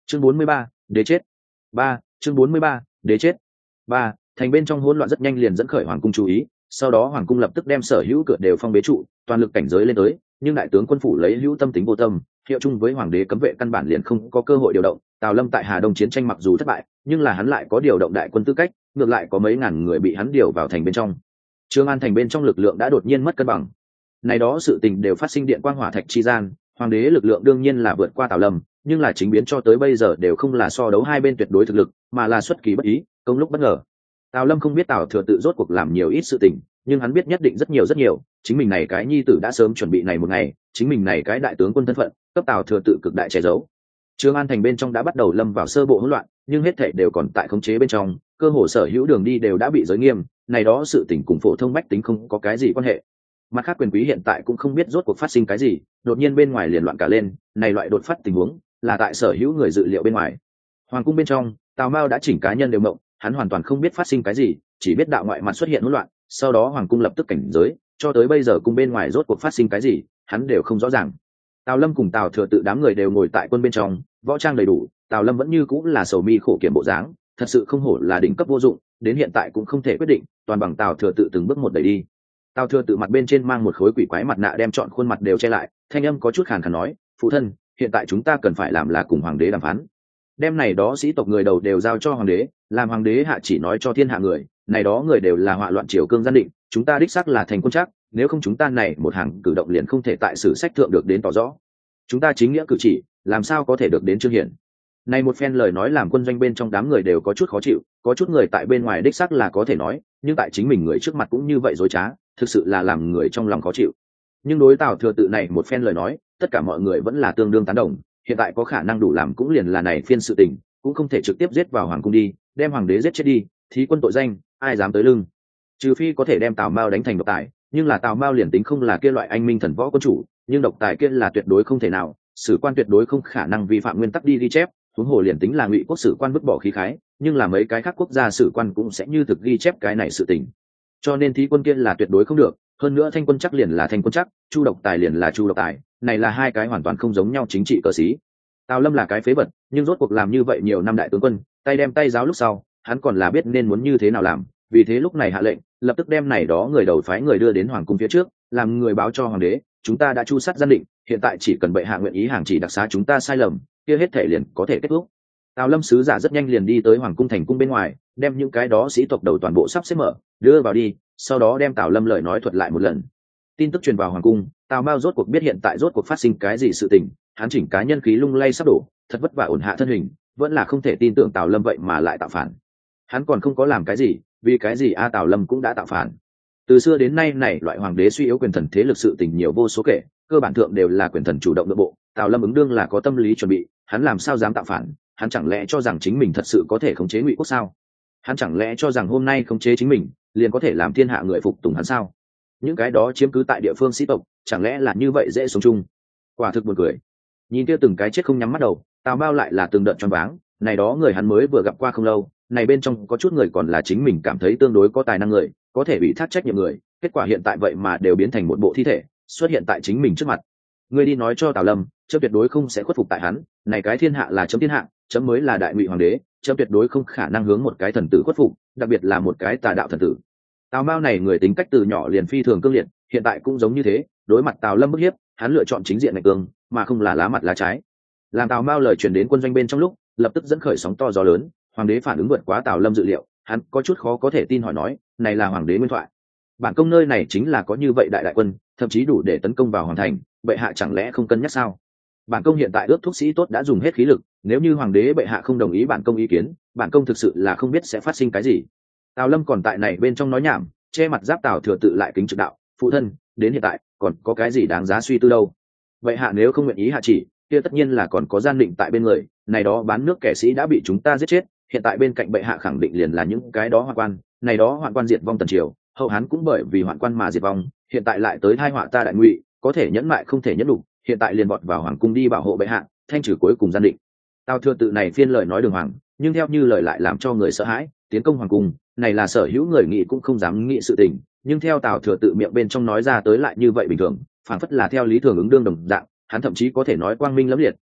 chương 43, đế chết. chương 43, đế chết. Thành bên trong hỗn loạn rất nhanh liền dẫn khởi hoàng cung chú ý, sau đó hoàng cung lập tức đem sở hữu cửa đều phong bế trụ, toàn lực cảnh giới lên tới, nhưng đại tướng quân phủ lấy hữu tâm tính vô tâm, hiệu chung với hoàng đế cấm vệ căn bản liền không có cơ hội điều động. Tào Lâm tại Hà Đông chiến tranh mặc dù thất bại, nhưng là hắn lại có điều động đại quân tư cách, ngược lại có mấy ngàn người bị hắn điều vào thành bên trong. Trường An thành bên trong lực lượng đã đột nhiên mất cân bằng. Này đó sự tình đều phát sinh điện quang hỏa thạch chi gian, hoàng đế lực lượng đương nhiên là vượt qua Tào Lâm, nhưng là chính biến cho tới bây giờ đều không là so đấu hai bên tuyệt đối thực lực, mà là xuất kỳ bất ý, công lúc bất ngờ. Tào Lâm không biết Tào Thừa Tự rốt cuộc làm nhiều ít sự tình, nhưng hắn biết nhất định rất nhiều, chính mình này cái nhi tử đã sớm chuẩn bị này một ngày, chính mình này cái đại tướng quân thân phận, cấp Tào Thừa Tự cực đại che giấu. Trường An thành bên trong đã bắt đầu lâm vào sơ bộ hỗn loạn, nhưng hết thảy đều còn tại khống chế bên trong, cơ hồ sở hữu đường đi đều đã bị giới nghiêm, này đó sự tình cùng phổ thông bách tính không có cái gì quan hệ. Mặt khác quyền quý hiện tại cũng không biết rốt cuộc phát sinh cái gì, đột nhiên bên ngoài liền loạn cả lên, này loại đột phát tình huống là tại sở hữu người dự liệu bên ngoài. Hoàng cung bên trong, Tào Mao đã chỉnh cá nhân đều mộng, hắn hoàn toàn không biết phát sinh cái gì, chỉ biết đạo ngoại mặt xuất hiện hỗn loạn, sau đó hoàng cung lập tức cảnh giới, cho tới bây giờ cung bên ngoài rốt cuộc phát sinh cái gì, hắn đều không rõ ràng. Tào Lâm cùng Tào Thừa Tự đám người đều ngồi tại quân bên trong, võ trang đầy đủ, Tào Lâm vẫn như cũng là sầu mi khổ kiểm bộ dáng, thật sự không hổ là đỉnh cấp vô dụng, đến hiện tại cũng không thể quyết định, toàn bằng Tào Thừa Tự từng bước một đẩy đi. Tào Thừa Tự mặt bên trên mang một khối quỷ quái mặt nạ đem trọn khuôn mặt đều che lại, thanh âm có chút khàn khàn nói, phụ thân, hiện tại chúng ta cần phải làm là cùng hoàng đế đàm phán. Đem này đó sĩ tộc người đầu đều giao cho hoàng đế, làm hoàng đế hạ chỉ nói cho thiên hạ người, này đó người đều là họa loạn triều cương gian định, chúng ta đích xác là thành quân chắc, nếu không chúng ta này một hàng cử động liền không thể tại sử sách thượng được đến tỏ rõ. Chúng ta chính nghĩa cử chỉ, làm sao có thể được đến chương hiển. Này một phen lời nói làm quân doanh bên trong đám người đều có chút khó chịu, có chút người tại bên ngoài đích xác là có thể nói, nhưng tại chính mình người trước mặt cũng như vậy dối trá, thực sự là làm người trong lòng khó chịu. Nhưng đối Tào Thừa Tự này một phen lời nói, tất cả mọi người vẫn là tương đương tán đồng, hiện tại có khả năng đủ làm cũng liền là này phiên sự tình, cũng không thể trực tiếp giết vào hoàng cung đi, đem hoàng đế giết chết đi, thí quân tội danh, ai dám tới lưng. Trừ phi có thể đem Tào Mao đánh thành độc tài, nhưng là Tào Mao liền tính không là kia loại anh minh thần võ quân chủ, nhưng độc tài kia là tuyệt đối không thể nào, sử quan tuyệt đối không khả năng vi phạm nguyên tắc đi ghi chép, huống hồ liền tính là Ngụy quốc sử quan vứt bỏ khí khái, nhưng là mấy cái khác quốc gia sử quan cũng sẽ như thực ghi chép cái này sự tình. Cho nên thí quân kia là tuyệt đối không được, hơn nữa thanh quân chắc liền là thanh quân chắc, chu độc tài liền là chu độc tài, này là hai cái hoàn toàn không giống nhau chính trị cờ sĩ. Tào Lâm là cái phế vật, nhưng rốt cuộc làm như vậy nhiều năm đại tướng quân, tay đem tay giáo lúc sau, hắn còn là biết nên muốn như thế nào làm, vì thế lúc này hạ lệnh, lập tức đem này đó người đầu phái người đưa đến hoàng cung phía trước, làm người báo cho hoàng đế, chúng ta đã chu sát gian định, hiện tại chỉ cần bệ hạ nguyện ý hàng chỉ đặc xá chúng ta sai lầm, kia hết thể liền có thể kết thúc. Tào Lâm sứ giả rất nhanh liền đi tới hoàng cung thành cung bên ngoài, đem những cái đó sĩ tộc đầu toàn bộ sắp xếp mở, đưa vào đi, sau đó đem Tào Lâm lời nói thuật lại một lần. Tin tức truyền vào hoàng cung, Tào Mao rốt cuộc biết hiện tại rốt cuộc phát sinh cái gì sự tình, hắn chỉnh cá nhân khí lung lay sắp đổ, thật vất vả ổn hạ thân hình, vẫn là không thể tin tưởng Tào Lâm vậy mà lại tạo phản. Hắn còn không có làm cái gì, vì cái gì Tào Lâm cũng đã tạo phản. Từ xưa đến nay này loại hoàng đế suy yếu quyền thần thế lực sự tình nhiều vô số kể, cơ bản thượng đều là quyền thần chủ động nội bộ, Tào Lâm ứng đương là có tâm lý chuẩn bị, hắn làm sao dám tạo phản, hắn chẳng lẽ cho rằng chính mình thật sự có thể khống chế Ngụy quốc sao? Hắn chẳng lẽ cho rằng hôm nay khống chế chính mình, liền có thể làm thiên hạ người phục tùng hắn sao? Những cái đó chiếm cứ tại địa phương sĩ tộc, chẳng lẽ là như vậy dễ sống chung? Quả thực buồn cười. Nhìn kia từng cái chết không nhắm mắt đầu, Tào Mao lại là từng đợt choáng váng, này đó người hắn mới vừa gặp qua không lâu, này bên trong có chút người còn là chính mình cảm thấy tương đối có tài năng người, có thể bị thác trách nhiệm người, kết quả hiện tại vậy mà đều biến thành một bộ thi thể, xuất hiện tại chính mình trước mặt. Ngươi đi nói cho Tào Lâm, chấm tuyệt đối không sẽ khuất phục tại hắn, này cái thiên hạ là chấm thiên hạ, chấm mới là đại Ngụy hoàng đế, chấm tuyệt đối không khả năng hướng một cái thần tử khuất phục, đặc biệt là một cái tà đạo thần tử. Tào Mao này người tính cách từ nhỏ liền phi thường cương liệt, hiện tại cũng giống như thế, đối mặt Tào Lâm bức hiếp, hắn lựa chọn chính diện này cường, mà không là lá mặt lá trái. Làm Tào Mao lời truyền đến quân doanh bên trong lúc, lập tức dẫn khởi sóng to gió lớn, hoàng đế phản ứng vượt quá Tào Lâm dự liệu, hắn có chút khó có thể tin hỏi nói, này là hoàng đế nguyên thoại. Bản công nơi này chính là có như vậy đại quân, thậm chí đủ để tấn công vào hoàng thành, bệ hạ chẳng lẽ không cân nhắc sao? Bản công hiện tại ước thúc sĩ tốt đã dùng hết khí lực, nếu như hoàng đế bệ hạ không đồng ý bản công ý kiến, bản công thực sự là không biết sẽ phát sinh cái gì. Tào Lâm còn tại này bên trong nói nhảm, che mặt giáp Tào Thừa Tự lại kính trực đạo, phụ thân, đến hiện tại còn có cái gì đáng giá suy tư đâu? Bệ hạ nếu không nguyện ý hạ chỉ, kia tất nhiên là còn có gian định tại bên người, này đó bán nước kẻ sĩ đã bị chúng ta giết chết, hiện tại bên cạnh bệ hạ khẳng định liền là những cái đó hoạn quan, này đó hoạn quan diệt vong tần triều, hậu hán cũng bởi vì hoạn quan mà diệt vong, hiện tại lại tới tai họa ta đại Ngụy, có thể nhẫn mại không thể nhẫn đủ, hiện tại liền vọt vào hoàng cung đi bảo hộ bệ hạ, thanh trừ cuối cùng gian định. Tào Thừa Tự này phiên lời nói đường hoàng, nhưng theo như lời lại làm cho người sợ hãi, tiến công hoàng cung, này là sở hữu người nghĩ cũng không dám nghĩ sự tình, nhưng theo Tào Thừa Tự miệng bên trong nói ra tới lại như vậy bình thường, phản phất là theo lý thường ứng đương đồng dạng, hắn thậm chí có thể nói quang minh lẫm liệt,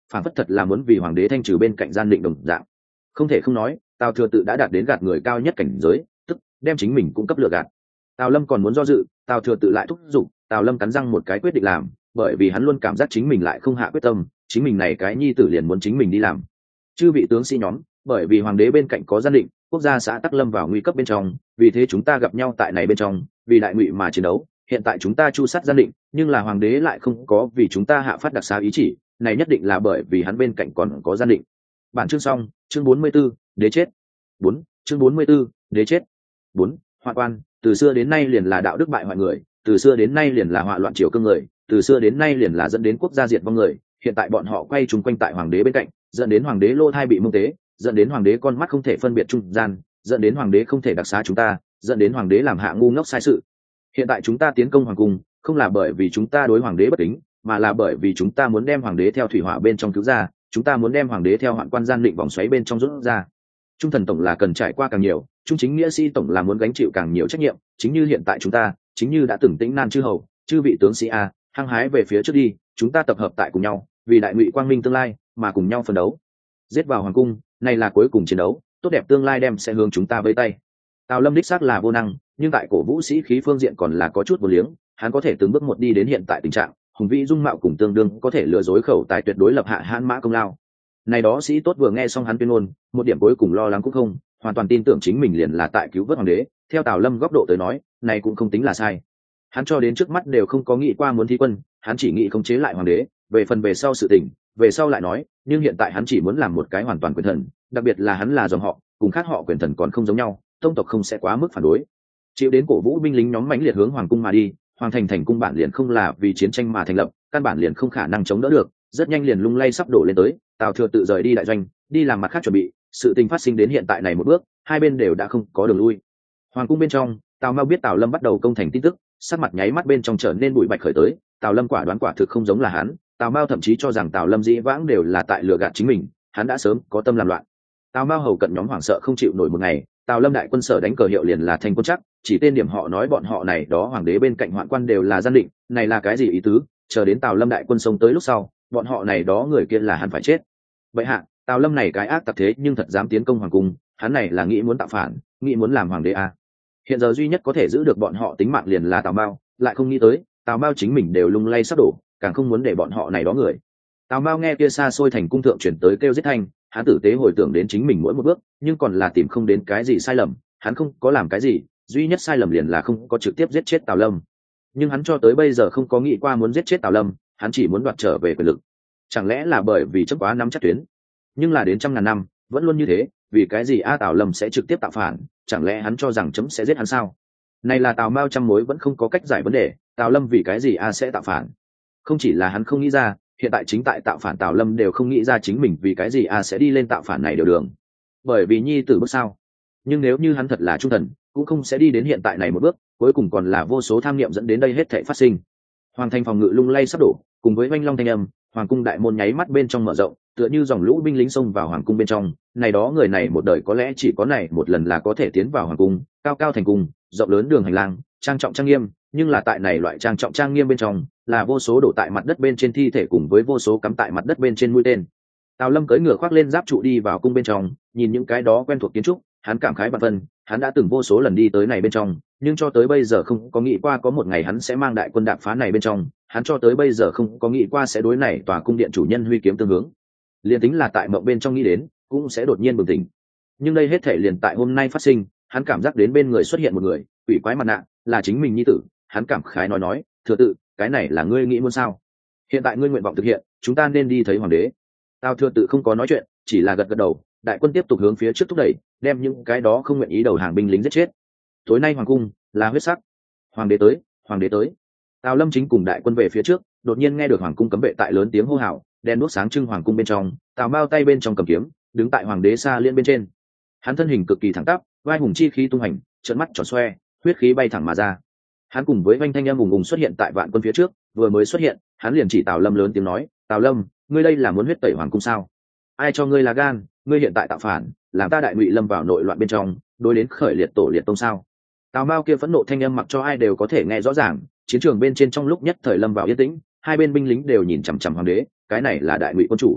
phản phất thật là muốn vì hoàng đế thanh trừ bên cạnh gian định đồng dạng. Không thể không nói, Tào Thừa Tự đã đạt đến gạt người cao nhất cảnh giới, tức đem chính mình cũng cấp lừa gạt. Tào Lâm còn muốn do dự, Tào Thừa Tự lại thúc giục, Tào Lâm cắn răng một cái quyết định làm, bởi vì hắn luôn cảm giác chính mình lại không hạ quyết tâm, chính mình này cái nhi tử liền muốn chính mình đi làm. Chư vị tướng sĩ nhóm, bởi vì hoàng đế bên cạnh có gian định, quốc gia xã tắc lâm vào nguy cấp bên trong, vì thế chúng ta gặp nhau tại này bên trong, vì đại ngụy mà chiến đấu. Hiện tại chúng ta chu sát gian định, nhưng là hoàng đế lại không có vì chúng ta hạ phát đặc xá ý chỉ, này nhất định là bởi vì hắn bên cạnh còn có gian định. Bản chương xong, chương 44, đế chết. 4, chương 44, đế chết. 4, hoạn quan, từ xưa đến nay liền là đạo đức bại hoại người, từ xưa đến nay liền là họa loạn triều cương người, từ xưa đến nay liền là dẫn đến quốc gia diệt vong người. Hiện tại bọn họ quay chung quanh tại hoàng đế bên cạnh, dẫn đến hoàng đế lô thai bị mông tế, dẫn đến hoàng đế con mắt không thể phân biệt trung gian, dẫn đến hoàng đế không thể đặc xá chúng ta, dẫn đến hoàng đế làm hạ ngu ngốc sai sự. Hiện tại chúng ta tiến công hoàng cung, không là bởi vì chúng ta đối hoàng đế bất kính, mà là bởi vì chúng ta muốn đem hoàng đế theo thủy hỏa bên trong cứu ra, chúng ta muốn đem hoàng đế theo hoạn quan gian định vòng xoáy bên trong rút ra. Trung thần tổng là cần trải qua càng nhiều, trung chính nghĩa sĩ tổng là muốn gánh chịu càng nhiều trách nhiệm, chính như hiện tại chúng ta, chính như đã từng tĩnh nan chư hầu, chư vị tướng sĩ a, hăng hái về phía trước đi, chúng ta tập hợp tại cùng nhau, vì đại ngụy quang minh tương lai mà cùng nhau phấn đấu. Giết vào hoàng cung, này là cuối cùng chiến đấu, tốt đẹp tương lai đem sẽ hướng chúng ta vây tay. Tào Lâm đích xác là vô năng, nhưng tại cổ vũ sĩ khí phương diện còn là có chút vô liếng, hắn có thể từng bước một đi đến hiện tại tình trạng hùng vĩ dung mạo cùng tương đương có thể lừa dối khẩu tài tuyệt đối lập hạ hãn mã công lao. Này đó sĩ tốt vừa nghe xong hắn tuyên ngôn, một điểm cuối cùng lo lắng cũng không, hoàn toàn tin tưởng chính mình liền là tại cứu vớt hoàng đế. Theo Tào Lâm góc độ tới nói, này cũng không tính là sai. Hắn cho đến trước mắt đều không có nghĩ qua muốn thi quân, hắn chỉ nghĩ khống chế lại hoàng đế, về phần về sau sự tình, về sau lại nói, nhưng hiện tại hắn chỉ muốn làm một cái hoàn toàn quyền thần, đặc biệt là hắn là dòng họ, cùng khác họ quyền thần còn không giống nhau, tông tộc không sẽ quá mức phản đối. Chịu đến cổ vũ binh lính nhóm mãnh liệt hướng hoàng cung mà đi, hoàng thành thành cung bản liền không là vì chiến tranh mà thành lập, căn bản liền không khả năng chống đỡ được, rất nhanh liền lung lay sắp đổ lên tới. Tào Thừa Tự rời đi đại doanh, đi làm mặt khác chuẩn bị, sự tình phát sinh đến hiện tại này một bước, hai bên đều đã không có đường lui. Hoàng cung bên trong, Tào Mao biết Tào Lâm bắt đầu công thành tin tức, sắc mặt nháy mắt bên trong trở nên bụi bạch khởi tới. Tào Lâm quả đoán quả thực không giống là hắn, Tào Mao thậm chí cho rằng Tào Lâm dĩ vãng đều là tại lừa gạt chính mình, hắn đã sớm có tâm làm loạn. Tào Mao hầu cận nhóm hoảng sợ không chịu nổi một ngày, Tào Lâm đại quân sở đánh cờ hiệu liền là thành quân chắc, chỉ tên điểm họ nói bọn họ này đó hoàng đế bên cạnh hoạn quan đều là gian định, này là cái gì ý tứ? Chờ đến Tào Lâm đại quân xông tới lúc sau, bọn họ này đó người kia là hắn phải chết. Vậy hạ, Tào Lâm này cái ác tặc thế nhưng thật dám tiến công hoàng cung, hắn này là nghĩ muốn tạo phản, nghĩ muốn làm hoàng đế à? Hiện giờ duy nhất có thể giữ được bọn họ tính mạng liền là Tào Mao, lại không nghĩ tới, Tào Mao chính mình đều lung lay sắp đổ, càng không muốn để bọn họ này đó người. Tào Mao nghe kia xa xôi thành cung thượng chuyển tới kêu giết thanh, hắn tử tế hồi tưởng đến chính mình mỗi một bước, nhưng còn là tìm không đến cái gì sai lầm, hắn không có làm cái gì, duy nhất sai lầm liền là không có trực tiếp giết chết Tào Lâm. Nhưng hắn cho tới bây giờ không có nghĩ qua muốn giết chết Tào Lâm, hắn chỉ muốn đoạt trở về quyền lực. Chẳng lẽ là bởi vì chấp quá nắm chắc tuyến? Nhưng là đến trăm ngàn năm, vẫn luôn như thế, vì cái gì Tào Lâm sẽ trực tiếp tạo phản, chẳng lẽ hắn cho rằng chấm sẽ giết hắn sao? Này là Tào Mao trăm mối vẫn không có cách giải vấn đề, Tào Lâm vì cái gì sẽ tạo phản? Không chỉ là hắn không nghĩ ra, hiện tại chính tại tạo phản Tào Lâm đều không nghĩ ra chính mình vì cái gì sẽ đi lên tạo phản này điều đường. Bởi vì nhi tử bước sao? Nhưng nếu như hắn thật là trung thần, cũng không sẽ đi đến hiện tại này một bước, cuối cùng còn là vô số tham niệm dẫn đến đây hết thảy phát sinh. Hoàng thành phòng ngự lung lay sắp đổ, cùng với oanh long thanh âm, hoàng cung đại môn nháy mắt bên trong mở rộng, tựa như dòng lũ binh lính xông vào hoàng cung bên trong. Này đó người này một đời có lẽ chỉ có này một lần là có thể tiến vào hoàng cung, cao cao thành cung, rộng lớn đường hành lang, trang trọng trang nghiêm, nhưng là tại này loại trang trọng trang nghiêm bên trong, là vô số đổ tại mặt đất bên trên thi thể cùng với vô số cắm tại mặt đất bên trên mũi tên. Tào Lâm cưỡi ngựa khoác lên giáp trụ đi vào cung bên trong, nhìn những cái đó quen thuộc kiến trúc, hắn cảm khái vạn phần, hắn đã từng vô số lần đi tới này bên trong, nhưng cho tới bây giờ không có nghĩ qua có một ngày hắn sẽ mang đại quân đạp phá này bên trong, hắn cho tới bây giờ không có nghĩ qua sẽ đối này tòa cung điện chủ nhân huy kiếm tương hướng. Liên tính là tại mộng bên trong nghĩ đến, cũng sẽ đột nhiên bừng tỉnh. Nhưng đây hết thể liền tại hôm nay phát sinh, hắn cảm giác đến bên người xuất hiện một người, quỷ quái mặt nạ, là chính mình nhi tử, hắn cảm khái nói, Thừa Tự, cái này là ngươi nghĩ muốn sao? Hiện tại ngươi nguyện vọng thực hiện, chúng ta nên đi thấy hoàng đế. Tào Thừa Tự không có nói chuyện, chỉ là gật gật đầu, đại quân tiếp tục hướng phía trước thúc đẩy, đem những cái đó không nguyện ý đầu hàng binh lính giết chết. Tối nay hoàng cung là huyết sắc. Hoàng đế tới, hoàng đế tới. Tào Lâm chính cùng đại quân về phía trước, đột nhiên nghe được hoàng cung cấm vệ tại lớn tiếng hô hào, đèn đuốc sáng trưng hoàng cung bên trong, Tào Mao tay bên trong cầm kiếm, đứng tại hoàng đế xa liên bên trên. Hắn thân hình cực kỳ thẳng tắp, vai hùng chi khí tung hành, trợn mắt tròn xoe, huyết khí bay thẳng mà ra. Hắn cùng với vanh thanh âm ùng ùng xuất hiện tại vạn quân phía trước, vừa mới xuất hiện, hắn liền chỉ Tào Lâm lớn tiếng nói, Tào Lâm, ngươi đây là muốn huyết tẩy hoàng cung sao? Ai cho ngươi là gan, ngươi hiện tại tạo phản, làm ta đại ngụy lâm vào nội loạn bên trong, đối đến khởi liệt tổ liệt tông sao? Tào Mao kia phẫn nộ thanh âm mặc cho ai đều có thể nghe rõ ràng, chiến trường bên trên trong lúc nhất thời lâm vào yên tĩnh, hai bên binh lính đều nhìn chằm chằm hoàng đế, cái này là đại ngụy quân chủ,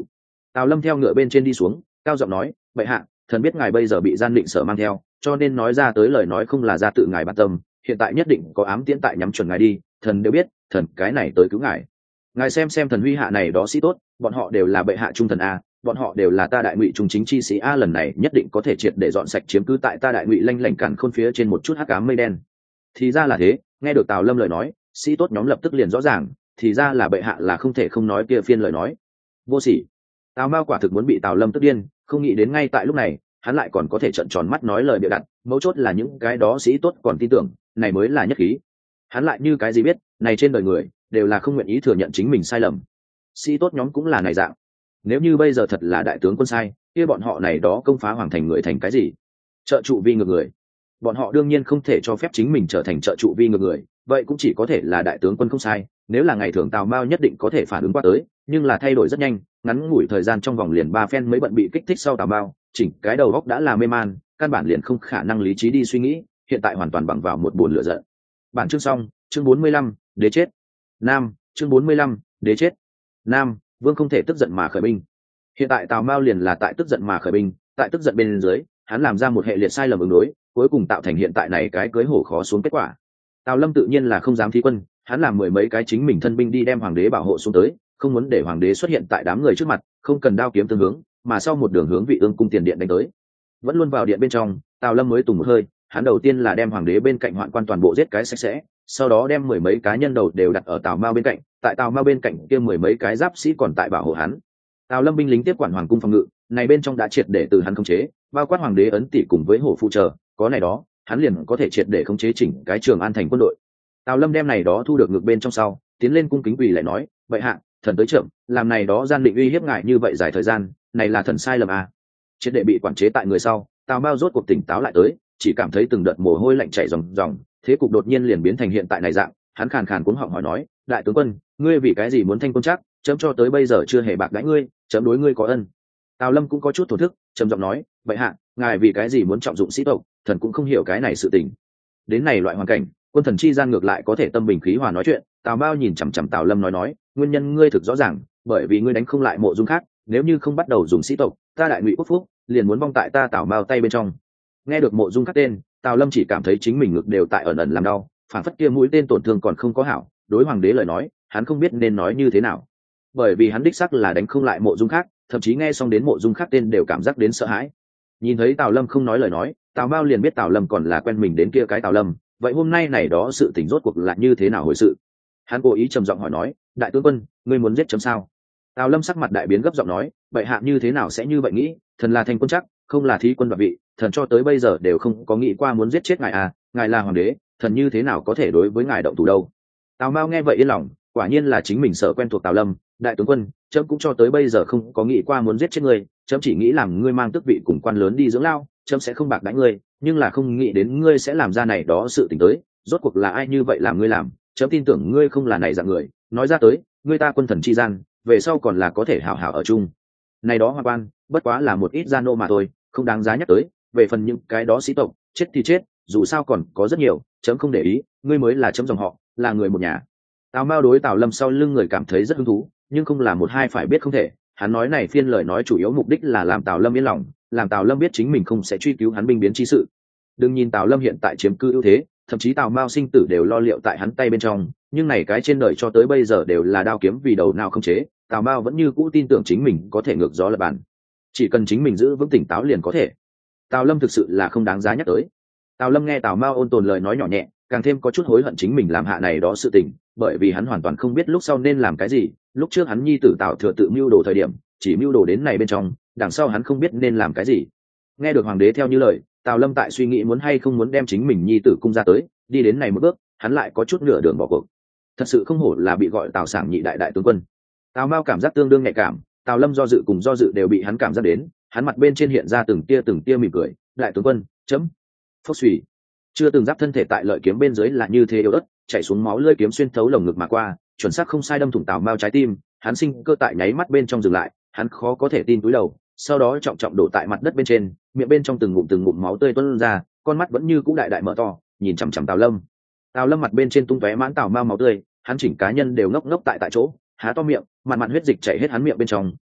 Tào Lâm theo ngựa bên trên đi xuống, cao giọng nói, bệ hạ, thần biết ngài bây giờ bị gian định sở mang theo, cho nên nói ra tới lời nói không là ra tự ngài bản tâm, hiện tại nhất định có ám tiễn tại nhắm chuẩn ngài đi, thần đều biết, thần cái này tới cứu ngài. Ngài xem thần huy hạ này đó sĩ tốt, bọn họ đều là bệ hạ trung thần a, bọn họ đều là ta đại ngụy trung chính chi sĩ a, lần này nhất định có thể triệt để dọn sạch chiếm cứ tại ta đại ngụy lanh lảnh cản khôn phía trên một chút hắc ám mây đen. Thì ra là thế, nghe được Tào Lâm lời nói, sĩ tốt nhóm lập tức liền rõ ràng, thì ra là bệ hạ là không thể không nói kia phiên lời nói. Vô sỉ. Tào Mao quả thực muốn bị Tào Lâm tức điên, không nghĩ đến ngay tại lúc này, hắn lại còn có thể trợn tròn mắt nói lời bịa đặt, mấu chốt là những cái đó sĩ tốt còn tin tưởng, này mới là nhất khí. Hắn lại như cái gì biết, này trên đời người đều là không nguyện ý thừa nhận chính mình sai lầm. Sĩ tốt nhóm cũng là này dạng. Nếu như bây giờ thật là đại tướng quân sai, kia bọn họ này đó công phá hoàng thành người thành cái gì? Trợ trụ vi ngược người. Bọn họ đương nhiên không thể cho phép chính mình trở thành trợ trụ vi ngược người, vậy cũng chỉ có thể là đại tướng quân không sai. Nếu là ngày thường Tào Mao nhất định có thể phản ứng qua tới, nhưng là thay đổi rất nhanh, ngắn ngủi thời gian trong vòng liền 3 phen mới bận bị kích thích sau Tào Mao, chỉnh cái đầu óc đã là mê man, căn bản liền không khả năng lý trí đi suy nghĩ, hiện tại hoàn toàn bằng vào một buồn lửa giận. Bản chương xong, chương 45, đế chết. Nam, chương 45, đế chết. Nam, vương không thể tức giận mà khởi binh. Hiện tại Tào Mao liền là tại tức giận mà khởi binh, tại tức giận bên dưới, hắn làm ra một hệ liệt sai lầm ứng đối, cuối cùng tạo thành hiện tại này cái cưới hổ khó xuống kết quả. Tào Lâm tự nhiên là không dám thí quân, hắn làm mười mấy cái chính mình thân binh đi đem hoàng đế bảo hộ xuống tới, không muốn để hoàng đế xuất hiện tại đám người trước mặt, không cần đao kiếm tương hướng, mà sau một đường hướng Vị Ương cung tiền điện đánh tới. Vẫn luôn vào điện bên trong, Tào Lâm mới tùng một hơi, hắn đầu tiên là đem hoàng đế bên cạnh hoạn quan toàn bộ giết cái sạch sẽ, sau đó đem mười mấy cá nhân đầu đều đặt ở Tào Mao bên cạnh, tại Tào Mao bên cạnh kia mười mấy cái giáp sĩ còn tại bảo hộ hắn. Tào Lâm binh lính tiếp quản hoàng cung phòng ngự, này bên trong đã triệt để từ hắn khống chế, bao quát hoàng đế ấn tỷ cùng với hổ phụ trợ, có này đó, hắn liền có thể triệt để khống chế chỉnh cái Trường An thành quân đội. Tào Lâm đem này đó thu được ngược bên trong sau, tiến lên cung kính quỳ lại nói, vậy hạ, thần tới chậm, làm này đó gian định uy hiếp ngài như vậy dài thời gian, này là thần sai lầm à? Triệt để bị quản chế tại người sau, Tào Mao rốt cuộc tỉnh táo lại tới, chỉ cảm thấy từng đợt mồ hôi lạnh chảy ròng ròng, thế cục đột nhiên liền biến thành hiện tại này dạng, hắn khàn khàn cuống họng hỏi nói, đại tướng quân, ngươi vì cái gì muốn thanh quân chắc, chấm cho tới bây giờ chưa hề bạc đãi ngươi, chấm đối ngươi có ân. Tào Lâm cũng có chút thổ thức, trầm giọng nói, vậy hạ, ngài vì cái gì muốn trọng dụng sĩ tộc, thần cũng không hiểu cái này sự tình. Đến này loại hoàn cảnh, quân thần chi gian ngược lại có thể tâm bình khí hòa nói chuyện. Tào Mao nhìn chằm chằm Tào Lâm nói, nguyên nhân ngươi thực rõ ràng, bởi vì ngươi đánh không lại Mộ Dung khác, nếu như không bắt đầu dùng sĩ tộc, ta đại ngụy quốc phúc liền muốn vong tại ta Tào Mao tay bên trong. Nghe được Mộ Dung khác tên, Tào Lâm chỉ cảm thấy chính mình ngực đều tại ẩn ẩn làm đau, phản phất kia mũi tên tổn thương còn không có hảo. Đối hoàng đế lời nói, hắn không biết nên nói như thế nào, bởi vì hắn đích xác là đánh không lại Mộ Dung khác, thậm chí nghe xong đến Mộ Dung khác tên đều cảm giác đến sợ hãi. Nhìn thấy Tào Lâm không nói lời nói, Tào Mao liền biết Tào Lâm còn là quen mình đến kia cái Tào Lâm, vậy hôm nay này đó sự tình rốt cuộc là như thế nào hồi sự? Hắn cố ý trầm giọng hỏi nói, đại tướng quân, ngươi muốn giết chấm sao? Tào Lâm sắc mặt đại biến gấp giọng nói, vậy hạ như thế nào sẽ như vậy nghĩ? Thần là thành quân chắc, không là thí quân đoạt vị, thần cho tới bây giờ đều không có nghĩ qua muốn giết chết ngài à, ngài là hoàng đế, thần như thế nào có thể đối với ngài động thủ đâu? Tào Mao nghe vậy yên lòng, quả nhiên là chính mình sợ quen thuộc Tào Lâm, đại tướng quân, chấm cũng cho tới bây giờ không có nghĩ qua muốn giết chết ngươi, chấm chỉ nghĩ làm ngươi mang tước vị cùng quan lớn đi dưỡng lao, chấm sẽ không bạc đãi ngươi, nhưng là không nghĩ đến ngươi sẽ làm ra này đó sự tình tới, rốt cuộc là ai như vậy làm ngươi làm, chấm tin tưởng ngươi không là này dạng người, nói ra tới, ngươi ta quân thần chi gian, về sau còn là có thể hảo hảo ở chung. Này đó hoa quan, bất quá là một ít gia nô mà thôi, không đáng giá nhắc tới, về phần những cái đó sĩ tộc, chết thì chết, dù sao còn có rất nhiều, chấm không để ý, ngươi mới là chấm dòng họ, là người một nhà. Tào Mao đối Tào Lâm sau lưng người cảm thấy rất hứng thú, nhưng không là một hai phải biết không thể, hắn nói này phiên lời nói chủ yếu mục đích là làm Tào Lâm yên lòng, làm Tào Lâm biết chính mình không sẽ truy cứu hắn binh biến chi sự. Đừng nhìn Tào Lâm hiện tại chiếm cư ưu thế, thậm chí Tào Mao sinh tử đều lo liệu tại hắn tay bên trong, nhưng này cái trên đời cho tới bây giờ đều là đao kiếm vì đầu nào không chế, Tào Mao vẫn như cũ tin tưởng chính mình có thể ngược gió lập bàn, chỉ cần chính mình giữ vững tỉnh táo liền có thể. Tào Lâm thực sự là không đáng giá nhắc tới. Tào Lâm nghe Tào Mao ôn tồn lời nói nhỏ nhẹ, càng thêm có chút hối hận chính mình làm hạ này đó sự tình, bởi vì hắn hoàn toàn không biết lúc sau nên làm cái gì. Lúc trước hắn nhi tử Tào Thừa tự mưu đồ thời điểm, chỉ mưu đồ đến này bên trong, đằng sau hắn không biết nên làm cái gì. Nghe được hoàng đế theo như lời, Tào Lâm tại suy nghĩ muốn hay không muốn đem chính mình nhi tử cung ra tới, đi đến này một bước, hắn lại có chút nửa đường bỏ cuộc. Thật sự không hổ là bị gọi Tào Sảng nhị đại tướng quân. Tào Mao cảm giác tương đương nhạy cảm, Tào Lâm do dự cùng do dự đều bị hắn cảm giác đến, hắn mặt bên trên hiện ra từng tia mỉm cười, đại tướng quân, chấm. Phốc xùy. Chưa từng giáp thân thể tại lợi kiếm bên dưới là như thế yếu ớt, chảy xuống máu lưỡi kiếm xuyên thấu lồng ngực mà qua, chuẩn xác không sai đâm thủng Tào Mao trái tim, hắn sinh cơ tại nháy mắt bên trong dừng lại, hắn khó có thể tin cúi đầu, sau đó trọng trọng đổ tại mặt đất bên trên, miệng bên trong từng ngụm máu tươi tuôn ra, con mắt vẫn như cũ đại đại mở to, nhìn chằm chằm Tào Lâm. Tào Lâm mặt bên trên tung tóe mãn Tào Mao máu tươi, hắn chỉnh cá nhân đều ngốc ngốc tại chỗ, há to miệng, mặn huyết dịch chảy hết hắn miệng bên trong,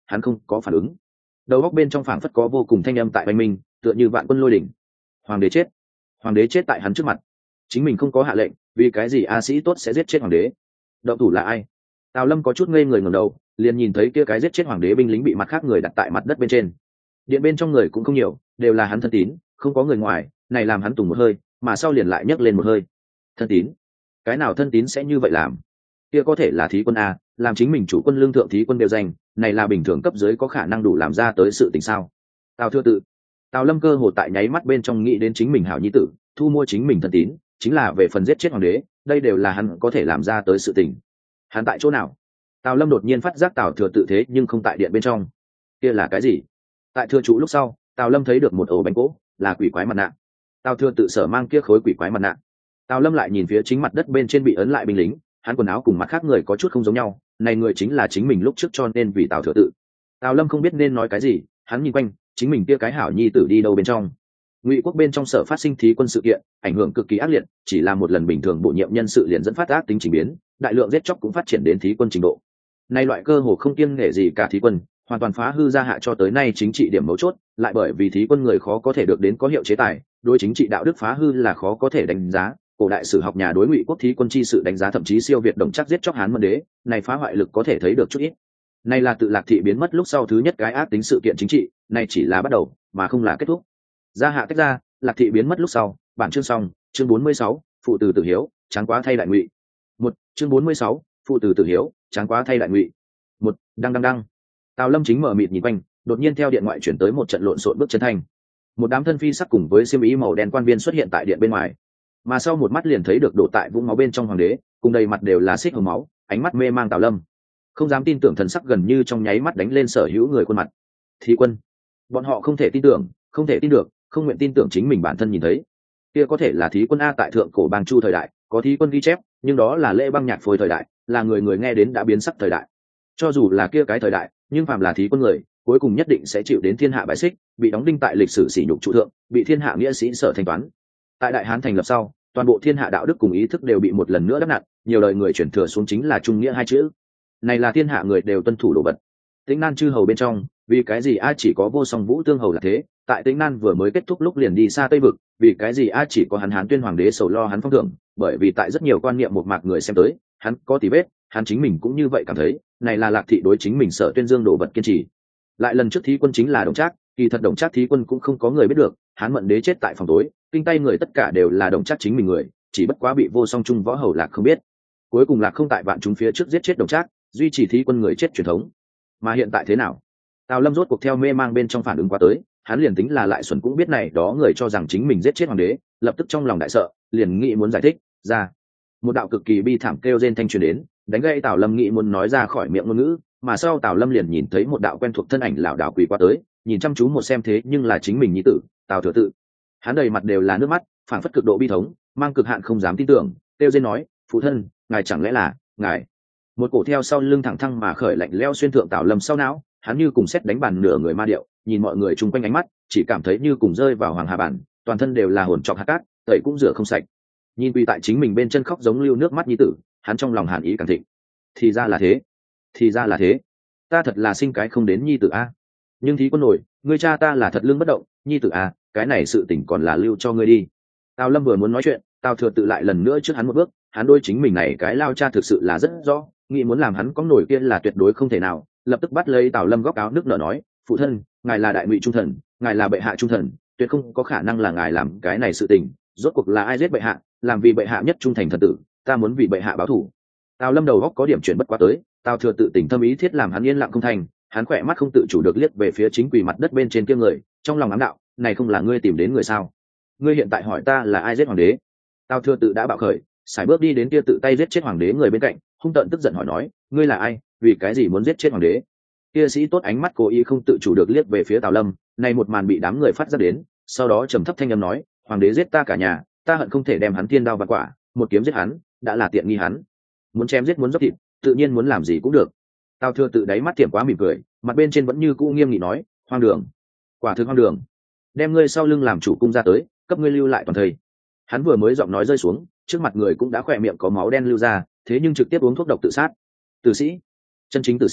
hắn không có phản ứng. Đầu góc bên trong phảng phất có vô cùng thanh âm tại oanh minh, tựa như vạn quân lôi đỉnh. Hoàng đế chết, hoàng đế chết tại hắn trước mặt. Chính mình không có hạ lệnh, vì cái gì a sĩ tốt sẽ giết chết hoàng đế? Động thủ là ai? Tào Lâm có chút ngây người ngẩng đầu, liền nhìn thấy kia cái giết chết hoàng đế binh lính bị mặt khác người đặt tại mặt đất bên trên. Điện bên trong người cũng không nhiều, đều là hắn thân tín, không có người ngoài, này làm hắn tùng một hơi, mà sau liền lại nhấc lên một hơi. Thân tín? Cái nào thân tín sẽ như vậy làm? Kia có thể là thí quân a, làm chính mình chủ quân lương thượng thí quân đều danh, này là bình thường cấp dưới có khả năng đủ làm ra tới sự tình sao? Tào Thừa Tự. Tào Lâm cơ hồ tại nháy mắt bên trong nghĩ đến chính mình hảo nhi tử, thu mua chính mình thân tín, chính là về phần giết chết hoàng đế, đây đều là hắn có thể làm ra tới sự tình. Hắn tại chỗ nào? Tào Lâm đột nhiên phát giác Tào Thừa Tự thế nhưng không tại điện bên trong. Kia là cái gì? Tại thừa trụ lúc sau, Tào Lâm thấy được một ổ bánh cỗ, là quỷ quái mặt nạ. Tào Thừa Tự sở mang kia khối quỷ quái mặt nạ. Tào Lâm lại nhìn phía chính mặt đất bên trên bị ấn lại binh lính, hắn quần áo cùng mặt khác người có chút không giống nhau, này người chính là chính mình lúc trước cho nên vì Tào Thừa Tự. Tào Lâm không biết nên nói cái gì, hắn nhìn quanh, chính mình kia cái hảo nhi tử đi đâu bên trong. Ngụy quốc bên trong sở phát sinh thí quân sự kiện, ảnh hưởng cực kỳ ác liệt, chỉ là một lần bình thường bổ nhiệm nhân sự liền dẫn phát ác tính trình biến, đại lượng giết chóc cũng phát triển đến thí quân trình độ. Nay loại cơ hồ không kiêng nể gì cả thí quân, hoàn toàn phá hư gia hạ cho tới nay chính trị điểm mấu chốt, lại bởi vì thí quân người khó có thể được đến có hiệu chế tài, đối chính trị đạo đức phá hư là khó có thể đánh giá. Cổ đại sử học nhà đối Ngụy quốc thí quân chi sự đánh giá thậm chí siêu việt Đồng Trác giết chóc Hán Mẫn Đế, này phá hoại lực có thể thấy được chút ít. Này là tự Lạc Thị biến mất lúc sau thứ nhất cái ác tính sự kiện chính trị, này chỉ là bắt đầu, mà không là kết thúc. Gia hạ tách ra, Lạc Thị biến mất lúc sau, bản chương xong, chương 46, phụ tử tử hiếu, tráng quá thay đại Ngụy. Một, chương 46, phụ tử tử hiếu, tráng quá thay đại Ngụy. Một, đăng. Tào Lâm chính mở mịt nhìn quanh, đột nhiên theo điện ngoại chuyển tới một trận lộn xộn bước chân thanh. Một đám thân phi sắc cùng với xiêm y màu đen quan viên xuất hiện tại điện bên ngoài, mà sau một mắt liền thấy được đổ tại vũng máu bên trong hoàng đế, cùng đầy mặt đều là xích hồng máu, ánh mắt mê mang Tào Lâm không dám tin tưởng, thần sắc gần như trong nháy mắt đánh lên sở hữu người khuôn mặt. Thí quân, bọn họ không thể tin tưởng, không thể tin được, không nguyện tin tưởng chính mình bản thân nhìn thấy. Kia có thể là thí quân a, tại thượng cổ bang Chu thời đại có thí quân ghi chép, nhưng đó là lễ băng nhạc phôi thời đại, là người người nghe đến đã biến sắc thời đại. Cho dù là kia cái thời đại, nhưng phàm là thí quân người, cuối cùng nhất định sẽ chịu đến thiên hạ bãi xích, bị đóng đinh tại lịch sử sỉ nhục trụ thượng, bị thiên hạ nghĩa sĩ sở thanh toán. Tại Đại Hán thành lập sau, toàn bộ thiên hạ đạo đức cùng ý thức đều bị một lần nữa đắp nặn, nhiều đời người chuyển thừa xuống chính là trung nghĩa hai chữ. Này là thiên hạ người đều tuân thủ đồ vật. Tĩnh Nan chư hầu bên trong, vì cái gì a chỉ có Vô Song Vũ Tương hầu là thế? Tại Tĩnh Nan vừa mới kết thúc lúc liền đi xa Tây vực, vì cái gì a chỉ có hắn Hán Tuyên hoàng đế sầu lo hắn phong thưởng? Bởi vì tại rất nhiều quan niệm một mạc người xem tới, hắn có tỉ vết, hắn chính mình cũng như vậy cảm thấy, này là Lạc Thị đối chính mình sở tuyên dương đồ vật kiên trì. Lại lần trước thí quân chính là Đồng Trác, kỳ thật Đồng Trác thí quân cũng không có người biết được, Hán Mẫn Đế chết tại phòng tối, kinh tay người tất cả đều là Đồng Trác chính mình người, chỉ bất quá bị Vô Song Trung võ hầu Lạc không biết. Cuối cùng Lạc không tại vạn chúng phía trước giết chết Đồng Trác, duy trì thí quân người chết truyền thống. Mà hiện tại thế nào? Tào Lâm rốt cuộc theo mê mang bên trong phản ứng qua tới, hắn liền tính là lại xuẩn cũng biết này đó người cho rằng chính mình giết chết hoàng đế, lập tức trong lòng đại sợ, liền nghĩ muốn giải thích ra. Một đạo cực kỳ bi thảm kêu rên thanh truyền đến, đánh gây Tào Lâm nghĩ muốn nói ra khỏi miệng ngôn ngữ, mà sau Tào Lâm liền nhìn thấy một đạo quen thuộc thân ảnh lảo đảo quỳ qua tới, nhìn chăm chú một xem thế nhưng là chính mình nhi tử, Tào Thừa Tự. Hắn đầy mặt đều là nước mắt, phảng phất cực độ bi thống, mang cực hạn không dám tin tưởng, kêu rên nói, phụ thân, ngài chẳng lẽ là ngài? Một cổ theo sau lưng thẳng thăng mà khởi lạnh leo xuyên thượng Tào Lâm sau não, hắn như cùng xét đánh bàn nửa người ma điệu, nhìn mọi người chung quanh ánh mắt, chỉ cảm thấy như cùng rơi vào hoàng hà bản, toàn thân đều là hồn trọc hạt cát, tẩy cũng rửa không sạch. Nhìn quỳ tại chính mình bên chân khóc giống lưu nước mắt nhi tử, hắn trong lòng hàn ý càng thịnh. Thì ra là thế, thì ra là thế, ta thật là sinh cái không đến nhi tử a. Nhưng thí quân nổi, ngươi cha ta là thật lương bất động, nhi tử a, cái này sự tình còn là lưu cho ngươi đi. Tào Lâm vừa muốn nói chuyện, Tào Thừa Tự lại lần nữa trước hắn một bước, hắn đôi chính mình này cái lao cha thực sự là rất rõ, nghĩ muốn làm hắn có nổi kia là tuyệt đối không thể nào, lập tức bắt lấy Tào Lâm góc áo nước nở nói, phụ thân, ngài là đại ngụy trung thần, ngài là bệ hạ trung thần, tuyệt không có khả năng là ngài làm cái này sự tình, rốt cuộc là ai giết bệ hạ, làm vì bệ hạ nhất trung thành thần tử, ta muốn vì bệ hạ báo thù. Tào Lâm đầu góc có điểm chuyển bất quá tới, Tào Thừa Tự tình thâm ý thiết làm hắn yên lặng không thành, hắn khỏe mắt không tự chủ được liếc về phía chính quỳ mặt đất bên trên kia người, trong lòng ám đạo, này không là ngươi tìm đến người sao? Ngươi hiện tại hỏi ta là ai giết hoàng đế? Tào Thừa Tự đã bạo khởi, sải bước đi đến kia tự tay giết chết hoàng đế người bên cạnh, hung tợn tức giận hỏi nói, ngươi là ai, vì cái gì muốn giết chết hoàng đế? Kia sĩ tốt ánh mắt cố ý không tự chủ được liếc về phía Tào Lâm, này một màn bị đám người phát ra đến, sau đó trầm thấp thanh âm nói, hoàng đế giết ta cả nhà, ta hận không thể đem hắn thiên đao vạn quả, một kiếm giết hắn, đã là tiện nghi hắn. Muốn chém giết muốn dốc thịt, tự nhiên muốn làm gì cũng được. Tào Thừa Tự đáy mắt tiệm quá mỉm cười, mặt bên trên vẫn như cũ nghiêm nghị nói, hoang đường, quả thực hoang đường, đem ngươi sau lưng làm chủ cung ra tới, cấp ngươi lưu lại toàn thây. Hắn vừa mới giọng nói rơi xuống, trước mặt người cũng đã khỏe miệng có máu đen lưu ra, thế nhưng trực tiếp uống thuốc độc tự sát. Tử sĩ, chân chính tử sĩ,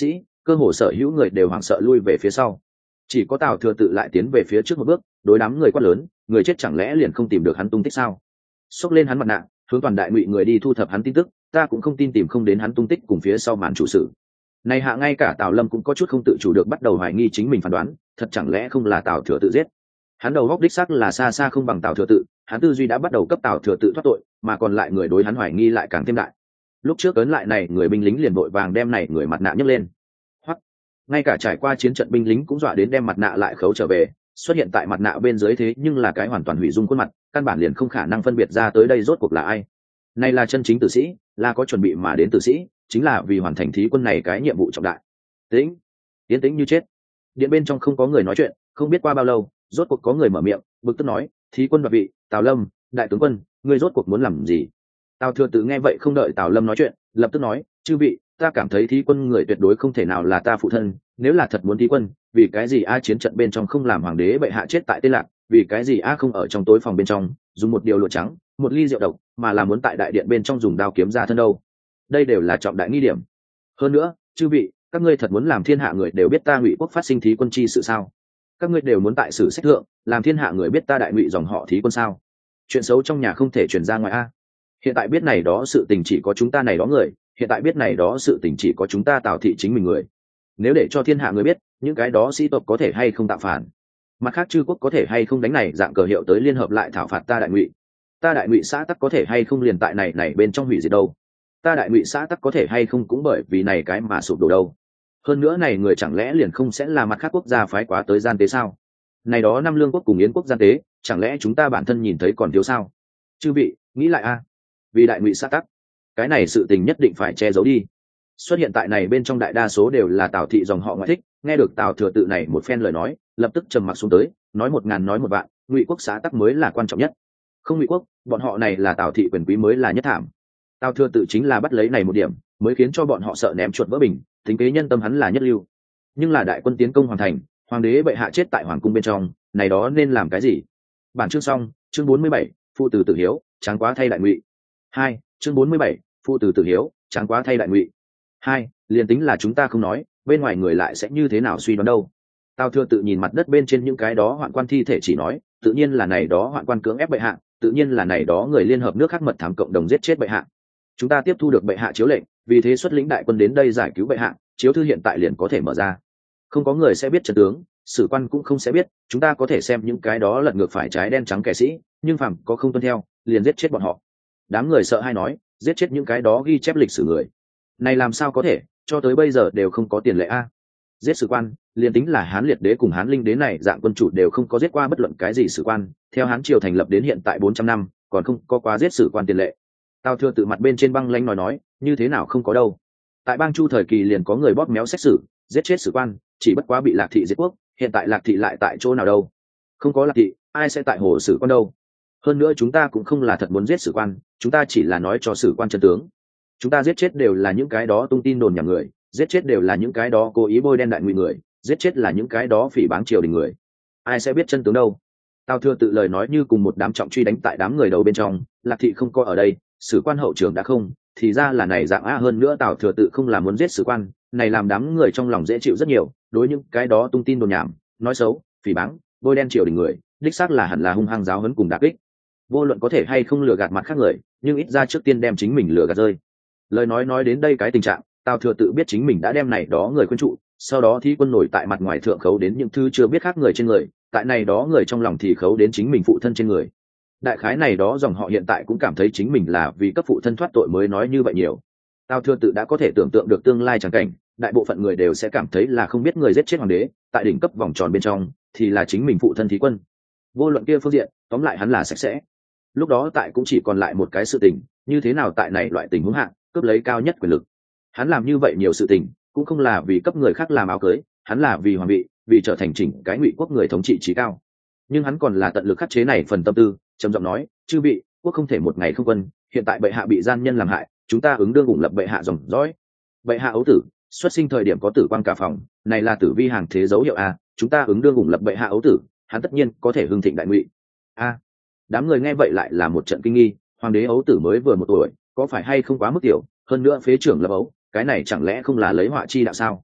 cơ hồ sở hữu người đều hoảng sợ lui về phía sau, chỉ có Tào Thừa Tự lại tiến về phía trước một bước, đối đám người quát lớn, người chết chẳng lẽ liền không tìm được hắn tung tích sao? Xốc lên hắn mặt nạ, hướng toàn đại ngụy người đi thu thập hắn tin tức, ta cũng không tin tìm không đến hắn tung tích cùng phía sau màn chủ sự. Này hạ ngay cả Tào Lâm cũng có chút không tự chủ được bắt đầu hoài nghi chính mình phán đoán, thật chẳng lẽ không là Tào Thừa Tự giết? Hắn đầu góc đích xác là xa xa không bằng Tào Thừa Tự, hắn tư duy đã bắt đầu cấp Tào Thừa Tự thoát tội, mà còn lại người đối hắn hoài nghi lại càng thêm đại. Lúc trước ấn lại này, người binh lính liền vội vàng đem này người mặt nạ nhấc lên. Hoặc ngay cả trải qua chiến trận binh lính cũng dọa đến đem mặt nạ lại khấu trở về, xuất hiện tại mặt nạ bên dưới thế nhưng là cái hoàn toàn hủy dung khuôn mặt, căn bản liền không khả năng phân biệt ra tới đây rốt cuộc là ai. Này là chân chính tử sĩ, là có chuẩn bị mà đến tử sĩ, chính là vì hoàn thành thí quân này cái nhiệm vụ trọng đại. Tĩnh, tiến tĩnh như chết. Điện bên trong không có người nói chuyện, không biết qua bao lâu, rốt cuộc có người mở miệng, bực tức nói, thí quân đoạt vị, Tào Lâm, đại tướng quân, ngươi rốt cuộc muốn làm gì? Tào Thừa Tự nghe vậy không đợi Tào Lâm nói chuyện, lập tức nói, chư vị, ta cảm thấy thí quân người tuyệt đối không thể nào là ta phụ thân, nếu là thật muốn thí quân, vì cái gì a chiến trận bên trong không làm hoàng đế bệ hạ chết tại Tây Lạc, vì cái gì a không ở trong tối phòng bên trong dùng một điều lụa trắng, một ly rượu độc, mà là muốn tại đại điện bên trong dùng đao kiếm ra thân đâu? Đây đều là trọng đại nghi điểm. Hơn nữa, chư vị, các ngươi thật muốn làm thiên hạ người đều biết ta Ngụy quốc phát sinh thí quân chi sự sao? Các ngươi đều muốn tại sử sách thượng làm thiên hạ người biết ta đại Ngụy dòng họ thí quân sao? Chuyện xấu trong nhà không thể truyền ra ngoài a. Hiện tại biết này đó sự tình chỉ có chúng ta này đó người, hiện tại biết này đó sự tình chỉ có chúng ta Tào thị chính mình người. Nếu để cho thiên hạ người biết, những cái đó sĩ tộc có thể hay không tạo phản, mặt khác chư quốc có thể hay không đánh này dạng cờ hiệu tới liên hợp lại thảo phạt ta đại Ngụy, ta đại Ngụy xã tắc có thể hay không liền tại này bên trong hủy diệt đâu, ta đại Ngụy xã tắc có thể hay không cũng bởi vì này cái mà sụp đổ đâu. Hơn nữa này người chẳng lẽ liền không sẽ là mặt khác quốc gia phái quá tới gian tế sao? Này đó năm Lương quốc cùng Yến quốc gian tế, chẳng lẽ chúng ta bản thân nhìn thấy còn thiếu sao? Chư vị nghĩ lại a, vì đại Ngụy xã tắc, cái này sự tình nhất định phải che giấu đi. Xuất hiện tại này bên trong đại đa số đều là Tào thị dòng họ ngoại thích, nghe được Tào Thừa Tự này một phen lời nói, lập tức trầm mặc xuống tới, nói 1000 nói 1 vạn, Ngụy quốc xã tắc mới là quan trọng nhất. Không Ngụy quốc, bọn họ này là Tào thị quyền quý mới là nhất thảm. Tào Thừa Tự chính là bắt lấy này một điểm, mới khiến cho bọn họ sợ ném chuột vỡ bình, tính kế nhân tâm hắn là nhất lưu. Nhưng là đại quân tiến công hoàn thành, hoàng đế bệ hạ chết tại hoàng cung bên trong, này đó nên làm cái gì? Bản chương xong, chương 47, phụ tử tử hiếu, tráng quá thay đại Ngụy. 2, chương 47, phụ tử tử hiếu, tráng quá thay đại Ngụy. 2, liền tính là chúng ta không nói, bên ngoài người lại sẽ như thế nào suy đoán đâu? Tào Thừa Tự nhìn mặt đất bên trên những cái đó hoạn quan thi thể chỉ nói, tự nhiên là này đó hoạn quan cưỡng ép bệ hạ, tự nhiên là này đó người liên hợp nước khác mật thám cộng đồng giết chết bệ hạ. Chúng ta tiếp thu được bệ hạ chiếu lệnh, vì thế xuất lĩnh đại quân đến đây giải cứu bệ hạ, chiếu thư hiện tại liền có thể mở ra. Không có người sẽ biết trận tướng, sử quan cũng không sẽ biết, chúng ta có thể xem những cái đó lật ngược phải trái đen trắng kẻ sĩ, nhưng phàm có không tuân theo, liền giết chết bọn họ. Đám người sợ hay nói, giết chết những cái đó ghi chép lịch sử người. Này làm sao có thể, cho tới bây giờ đều không có tiền lệ a. Giết sử quan, liền tính là Hán Liệt Đế cùng Hán Linh Đế này dạng quân chủ đều không có giết qua bất luận cái gì sử quan, theo Hán triều thành lập đến hiện tại 400 năm, còn không có quá giết sử quan tiền lệ. Tào Thừa Tự mặt bên trên băng lãnh nói, như thế nào không có đâu. Tại Bang Chu thời kỳ liền có người bóp méo xét xử, giết chết sử quan, chỉ bất quá bị Lạc thị diệt quốc, hiện tại Lạc thị lại tại chỗ nào đâu? Không có Lạc thị, ai sẽ tại hồ sử quan đâu? Hơn nữa chúng ta cũng không là thật muốn giết sử quan, chúng ta chỉ là nói cho sử quan chân tướng. Chúng ta giết chết đều là những cái đó tung tin đồn nhảm người, giết chết đều là những cái đó cố ý bôi đen đại Ngụy người, giết chết là những cái đó phỉ báng triều đình người. Ai sẽ biết chân tướng đâu? Tào Thừa Tự lời nói như cùng một đám trọng truy đánh tại đám người đầu bên trong, Lạc thị không có ở đây, sử quan hậu trường đã không, thì ra là này dạng a. Hơn nữa Tào Thừa Tự không làm muốn giết sử quan, này làm đám người trong lòng dễ chịu rất nhiều, đối những cái đó tung tin đồn nhảm, nói xấu, phỉ báng, bôi đen triều đình người, đích xác là hẳn là hung hăng giáo huấn cùng đả kích. Vô luận có thể hay không lừa gạt mặt khác người, nhưng ít ra trước tiên đem chính mình lừa gạt rơi. Lời nói đến đây cái tình trạng, Tào Thừa Tự biết chính mình đã đem này đó người khuyên trụ, sau đó thí quân nổi tại mặt ngoài thượng khấu đến những thứ chưa biết khác người trên người, tại này đó người trong lòng thì khấu đến chính mình phụ thân trên người. Đại khái này đó dòng họ hiện tại cũng cảm thấy chính mình là vì cấp phụ thân thoát tội mới nói như vậy nhiều. Tào Thừa Tự đã có thể tưởng tượng được tương lai chẳng cảnh, đại bộ phận người đều sẽ cảm thấy là không biết người giết chết hoàng đế, tại đỉnh cấp vòng tròn bên trong thì là chính mình phụ thân thí quân. Vô luận kia phương diện, tóm lại hắn là sạch sẽ. Lúc đó tại cũng chỉ còn lại một cái sự tình, như thế nào tại này loại tình huống hạng cướp lấy cao nhất quyền lực. Hắn làm như vậy nhiều sự tình, cũng không là vì cấp người khác làm áo cưới, hắn là vì hoàng vị, vì trở thành chỉnh cái Ngụy quốc người thống trị trí cao. Nhưng hắn còn là tận lực khắc chế này phần tâm tư, trầm giọng nói, chư vị, quốc không thể một ngày không quân, hiện tại bệ hạ bị gian nhân làm hại, chúng ta ứng đương ủng lập bệ hạ dòng dõi. Bệ hạ ấu tử xuất sinh thời điểm có tử quan cả phòng, này là tử vi hàng thế dấu hiệu a, chúng ta ứng đương ủng lập bệ hạ ấu tử, hắn tất nhiên có thể hưng thịnh đại Ngụy. A, đám người nghe vậy lại là một trận kinh nghi, hoàng đế ấu tử mới vừa 1 tuổi, có phải hay không quá mức tiểu, hơn nữa phế trưởng lập ấu, cái này chẳng lẽ không là lấy họa chi đạo sao?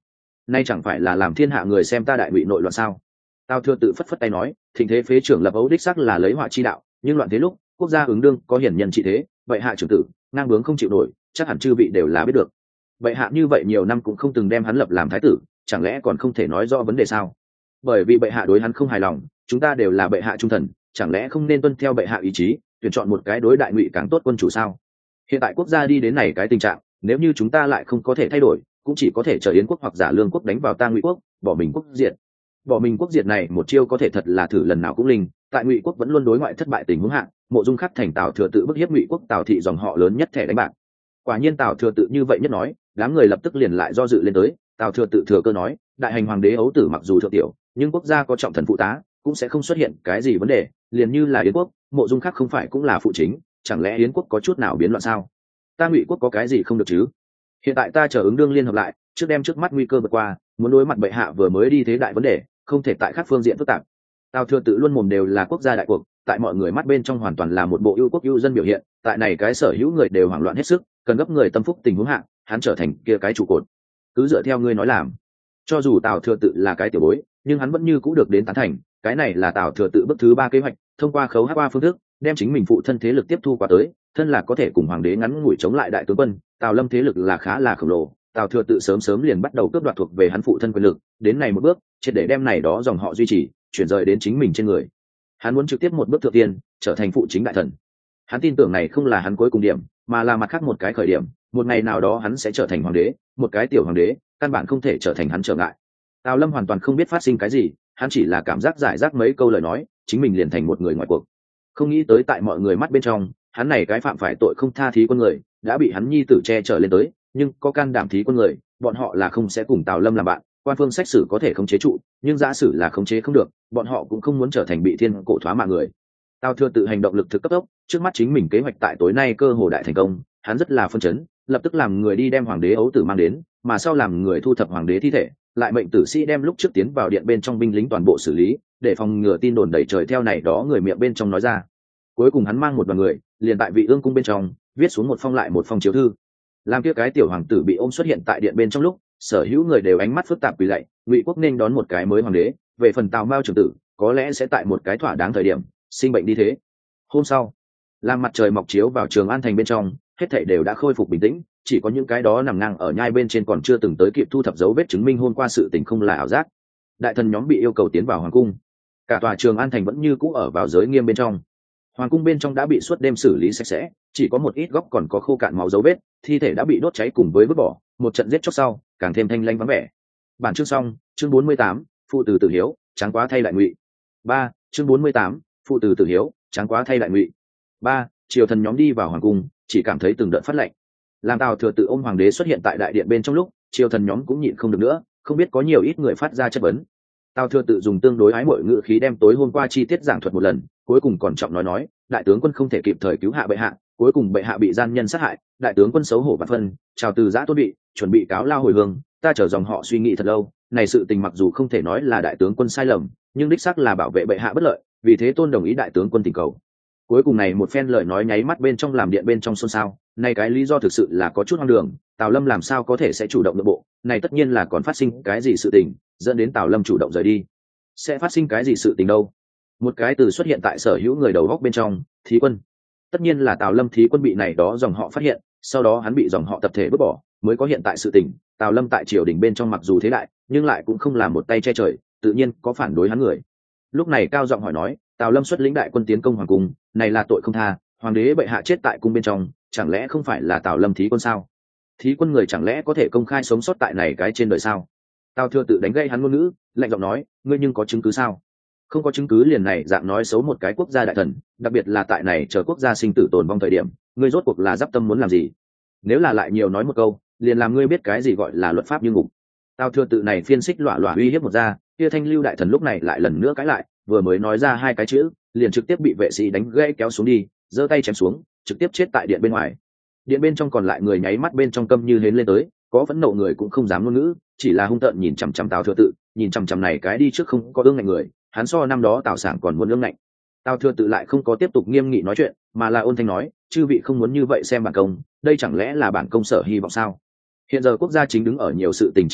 nay chẳng phải là làm thiên hạ người xem ta đại ngụy nội loạn sao? Tào Thừa Tự phất phất tay nói, thịnh thế phế trưởng lập ấu đích sắc là lấy họa chi đạo, nhưng loạn thế lúc quốc gia ứng đương có hiển nhân trị thế, vậy hạ trưởng tử ngang bướng không chịu nổi, chắc hẳn chư vị đều là biết được. Vậy hạ như vậy nhiều năm cũng không từng đem hắn lập làm thái tử, chẳng lẽ còn không thể nói rõ vấn đề sao? Bởi vì bệ hạ đối hắn không hài lòng, chúng ta đều là bệ hạ trung thần, chẳng lẽ không nên tuân theo bệ hạ ý chí, tuyển chọn một cái đối đại ngụy càng tốt quân chủ sao? Hiện tại quốc gia đi đến này cái tình trạng, nếu như chúng ta lại không có thể thay đổi, cũng chỉ có thể chờ Yến quốc hoặc Giả Lương quốc đánh vào ta Ngụy quốc, bỏ mình quốc diệt. Bỏ mình quốc diệt này một chiêu có thể thật là thử lần nào cũng linh, tại Ngụy quốc vẫn luôn đối ngoại thất bại tình huống hạn, Mộ Dung Khắc thành Tào Thừa Tự bức hiếp Ngụy quốc Tào thị dòng họ lớn nhất thẻ đánh bạc. Quả nhiên Tào Thừa Tự như vậy nhất nói, đám người lập tức liền lại do dự lên tới. Tào Thừa Tự thừa cơ nói, đại hành hoàng đế ấu tử mặc dù thượng tiểu, nhưng quốc gia có trọng thần phụ tá, cũng sẽ không xuất hiện cái gì vấn đề, liền như là Yến quốc, Mộ Dung Khắc không phải cũng là phụ chính, chẳng lẽ Yến quốc có chút nào biến loạn sao? Ta Ngụy quốc có cái gì không được chứ? Hiện tại ta chờ ứng đương liên hợp lại, trước đem trước mắt nguy cơ vượt qua, muốn đối mặt bệ hạ vừa mới đi thế đại vấn đề, không thể tại các phương diện phức tạp. Tào Thừa Tự luôn mồm đều là quốc gia đại cuộc, tại mọi người mắt bên trong hoàn toàn là một bộ ưu quốc ưu dân biểu hiện, tại này cái sở hữu người đều hoảng loạn hết sức, cần gấp người tâm phúc tình huống hạ, hắn trở thành kia cái trụ cột. Cứ dựa theo ngươi nói làm. Cho dù Tào Thừa Tự là cái tiểu bối, nhưng hắn vẫn như cũ được đến tán thành, cái này là Tào Thừa Tự bước thứ 3 kế hoạch, thông qua khấu hắc qua phương thức, đem chính mình phụ thân thế lực tiếp thu qua tới, thân là có thể cùng hoàng đế ngắn ngủi chống lại đại tướng quân, Tào Lâm thế lực là khá là khổng lồ, Tào Thừa Tự sớm liền bắt đầu cướp đoạt thuộc về hắn phụ thân quyền lực, đến này một bước, triệt để đem này đó dòng họ duy trì, chuyển rời đến chính mình trên người. Hắn muốn trực tiếp một bước thượng tiên, trở thành phụ chính đại thần. Hắn tin tưởng này không là hắn cuối cùng điểm, mà là mặt khác một cái khởi điểm, một ngày nào đó hắn sẽ trở thành hoàng đế, một cái tiểu hoàng đế, căn bản không thể trở thành hắn trở ngại. Tào Lâm hoàn toàn không biết phát sinh cái gì, hắn chỉ là cảm giác giải rác mấy câu lời nói, chính mình liền thành một người ngoài cuộc. Không nghĩ tới tại mọi người mắt bên trong, hắn này cái phạm phải tội không tha thí quân người, đã bị hắn nhi tử che chở lên tới, nhưng có can đảm thí quân người, bọn họ là không sẽ cùng Tào Lâm làm bạn, quan phương xét xử có thể khống chế trụ, nhưng giả sử là khống chế không được, bọn họ cũng không muốn trở thành bị thiên cổ thoá mạng người. Tào Thừa Tự hành động lực thực cấp tốc, trước mắt chính mình kế hoạch tại tối nay cơ hồ đại thành công, hắn rất là phân chấn, lập tức làm người đi đem hoàng đế ấu tử mang đến, mà sau làm người thu thập hoàng đế thi thể, lại mệnh tử sĩ đem lúc trước tiến vào điện bên trong binh lính toàn bộ xử lý, để phòng ngừa tin đồn đẩy trời theo này đó người miệng bên trong nói ra. Cuối cùng hắn mang một đoàn người, liền tại Vị Ương cung bên trong, viết xuống một phong lại một phong chiếu thư. Làm kia cái tiểu hoàng tử bị ôm xuất hiện tại điện bên trong lúc, sở hữu người đều ánh mắt phức tạp quỳ lạy, Ngụy quốc nên đón một cái mới hoàng đế, về phần Tào Mao trưởng tử, có lẽ sẽ tại một cái thỏa đáng thời điểm sinh bệnh đi thế. Hôm sau, làm mặt trời mọc chiếu vào Trường An thành bên trong, hết thảy đều đã khôi phục bình tĩnh, chỉ có những cái đó nằm ngang ở nhai bên trên còn chưa từng tới kịp thu thập dấu vết chứng minh hôm qua sự tình không là ảo giác. Đại thần nhóm bị yêu cầu tiến vào hoàng cung, cả tòa Trường An thành vẫn như cũ ở vào giới nghiêm bên trong. Hoàng cung bên trong đã bị suốt đêm xử lý sạch sẽ, chỉ có một ít góc còn có khô cạn máu dấu vết, thi thể đã bị đốt cháy cùng với vứt bỏ, một trận giết chóc sau, càng thêm thanh lanh vắng vẻ. Bản chương xong, chương 48, phụ tử tử hiếu, tráng quá thay đại ngụy. 3, chương 48, phụ tử tử hiếu, tráng quá thay đại ngụy. 3, triều thần nhóm đi vào hoàng cung, chỉ cảm thấy từng đợt phát lạnh. Làm Tào Thừa Tự ôm hoàng đế xuất hiện tại đại điện bên trong lúc, triều thần nhóm cũng nhịn không được nữa, không biết có nhiều ít người phát ra chất vấn. Tào Thừa Tự dùng tương đối ái mội ngữ khí đem tối hôm qua chi tiết giảng thuật một lần, cuối cùng còn trọng nói, đại tướng quân không thể kịp thời cứu hạ bệ hạ, cuối cùng bệ hạ bị gian nhân sát hại, đại tướng quân xấu hổ vạn phân, chào từ giã tôn bị, chuẩn bị cáo lao hồi hương, ta chờ dòng họ suy nghĩ thật lâu, này sự tình mặc dù không thể nói là đại tướng quân sai lầm, nhưng đích xác là bảo vệ bệ hạ bất lợi, vì thế tôn đồng ý đại tướng quân tình cầu. Cuối cùng này một phen lời nói nháy mắt bên trong làm điện bên trong xôn xao, này cái lý do thực sự là có chút hoang đường, Tào Lâm làm sao có thể sẽ chủ động nội bộ, này tất nhiên là còn phát sinh cái gì sự tình, dẫn đến Tào Lâm chủ động rời đi. Sẽ phát sinh cái gì sự tình đâu? Một cái từ xuất hiện tại sở hữu người đầu góc bên trong, thí quân. Tất nhiên là Tào Lâm thí quân bị này đó dòng họ phát hiện, sau đó hắn bị dòng họ tập thể vứt bỏ, mới có hiện tại sự tình. Tào Lâm tại triều đình bên trong mặc dù thế đại, nhưng lại cũng không làm một tay che trời, tự nhiên có phản đối hắn người. Lúc này cao giọng hỏi nói, Tào Lâm xuất lĩnh đại quân tiến công hoàng cung, này là tội không tha, hoàng đế bệ hạ chết tại cung bên trong, chẳng lẽ không phải là Tào Lâm thí quân sao? Thí quân người chẳng lẽ có thể công khai sống sót tại này cái trên đời sao? Tào Thừa Tự đánh gây hắn ngôn ngữ, lạnh giọng nói, ngươi nhưng có chứng cứ sao? Không có chứng cứ liền này dạng nói xấu một cái quốc gia đại thần, đặc biệt là tại này chờ quốc gia sinh tử tồn vong thời điểm, ngươi rốt cuộc là giáp tâm muốn làm gì? Nếu là lại nhiều nói một câu, liền làm ngươi biết cái gì gọi là luật pháp như ngục. Tào Thừa Tự này phiên xích lọa lọa uy hiếp một ra, kia Thanh Lưu đại thần lúc này lại lần nữa cãi lại, vừa mới nói ra hai cái chữ, liền trực tiếp bị vệ sĩ đánh gãy kéo xuống đi, giơ tay chém xuống, trực tiếp chết tại điện bên ngoài. Điện bên trong còn lại người nháy mắt bên trong câm như hến lên tới, có phẫn nộ người cũng không dám ngôn ngữ, chỉ là hung tợn nhìn chằm chằm Tào Thừa Tự, nhìn chằm chằm này cái đi trước không có ương ngạnh người, hắn so năm đó Tào Sảng còn muốn ương ngạnh. Tào Thừa Tự lại không có tiếp tục nghiêm nghị nói chuyện, mà là ôn thanh nói, chư vị không muốn như vậy xem bản công, đây chẳng lẽ là bản công sở hy vọng sao? Hiện giờ quốc gia chính đứng ở nhiều sự tình chi thu,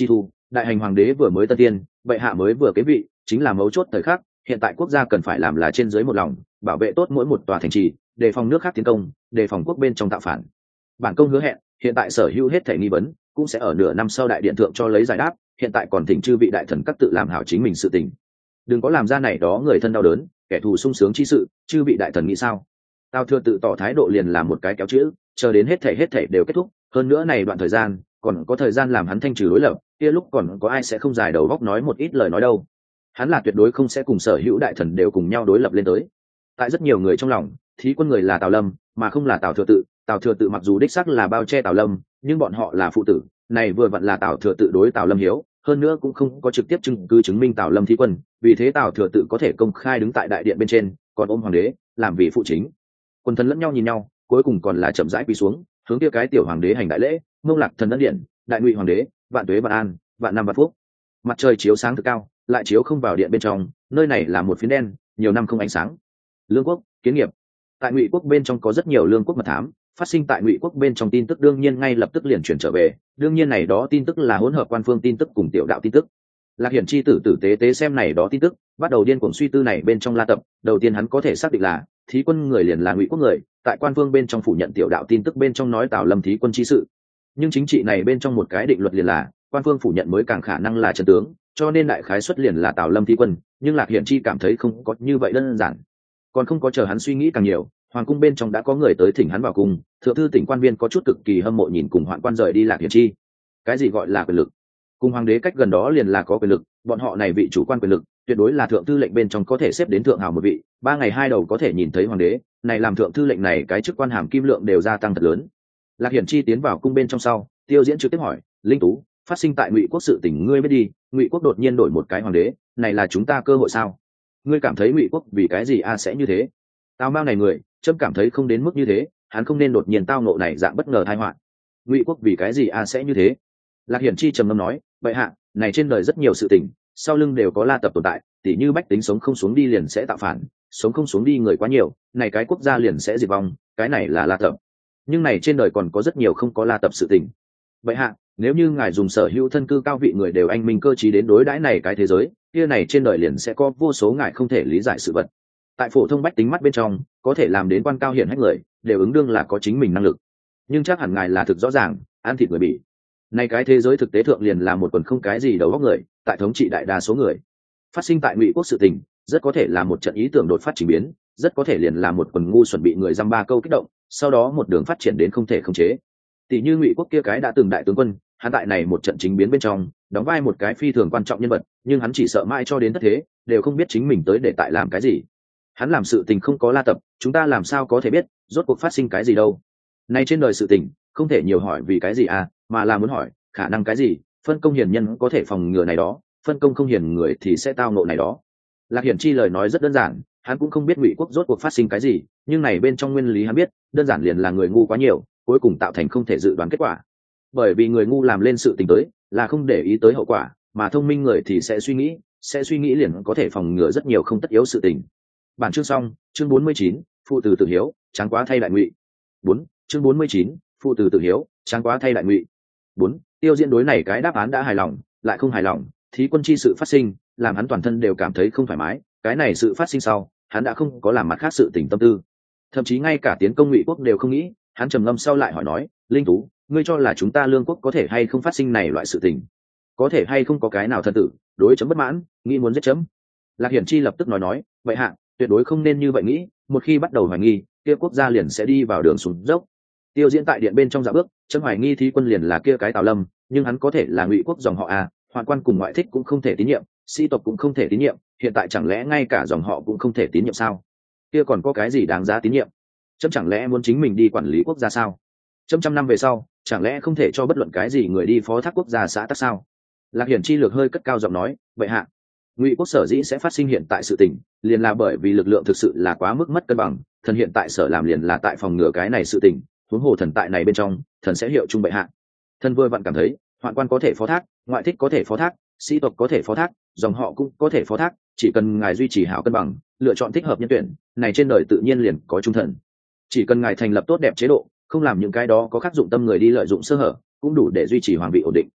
đại hành hoàng đế vừa mới tân tiên, bệ hạ mới vừa kế vị, chính là mấu chốt thời khắc. Hiện tại quốc gia cần phải làm là trên dưới một lòng, bảo vệ tốt mỗi một tòa thành trì, đề phòng nước khác tiến công, đề phòng quốc bên trong tạo phản. Bản công hứa hẹn, hiện tại sở hữu hết thể nghi vấn cũng sẽ ở nửa năm sau đại điện thượng cho lấy giải đáp. Hiện tại còn thỉnh chư vị đại thần các tự làm hảo chính mình sự tình, đừng có làm ra này đó người thân đau đớn, kẻ thù sung sướng chi sự. Chư vị đại thần nghĩ sao? Tào Thừa tự tỏ thái độ liền là một cái kéo chữ, chờ đến hết thể đều kết thúc, hơn nữa này đoạn thời gian còn có thời gian làm hắn thanh trừ đối lập, kia lúc còn có ai sẽ không dài đầu góc nói một ít lời nói đâu. Hắn là tuyệt đối không sẽ cùng sở hữu đại thần đều cùng nhau đối lập lên tới. Tại rất nhiều người trong lòng, thí quân người là Tào Lâm mà không là Tào Thừa tự. Tào Thừa tự mặc dù đích xác là bao che Tào Lâm, nhưng bọn họ là phụ tử, này vừa vặn là Tào Thừa tự đối Tào Lâm hiếu, hơn nữa cũng không có trực tiếp chứng cứ chứng minh Tào Lâm thí quân, vì thế Tào Thừa tự có thể công khai đứng tại đại điện bên trên, còn ôm hoàng đế làm vị phụ chính. Quân thần lẫn nhau nhìn nhau, cuối cùng còn là chậm rãi quỳ xuống, hướng kia cái tiểu hoàng đế hành đại lễ. Mông Lạc Thần ân điện, đại ngụy hoàng đế, vạn tuế vạn an, vạn năm vạn phúc. Mặt trời chiếu sáng thực cao, lại chiếu không vào điện bên trong, nơi này là một phiến đen, nhiều năm không ánh sáng. Lương quốc, kiến nghiệp. Tại ngụy quốc bên trong có rất nhiều lương quốc mật thám, phát sinh tại ngụy quốc bên trong tin tức đương nhiên ngay lập tức liền chuyển trở về. Đương nhiên này đó tin tức là hỗn hợp quan phương tin tức cùng tiểu đạo tin tức. Lạc Hiển chi tử tử tế tế xem này đó tin tức, bắt đầu điên cuồng suy tư này bên trong La Tập. Đầu tiên hắn có thể xác định là thí quân người liền là ngụy quốc người, tại quan phương bên trong phủ nhận tiểu đạo tin tức bên trong nói Tào Lâm thí quân chi sự. Nhưng chính trị này bên trong một cái định luật liền là quan phương phủ nhận mới càng khả năng là chân tướng, cho nên đại khái xuất liền là Tào Lâm thí quân. Nhưng Lạc Hiển chi cảm thấy không có như vậy đơn giản, còn không có chờ hắn suy nghĩ càng nhiều, hoàng cung bên trong đã có người tới thỉnh hắn vào cung. Thượng thư tỉnh quan viên có chút cực kỳ hâm mộ nhìn cùng hoạn quan rời đi Lạc Hiển chi. Cái gì gọi là quyền lực? Cùng hoàng đế cách gần đó liền là có quyền lực, bọn họ này vị chủ quan quyền lực tuyệt đối là thượng thư lệnh bên trong có thể xếp đến thượng hào một vị, 3 ngày 2 đầu có thể nhìn thấy hoàng đế, này làm thượng thư lệnh này cái chức quan hàm kim lượng đều gia tăng thật lớn. Lạc Hiển chi tiến vào cung bên trong sau, Tiêu Diễn trực tiếp hỏi, Linh Tú, phát sinh tại ngụy quốc sự tình ngươi biết đi, ngụy quốc đột nhiên đổi một cái hoàng đế, này là chúng ta cơ hội sao? Ngươi cảm thấy ngụy quốc vì cái gì sẽ như thế? Tao mang này người, chấm cảm thấy không đến mức như thế, hắn không nên đột nhiên tao ngộ này dạng bất ngờ tai họa. Ngụy quốc vì cái gì sẽ như thế? Lạc Hiển chi trầm ngâm nói, vậy hạ, này trên đời rất nhiều sự tình, sau lưng đều có La Tập tồn tại, tỉ như bách tính sống không xuống đi liền sẽ tạo phản, sống không xuống đi người quá nhiều, này cái quốc gia liền sẽ diệt vong, cái này là La Tập. Nhưng này trên đời còn có rất nhiều không có La Tập sự tình. Vậy hạ, nếu như ngài dùng sở hữu thân cư cao vị người đều anh minh cơ trí đến đối đãi này cái thế giới, kia này trên đời liền sẽ có vô số ngài không thể lý giải sự vật. Tại phổ thông bách tính mắt bên trong, có thể làm đến quan cao hiển hách người, đều ứng đương là có chính mình năng lực. Nhưng chắc hẳn ngài là thực rõ ràng, ăn thịt người bị. Này cái thế giới thực tế thượng liền là một quần không cái gì đầu óc người, tại thống trị đại đa số người. Phát sinh tại ngụy quốc sự tình, rất có thể là một trận ý tưởng đột phát chỉnh biến, rất có thể liền là một quần ngu xuẩn bị người dăm ba câu kích động, sau đó một đường phát triển đến không thể khống chế. Tỷ như ngụy quốc kia cái đã từng đại tướng quân, hắn tại này một trận chính biến bên trong, đóng vai một cái phi thường quan trọng nhân vật, nhưng hắn chỉ sợ mãi cho đến thất thế, đều không biết chính mình tới để tại làm cái gì. Hắn làm sự tình không có La Tập, chúng ta làm sao có thể biết rốt cuộc phát sinh cái gì đâu? Này trên đời sự tình, không thể nhiều hỏi vì cái gì mà là muốn hỏi khả năng cái gì, phân công hiền nhân có thể phòng ngừa này đó, phân công không hiền người thì sẽ tao ngộ này đó. Lạc Hiển chi lời nói rất đơn giản, hắn cũng không biết ngụy quốc rốt cuộc phát sinh cái gì, nhưng này bên trong nguyên lý hắn biết, đơn giản liền là người ngu quá nhiều, cuối cùng tạo thành không thể dự đoán kết quả. Bởi vì người ngu làm lên sự tình tới, là không để ý tới hậu quả, mà thông minh người thì sẽ suy nghĩ liền có thể phòng ngừa rất nhiều không tất yếu sự tình. Bản chương xong, chương 49, phụ tử tự hiếu, tráng quá thay đại ngụy. 4, chương 49, phụ tử tự hiếu, tráng quá thay đại ngụy. 4, Tiêu Diễn đối này cái đáp án đã hài lòng, lại không hài lòng, thí quân chi sự phát sinh, làm hắn toàn thân đều cảm thấy không thoải mái, cái này sự phát sinh sau, hắn đã không có làm mặt khác sự tình tâm tư. Thậm chí ngay cả tiến công ngụy quốc đều không nghĩ, hắn trầm ngâm sau lại hỏi nói, Linh Tú, ngươi cho là chúng ta lương quốc có thể hay không phát sinh này loại sự tình? Có thể hay không có cái nào thân tử, đối chấm bất mãn, nghĩ muốn giết chấm? Lạc Hiển chi lập tức nói, vậy hạ, tuyệt đối không nên như vậy nghĩ, một khi bắt đầu hoài nghi, kia quốc gia liền sẽ đi vào đường xuống dốc. Tiêu Diễn tại điện bên trong dạo bước, chấm hoài nghi thí quân liền là kia cái Tào Lâm, nhưng hắn có thể là ngụy quốc dòng họ hoạn quan cùng ngoại thích cũng không thể tín nhiệm, sĩ tộc cũng không thể tín nhiệm, hiện tại chẳng lẽ ngay cả dòng họ cũng không thể tín nhiệm sao? Kia còn có cái gì đáng giá tín nhiệm? Chấm chẳng lẽ muốn chính mình đi quản lý quốc gia sao? Chấm trăm năm về sau, chẳng lẽ không thể cho bất luận cái gì người đi phó thác quốc gia xã tắc sao? Lạc Hiển chi lược hơi cất cao giọng nói, vậy hạ, ngụy quốc sở dĩ sẽ phát sinh hiện tại sự tình, liền là bởi vì lực lượng thực sự là quá mức mất cân bằng, thần hiện tại sở làm liền là tại phòng ngừa cái này sự tình, huống hồ thần tại này bên trong, thần sẽ hiệu chung bệ hạ. Thần vừa vặn cảm thấy, hoạn quan có thể phó thác, ngoại thích có thể phó thác, sĩ tộc có thể phó thác, dòng họ cũng có thể phó thác, chỉ cần ngài duy trì hảo cân bằng, lựa chọn thích hợp nhân tuyển, này trên đời tự nhiên liền có trung thần. Chỉ cần ngài thành lập tốt đẹp chế độ, không làm những cái đó có khắc dụng tâm người đi lợi dụng sơ hở, cũng đủ để duy trì hoàng vị ổn định.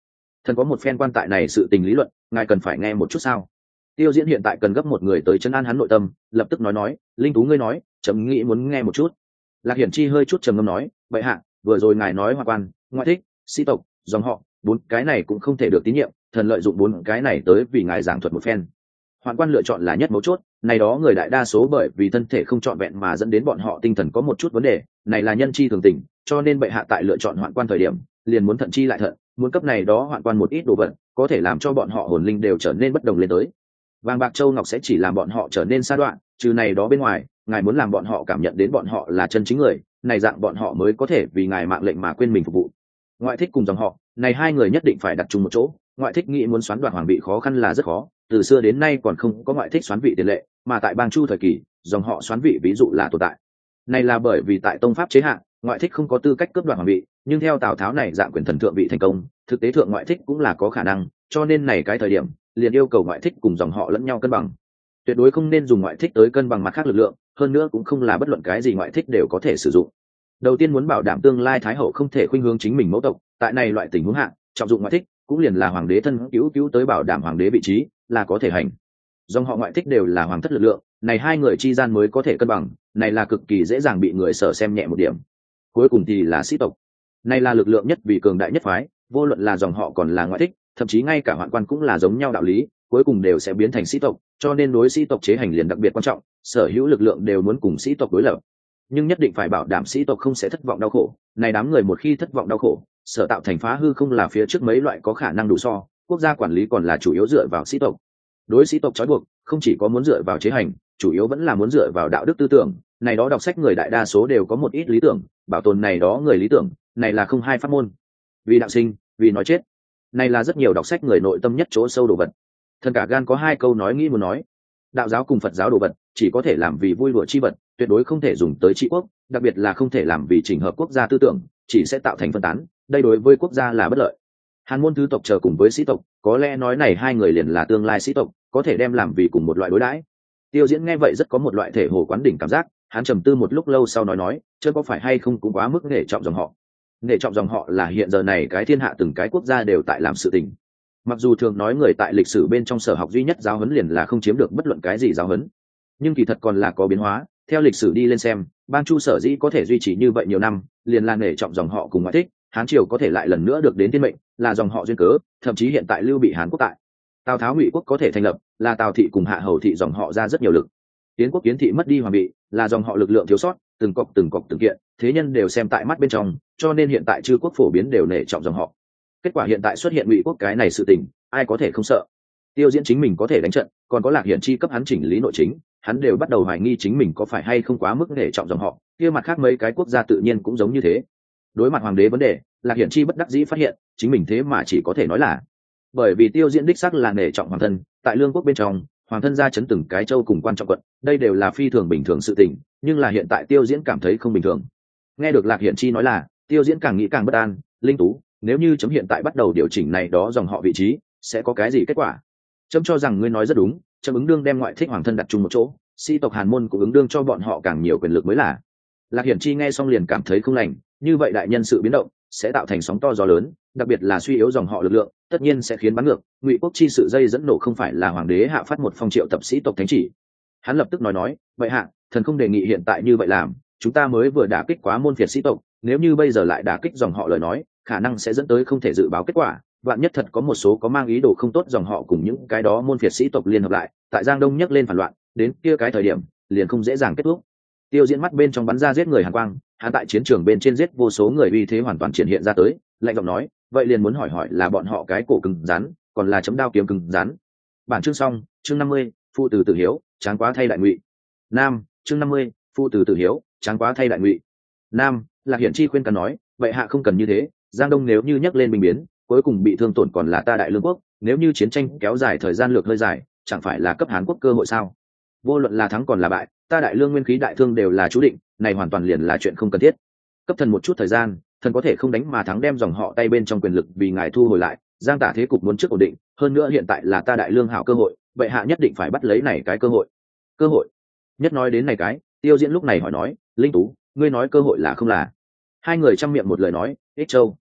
Thần có một phen quan tại này sự tình lý luận, ngài cần phải nghe một chút sao? Tiêu Diễn hiện tại cần gấp một người tới trấn an hắn nội tâm, lập tức nói, linh tú ngươi nói, chấm nghĩ muốn nghe một chút. Lạc Hiển Chi hơi chút trầm ngâm nói, vậy hạ, vừa rồi ngài nói hoa quan, ngoại thích, sĩ tộc, dòng họ, bốn cái này cũng không thể được tín nhiệm, thần lợi dụng bốn cái này tới vì ngài giảng thuật một phen. Hoạn quan lựa chọn là nhất mấu chốt, này đó người đại đa số bởi vì thân thể không trọn vẹn mà dẫn đến bọn họ tinh thần có một chút vấn đề, này là nhân chi thường tình, cho nên bệ hạ tại lựa chọn hoạn quan thời điểm, liền muốn thận chi lại thận, muốn cấp này đó hoạn quan một ít đồ vật, có thể làm cho bọn họ hồn linh đều trở nên bất đồng lên tới. Vàng bạc châu ngọc sẽ chỉ làm bọn họ trở nên sa đoạn, trừ này đó bên ngoài, ngài muốn làm bọn họ cảm nhận đến bọn họ là chân chính người, này dạng bọn họ mới có thể vì ngài mạng lệnh mà quên mình phục vụ. Ngoại thích cùng dòng họ, này hai người nhất định phải đặt chung một chỗ, ngoại thích nghĩ muốn xoán đoạt hoàng vị khó khăn là rất khó, từ xưa đến nay còn không có ngoại thích xoán vị tiền lệ, mà tại bang Chu thời kỳ, dòng họ xoán vị ví dụ là tồn tại. Này là bởi vì tại tông pháp chế hạn, ngoại thích không có tư cách cướp đoạt hoàng vị, nhưng theo Tào Tháo này dạng quyền thần thượng vị thành công, thực tế thượng ngoại thích cũng là có khả năng, cho nên này cái thời điểm, liền yêu cầu ngoại thích cùng dòng họ lẫn nhau cân bằng. Tuyệt đối không nên dùng ngoại thích tới cân bằng mặt khác lực lượng, hơn nữa cũng không là bất luận cái gì ngoại thích đều có thể sử dụng. Đầu tiên muốn bảo đảm tương lai thái hậu không thể khuynh hướng chính mình mẫu tộc, tại này loại tình huống hạ, trọng dụng ngoại thích cũng liền là hoàng đế thân cứu tới bảo đảm hoàng đế vị trí là có thể hành. Dòng họ ngoại thích đều là hoàng thất lực lượng, này hai người chi gian mới có thể cân bằng, này là cực kỳ dễ dàng bị người sở xem nhẹ một điểm. Cuối cùng thì là sĩ tộc, này là lực lượng nhất vì cường đại nhất phái, vô luận là dòng họ còn là ngoại thích, thậm chí ngay cả hoạn quan cũng là giống nhau đạo lý, cuối cùng đều sẽ biến thành sĩ tộc, cho nên đối sĩ tộc chế hành liền đặc biệt quan trọng, sở hữu lực lượng đều muốn cùng sĩ tộc đối lập, nhưng nhất định phải bảo đảm sĩ tộc không sẽ thất vọng đau khổ. Này đám người một khi thất vọng đau khổ, sở tạo thành phá hư không là phía trước mấy loại có khả năng đủ so, quốc gia quản lý còn là chủ yếu dựa vào sĩ tộc. Đối sĩ tộc trói buộc không chỉ có muốn dựa vào chế hành, chủ yếu vẫn là muốn dựa vào đạo đức tư tưởng. Này đó đọc sách người đại đa số đều có một ít lý tưởng, bảo tồn này đó người lý tưởng, này là không hai pháp môn. Vì đạo sinh, vì nói chết, này là rất nhiều đọc sách người nội tâm nhất chỗ sâu đồ vật. Thần cả gan có hai câu nói nghĩ muốn nói, đạo giáo cùng Phật giáo đồ vật chỉ có thể làm vì vui đùa chi vật, tuyệt đối không thể dùng tới trị quốc, đặc biệt là không thể làm vì chỉnh hợp quốc gia tư tưởng, chỉ sẽ tạo thành phân tán, đây đối với quốc gia là bất lợi. Hàn môn thứ tộc chờ cùng với sĩ tộc, có lẽ nói này hai người liền là tương lai sĩ tộc, có thể đem làm vì cùng một loại đối đãi. Tiêu Diễn nghe vậy rất có một loại thể hồ quán đỉnh cảm giác, hắn trầm tư một lúc lâu sau nói, chứ có phải hay không cũng quá mức nể trọng dòng họ. Nể trọng dòng họ là hiện giờ này cái thiên hạ từng cái quốc gia đều tại làm sự tình. Mặc dù thường nói người tại lịch sử bên trong sở học duy nhất giáo huấn liền là không chiếm được bất luận cái gì giáo huấn, nhưng kỳ thật còn là có biến hóa. Theo lịch sử đi lên xem, Ban Chu sở dĩ có thể duy trì như vậy nhiều năm, liền là nể trọng dòng họ cùng ngoại thích, Hán triều có thể lại lần nữa được đến thiên mệnh, là dòng họ duyên cớ, thậm chí hiện tại Lưu bị Hán quốc tại. Tào Tháo Ngụy quốc có thể thành lập, là Tào thị cùng Hạ Hầu thị dòng họ ra rất nhiều lực. Tiến quốc Kiến thị mất đi hoàng vị, là dòng họ lực lượng thiếu sót, từng cọc từng kiện, thế nhân đều xem tại mắt bên trong, cho nên hiện tại chư quốc phổ biến đều nể trọng dòng họ. Kết quả hiện tại xuất hiện Ngụy quốc cái này sự tình, ai có thể không sợ. Tiêu Diễn chính mình có thể đánh trận, còn có Lạc Hiển Chi cấp hắn chỉnh lý nội chính, hắn đều bắt đầu hoài nghi chính mình có phải hay không quá mức nể trọng dòng họ, kia mặt khác mấy cái quốc gia tự nhiên cũng giống như thế. Đối mặt hoàng đế vấn đề, Lạc Hiển Chi bất đắc dĩ phát hiện chính mình thế mà chỉ có thể nói là bởi vì Tiêu Diễn đích xác là nể trọng hoàng thân, tại lương quốc bên trong hoàng thân gia chấn từng cái châu cùng quan trọng quận, đây đều là phi thường bình thường sự tình, nhưng là hiện tại Tiêu Diễn cảm thấy không bình thường. Nghe được Lạc Hiển Chi nói là, Tiêu Diễn càng nghĩ càng bất an. Linh tú, nếu như chấm hiện tại bắt đầu điều chỉnh này đó dòng họ vị trí, sẽ có cái gì kết quả? Chấm cho rằng ngươi nói rất đúng, chấm ứng đương đem ngoại thích hoàng thân đặt chung một chỗ, sĩ tộc Hàn môn cũng ứng đương cho bọn họ càng nhiều quyền lực mới là. Lạc Hiển Chi nghe xong liền cảm thấy không lành, như vậy đại nhân sự biến động sẽ tạo thành sóng to gió lớn, đặc biệt là suy yếu dòng họ lực lượng, tất nhiên sẽ khiến bắn ngược. Ngụy quốc chi sự dây dẫn nổ không phải là hoàng đế hạ phát một phong triệu tập sĩ tộc thánh chỉ. Hắn lập tức nói, vậy hạ, thần không đề nghị hiện tại như vậy làm, chúng ta mới vừa đả kích quá môn phiệt sĩ tộc, nếu như bây giờ lại đả kích dòng họ lời nói, khả năng sẽ dẫn tới không thể dự báo kết quả. Vạn nhất thật có một số có mang ý đồ không tốt dòng họ cùng những cái đó môn phiệt sĩ tộc liên hợp lại, tại Giang Đông nhấc lên phản loạn, đến kia cái thời điểm liền không dễ dàng kết thúc. Tiêu Diễn mắt bên trong bắn ra giết người hàn quang, hắn tại chiến trường bên trên giết vô số người, uy thế hoàn toàn triển hiện ra tới, lạnh giọng nói, vậy liền muốn hỏi là bọn họ cái cổ cứng rắn, còn là chấm đao kiếm cứng rắn. Bản chương xong, chương 50, phụ tử tử hiếu, tráng quá thay đại ngụy. Nam, chương 50, phụ tử tử hiếu, tráng quá thay đại ngụy. Nam, Lạc Hiển Chi khuyên can nói, vậy hạ không cần như thế, Giang Đông nếu như nhấc lên binh biến, cuối cùng bị thương tổn còn là ta Đại Lương quốc, nếu như chiến tranh kéo dài thời gian lược hơi dài, chẳng phải là cấp Hán quốc cơ hội sao? Vô luận là thắng còn là bại, ta Đại Lương nguyên khí đại thương đều là chú định, này hoàn toàn liền là chuyện không cần thiết. Cấp thần một chút thời gian, thần có thể không đánh mà thắng, đem dòng họ tay bên trong quyền lực vì ngài thu hồi lại, Giang Tả thế cục muốn trước ổn định, hơn nữa hiện tại là ta Đại Lương hảo cơ hội, vậy hạ nhất định phải bắt lấy này cái cơ hội. Cơ hội? Nhất nói đến này cái, Tiêu Diễn lúc này hỏi nói, Linh tú, ngươi nói cơ hội là không là? Hai người chăm miệng một lời nói, Ích Châu.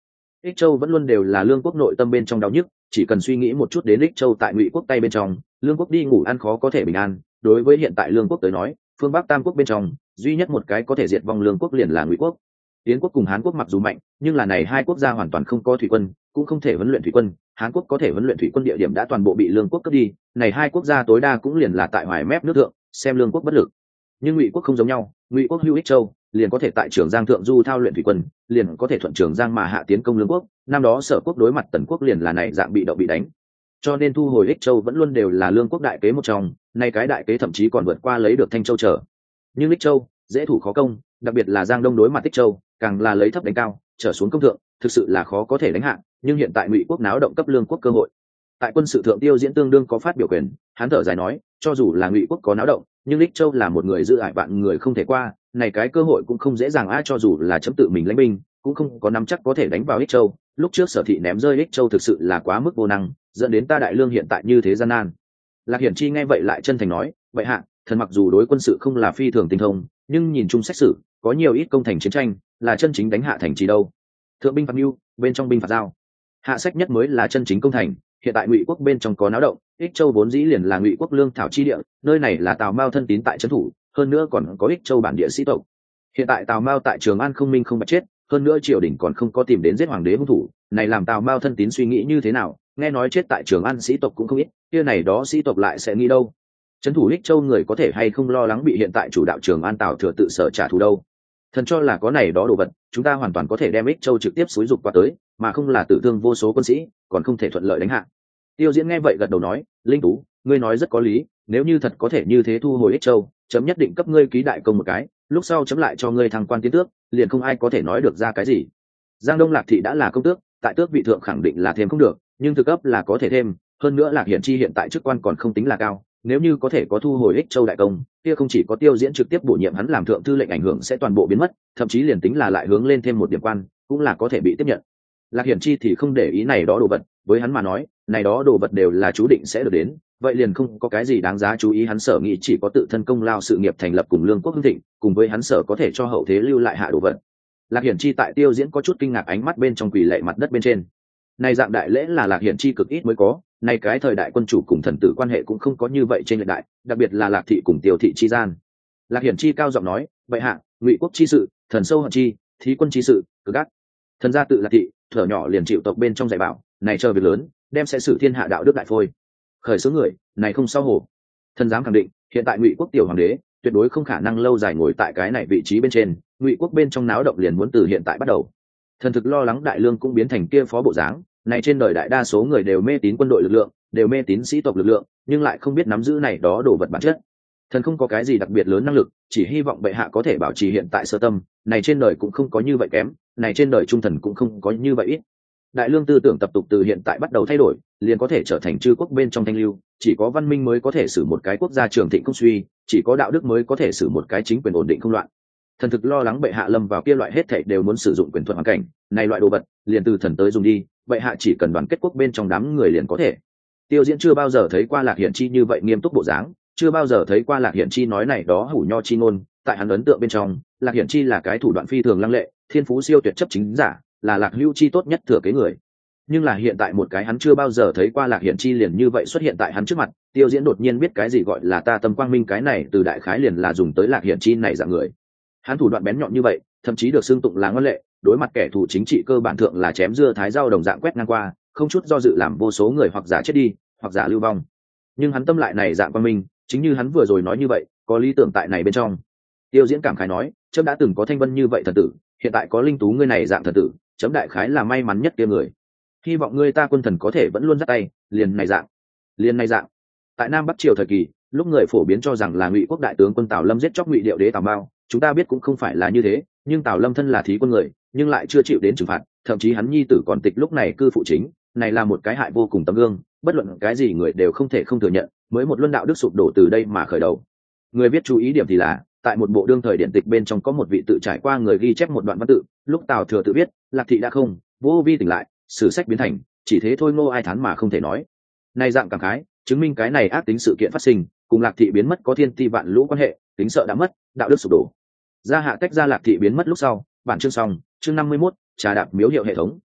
Ích Châu vẫn luôn đều là Lương quốc nội tâm bên trong đau nhức, chỉ cần suy nghĩ một chút đến Ích Châu tại Ngụy quốc tay bên trong, Lương quốc đi ngủ ăn khó có thể bình an. Đối với hiện tại Lương quốc tới nói, phương Bắc Tam quốc bên trong, duy nhất một cái có thể diệt vong Lương quốc liền là Ngụy quốc. Yến quốc cùng Hán quốc mặc dù mạnh, nhưng là này hai quốc gia hoàn toàn không có thủy quân, cũng không thể huấn luyện thủy quân. Hán quốc có thể huấn luyện thủy quân địa điểm đã toàn bộ bị Lương quốc cướp đi, này hai quốc gia tối đa cũng liền là tại hoài mép nước thượng, xem Lương quốc bất lực. Nhưng Ngụy quốc không giống nhau, Ngụy quốc hữu Ích Châu, liền có thể tại Trường Giang thượng du thao luyện thủy quân, liền có thể thuận Trường Giang mà hạ tiến công Lương quốc. Năm đó Sở quốc đối mặt Tần quốc liền là này dạng bị động bị đánh, cho nên thu hồi Ích Châu vẫn luôn đều là Lương quốc đại kế một trong, nay cái đại kế thậm chí còn vượt qua lấy được Thanh Châu trở. Nhưng Ích Châu dễ thủ khó công, đặc biệt là Giang Đông đối mặt Ích Châu, càng là lấy thấp đánh cao, trở xuống công thượng, thực sự là khó có thể đánh hạ. Nhưng hiện tại Ngụy quốc náo động cấp Lương quốc cơ hội. Tại quân sự thượng Tiêu Diễn tương đương có phát biểu quyền, hắn thở dài nói, cho dù là Ngụy quốc có náo động, nhưng Ích Châu là một người giữ ải vạn người không thể qua, này cái cơ hội cũng không dễ dàng ai, cho dù là chấm tự mình lãnh binh, cũng không có nắm chắc có thể đánh vào Ích Châu. Lúc trước Sở thị ném rơi Ích Châu thực sự là quá mức vô năng, dẫn đến ta Đại Lương hiện tại như thế gian nan. Lạc Hiển Chi nghe vậy lại chân thành nói, vậy hạ, thần mặc dù đối quân sự không là phi thường tinh thông, nhưng nhìn chung xét xử, có nhiều ít công thành chiến tranh, là chân chính đánh hạ thành trì đâu. Thượng binh phạt mưu, bên trong binh phạt giao, hạ sách nhất mới là chân chính công thành. Hiện tại Ngụy quốc bên trong có náo động, Ích Châu vốn dĩ liền là Ngụy quốc lương thảo chi địa, nơi này là Tào Mao thân tín tại trấn thủ, hơn nữa còn có Ích Châu bản địa sĩ tộc. Hiện tại Tào Mao tại Trường An không minh không bạch chết, hơn nữa triều đình còn không có tìm đến giết hoàng đế hung thủ, này làm Tào Mao thân tín suy nghĩ như thế nào? Nghe nói chết tại Trường An sĩ tộc cũng không ít, kia này đó sĩ tộc lại sẽ nghĩ đâu? Trấn thủ Ích Châu người có thể hay không lo lắng bị hiện tại chủ đạo Trường An Tào thừa tự sở trả thù đâu? Thần cho là có này đó đồ vật, chúng ta hoàn toàn có thể đem Ích Châu trực tiếp xúi dục qua tới, mà không là tử thương vô số quân sĩ, còn không thể thuận lợi đánh hạ. Tiêu Diễn nghe vậy gật đầu nói, Linh Tú, ngươi nói rất có lý, nếu như thật có thể như thế thu hồi Ích Châu, chấm nhất định cấp ngươi ký đại công một cái, lúc sau chấm lại cho ngươi thăng quan tiến tước, liền không ai có thể nói được ra cái gì. Giang Đông Lạc thị đã là công tước, tại tước vị thượng khẳng định là thêm không được, nhưng thực cấp là có thể thêm, hơn nữa Lạc Hiển Chi hiện tại chức quan còn không tính là cao, nếu như có thể có thu hồi Ích Châu đại công, kia không chỉ có Tiêu Diễn trực tiếp bổ nhiệm hắn làm thượng thư lệnh ảnh hưởng sẽ toàn bộ biến mất, thậm chí liền tính là lại hướng lên thêm một điểm quan, cũng là có thể bị tiếp nhận. Lạc Hiển Chi thì không để ý này đó đồ vật, với hắn mà nói, này đó đồ vật đều là chú định sẽ được đến, vậy liền không có cái gì đáng giá chú ý. Hắn Sở nghĩ chỉ có tự thân công lao sự nghiệp thành lập cùng Lương quốc hưng thịnh, cùng với hắn Sở có thể cho hậu thế lưu lại hạ đồ vật. Lạc Hiển Chi tại Tiêu Diễn có chút kinh ngạc, ánh mắt bên trong quỳ lạy mặt đất bên trên. Này dạng đại lễ là Lạc Hiển Chi cực ít mới có, này cái thời đại quân chủ cùng thần tử quan hệ cũng không có như vậy trên lệ đại, đặc biệt là Lạc thị cùng Tiêu thị chi gian. Lạc Hiển Chi cao giọng nói, vậy hạ, Ngụy quốc chi sự, thần sâu hận chi, thí quân chi sự, cực gắt. Thần gia tự Lạc thị, thở nhỏ liền chịu tộc bên trong dạy bảo, này chờ việc lớn, đem sẽ xử thiên hạ đạo đức đại phôi. Khởi xướng người, này không sao hổ. Thần dám khẳng định, hiện tại Ngụy quốc tiểu hoàng đế, tuyệt đối không khả năng lâu dài ngồi tại cái này vị trí bên trên, Ngụy quốc bên trong náo động liền muốn từ hiện tại bắt đầu. Thần thực lo lắng Đại Lương cũng biến thành kia phó bộ dáng, này trên đời đại đa số người đều mê tín quân đội lực lượng, đều mê tín sĩ tộc lực lượng, nhưng lại không biết nắm giữ này đó đồ vật bản chất. Thần không có cái gì đặc biệt lớn năng lực, chỉ hy vọng bệ hạ có thể bảo trì hiện tại sơ tâm, này trên đời cũng không có như vậy kém, này trên đời trung thần cũng không có như vậy ít. Đại Lương tư tưởng tập tục từ hiện tại bắt đầu thay đổi, liền có thể trở thành chư quốc bên trong thanh lưu, chỉ có văn minh mới có thể xử một cái quốc gia trường thịnh không suy, chỉ có đạo đức mới có thể xử một cái chính quyền ổn định không loạn. Thần thực lo lắng bệ hạ lâm vào kia loại hết thảy đều muốn sử dụng quyền thuận hoàn cảnh, này loại đồ vật, liền từ thần tới dùng đi, bệ hạ chỉ cần đoàn kết quốc bên trong đám người liền có thể. Tiêu Diễn chưa bao giờ thấy qua Lạc Hiển Chi như vậy nghiêm túc bộ dáng, chưa bao giờ thấy qua Lạc Hiển Chi nói này đó hủ nho chi ngôn, tại hắn ấn tượng bên trong, Lạc Hiển Chi là cái thủ đoạn phi thường lăng lệ, thiên phú siêu tuyệt chấp chính giả, là Lạc Hưu Chi tốt nhất thừa kế người. Nhưng là hiện tại một cái hắn chưa bao giờ thấy qua Lạc Hiển Chi liền như vậy xuất hiện tại hắn trước mặt, Tiêu Diễn đột nhiên biết cái gì gọi là ta tâm quang minh, cái này từ đại khái liền là dùng tới Lạc Hiển Chi này dạng người. Hắn thủ đoạn bén nhọn như vậy, thậm chí được xưng tụng là ngoan lệ, đối mặt kẻ thù chính trị cơ bản thượng là chém dưa thái rau đồng dạng quét ngang qua, không chút do dự làm vô số người hoặc giả chết đi, hoặc giả lưu vong. Nhưng hắn tâm lại này dạng quang minh, chính như hắn vừa rồi nói như vậy, có lý tưởng tại này bên trong. Tiêu Diễn cảm khái nói, chấm đã từng có Thanh Vân như vậy thần tử, hiện tại có Linh Tú ngươi này dạng thần tử, chấm đại khái là may mắn nhất kia người. Hy vọng ngươi ta quân thần có thể vẫn luôn dắt tay, liền này dạng. Tại Nam Bắc triều thời kỳ, lúc người phổ biến cho rằng là Ngụy quốc đại tướng quân Tào Lâm giết chóc Ngụy Điệu đế Tào Mao, chúng ta biết cũng không phải là như thế, nhưng Tào Lâm thân là thí quân người, nhưng lại chưa chịu đến trừng phạt, thậm chí hắn nhi tử còn tịch lúc này cư phụ chính, này là một cái hại vô cùng tấm gương, bất luận cái gì người đều không thể không thừa nhận, mới một luân đạo đức sụp đổ từ đây mà khởi đầu. Người viết chú ý điểm thì là, tại một bộ đương thời điển tịch bên trong có một vị tự trải qua người ghi chép một đoạn văn tự, lúc Tào Thừa tự viết, Lạc thị đã không, vô vi tỉnh lại, sử sách biến thành, chỉ thế thôi ngô ai thán mà không thể nói. Này dạng cảm khái, chứng minh cái này ác tính sự kiện phát sinh, cùng Lạc thị biến mất có thiên ti vạn lũ quan hệ, tính sợ đã mất, đạo đức sụp đổ. Gia hạ tách ra Lạc thị biến mất lúc sau, bản chương xong, chương 51, trà đạp miếu hiệu hệ thống.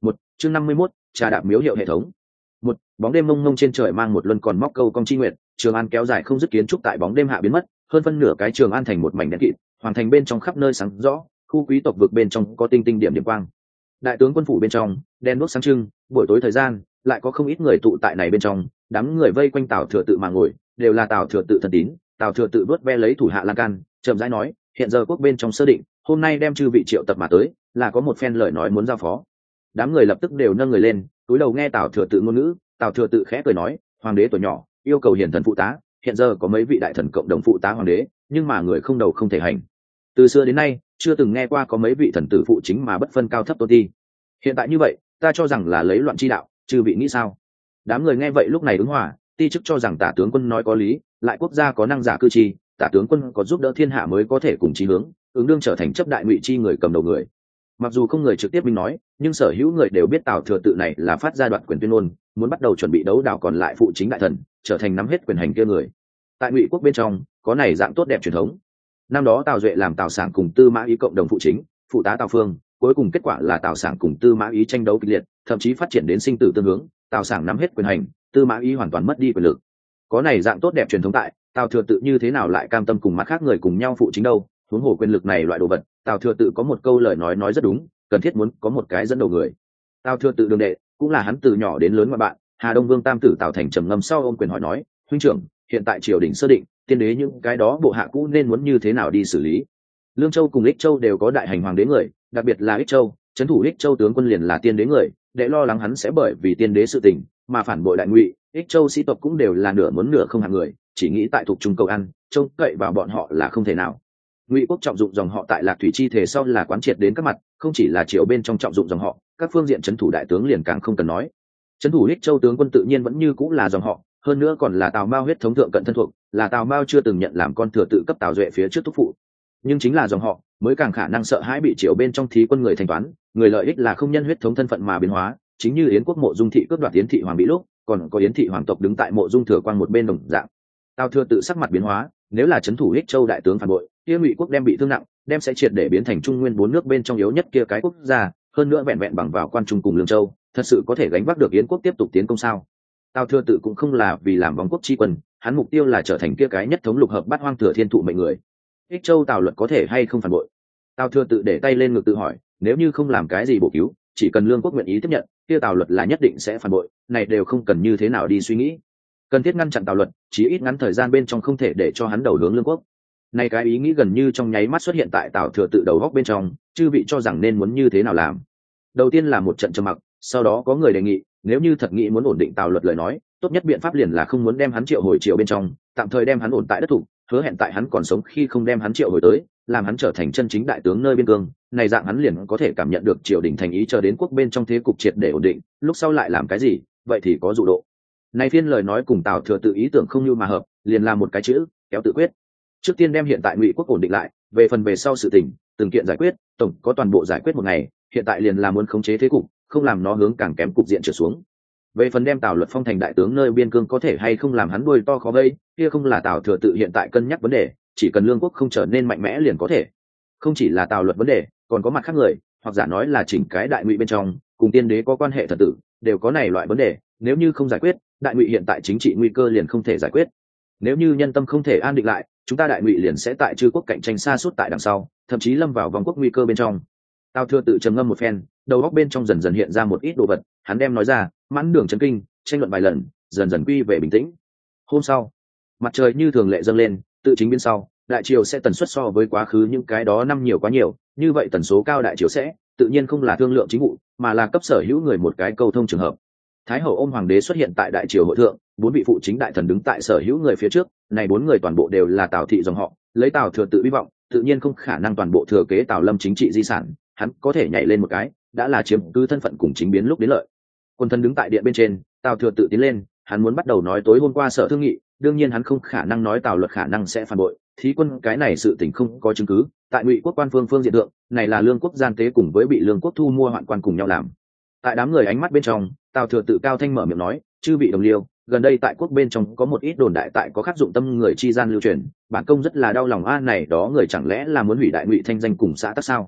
Chương 51, trà đạp miếu hiệu hệ thống. Bóng đêm mông mông trên trời mang một luân còn móc câu cong chi nguyệt, Trường An kéo dài không dứt kiến trúc tại bóng đêm hạ biến mất, hơn phân nửa cái Trường An thành một mảnh đen kịt, hoàng thành bên trong khắp nơi sáng rõ, khu quý tộc vực bên trong có tinh tinh điểm điểm quang. Đại tướng quân phủ bên trong, đèn đuốc sáng trưng, buổi tối thời gian, lại có không ít người tụ tại này bên trong, đám người vây quanh Tào Thừa Tự mà ngồi, đều là Tào Thừa Tự thân tín. Tào Thừa Tự vớt ve lấy thủ hạ lan can, chậm rãi nói, hiện giờ quốc bên trong sơ định, hôm nay đem chư vị triệu tập mà tới, là có một phen lời nói muốn giao phó. Đám người lập tức đều nâng người lên, cúi đầu nghe Tào Thừa Tự ngôn ngữ. Tào Thừa Tự khẽ cười nói, hoàng đế tuổi nhỏ, yêu cầu hiển thần phụ tá, hiện giờ có mấy vị đại thần cộng đồng phụ tá hoàng đế, nhưng mà người không đầu không thể hành. Từ xưa đến nay, chưa từng nghe qua có mấy vị thần tử phụ chính mà bất phân cao thấp tôn ti. Hiện tại như vậy, ta cho rằng là lấy loạn chi đạo, chư vị nghĩ sao? Đám người nghe vậy lúc này ứng hòa, ti chức cho rằng Tả tướng quân nói có lý, lại quốc gia có năng giả cư chi, Tả tướng quân có giúp đỡ thiên hạ mới có thể cùng chí hướng, ứng đương trở thành chấp đại ngụy chi người cầm đầu người. Mặc dù không người trực tiếp minh nói, nhưng sở hữu người đều biết Tào Thừa Tự này là phát ra đoạn quyền tuyên ngôn, muốn bắt đầu chuẩn bị đấu đảo còn lại phụ chính đại thần, trở thành nắm hết quyền hành kia người. Tại ngụy quốc bên trong, có này dạng tốt đẹp truyền thống. Năm đó Tào Duệ làm Tào Sảng cùng Tư Mã Ý cộng đồng phụ chính, phụ tá Tào Phương, cuối cùng kết quả là Tào Sảng cùng Tư Mã Ý tranh đấu kịch liệt, thậm chí phát triển đến sinh tử tương hướng, Tào Sảng nắm hết quyền hành, Tư Mã Ý hoàn toàn mất đi quyền lực. Có này dạng tốt đẹp truyền thống tại, Tào Thừa Tự như thế nào lại cam tâm cùng mặt khác người cùng nhau phụ chính đâu? Huống hồ quyền lực này loại đồ vật, Tào Thừa Tự có một câu lời nói rất đúng, cần thiết muốn có một cái dẫn đầu người. Tào Thừa Tự đường đệ, cũng là hắn từ nhỏ đến lớn mà bạn, Hà Đông Vương Tam tử Tào Thành trầm ngâm sau ôm quyền hỏi nói, huynh trưởng, hiện tại triều đình sơ định, tiên đế những cái đó bộ hạ cũ nên muốn như thế nào đi xử lý? Lương Châu cùng Ích Châu đều có đại hành hoàng đế người, đặc biệt là Ích Châu, trấn thủ Ích Châu tướng quân liền là tiên đế người, để lo lắng hắn sẽ bởi vì tiên đế sự tình mà phản bội đại ngụy. Ích Châu sĩ tộc cũng đều là nửa muốn nửa không hạng người, chỉ nghĩ tại thuộc trung cầu ăn, trông cậy vào bọn họ là không thể nào. Ngụy quốc trọng dụng dòng họ tại Lạc Thủy chi thể sau là quán triệt đến các mặt, không chỉ là triều bên trong trọng dụng dòng họ, các phương diện trấn thủ đại tướng liền càng không cần nói. Trấn thủ Ích Châu tướng quân tự nhiên vẫn như cũng là dòng họ, hơn nữa còn là Tào Mao huyết thống thượng cận thân thuộc, là Tào Mao chưa từng nhận làm con thừa tự cấp Tào Duệ phía trước thúc phụ. Nhưng chính là dòng họ mới càng khả năng sợ hãi bị triều bên trong thí quân người thanh toán, người lợi ích là không nhân huyết thống thân phận mà biến hóa, chính như Yến quốc Mộ Dung thị cướp đoạt Yến thị hoàng bị lúc, còn có Yến thị hoàng tộc đứng tại Mộ Dung thừa quang một bên đồng dạng. Tào Thừa Tự sắc mặt biến hóa, nếu là trấn thủ Ích Châu đại tướng phản bội, kia Ngụy quốc đem bị thương nặng, đem sẽ triệt để biến thành Trung Nguyên bốn nước bên trong yếu nhất kia cái quốc gia, hơn nữa vẹn vẹn bằng vào Quan Trung cùng Lương Châu, thật sự có thể gánh vác được Yến quốc tiếp tục tiến công sao? Tào Thừa Tự cũng không là vì làm vong quốc chi quân, hắn mục tiêu là trở thành kia cái nhất thống lục hợp bát hoang thừa thiên thụ mệnh người. Ích Châu Tào Luật có thể hay không phản bội? Tào Thừa Tự để tay lên ngực tự hỏi, nếu như không làm cái gì bổ cứu, chỉ cần Lương quốc nguyện ý tiếp nhận, kia Tào Luật là nhất định sẽ phản bội, này đều không cần như thế nào đi suy nghĩ. Cần thiết ngăn chặn Tào Luật, chí ít ngắn thời gian bên trong không thể để cho hắn đầu hướng Lương quốc. Này cái ý nghĩ gần như trong nháy mắt xuất hiện tại Tào Thừa Tự đầu góc bên trong, chư vị cho rằng nên muốn như thế nào làm? Đầu tiên là một trận trầm mặc, sau đó có người đề nghị, nếu như thật nghĩ muốn ổn định Tào Luật lời nói, tốt nhất biện pháp liền là không muốn đem hắn triệu hồi triều bên trong, tạm thời đem hắn ổn tại đất thủ, hứa hẹn tại hắn còn sống khi không đem hắn triệu hồi tới, làm hắn trở thành chân chính đại tướng nơi biên cương, này dạng hắn liền có thể cảm nhận được triều đình thành ý chờ đến quốc bên trong thế cục triệt để ổn định, lúc sau lại làm cái gì, vậy thì có dụ độ. Này phiên lời nói cùng Tào Thừa Tự ý tưởng không như mà hợp, liền là một cái chữ, kéo tự quyết. Trước tiên đem hiện tại Ngụy quốc ổn định lại, về phần về sau sự tình, từng kiện giải quyết, tổng có toàn bộ giải quyết một ngày, hiện tại liền là muốn khống chế thế cục, không làm nó hướng càng kém cục diện trở xuống. Về phần đem Tào Luật phong thành đại tướng nơi biên cương có thể hay không làm hắn đuôi to khó vây, kia không là Tào Thừa Tự hiện tại cân nhắc vấn đề, chỉ cần Lương quốc không trở nên mạnh mẽ liền có thể. Không chỉ là Tào Luật vấn đề, còn có mặt khác người, hoặc giả nói là chỉnh cái đại ngụy bên trong, cùng tiên đế có quan hệ thật tử, đều có này loại vấn đề, nếu như không giải quyết, đại ngụy hiện tại chính trị nguy cơ liền không thể giải quyết. Nếu như nhân tâm không thể an định lại, chúng ta đại ngụy liền sẽ tại chư quốc cạnh tranh xa suốt tại đằng sau, thậm chí lâm vào vòng quốc nguy cơ bên trong. Tào Thừa Tự trầm ngâm một phen, đầu óc bên trong dần dần hiện ra một ít đồ vật, hắn đem nói ra, mãn đường chấn kinh, tranh luận vài lần, dần dần quy về bình tĩnh. Hôm sau, mặt trời như thường lệ dâng lên, tự chính biến sau, đại triều sẽ tần suất so với quá khứ những cái đó năm nhiều quá nhiều, như vậy tần số cao đại triều sẽ, tự nhiên không là thương lượng chính vụ, mà là cấp sở hữu người một cái câu thông trường hợp. Thái hậu ôm hoàng đế xuất hiện tại đại triều hội thượng, bốn vị phụ chính đại thần đứng tại sở hữu người phía trước, này bốn người toàn bộ đều là Tào thị dòng họ, lấy Tào Thừa Tự hy vọng, tự nhiên không khả năng toàn bộ thừa kế Tào Lâm chính trị di sản, hắn có thể nhảy lên một cái, đã là chiếm cứ thân phận cùng chính biến lúc đến lợi. Quân thần đứng tại điện bên trên, Tào Thừa Tự tiến lên, hắn muốn bắt đầu nói tối hôm qua sở thương nghị, đương nhiên hắn không khả năng nói Tào Luật khả năng sẽ phản bội, thí quân cái này sự tình không có chứng cứ, tại Ngụy quốc quan phương diện thượng, này là Lương quốc gian tế cùng với bị Lương quốc thu mua hoạn quan cùng nhau làm. Tại đám người ánh mắt bên trong, Tào Thừa Tự cao thanh mở miệng nói, chư vị đồng liêu, gần đây tại quốc bên trong có một ít đồn đại tại có khắc dụng tâm người chi gian lưu truyền, bản công rất là đau lòng a, này đó người chẳng lẽ là muốn hủy đại ngụy thanh danh cùng xã tắc sao?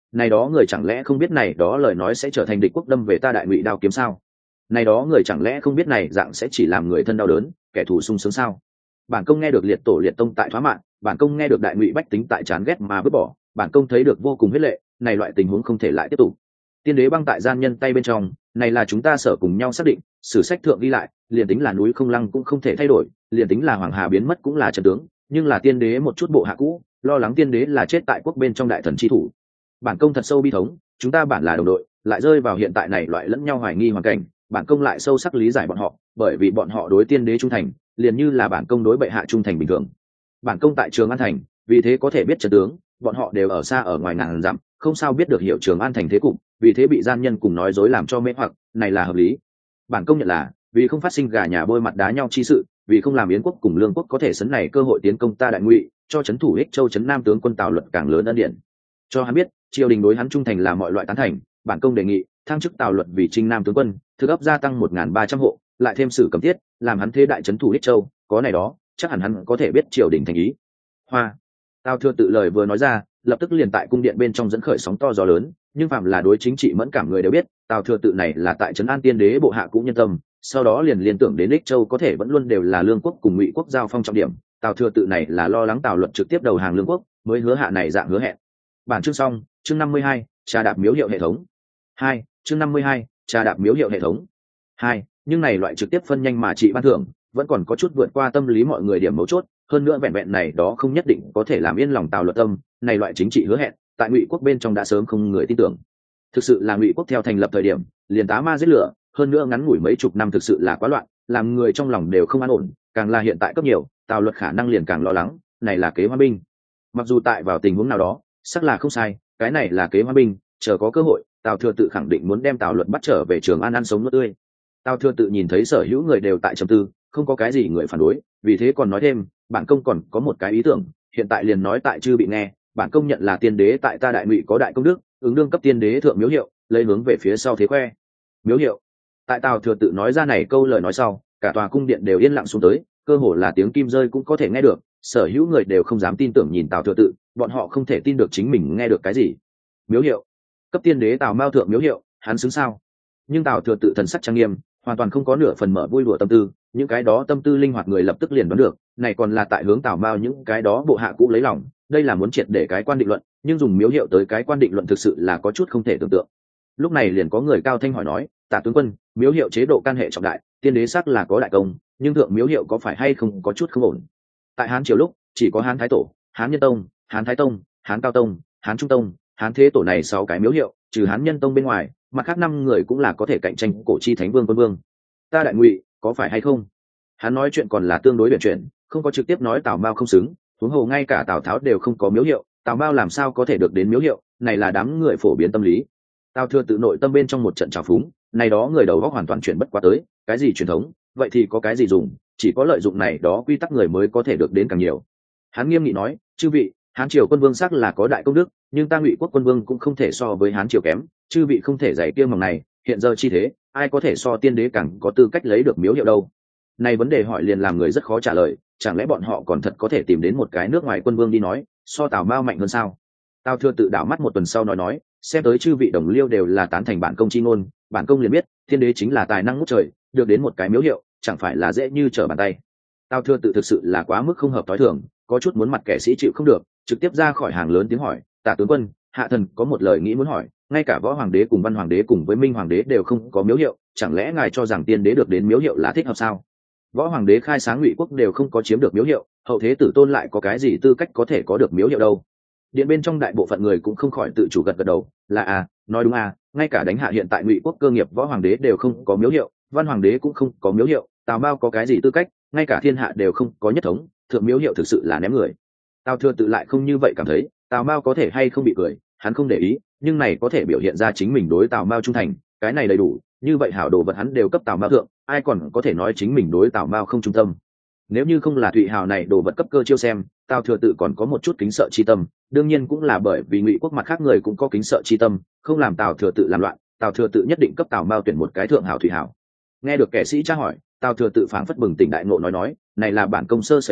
này đó người chẳng lẽ không biết này đó lời nói sẽ trở thành địch quốc đâm về ta đại ngụy đao kiếm sao? Này đó người chẳng lẽ không biết này dạng sẽ chỉ làm người thân đau đớn, kẻ thù sung sướng sao? Bản công nghe được liệt tổ liệt tông tại thoá mạng, bản công nghe được đại ngụy bách tính tại chán ghét mà vứt bỏ, bản công thấy được vô cùng huyết lệ, này loại tình huống không thể lại tiếp tục. Tiên đế băng tại gian nhân tay bên trong, này là chúng ta sở cùng nhau xác định, sử sách thượng ghi lại, liền tính là núi không lăng cũng không thể thay đổi, liền tính là hoàng hà biến mất cũng là trận tướng, nhưng là tiên đế một chút bộ hạ cũ, lo lắng tiên đế là chết tại quốc bên trong đại thần chi thủ. Bản công thật sâu bi thống, chúng ta bản là đồng đội, lại rơi vào hiện tại này loại lẫn nhau hoài nghi hoàn cảnh, bản công lại sâu sắc lý giải bọn họ, bởi vì bọn họ đối tiên đế trung thành, liền như là bản công đối bệ hạ trung thành bình thường. Bản công tại Trường An thành, vì thế có thể biết trận tướng, bọn họ đều ở xa ở ngoài ngàn dặm, không sao biết được hiểu Trường An thành thế cục, vì thế bị gian nhân cùng nói dối làm cho mê hoặc, này là hợp lý. Bản công nhận là vì không phát sinh gà nhà bôi mặt đá nhau chi sự, vì không làm Yến quốc cùng Lương quốc có thể sấn này cơ hội tiến công ta đại ngụy, cho trấn thủ Ích Châu trấn Nam tướng quân Tào Luật càng lớn ân điển. Cho hắn biết, triều đình đối hắn trung thành là mọi loại tán thành, bản công đề nghị thăng chức Tào Luật vì Trinh Nam tướng quân, thực ấp gia tăng 1.300 hộ, lại thêm sử cấm tiết, làm hắn thế đại trấn thủ Ích Châu, có này đó, chắc hẳn hắn có thể biết triều đình thành ý. Hoa. Tào Thừa tự lời vừa nói ra, lập tức liền tại cung điện bên trong dẫn khởi sóng to gió lớn, nhưng phạm là đối chính trị mẫn cảm người đều biết, Tào Thừa tự này là tại trấn An tiên đế bộ hạ cũng nhân tâm, sau đó liền liên tưởng đến Ích Châu có thể vẫn luôn đều là Lương quốc cùng Ngụy quốc giao phong trọng điểm, Tào Thừa tự này là lo lắng Tào Luật trực tiếp đầu hàng Lương quốc, mới hứa hạ này dạng hứa hẹn. Bản chương xong, chương 52, trà đạp miếu hiệu hệ thống. 2, chương 52, trà đạp miếu hiệu hệ thống. 2, nhưng này loại trực tiếp phân nhanh mà trị ban thưởng, vẫn còn có chút vượt qua tâm lý mọi người điểm mấu chốt, hơn nữa vẹn vẹn này đó không nhất định có thể làm yên lòng Tào Luật tâm, này loại chính trị hứa hẹn, tại Ngụy quốc bên trong đã sớm không người tin tưởng. Thực sự là Ngụy quốc theo thành lập thời điểm, liền tá ma giết lửa, hơn nữa ngắn ngủi mấy chục năm thực sự là quá loạn, làm người trong lòng đều không an ổn, càng là hiện tại cấp nhiều, Tào Luật khả năng liền càng lo lắng, này là kế hoa binh. Mặc dù tại vào tình huống nào đó, chắc là không sai, cái này là kế hoa binh, chờ có cơ hội, Tào Thừa tự khẳng định muốn đem Tào Luật bắt trở về Trường An ăn sống nuốt tươi. Tào Thừa tự nhìn thấy sở hữu người đều tại trầm tư, không có cái gì người phản đối, vì thế còn nói thêm, bản công còn có một cái ý tưởng, hiện tại liền nói tại chư bị nghe, bản công nhận là tiên đế tại ta đại ngụy có đại công đức, ứng đương cấp tiên đế thượng miếu hiệu, lấy hướng về phía sau thế khoe. Miếu hiệu. Tại Tào Thừa tự nói ra này câu lời nói sau, cả tòa cung điện đều yên lặng xuống tới, cơ hồ là tiếng kim rơi cũng có thể nghe được, sở hữu người đều không dám tin tưởng nhìn Tào Thừa tự, bọn họ không thể tin được chính mình nghe được cái gì. Miếu hiệu. Cấp tiên đế Tào Mao thượng miếu hiệu, hắn xứng sao? Nhưng Tào Thừa tự thần sắc trang nghiêm, hoàn toàn không có nửa phần mở vui đùa tâm tư, những cái đó tâm tư linh hoạt người lập tức liền đoán được, này còn là tại hướng Tào Mao những cái đó bộ hạ cũ lấy lòng, đây là muốn triệt để cái quan định luận, nhưng dùng miếu hiệu tới cái quan định luận thực sự là có chút không thể tưởng tượng. Lúc này liền có người cao thanh hỏi nói, Tả tướng quân, miếu hiệu chế độ can hệ trọng đại, tiên đế sắc là có đại công, nhưng thượng miếu hiệu có phải hay không có chút không ổn. Tại Hán triều lúc, chỉ có Hán Thái Tổ, Hán Nhân Tông, Hán Thái Tông, Hán Cao Tông, Hán Trung Tông, Hán Thế Tổ này 6 cái miếu hiệu, trừ Hán Nhân Tông bên ngoài, mặt khác 5 người cũng là có thể cạnh tranh cổ chi thánh vương quân vương. Ta đại ngụy, có phải hay không? Hắn nói chuyện còn là tương đối biện chuyện, không có trực tiếp nói Tào Mao không xứng, huống hồ ngay cả Tào Tháo đều không có miếu hiệu, Tào Mao làm sao có thể được đến miếu hiệu, này là đám người phổ biến tâm lý. Tào Thừa tự nội tâm bên trong một trận trào phúng, này đó người đầu óc hoàn toàn chuyển bất quá tới, cái gì truyền thống, vậy thì có cái gì dùng, chỉ có lợi dụng này đó quy tắc người mới có thể được đến càng nhiều. Hắn nghiêm nghị nói, chư vị, Hán triều quân vương sắc là có đại công đức, nhưng ta Ngụy quốc quân vương cũng không thể so với Hán triều kém, chư vị không thể giải kiêng mỏng này, hiện giờ chi thế, ai có thể so tiên đế càng có tư cách lấy được miếu hiệu đâu. Này vấn đề hỏi liền làm người rất khó trả lời, chẳng lẽ bọn họ còn thật có thể tìm đến một cái nước ngoài quân vương đi nói, so Tào Mao mạnh hơn sao? Tào Thừa tự đảo mắt một tuần sau nói, xem tới chư vị đồng liêu đều là tán thành bản công chi ngôn, bản công liền biết, tiên đế chính là tài năng ngút trời, được đến một cái miếu hiệu, chẳng phải là dễ như trở bàn tay. Tào Thừa tự thực sự là quá mức không hợp tối thường, có chút muốn mặt kẻ sĩ chịu không được, trực tiếp ra khỏi hàng lớn tiếng hỏi, Tả tướng quân, hạ thần có một lời nghĩ muốn hỏi, ngay cả Võ Hoàng đế cùng Văn Hoàng đế cùng với Minh Hoàng đế đều không có miếu hiệu, chẳng lẽ ngài cho rằng tiên đế được đến miếu hiệu là thích hợp sao? Võ Hoàng đế khai sáng Ngụy quốc đều không có chiếm được miếu hiệu, hậu thế tử tôn lại có cái gì tư cách có thể có được miếu hiệu đâu? Điện bên trong đại bộ phận người cũng không khỏi tự chủ gật gật đầu, là nói đúng ngay cả đánh hạ hiện tại Ngụy quốc cơ nghiệp Võ Hoàng đế đều không có miếu hiệu, Văn Hoàng đế cũng không có miếu hiệu, Tào Mao có cái gì tư cách, ngay cả thiên hạ đều không có nhất thống, thượng miếu hiệu thực sự là ném người. Tào Thừa tự lại không như vậy cảm thấy, Tào Mao có thể hay không bị cười, hắn không để ý, nhưng này có thể biểu hiện ra chính mình đối Tào Mao trung thành, cái này đầy đủ, như vậy hảo đồ vật hắn đều cấp Tào Mao thượng, ai còn có thể nói chính mình đối Tào Mao không trung tâm. Nếu như không là Thụy Hào này đồ vật cấp cơ chiêu xem, Tào Thừa tự còn có một chút kính sợ chi tâm, đương nhiên cũng là bởi vì Ngụy quốc mặt khác người cũng có kính sợ chi tâm, không làm Tào Thừa tự làm loạn, Tào Thừa tự nhất định cấp Tào Mao tuyển một cái thượng hảo Thụy Hào. Nghe được kẻ sĩ tra hỏi, Tào Thừa tự phảng phất bừng tỉnh đại ngộ nói, này là bản công sơ sẩy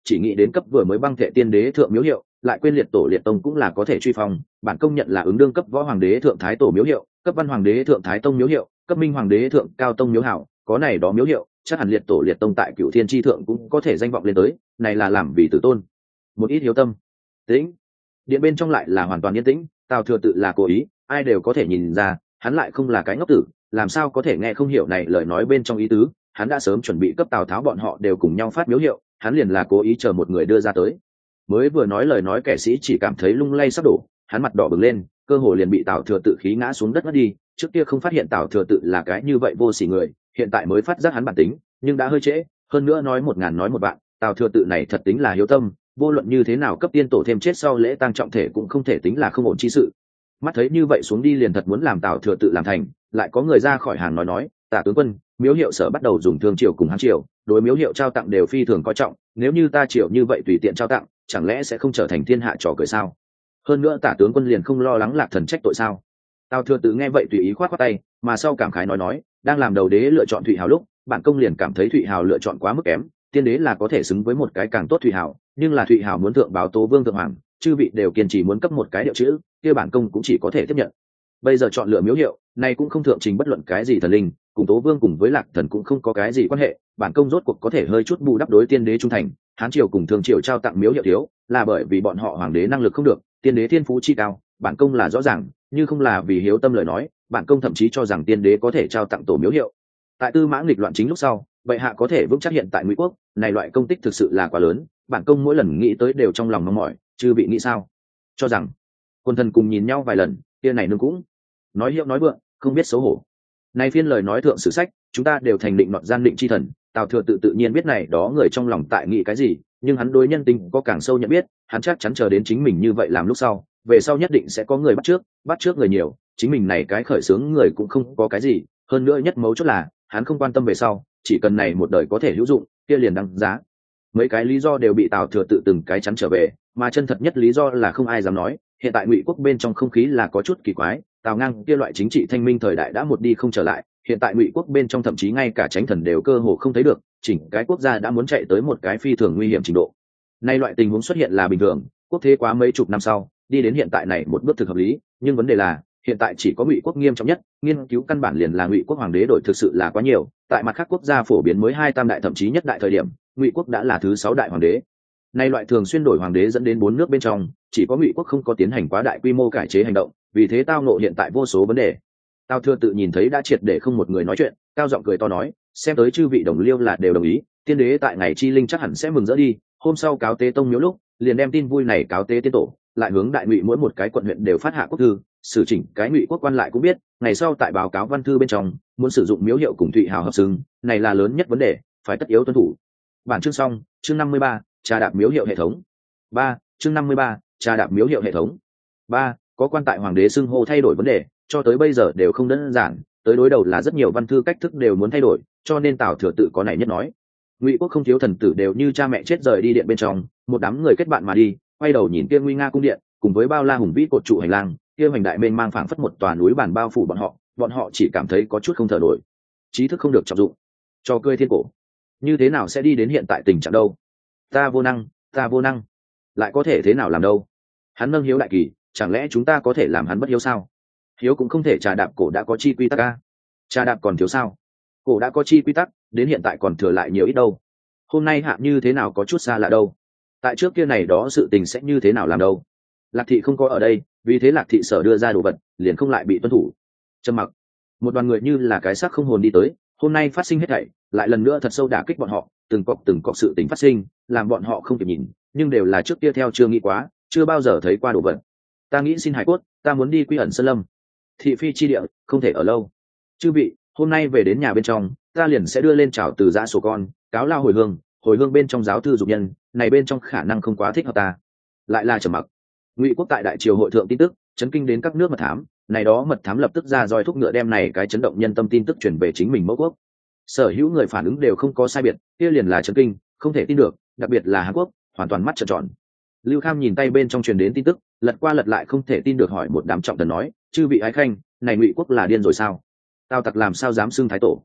chỉ nghĩ đến cấp vừa mới băng thệ tiên đế thượng miếu hiệu, lại quên liệt tổ liệt tông cũng là có thể truy phong, bản công nhận là ứng đương cấp võ hoàng đế thượng thái tổ miếu hiệu, cấp văn hoàng đế thượng thái tông miếu hiệu, cấp minh hoàng đế thượng cao tông miếu hảo, có này đó miếu hiệu, chắc hẳn liệt tổ liệt tông tại Cửu Thiên chi thượng cũng có thể danh vọng lên tới, này là làm vì tử tôn. Một ít hiếu tâm. Tĩnh. Điện bên trong lại là hoàn toàn yên tĩnh, Tào Thừa Tự là cố ý, ai đều có thể nhìn ra, hắn lại không là cái ngốc tử, làm sao có thể nghe không hiểu này lời nói bên trong ý tứ, hắn đã sớm chuẩn bị cấp Tào Tháo bọn họ đều cùng nhau phát miếu hiệu, hắn liền là cố ý chờ một người đưa ra tới. Mới vừa nói lời nói kẻ sĩ chỉ cảm thấy lung lay sắp đổ, hắn mặt đỏ bừng lên, cơ hồ liền bị Tào Thừa Tự khí ngã xuống đất mất đi, trước kia không phát hiện Tào Thừa Tự là cái như vậy vô sỉ người, hiện tại mới phát giác hắn bản tính, nhưng đã hơi trễ, hơn nữa nói 1000 nói một vạn, Tào Thừa Tự này thật tính là hiếu tâm, vô luận như thế nào cấp tiên tổ thêm chết sau lễ tang trọng thể cũng không thể tính là không ổn chi sự. Mắt thấy như vậy xuống đi liền thật muốn làm Tào Thừa Tự làm thành, lại có người ra khỏi hàng nói Tả tướng quân, miếu hiệu sở bắt đầu dùng thương triều cùng hán triều, đối miếu hiệu trao tặng đều phi thường coi trọng, nếu như ta triều như vậy tùy tiện trao tặng, chẳng lẽ sẽ không trở thành thiên hạ trò cười sao? Hơn nữa Tả tướng quân liền không lo lắng Lạc Thần trách tội sao? Tào Thừa Tự nghe vậy tùy ý khoát khoát tay, mà sau cảm khái nói đang làm đầu đế lựa chọn Thụy Hào lúc, bản công liền cảm thấy Thụy Hào lựa chọn quá mức kém, tiên đế là có thể xứng với một cái càng tốt Thụy Hào, nhưng là Thụy Hào muốn thượng báo Tố Vương thượng hoàng, chư vị đều kiên trì muốn cấp một cái điệu chữ, kia bản công cũng chỉ có thể tiếp nhận. Bây giờ chọn lựa miếu hiệu, này cũng không thượng trình bất luận cái gì thần linh, cùng Tố Vương cùng với Lạc Thần cũng không có cái gì quan hệ, bản công rốt cuộc có thể hơi chút bù đắp đối tiên đế trung thành, hán triều cùng thương triều trao tặng miếu hiệu thiếu, là bởi vì bọn họ hoàng đế năng lực không được, tiên đế thiên phú chi cao, bản công là rõ ràng, như không là vì hiếu tâm lời nói, bản công thậm chí cho rằng tiên đế có thể trao tặng tổ miếu hiệu. Tại Tư Mã nghịch loạn chính lúc sau, bệ hạ có thể vững chắc hiện tại Ngụy quốc, này loại công tích thực sự là quá lớn, bản công mỗi lần nghĩ tới đều trong lòng mong mỏi, chư vị nghĩ sao? Cho rằng quân thần cùng nhìn nhau vài lần, kia này nương cũng nói hiệu nói vượng, không biết xấu hổ. Này phiên lời nói thượng sử sách, chúng ta đều thành định nọt gian định chi thần, Tào Thừa tự nhiên biết này đó người trong lòng tại nghĩ cái gì, nhưng hắn đối nhân tình có càng sâu nhận biết, hắn chắc chắn chờ đến chính mình như vậy làm lúc sau, về sau nhất định sẽ có người bắt trước người nhiều, chính mình này cái khởi xướng người cũng không có cái gì, hơn nữa nhất mấu chốt là hắn không quan tâm về sau, chỉ cần này một đời có thể hữu dụng, kia liền đăng giá. Mấy cái lý do đều bị Tào Thừa tự từng cái chắn trở về, mà chân thật nhất lý do là không ai dám nói, hiện tại Ngụy quốc bên trong không khí là có chút kỳ quái, Tào Ngang kia loại chính trị thanh minh thời đại đã một đi không trở lại, hiện tại Ngụy quốc bên trong thậm chí ngay cả chánh thần đều cơ hồ không thấy được, chỉnh cái quốc gia đã muốn chạy tới một cái phi thường nguy hiểm trình độ. Nay loại tình huống xuất hiện là bình thường, quốc thế quá mấy chục năm sau, đi đến hiện tại này một bước thực hợp lý, nhưng vấn đề là hiện tại chỉ có Ngụy quốc nghiêm trọng nhất, nghiên cứu căn bản liền là Ngụy quốc hoàng đế đổi thực sự là quá nhiều, tại mặt khác quốc gia phổ biến mới 2 tam đại thậm chí nhất đại thời điểm, Ngụy quốc đã là thứ 6 đại hoàng đế. Nay loại thường xuyên đổi hoàng đế dẫn đến 4 nước bên trong, chỉ có Ngụy quốc không có tiến hành quá đại quy mô cải chế hành động, vì thế tao ngộ hiện tại vô số vấn đề. Tào Thừa tự nhìn thấy đã triệt để không một người nói chuyện, cao giọng cười to nói, xem tới chư vị đồng liêu là đều đồng ý, tiên đế tại ngày chi linh chắc hẳn sẽ mừng rỡ đi, hôm sau cáo tế tông miếu lúc, liền đem tin vui này cáo tế tiên tổ, lại hướng đại Ngụy mỗi một cái quận huyện đều phát hạ quốc thư, xử chỉnh cái Ngụy quốc quan lại cũng biết, ngày sau tại báo cáo văn thư bên trong, muốn sử dụng miếu hiệu cùng Thụy Hào hợp xứng, này là lớn nhất vấn đề, phải tất yếu tuân thủ. Bản chương xong, chương 53, trà đạp miếu hiệu hệ thống. 3, chương 53, trà đạp miếu hiệu hệ thống. 3, có quan tại hoàng đế xưng hô thay đổi vấn đề, cho tới bây giờ đều không đơn giản, tới đối đầu là rất nhiều văn thư cách thức đều muốn thay đổi, cho nên Tào Thừa tự có này nhất nói. Ngụy quốc không thiếu thần tử đều như cha mẹ chết rời đi điện bên trong, một đám người kết bạn mà đi, quay đầu nhìn kia nguy nga cung điện, cùng với bao la hùng vĩ cột trụ hành lang, kia hoành đại mênh mang phảng phất một tòa núi bản bao phủ bọn họ chỉ cảm thấy có chút không thở nổi. Trí thức không được trọng dụng, cho cười thiên cổ, như thế nào sẽ đi đến hiện tại tình trạng đâu? Ta vô năng, lại có thể thế nào làm đâu? Hắn nâng hiếu đại kỳ, chẳng lẽ chúng ta có thể làm hắn bất hiếu sao? Hiếu cũng không thể trà đạp cổ đã có chi quy tắc a, trà đạp còn thiếu sao? Cổ đã có chi quy tắc, đến hiện tại còn thừa lại nhiều ít đâu? Hôm nay hạ như thế nào có chút xa lạ đâu? Tại trước kia này đó sự tình sẽ như thế nào làm đâu? Lạc thị không có ở đây, vì thế Lạc thị sở đưa ra đồ vật liền không lại bị tuân thủ. Trầm mặc, một đoàn người như là cái xác không hồn đi tới, hôm nay phát sinh hết thảy lại lần nữa thật sâu đả kích bọn họ, từng cọc sự tình phát sinh làm bọn họ không kịp nhìn, nhưng đều là trước kia theo chưa nghĩ quá, chưa bao giờ thấy qua đồ vật. Ta nghĩ xin hải cốt, ta muốn đi quy ẩn sơn lâm, thị phi chi địa, không thể ở lâu. Chư vị, hôm nay về đến nhà bên trong, ta liền sẽ đưa lên chào từ giã sổ con, cáo lao hồi hương bên trong giáo thư dục nhân, này bên trong khả năng không quá thích hợp ta. Lại là trầm mặc. Ngụy quốc tại đại triều hội thượng tin tức chấn kinh đến các nước mật thám, này đó mật thám lập tức ra roi thúc ngựa đem này cái chấn động nhân tâm tin tức truyền về chính mình mẫu quốc. Sở hữu người phản ứng đều không có sai biệt, kia liền là chấn kinh, không thể tin được, đặc biệt là Hàn Quốc, hoàn toàn mắt trợn tròn. Lưu Kham nhìn tay bên trong truyền đến tin tức, lật qua lật lại không thể tin được hỏi một đám trọng thần nói, chư vị ái khanh, này Ngụy quốc là điên rồi sao? Tào Tặc làm sao dám xưng thái tổ?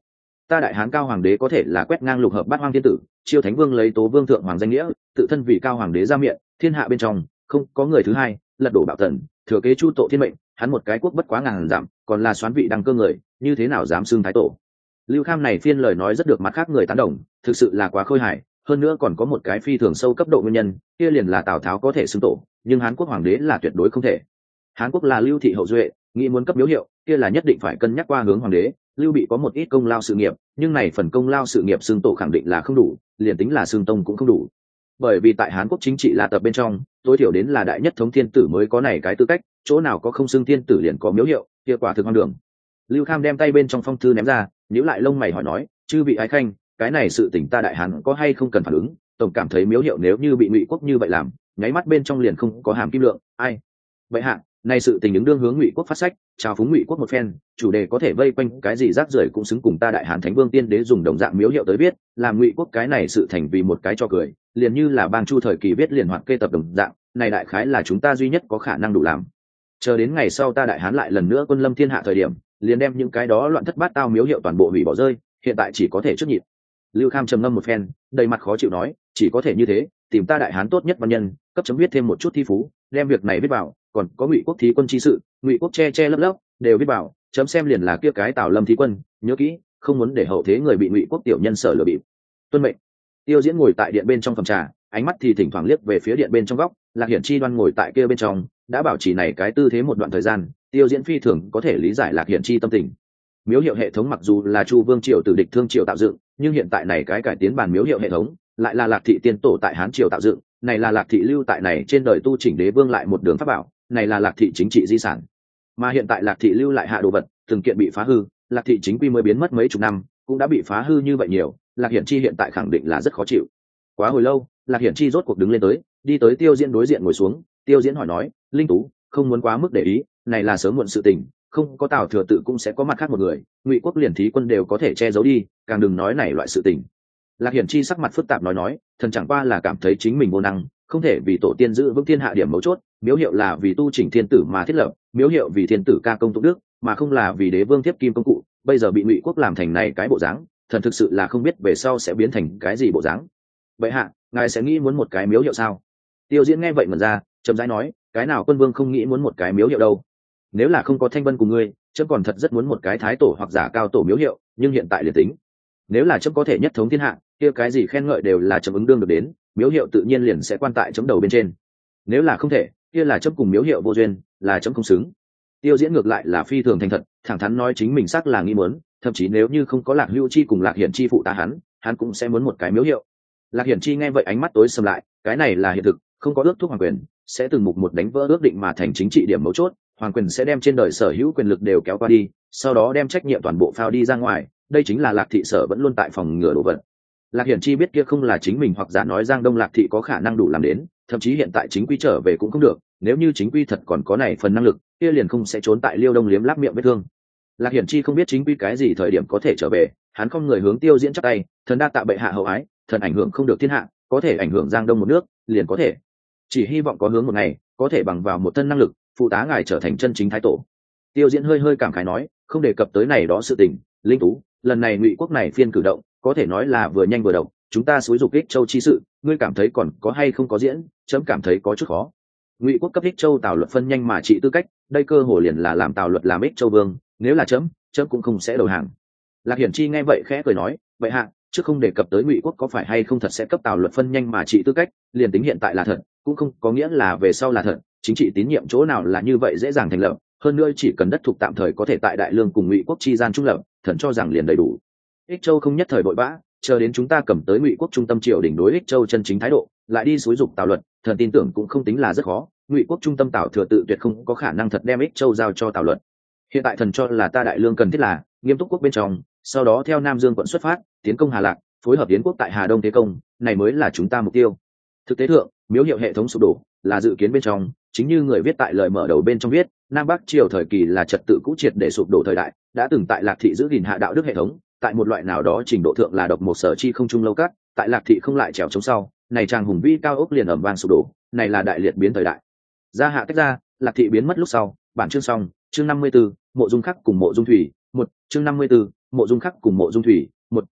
ta đại hán cao hoàng đế có thể là quét ngang lục hợp bát hoang thiên tử, chiêu thánh vương lấy tố vương thượng hoàng danh nghĩa, tự thân vì cao hoàng đế ra miệng, thiên hạ bên trong không có người thứ hai, lật đổ bạo tần, thừa kế chu tổ thiên mệnh, hắn một cái quốc bất quá ngàn dặm, còn là soán vị đăng cơ người, như thế nào dám xưng thái tổ. Lưu Kham này phiên lời nói rất được mặt khác người tán đồng, thực sự là quá khôi hài, hơn nữa còn có một cái phi thường sâu cấp độ nguyên nhân, kia liền là Tào Tháo có thể xưng tổ, nhưng Hán quốc hoàng đế là tuyệt đối không thể. Hán quốc là Lưu thị hậu duệ, nghĩ muốn cấp miếu hiệu, kia là nhất định phải cân nhắc qua hướng hoàng đế. Lưu Bị có một ít công lao sự nghiệp, nhưng này phần công lao sự nghiệp xưng tổ khẳng định là không đủ, liền tính là xưng tông cũng không đủ. Bởi vì tại Hán quốc chính trị là tập bên trong, tối thiểu đến là đại nhất thống thiên tử mới có này cái tư cách, chỗ nào có không xưng thiên tử liền có miếu hiệu, kia quả thực hoang đường. Lưu Kham đem tay bên trong phong thư ném ra, nhíu lại lông mày hỏi nói, chư vị ái khanh, cái này sự tình ta đại hán có hay không cần phản ứng? Tổng cảm thấy miếu hiệu nếu như bị Ngụy quốc như vậy làm, nháy mắt bên trong liền không có hàm kim lượng, ai? Vậy hạ, này sự tình ứng đương hướng Ngụy quốc phát sách, chào phúng Ngụy quốc một phen, chủ đề có thể vây quanh cái gì rác rưởi cũng xứng cùng ta đại hán thánh vương tiên đế dùng đồng dạng miếu hiệu tới viết, làm Ngụy quốc cái này sự thành vì một cái cho cười, liền như là bang Chu thời kỳ viết liền hoạt kê tập đồng dạng, này đại khái là chúng ta duy nhất có khả năng đủ làm. Chờ đến ngày sau ta đại hán lại lần nữa quân lâm thiên hạ thời điểm, liền đem những cái đó loạn thất bát tao miếu hiệu toàn bộ hủy bỏ rơi, hiện tại chỉ có thể trước nhịn. Lưu Kham trầm ngâm một phen, đầy mặt khó chịu nói, chỉ có thể như thế, tìm ta đại hán tốt nhất văn nhân, cấp chấm viết thêm một chút thi phú, đem việc này viết vào, còn có Ngụy quốc thí quân chi sự, Ngụy quốc che che lấp lấp, đều viết vào, chấm xem liền là kia cái Tào Lâm thí quân, nhớ kỹ, không muốn để hậu thế người bị Ngụy quốc tiểu nhân sở lừa bịp. Tuân mệnh. Tiêu Diễn ngồi tại điện bên trong phòng trà, ánh mắt thì thỉnh thoảng liếc về phía điện bên trong góc, Lạc Hiển Chi Đoan ngồi tại kia bên trong, đã bảo trì này cái tư thế một đoạn thời gian, Tiêu Diễn phi thường có thể lý giải Lạc Hiển Chi tâm tình. Miếu hiệu hệ thống mặc dù là Chu Vương triều từ địch thương triều tạo dựng, nhưng hiện tại này cái cải tiến bản miếu hiệu hệ thống, lại là Lạc thị tiên tổ tại Hán triều tạo dựng, này là Lạc thị lưu tại này trên đời tu chỉnh đế vương lại một đường pháp bảo, này là Lạc thị chính trị di sản. Mà hiện tại Lạc thị lưu lại hạ đồ vật, từng kiện bị phá hư, Lạc thị chính quy mới biến mất mấy chục năm, cũng đã bị phá hư như vậy nhiều, Lạc Hiển Chi hiện tại khẳng định là rất khó chịu. Quá hồi lâu, Lạc Hiển Chi rốt cuộc đứng lên tới, đi tới Tiêu Diễn đối diện ngồi xuống, Tiêu Diễn hỏi nói, Linh Tú, không muốn quá mức để ý, này là sớm muộn sự tình, không có Tào thừa tự cũng sẽ có mặt khác một người, Ngụy quốc liền thí quân đều có thể che giấu đi, càng đừng nói này loại sự tình. Lạc Hiển Chi sắc mặt phức tạp nói, thần chẳng qua là cảm thấy chính mình vô năng, không thể vì tổ tiên giữ vững thiên hạ điểm mấu chốt, miếu hiệu là vì tu chỉnh thiên tử mà thiết lập, miếu hiệu vì thiên tử ca công tụng đức, mà không là vì đế vương tiếp kim công cụ, bây giờ bị Ngụy quốc làm thành này cái bộ dáng, thần thực sự là không biết về sau sẽ biến thành cái gì bộ dáng. Vậy hạ, ngài sẽ nghĩ muốn một cái miếu hiệu sao? Tiêu Diễn nghe vậy mẩn ra, chậm rãi nói, cái nào quân vương không nghĩ muốn một cái miếu hiệu đâu? Nếu là không có Thanh Vân cùng ngươi, chấm còn thật rất muốn một cái thái tổ hoặc giả cao tổ miếu hiệu, nhưng hiện tại liền tính. Nếu là chấm có thể nhất thống thiên hạ, kia cái gì khen ngợi đều là chấm ứng đương được đến, miếu hiệu tự nhiên liền sẽ quan tại chấm đầu bên trên. Nếu là không thể, kia là chấm cùng miếu hiệu vô duyên, là chấm không xứng. Tiêu Diễn ngược lại là phi thường thành thật, thẳng thắn nói chính mình xác là nghĩ muốn, thậm chí nếu như không có Lạc Hữu Chi cùng Lạc Hiển Chi phụ tá hắn cũng sẽ muốn một cái miếu hiệu. Lạc Hiển Chi nghe vậy ánh mắt tối sầm lại, cái này là hiện thực, không có ước thúc hoàng quyền, sẽ từng mục một đánh vỡ ước định mà thành chính trị điểm mấu chốt, hoàng quyền sẽ đem trên đời sở hữu quyền lực đều kéo qua đi, sau đó đem trách nhiệm toàn bộ phao đi ra ngoài, đây chính là Lạc thị sở vẫn luôn tại phòng ngừa đổ vật. Lạc Hiển Chi biết kia không là chính mình hoặc giả nói Giang Đông Lạc thị có khả năng đủ làm đến, thậm chí hiện tại chính quy trở về cũng không được, nếu như chính quy thật còn có này phần năng lực, kia liền không sẽ trốn tại Liêu Đông liếm láp miệng vết thương. Lạc Hiển Chi không biết chính quy cái gì thời điểm có thể trở về, hắn không người hướng Tiêu Diễn chắp tay, thần đa tạ bệ hạ hậu ái, thần ảnh hưởng không được thiên hạ, có thể ảnh hưởng Giang Đông một nước, liền có thể. Chỉ hy vọng có hướng một ngày, có thể bằng vào một thân năng lực, phụ tá ngài trở thành chân chính thái tổ. Tiêu Diễn hơi cảm khái nói, không đề cập tới này đó sự tình, Linh Tú, lần này Ngụy quốc này phiên cử động, có thể nói là vừa nhanh vừa độc, chúng ta xúi dục Ích Châu chi sự, ngươi cảm thấy còn có hay không có diễn, chấm cảm thấy có chút khó. Ngụy quốc cấp Ích Châu Tào luật phân nhanh mà trị tư cách, đây cơ hồ liền là làm Tào luật làm Ích Châu vương, nếu là chấm cũng không sẽ đầu hàng. Lạc Hiển Chi nghe vậy khẽ cười nói, vậy hạ, trước không đề cập tới Ngụy quốc có phải hay không thật sẽ cấp Tào luật phân nhanh mà trị tư cách, liền tính hiện tại là thật, cũng không có nghĩa là về sau là thật, chính trị tín nhiệm chỗ nào là như vậy dễ dàng thành lập, hơn nữa chỉ cần đất thuộc tạm thời có thể tại Đại Lương cùng Ngụy quốc chi gian trung lập, thần cho rằng liền đầy đủ. Ích Châu không nhất thời vội vã, chờ đến chúng ta cầm tới Ngụy quốc trung tâm triều đình đối Ích Châu chân chính thái độ, lại đi xúi dục Tào luật, thần tin tưởng cũng không tính là rất khó, Ngụy quốc trung tâm Tào thừa tự tuyệt không có khả năng thật đem Ích Châu giao cho Tào luật. Hiện tại thần cho là ta Đại Lương cần thiết là nghiêm túc quốc bên trong, sau đó theo Nam Dương quận xuất phát, tiến công Hà Lạc, phối hợp Yến quốc tại Hà Đông thế công, này mới là chúng ta mục tiêu. Thực tế thượng, miếu hiệu hệ thống sụp đổ là dự kiến bên trong, chính như người viết tại lời mở đầu bên trong viết, Nam Bắc triều thời kỳ là trật tự cũ triệt để sụp đổ thời đại, đã từng tại Lạc thị giữ gìn hạ đạo đức hệ thống, tại một loại nào đó trình độ thượng là độc một sở chi không trung lâu các, tại Lạc thị không lại trèo chống sau, này trang hùng vĩ cao ốc liền ầm vang sụp đổ, này là đại liệt biến thời đại. Gia hạ tách ra, Lạc thị biến mất lúc sau, bản chương xong, chương 54, mộ dung khắc cùng mộ dung thủy, chương 54, mộ dung khắc cùng mộ dung thủy,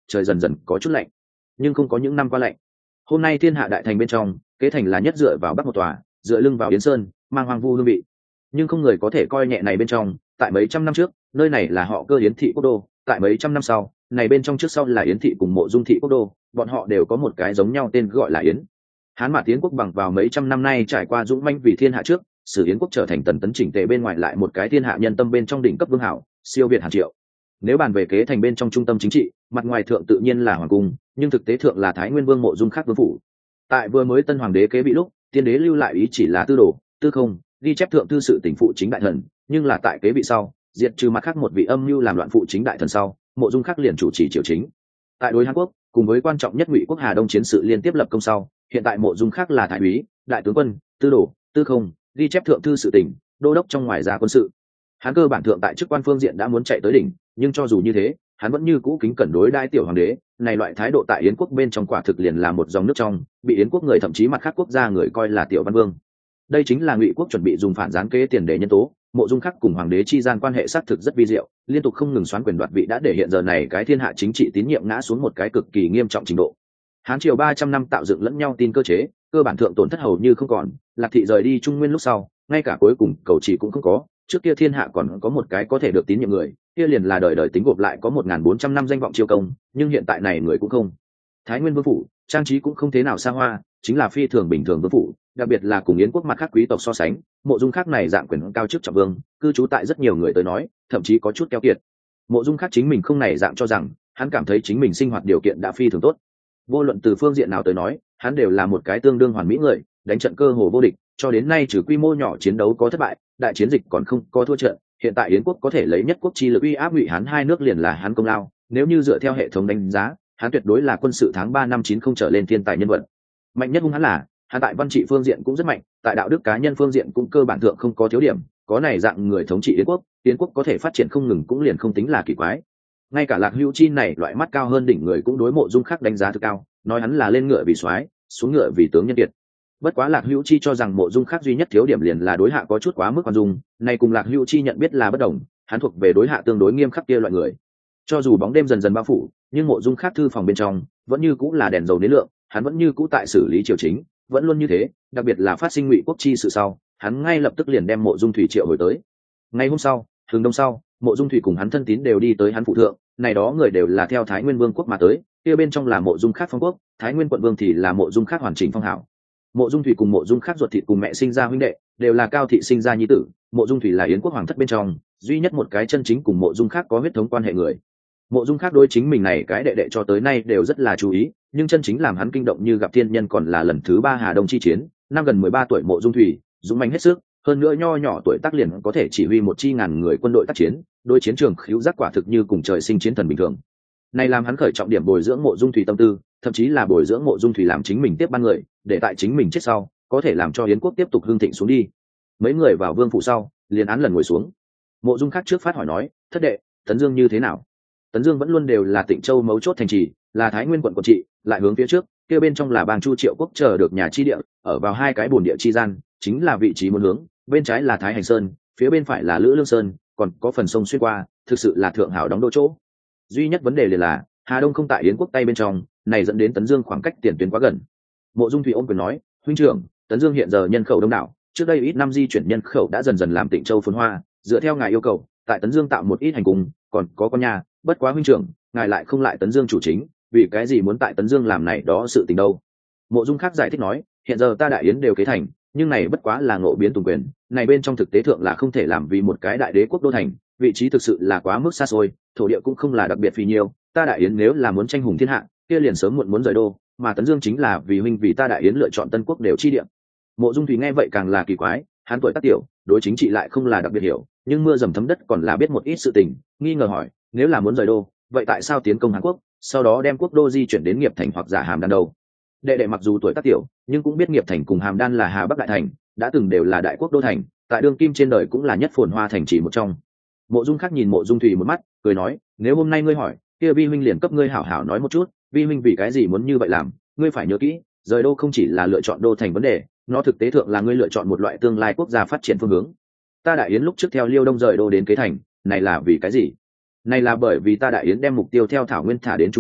trời dần dần có chút lạnh, nhưng không có những năm qua lạnh. Hôm nay thiên hạ đại thành bên trong, kế thành là nhất dựa vào bắc một tòa, dựa lưng vào Yến Sơn, mang hoang vu hương vị. Nhưng không người có thể coi nhẹ này bên trong, tại mấy trăm năm trước, nơi này là họ Cơ Yến thị quốc đô, tại mấy trăm năm sau, này bên trong trước sau là Yến thị cùng Mộ Dung thị quốc đô, bọn họ đều có một cái giống nhau tên gọi là Yến. Hán Mã Tiến quốc bằng vào mấy trăm năm nay trải qua dũng mãnh vì thiên hạ trước, sử Yến quốc trở thành tần tấn chỉnh tề bên ngoài lại một cái thiên hạ nhân tâm bên trong đỉnh cấp vương hảo, siêu việt Hàn Triệu. Nếu bàn về kế thành bên trong trung tâm chính trị, mặt ngoài thượng tự nhiên là hoàng cung, nhưng thực tế thượng là Thái Nguyên Vương Mộ Dung Khác vương phủ. Tại vừa mới tân hoàng đế kế vị lúc, tiên đế lưu lại ý chỉ là tư đồ, tư không, ghi chép thượng thư sự tỉnh phụ chính đại thần, nhưng là tại kế vị sau, diệt trừ mặt khác một vị âm mưu làm loạn phụ chính đại thần sau, Mộ Dung Khác liền chủ trì triều chính. Tại đối Hán quốc, cùng với quan trọng nhất Ngụy quốc Hà Đông chiến sự liên tiếp lập công sau, hiện tại Mộ Dung Khác là thái úy, đại tướng quân, tư đồ, tư không, ghi chép thượng thư sự tỉnh, đô đốc trong ngoài ra quân sự. Hắn cơ bản thượng tại chức quan phương diện đã muốn chạy tới đỉnh, nhưng cho dù như thế, hắn vẫn như cũ kính cẩn đối đãi tiểu hoàng đế, này loại thái độ tại Yến quốc bên trong quả thực liền là một dòng nước trong, bị Yến quốc người thậm chí mặt khác quốc gia người coi là tiểu văn vương. Đây chính là Ngụy quốc chuẩn bị dùng phản gián kế tiền đề nhân tố. Mộ Dung Khác cùng hoàng đế chi gian quan hệ xác thực rất vi diệu, liên tục không ngừng xoán quyền đoạt vị đã để hiện giờ này cái thiên hạ chính trị tín nhiệm ngã xuống một cái cực kỳ nghiêm trọng trình độ. Hán triều 300 năm tạo dựng lẫn nhau tin cơ chế, cơ bản thượng tổn thất hầu như không còn, Lạc thị rời đi Trung Nguyên lúc sau, ngay cả cuối cùng cầu chỉ cũng không có, trước kia thiên hạ còn có một cái có thể được tín nhiệm người, kia liền là đời đời tính gộp lại có 1400 năm danh vọng chiêu công, nhưng hiện tại này người cũng không. Thái Nguyên vương phủ, trang trí cũng không thế nào xa hoa, chính là phi thường bình thường vương phủ, đặc biệt là cùng Yến quốc mặt khác quý tộc so sánh, Mộ Dung Khác này dạng quyền cao chức trọng vương, cư trú tại rất nhiều người tới nói, thậm chí có chút keo kiệt. Mộ Dung Khác chính mình không này dạng cho rằng, hắn cảm thấy chính mình sinh hoạt điều kiện đã phi thường tốt. Vô luận từ phương diện nào tới nói, hắn đều là một cái tương đương hoàn mỹ người, đánh trận cơ hồ vô địch, cho đến nay trừ quy mô nhỏ chiến đấu có thất bại, đại chiến dịch còn không có thua trận, hiện tại Yến quốc có thể lấy nhất quốc chi lực uy áp Ngụy Hán hai nước liền là hắn công lao, nếu như dựa theo hệ thống đánh giá, hắn tuyệt đối là quân sự tháng 3 năm 90 trở lên thiên tài nhân vật. Mạnh nhất hung hắn là, hắn tại văn trị phương diện cũng rất mạnh, tại đạo đức cá nhân phương diện cũng cơ bản thượng không có thiếu điểm, có này dạng người thống trị Yến quốc có thể phát triển không ngừng cũng liền không tính là kỳ quái. Ngay cả Lạc Hữu Chi này loại mắt cao hơn đỉnh người cũng đối Mộ Dung Khác đánh giá thực cao, nói hắn là lên ngựa vì soái, xuống ngựa vì tướng nhân kiệt. Bất quá Lạc Hữu Chi cho rằng Mộ Dung Khác duy nhất thiếu điểm liền là đối hạ có chút quá mức khoan dung, này cùng Lạc Hữu Chi nhận biết là bất đồng, hắn thuộc về đối hạ tương đối nghiêm khắc kia loại người. Cho dù bóng đêm dần dần bao phủ, nhưng Mộ Dung Khác thư phòng bên trong vẫn như cũ là đèn dầu nến lượng, hắn vẫn như cũ tại xử lý triều chính, vẫn luôn như thế, đặc biệt là phát sinh Ngụy quốc chi sự sau, hắn ngay lập tức liền đem Mộ Dung Thủy triệu hồi tới. Ngày hôm sau, thường đông sau, Mộ Dung Thủy cùng hắn thân tín đều đi tới hắn phụ thượng, này đó người đều là theo Thái Nguyên Vương quốc mà tới, kia bên trong là Mộ Dung Khác phong quốc, Thái Nguyên quận vương thì là Mộ Dung Khác hoàn chỉnh phong hảo. Mộ Dung Thủy cùng Mộ Dung Khác ruột thịt cùng mẹ sinh ra huynh đệ, đều là cao thị sinh ra nhi tử, Mộ Dung Thủy là Yến quốc hoàng thất bên trong duy nhất một cái chân chính cùng Mộ Dung Khác có huyết thống quan hệ người. Mộ Dung Khác đối chính mình này cái đệ đệ cho tới nay đều rất là chú ý, nhưng chân chính làm hắn kinh động như gặp thiên nhân còn là lần thứ 3 Hà Đông chi chiến, năm gần 13 tuổi Mộ Dung Thủy, dũng mãnh hết sức, hơn nữa nho nhỏ tuổi tác liền có thể chỉ huy một chi ngàn người quân đội tác chiến, đối chiến trường khíu giác quả thực như cùng trời sinh chiến thần bình thường. Này làm hắn khởi trọng điểm bồi dưỡng Mộ Dung Thủy tâm tư, thậm chí là bồi dưỡng Mộ Dung Thủy làm chính mình tiếp ban người, để tại chính mình chết sau, có thể làm cho Yến quốc tiếp tục hưng thịnh xuống đi. Mấy người vào vương phủ sau, liền án lần ngồi xuống. Mộ Dung Khác trước phát hỏi nói, thất đệ, Tấn Dương như thế nào? Tấn Dương vẫn luôn đều là Tịnh Châu mấu chốt thành trì, là Thái Nguyên quận quản trị, lại hướng phía trước, kia bên trong là bang Chu Triệu quốc chờ được nhà chi địa, ở vào hai cái bồn địa chi gian, chính là vị trí muốn hướng, bên trái là Thái Hành Sơn, phía bên phải là Lữ Lương Sơn, còn có phần sông xuyên qua, thực sự là thượng hảo đóng đô chỗ. Duy nhất vấn đề liền là Hà Đông không tại Yến quốc tay bên trong, này dẫn đến Tấn Dương khoảng cách tiền tuyến quá gần. Mộ Dung Thủy ôm quyền nói, huynh trưởng, Tấn Dương hiện giờ nhân khẩu đông đảo, trước đây ít năm di chuyển nhân khẩu đã dần dần làm Tịnh Châu phồn hoa, dựa theo ngài yêu cầu, tại Tấn Dương tạo một ít hành cung, còn có con nhà, bất quá huynh trưởng, ngài lại không lại Tấn Dương chủ chính, vì cái gì muốn tại Tấn Dương làm này đó sự tình đâu? Mộ Dung Khác giải thích nói, hiện giờ ta Đại Yến đều kế thành, nhưng này bất quá là ngộ biến tùng quyền, này bên trong thực tế thượng là không thể làm vì một cái đại đế quốc đô thành, vị trí thực sự là quá mức xa xôi, thổ địa cũng không là đặc biệt phì nhiêu, ta Đại Yến nếu là muốn tranh hùng thiên hạ, kia liền sớm muộn muốn rời đô, mà Tấn Dương chính là vì huynh vì ta Đại Yến lựa chọn Tân quốc đều chi địa. Mộ Dung Thủy nghe vậy càng là kỳ quái, hắn tuổi tác tiểu, đối chính trị lại không là đặc biệt hiểu, nhưng mưa dầm thấm đất còn là biết một ít sự tình, nghi ngờ hỏi, nếu là muốn rời đô, vậy tại sao tiến công Hán quốc, sau đó đem quốc đô di chuyển đến Nghiệp Thành hoặc giả Hàm Đan đâu? Đệ đệ mặc dù tuổi tác tiểu, nhưng cũng biết Nghiệp Thành cùng Hàm Đan là Hà Bắc đại thành, đã từng đều là đại quốc đô thành, tại đương kim trên đời cũng là nhất phồn hoa thành trì một trong. Mộ Dung Khác nhìn Mộ Dung Thủy một mắt, cười nói, nếu hôm nay ngươi hỏi, kia vi huynh liền cấp ngươi hảo hảo nói một chút, vi huynh vì cái gì muốn như vậy làm, ngươi phải nhớ kỹ, rời đô không chỉ là lựa chọn đô thành vấn đề, nó thực tế thượng là ngươi lựa chọn một loại tương lai quốc gia phát triển phương hướng. Ta Đại Yến lúc trước theo Liêu Đông rời đô đến Kế Thành, này là vì cái gì? Này là bởi vì ta Đại Yến đem mục tiêu theo Thảo Nguyên thả đến Trung Nguyên,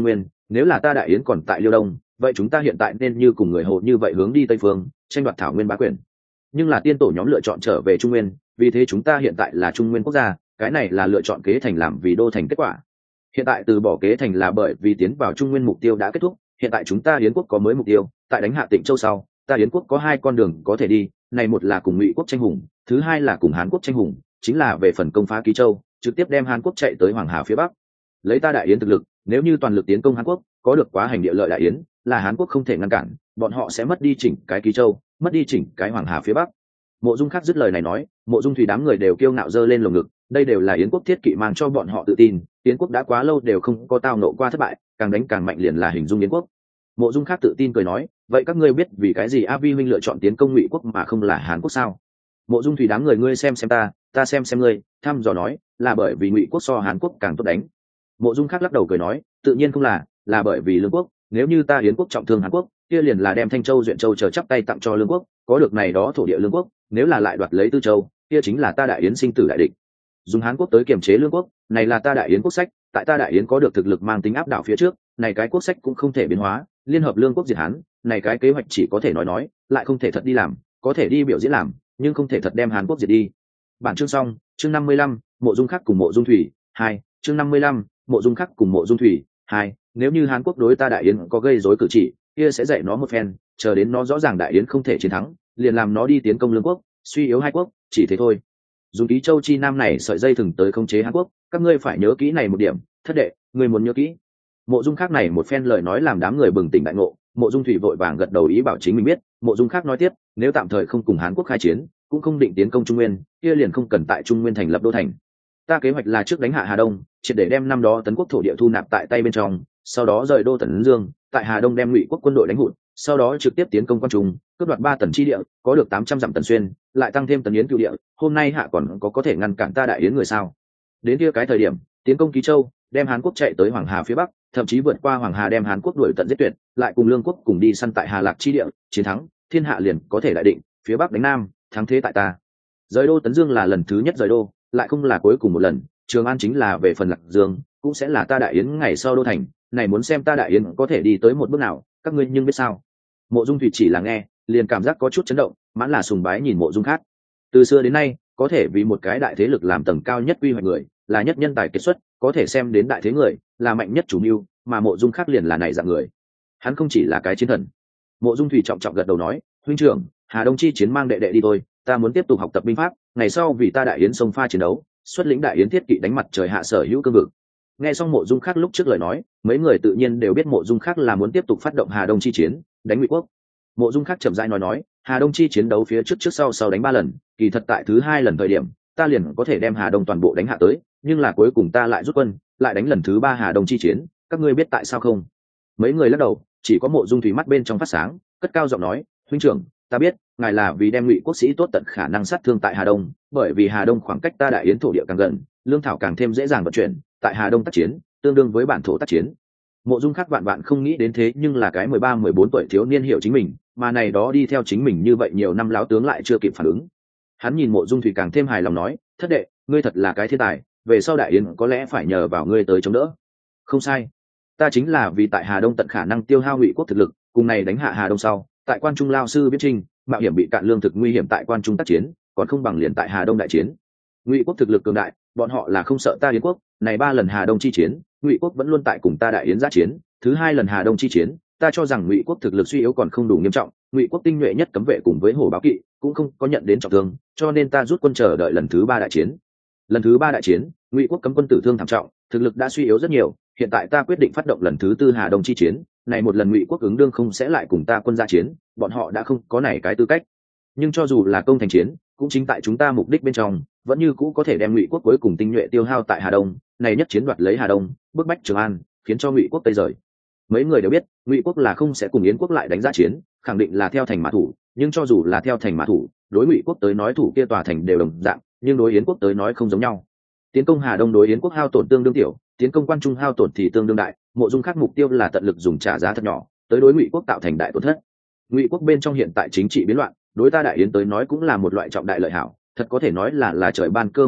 nếu là ta đại yến còn tại liêu đông, vậy chúng ta hiện tại nên như cùng người hồ như vậy hướng đi tây phương, tranh đoạt thảo nguyên bá quyền. Nhưng là tiên tổ nhóm lựa chọn trở về trung nguyên, vì thế chúng ta hiện tại là trung nguyên quốc gia, cái này là lựa chọn kế thành làm vì đô thành kết quả. Hiện tại từ bỏ kế thành là bởi vì tiến vào trung nguyên mục tiêu đã kết thúc, hiện tại chúng ta yến quốc có mới mục tiêu, tại đánh hạ Tịnh Châu sau, ta yến quốc có hai con đường có thể đi, này một là cùng Ngụy quốc tranh hùng, thứ hai là cùng Hán quốc tranh hùng, chính là về phần công phá Ký Châu, trực tiếp đem Hán quốc chạy tới Hoàng Hà phía bắc. Lấy ta đại yến thực lực, nếu như toàn lực tiến công Hán quốc, có được quá hành địa lợi đại yến, là Hán quốc không thể ngăn cản, bọn họ sẽ mất đi chỉnh cái Ký Châu, mất đi chỉnh cái Hoàng Hà phía bắc. Mộ Dung Khắc dứt lời này nói, Mộ Dung Thủy đám người đều kiêu ngạo giơ lên lồng ngực, đây đều là yến quốc thiết kỵ mang cho bọn họ tự tin, yến quốc đã quá lâu đều không có tao nộ qua thất bại, càng đánh càng mạnh liền là hình dung yến quốc. Mộ Dung Khắc tự tin cười nói, vậy các ngươi biết vì cái gì A Vi huynh lựa chọn tiến công Ngụy quốc mà không là Hán quốc sao? Mộ Dung Thủy đám người ngươi xem ta xem ngươi, thăm dò nói, là bởi vì Ngụy quốc so Hán quốc càng tốt đánh. Mộ Dung Khắc lắc đầu cười nói, tự nhiên không là bởi vì Lương quốc, nếu như ta Yến quốc trọng thương Hán quốc, kia liền là đem Thanh Châu Duyện Châu chờ chắp tay tặng cho Lương quốc, có được này đó thổ địa Lương quốc, nếu là lại đoạt lấy Tư Châu, kia chính là ta đại Yến sinh tử đại địch. Dùng Hán quốc tới kiềm chế Lương quốc, này là ta đại Yến quốc sách, tại ta đại Yến có được thực lực mang tính áp đảo phía trước, này cái quốc sách cũng không thể biến hóa, liên hợp Lương quốc diệt Hán, này cái kế hoạch chỉ có thể nói, lại không thể thật đi làm, có thể đi biểu diễn làm, nhưng không thể thật đem Hán quốc diệt đi. Bản chương xong, chương 55, Mộ Dung Khắc cùng Mộ Dung Thủy 2, chương 55, Mộ Dung Khắc cùng Mộ Dung Thủy 2, nếu như Hán quốc đối ta đại Yến có gây rối cử chỉ, kia sẽ dạy nó một phen, chờ đến nó rõ ràng đại Yến không thể chiến thắng, liền làm nó đi tiến công Lương quốc, suy yếu hai quốc, chỉ thế thôi. Dùng Ký Châu chi nam này sợi dây thừng tới khống chế Hán quốc, các ngươi phải nhớ kỹ này một điểm, thất đệ, ngươi muốn nhớ kỹ. Mộ Dung Khắc này một phen lời nói làm đám người bừng tỉnh đại ngộ, Mộ Dung Thủy vội vàng gật đầu ý bảo chính mình biết. Mộ Dung Khắc nói tiếp, nếu tạm thời không cùng Hán quốc khai chiến, cũng không định tiến công Trung Nguyên, kia liền không cần tại Trung Nguyên thành lập đô thành. Ta kế hoạch là trước đánh hạ Hà Đông, triệt để đem năm đó Tấn quốc thổ địa thu nạp tại tay bên trong, sau đó rời đô Tấn Dương, tại Hà Đông đem Ngụy quốc quân đội đánh hụt, sau đó trực tiếp tiến công Quan Trung, cướp đoạt 3 tần chi địa, có được 800 dặm tần xuyên, lại tăng thêm tần yến cửu địa, hôm nay hạ còn có thể ngăn cản ta đại yến người sao? Đến kia cái thời điểm, tiến công Ký Châu, đem Hán quốc chạy tới Hoàng Hà phía bắc, thậm chí vượt qua Hoàng Hà đem Hán quốc đuổi tận giết tuyệt, lại cùng Lương quốc cùng đi săn tại Hà Lạc chi địa, chiến thắng, thiên hạ liền có thể đại định, phía bắc đánh nam, thắng thế tại ta. Rời đô Tấn Dương là lần thứ nhất rời đô, lại không là cuối cùng một lần, Trường An chính là về phần Lạc Dương, cũng sẽ là ta đại yến ngày sau đô thành, này muốn xem ta đại yến có thể đi tới một bước nào, các ngươi nhưng biết sao? Mộ Dung Thủy chỉ là nghe, liền cảm giác có chút chấn động, mãn là sùng bái nhìn Mộ Dung Khắc. Từ xưa đến nay, có thể vì một cái đại thế lực làm tầng cao nhất quy hoạch người, là nhất nhân tài kiệt xuất, có thể xem đến đại thế người, là mạnh nhất chủ mưu, mà Mộ Dung Khắc liền là này dạng người. Hắn không chỉ là cái chiến thần. Mộ Dung Thủy trọng trọng gật đầu nói, huynh trưởng, Hà Đông chi chiến mang đệ đệ đi thôi, ta muốn tiếp tục học tập binh pháp, ngày sau vì ta đại yến sông pha chiến đấu, xuất lĩnh đại yến thiết kỵ đánh mặt trời hạ sở hữu cương vực. Nghe xong Mộ Dung Khắc lúc trước lời nói, mấy người tự nhiên đều biết Mộ Dung Khắc là muốn tiếp tục phát động Hà Đông chi chiến, đánh Ngụy quốc. Mộ Dung Khắc chậm rãi nói, Hà Đông chi chiến đấu phía trước sau đánh 3 lần, kỳ thật tại thứ 2 lần thời điểm, ta liền có thể đem Hà Đông toàn bộ đánh hạ tới, nhưng là cuối cùng ta lại rút quân, lại đánh lần thứ 3 Hà Đông chi chiến, các ngươi biết tại sao không? Mấy người lắc đầu, chỉ có Mộ Dung Thủy mắt bên trong phát sáng, cất cao giọng nói, huynh trưởng, ta biết, ngài là vì đem Ngụy quốc sĩ tốt tận khả năng sát thương tại Hà Đông, bởi vì Hà Đông khoảng cách ta đại yến thổ địa càng gần, lương thảo càng thêm dễ dàng vận chuyển, tại Hà Đông tác chiến, tương đương với bản thổ tác chiến. Mộ Dung Khắc vạn vạn không nghĩ đến thế, nhưng là cái 13-14 tuổi thiếu niên hiểu chính mình, mà này đó đi theo chính mình như vậy nhiều năm láo tướng lại chưa kịp phản ứng. Hắn nhìn Mộ Dung Thủy càng thêm hài lòng nói, thất đệ, ngươi thật là cái thiên tài, về sau đại yến có lẽ phải nhờ vào ngươi tới chống đỡ. Không sai, ta chính là vì tại Hà Đông tận khả năng tiêu hao Ngụy quốc thực lực, cùng này đánh hạ Hà Đông sau, tại Quan Trung lao sư viết trinh, mạo hiểm bị cạn lương thực nguy hiểm tại Quan Trung tác chiến, còn không bằng liền tại Hà Đông đại chiến. Ngụy quốc thực lực cường đại, bọn họ là không sợ ta Yến quốc, này 3 lần Hà Đông chi chiến, Ngụy quốc vẫn luôn tại cùng ta đại yến giáp chiến, thứ 2 lần Hà Đông chi chiến, ta cho rằng Ngụy quốc thực lực suy yếu còn không đủ nghiêm trọng, Ngụy quốc tinh nhuệ nhất cấm vệ cùng với hổ báo kỵ cũng không có nhận đến trọng thương, cho nên ta rút quân chờ đợi lần thứ 3 đại chiến. Lần thứ 3 đại chiến, Ngụy quốc cấm quân tử thương thảm trọng, thực lực đã suy yếu rất nhiều, hiện tại ta quyết định phát động lần thứ 4 Hà Đông chi chiến, này một lần Ngụy quốc ứng đương không sẽ lại cùng ta quân ra chiến, bọn họ đã không có này cái tư cách. Nhưng cho dù là công thành chiến, cũng chính tại chúng ta mục đích bên trong, vẫn như cũ có thể đem Ngụy quốc cuối cùng tinh nhuệ tiêu hao tại Hà Đông, này nhất chiến đoạt lấy Hà Đông, bức bách Trường An, khiến cho Ngụy quốc tây rời. Mấy người đều biết, Ngụy quốc là không sẽ cùng Yến quốc lại đánh giá chiến, khẳng định là theo thành mã thủ, nhưng cho dù là theo thành mã thủ, đối Ngụy quốc tới nói thủ kia tòa thành đều đồng dạng, nhưng đối Yến quốc tới nói không giống nhau. Tiến công Hà Đông đối Yến quốc hao tổn tương đương tiểu, tiến công Quan Trung hao tổn thì tương đương đại, Mộ Dung Khắc mục tiêu là tận lực dùng trả giá thật nhỏ, tới đối Ngụy quốc tạo thành đại tổn thất. Ngụy quốc bên trong hiện tại chính trị biến loạn, đối ta đại yến tới nói cũng là một loại trọng đại lợi hảo, thật có thể nói là trời ban cơ hội tốt,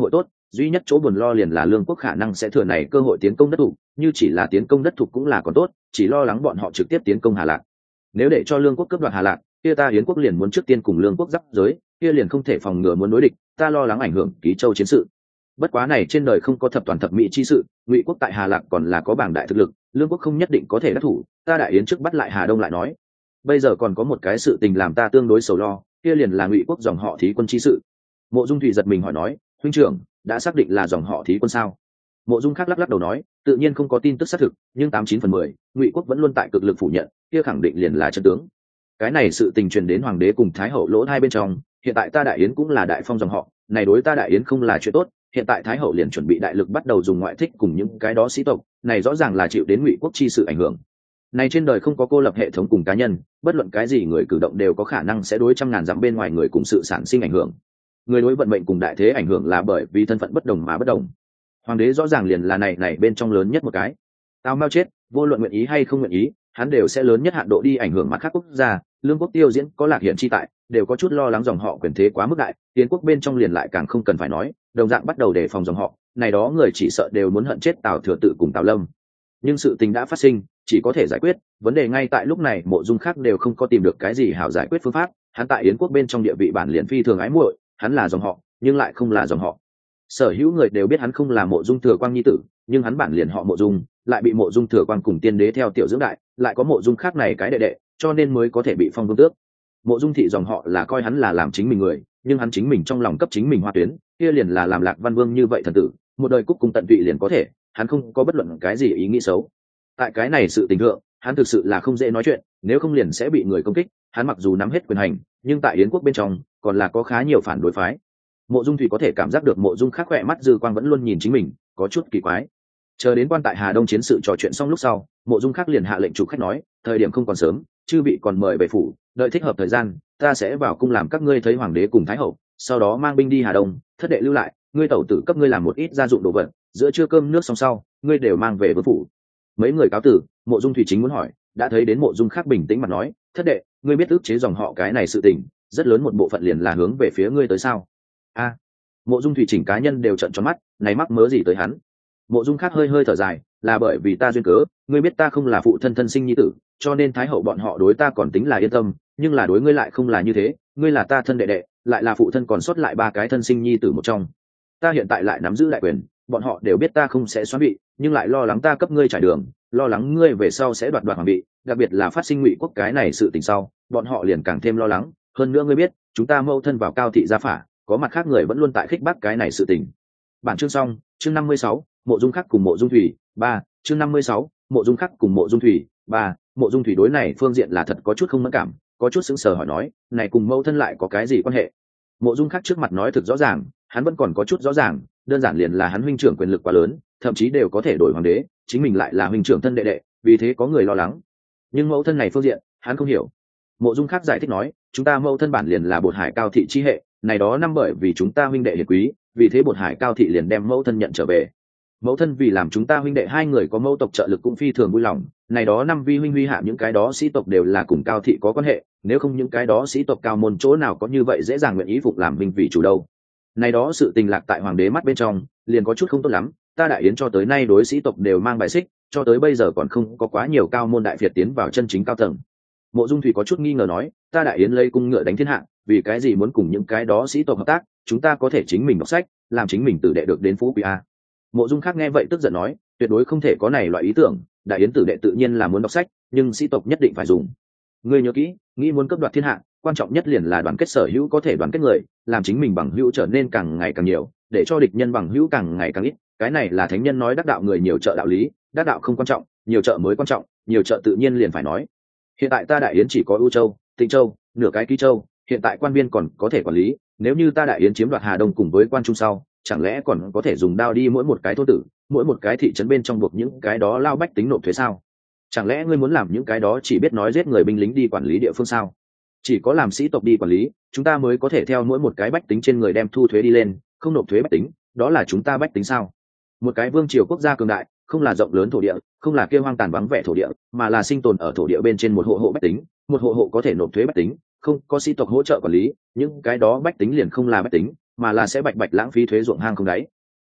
duy nhất chỗ buồn lo liền là lương quốc khả năng sẽ thừa này cơ hội tiến công đất thục, như chỉ là tiến công đất thục cũng là còn tốt, chỉ lo lắng bọn họ trực tiếp tiến công Hà Lạc. Nếu để cho lương quốc cướp đoạt Hà Lạc, kia ta Yến quốc liền muốn trước tiên cùng lương quốc giáp giới, kia liền không thể phòng ngừa muốn đối địch, ta lo lắng ảnh hưởng Ký Châu chiến sự. Bất quá này trên đời không có thập toàn thập mỹ chi sự, Ngụy quốc tại Hà Lạc còn là có bảng đại thực lực, lương quốc không nhất định có thể đắc thủ, ta đại Yến trước bắt lại Hà Đông lại nói. Bây giờ còn có một cái sự tình làm ta tương đối sầu lo, kia liền là Ngụy quốc dòng họ Thí quân chi sự. Mộ Dung Thủy giật mình hỏi nói, huynh trưởng, đã xác định là dòng họ Thí quân sao? Mộ Dung Khác lắc lắc đầu nói, tự nhiên không có tin tức xác thực, nhưng 89/10, Ngụy quốc vẫn luôn tại cực lực phủ nhận, kia khẳng định liền là chân tướng. Cái này sự tình truyền đến hoàng đế cùng thái hậu lỗ hai bên trong, hiện tại ta đại Yến cũng là đại phong dòng họ, này đối ta đại Yến không là chuyện tốt, hiện tại thái hậu liền chuẩn bị đại lực bắt đầu dùng ngoại thích cùng những cái đó sĩ tộc, này rõ ràng là chịu đến Ngụy quốc chi sự ảnh hưởng. Này trên đời không có cô lập hệ thống cùng cá nhân, bất luận cái gì người cử động đều có khả năng sẽ đối trăm ngàn dặm bên ngoài người cùng sự sản sinh ảnh hưởng. Người đối vận mệnh cùng đại thế ảnh hưởng là bởi vì thân phận bất đồng mà bất đồng. Hoàng đế rõ ràng liền là này bên trong lớn nhất một cái. Tào Mao chết, vô luận nguyện ý hay không nguyện ý, hắn đều sẽ lớn nhất hạn độ đi ảnh hưởng mặt khác quốc gia. Lương quốc tiêu diễn có Lạc Hiển chi tại, đều có chút lo lắng dòng họ quyền thế quá mức đại, Tiến quốc bên trong liền lại càng không cần phải nói, đồng dạng bắt đầu đề phòng dòng họ, này đó người chỉ sợ đều muốn hận chết Tào Thừa Tự cùng Tào Lâm. Nhưng sự tình đã phát sinh, chỉ có thể giải quyết, vấn đề ngay tại lúc này Mộ Dung Khác đều không có tìm được cái gì hảo giải quyết phương pháp, hắn tại Yến quốc bên trong địa vị bản liền phi thường ái muội, hắn là dòng họ, nhưng lại không là dòng họ. Sở hữu người đều biết hắn không là Mộ Dung Thừa Quang nhi tử, nhưng hắn bản liền họ Mộ Dung, lại bị Mộ Dung Thừa Quang cùng tiên đế theo tiểu dưỡng đại, lại có Mộ Dung Khác này cái đệ đệ, cho nên mới có thể bị phong vương tước. Mộ Dung thị dòng họ là coi hắn là làm chính mình người, nhưng hắn chính mình trong lòng cấp chính mình hoa tuyến, kia liền là làm Lạc Văn Vương như vậy thần tử, một đời cúc cung tận tụy liền có thể, hắn không có bất luận cái gì ý nghĩ xấu. Tại cái này sự tình thượng, hắn thực sự là không dễ nói chuyện, nếu không liền sẽ bị người công kích, hắn mặc dù nắm hết quyền hành, nhưng tại Yến quốc bên trong, còn là có khá nhiều phản đối phái. Mộ Dung Thủy có thể cảm giác được Mộ Dung Khác khỏe mắt dư quang vẫn luôn nhìn chính mình, có chút kỳ quái. Chờ đến quan tại Hà Đông chiến sự trò chuyện xong lúc sau, Mộ Dung Khác liền hạ lệnh chủ khách nói, thời điểm không còn sớm, chư vị còn mời về phủ, đợi thích hợp thời gian, ta sẽ vào cung làm các ngươi thấy hoàng đế cùng thái hậu, sau đó mang binh đi Hà Đông, thất đệ lưu lại, ngươi tẩu tử cấp ngươi làm một ít gia dụng đồ vật, giữa trưa cơm nước xong sau, ngươi đều mang về vương phủ. Mấy người cáo tử, Mộ Dung Thủy chính muốn hỏi, đã thấy đến Mộ Dung Khác bình tĩnh mặt nói, thất đệ, ngươi biết ức chế dòng họ cái này sự tình, rất lớn một bộ phận liền là hướng về phía ngươi tới sao? A. Mộ Dung Thủy chỉnh cá nhân đều trợn tròn mắt, này mắc mớ gì tới hắn? Mộ Dung Khác hơi hơi thở dài, là bởi vì ta duyên cớ, ngươi biết ta không là phụ thân thân sinh nhi tử, cho nên thái hậu bọn họ đối ta còn tính là yên tâm, nhưng là đối ngươi lại không là như thế, ngươi là ta thân đệ đệ, lại là phụ thân còn sót lại ba cái thân sinh nhi tử một trong. Ta hiện tại lại nắm giữ đại quyền, bọn họ đều biết ta không sẽ xoán vị, nhưng lại lo lắng ta cấp ngươi trải đường, lo lắng ngươi về sau sẽ đoạt hoàng vị, đặc biệt là phát sinh Ngụy quốc cái này sự tình sau, bọn họ liền càng thêm lo lắng. Hơn nữa ngươi biết, chúng ta mâu thân vào Cao thị gia phả, có mặt khác người vẫn luôn tại khích bác cái này sự tình. Bản chương xong, chương 56, Mộ Dung Khác cùng Mộ Dung Thủy, 3, chương 56, Mộ Dung Khác cùng Mộ Dung Thủy, 3, Mộ Dung Thủy đối này phương diện là thật có chút không mẫn cảm, có chút sững sờ hỏi nói, này cùng mâu thân lại có cái gì quan hệ? Mộ Dung Khác trước mặt nói thực rõ ràng, hắn vẫn còn có chút rõ ràng, đơn giản liền là hắn huynh trưởng quyền lực quá lớn, thậm chí đều có thể đổi hoàng đế, chính mình lại là huynh trưởng thân đệ đệ, vì thế có người lo lắng. Nhưng mẫu thân này phương diện, hắn không hiểu. Mộ Dung Khác giải thích nói, chúng ta mẫu thân bản liền là Bột Hải Cao thị chi hệ, này đó năm bởi vì chúng ta huynh đệ hiệp quý, vì thế Bột Hải Cao thị liền đem mẫu thân nhận trở về. Mẫu thân vì làm chúng ta huynh đệ hai người có mẫu tộc trợ lực cũng phi thường vui lòng, này đó năm vi huynh huy hạ những cái đó sĩ tộc đều là cùng Cao thị có quan hệ, nếu không những cái đó sĩ tộc cao môn chỗ nào có như vậy dễ dàng nguyện ý phục làm minh vị chủ đâu. Này đó sự tình lạc tại hoàng đế mắt bên trong, liền có chút không tốt lắm, ta đại yến cho tới nay đối sĩ tộc đều mang bài xích, cho tới bây giờ còn không có quá nhiều cao môn đại việt tiến vào chân chính cao tầng. Mộ Dung Thủy có chút nghi ngờ nói, ta đại yến lấy cung ngựa đánh thiên hạ, vì cái gì muốn cùng những cái đó sĩ tộc hợp tác, chúng ta có thể chính mình đọc sách, làm chính mình tử đệ được đến phú quý a. Mộ Dung Khác nghe vậy tức giận nói, tuyệt đối không thể có này loại ý tưởng, đại yến tử đệ tự nhiên là muốn đọc sách, nhưng sĩ tộc nhất định phải dùng. Ngươi nhớ kỹ, nghĩ muốn cấp đoạt thiên hạ, quan trọng nhất liền là đoàn kết sở hữu có thể đoàn kết người, làm chính mình bằng hữu trở nên càng ngày càng nhiều, để cho địch nhân bằng hữu càng ngày càng ít. Cái này là thánh nhân nói đắc đạo người nhiều trợ đạo lý, đắc đạo không quan trọng, nhiều trợ mới quan trọng, nhiều trợ tự nhiên liền phải nói. Hiện tại ta đại yến chỉ có ưu châu, tịnh châu, nửa cái ký châu, hiện tại quan viên còn có thể quản lý, nếu như ta đại yến chiếm đoạt Hà Đông cùng với quan trung sau, chẳng lẽ còn có thể dùng đao đi mỗi một cái thôn tử, mỗi một cái thị trấn bên trong buộc những cái đó lao bách tính nộp thuế sao? Chẳng lẽ ngươi muốn làm những cái đó chỉ biết nói giết người binh lính đi quản lý địa phương sao? Chỉ có làm sĩ tộc đi quản lý, chúng ta mới có thể theo mỗi một cái bách tính trên người đem thu thuế đi lên, không nộp thuế bách tính, đó là chúng ta bách tính sao? Một cái vương triều quốc gia cường đại, không là rộng lớn thổ địa, không là kêu hoang tàn vắng vẻ thổ địa, mà là sinh tồn ở thổ địa bên trên một hộ hộ bách tính, một hộ hộ có thể nộp thuế bách tính, không có sĩ tộc hỗ trợ quản lý, những cái đó bách tính liền không là bách tính, mà là sẽ bạch bạch lãng phí thuế ruộng hang không đáy.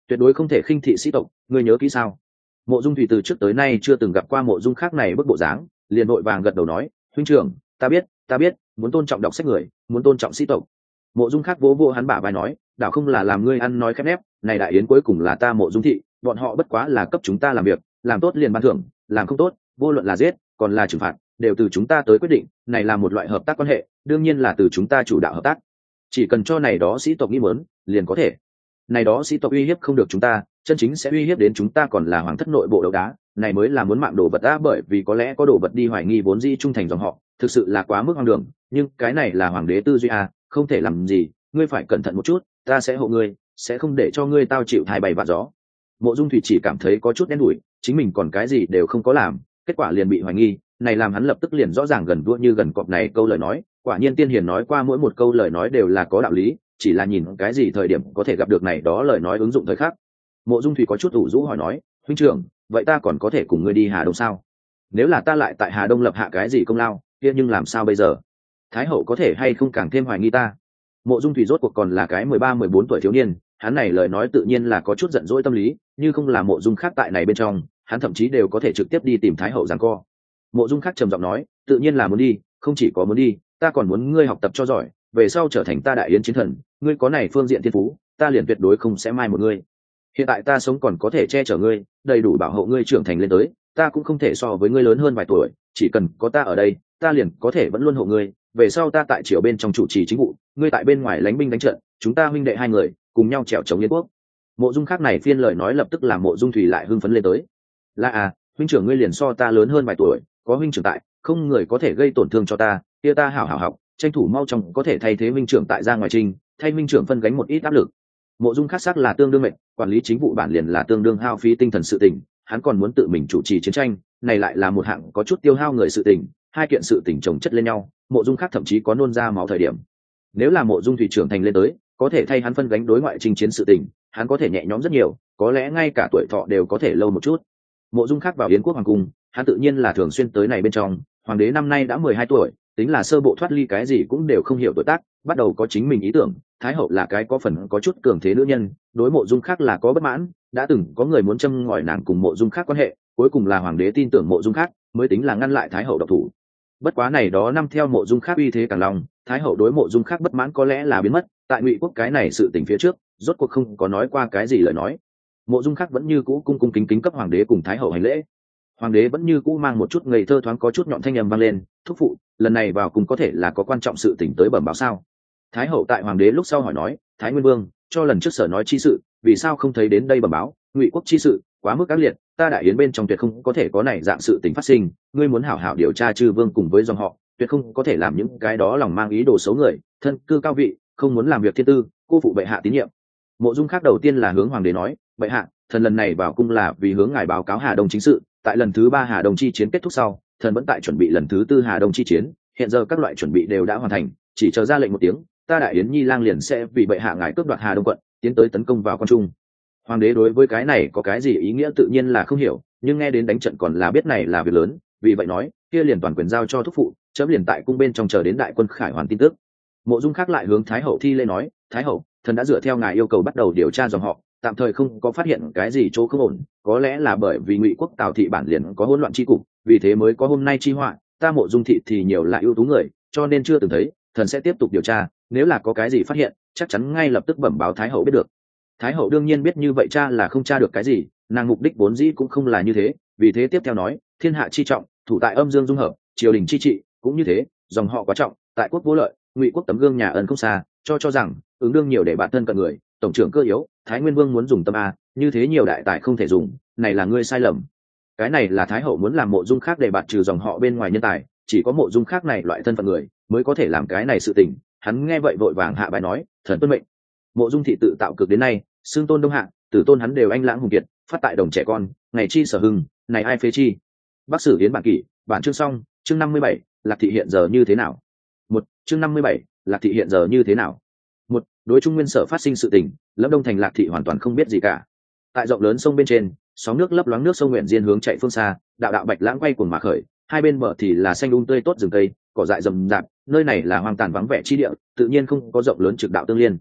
tuyệt đối không thể khinh thị sĩ tộc, ngươi nhớ kỹ sao? Mộ Dung Thủy từ trước tới nay chưa từng gặp qua Mộ Dung Khác này bức bộ dáng, liền vội vàng gật đầu nói, huynh trưởng, ta biết, muốn tôn trọng đọc sách người, muốn tôn trọng sĩ tộc. Mộ Dung Khác vỗ vỗ hắn bả vai nói, đạo không là làm ngươi ăn nói khép nép, này đại yến cuối cùng là ta Mộ Dung thị, bọn họ bất quá là cấp chúng ta làm việc, làm tốt liền ban thưởng, làm không tốt, vô luận là giết, còn là trừng phạt, đều từ chúng ta tới quyết định, này là một loại hợp tác quan hệ, đương nhiên là từ chúng ta chủ đạo hợp tác. Chỉ cần cho này đó sĩ tộc nghĩ muốn, liền có thể. Này đó sĩ tộc uy hiếp không được chúng ta, chân chính sẽ uy hiếp đến chúng ta còn là hoàng thất nội bộ đấu đá, này mới là muốn mạng đồ vật đã, bởi vì có lẽ có đồ vật đi hoài nghi vốn di trung thành dòng họ, thực sự là quá mức hoang đường, nhưng cái này là hoàng đế tư duy à, không thể làm gì, ngươi phải cẩn thận một chút, ta sẽ hộ ngươi, sẽ không để cho ngươi tao chịu thai bay vạ gió. Mộ Dung Thủy chỉ cảm thấy có chút đen đủi, chính mình còn cái gì đều không có làm, kết quả liền bị hoài nghi, này làm hắn lập tức liền rõ ràng gần đua như gần cọp này câu lời nói, quả nhiên tiên hiền nói qua mỗi một câu lời nói đều là có đạo lý, chỉ là nhìn cái gì thời điểm có thể gặp được này đó lời nói ứng dụng thời khắc. Mộ Dung Thủy có chút ủ rũ hỏi nói, huynh trưởng, vậy ta còn có thể cùng ngươi đi Hà Đông sao? Nếu là ta lại tại Hà Đông lập hạ cái gì công lao, kia nhưng làm sao bây giờ? Thái hậu có thể hay không càng thêm hoài nghi ta? Mộ Dung Thủy rốt cuộc còn là cái 13-14 tuổi thiếu niên, hắn này lời nói tự nhiên là có chút giận dỗi tâm lý, như không là Mộ Dung Khác tại này bên trong, hắn thậm chí đều có thể trực tiếp đi tìm Thái hậu giằng co. Mộ Dung Khác trầm giọng nói, tự nhiên là muốn đi, không chỉ có muốn đi, ta còn muốn ngươi học tập cho giỏi, về sau trở thành ta đại yến chiến thần, ngươi có này phương diện thiên phú, ta liền tuyệt đối không sẽ mai một ngươi. Hiện tại ta sống còn có thể che chở ngươi, đầy đủ bảo hộ ngươi trưởng thành lên tới, ta cũng không thể so với ngươi lớn hơn vài tuổi, chỉ cần có ta ở đây, ta liền có thể vẫn luôn hộ ngươi. Về sau ta tại triều bên trong chủ trì chính vụ, ngươi tại bên ngoài lãnh binh đánh trận, chúng ta huynh đệ hai người cùng nhau trèo chống yến quốc. Mộ Dung Khác này phiên lời nói lập tức làm Mộ Dung Thủy lại hưng phấn lên tới. Là à, huynh trưởng ngươi liền so ta lớn hơn vài tuổi, có huynh trưởng tại, không người có thể gây tổn thương cho ta, kia ta hảo hảo học, tranh thủ mau chóng có thể thay thế huynh trưởng tại ra ngoài trình, thay huynh trưởng phân gánh một ít áp lực. Mộ Dung Khác xác là tương đương mệnh, quản lý chính vụ bản liền là tương đương hao phí tinh thần sự tình, hắn còn muốn tự mình chủ trì chiến tranh, này lại là một hạng có chút tiêu hao người sự tình, hai kiện sự tình chồng chất lên nhau, Mộ Dung Khác thậm chí có nôn ra máu thời điểm. Nếu là Mộ Dung Thủy trưởng thành lên tới, có thể thay hắn phân gánh đối ngoại chinh chiến sự tình, hắn có thể nhẹ nhõm rất nhiều, có lẽ ngay cả tuổi thọ đều có thể lâu một chút. Mộ Dung Khác vào Yến quốc hoàng cung, hắn tự nhiên là thường xuyên tới này bên trong, hoàng đế năm nay đã 12 tuổi, tính là sơ bộ thoát ly cái gì cũng đều không hiểu tuổi tác, bắt đầu có chính mình ý tưởng. Thái hậu là cái có phần có chút cường thế nữ nhân, đối Mộ Dung Khác là có bất mãn, đã từng có người muốn châm ngòi nàng cùng Mộ Dung Khác quan hệ, cuối cùng là hoàng đế tin tưởng Mộ Dung Khác, mới tính là ngăn lại Thái hậu độc thủ. Bất quá này đó năm theo Mộ Dung Khác uy thế càng long, Thái hậu đối Mộ Dung Khác bất mãn có lẽ là biến mất, tại Ngụy quốc cái này sự tình phía trước, rốt cuộc không có nói qua cái gì lời nói. Mộ Dung Khác vẫn như cũ cung cung kính kính cấp hoàng đế cùng Thái hậu hành lễ. Hoàng đế vẫn như cũ mang một chút ngây thơ thoáng có chút nhọn thanh âm vang lên, thúc phụ, lần này vào cùng có thể là có quan trọng sự tình tới bẩm báo sao? Thái hậu tại hoàng đế lúc sau hỏi nói, Thái Nguyên Vương, cho lần trước sở nói chi sự, vì sao không thấy đến đây bẩm báo? Ngụy quốc chi sự quá mức ác liệt, ta đại yến bên trong tuyệt không có thể có này dạng sự tình phát sinh, ngươi muốn hảo hảo điều tra chư vương cùng với dòng họ, tuyệt không có thể làm những cái đó lòng mang ý đồ xấu người, thân cư cao vị, không muốn làm việc thiên tư, cô phụ bệ hạ tín nhiệm. Mộ Dung Khác đầu tiên là hướng hoàng đế nói, bệ hạ, thần lần này vào cung là vì hướng ngài báo cáo Hà Đông chính sự, tại lần thứ 3 Hà Đông chi chiến kết thúc sau, thần vẫn tại chuẩn bị lần thứ 4 Hà Đông chi chiến, hiện giờ các loại chuẩn bị đều đã hoàn thành, chỉ chờ ra lệnh một tiếng, ta đại yến nhi lang liền sẽ vì bệ hạ ngài cướp đoạt Hà Đông quận, tiến tới tấn công vào quan trung. Hoàng đế đối với cái này có cái gì ý nghĩa tự nhiên là không hiểu, nhưng nghe đến đánh trận còn là biết này là việc lớn, vì vậy nói, kia liền toàn quyền giao cho thúc phụ, chấm liền tại cung bên trong chờ đến đại quân khải hoàn tin tức. Mộ Dung Khác lại hướng Thái hậu thi lễ nói, Thái hậu, thần đã dựa theo ngài yêu cầu bắt đầu điều tra dòng họ, tạm thời không có phát hiện cái gì chỗ không ổn, có lẽ là bởi vì Ngụy quốc Tào thị bản liền có hỗn loạn chi cục, vì thế mới có hôm nay chi họa, ta Mộ Dung thị thì nhiều là ưu tú người, cho nên chưa từng thấy, thần sẽ tiếp tục điều tra, nếu là có cái gì phát hiện, chắc chắn ngay lập tức bẩm báo Thái hậu biết được. Thái hậu đương nhiên biết như vậy cha là không tra được cái gì, nàng mục đích vốn dĩ cũng không là như thế, vì thế tiếp theo nói, thiên hạ chi trọng, thủ tại âm dương dung hợp, triều đình chi trị cũng như thế, dòng họ quá trọng, tại quốc vô lợi, Ngụy quốc tấm gương nhà ân không xa, cho rằng ứng đương nhiều để bản thân cận người, tổng trưởng cơ yếu, Thái Nguyên Vương muốn dùng tâm a, như thế nhiều đại tài không thể dùng, này là ngươi sai lầm. Cái này là Thái hậu muốn làm Mộ Dung Khác để bạt trừ dòng họ bên ngoài nhân tài, chỉ có Mộ Dung Khác này loại thân phận người mới có thể làm cái này sự tình. Hắn nghe vậy vội vàng hạ bài nói, thần tuân mệnh. Mộ Dung thị tự tạo cực đến nay, xương tôn đông hạ, tử tôn hắn đều anh lãng hùng kiệt, phát tại đồng trẻ con, ngày chi sở hưng, này ai phế chi. Bắc Sử Yến bản kỷ, bản chương xong, chương 57, Lạc thị hiện giờ như thế nào? Chương 57, Lạc thị hiện giờ như thế nào? Đối Trung Nguyên sở phát sinh sự tình, Lâm Đông thành Lạc thị hoàn toàn không biết gì cả. Tại rộng lớn sông bên trên, sóng nước lấp loáng nước sông nguyện diên hướng chạy phương xa, đạo đạo bạch lãng quay cuồng mà khởi, hai bên bờ thì là xanh tươi tốt rừng cây, cỏ dại rậm rạp, nơi này là hoang tàn vắng vẻ chi địa, tự nhiên không có rộng lớn trực đạo tương liên.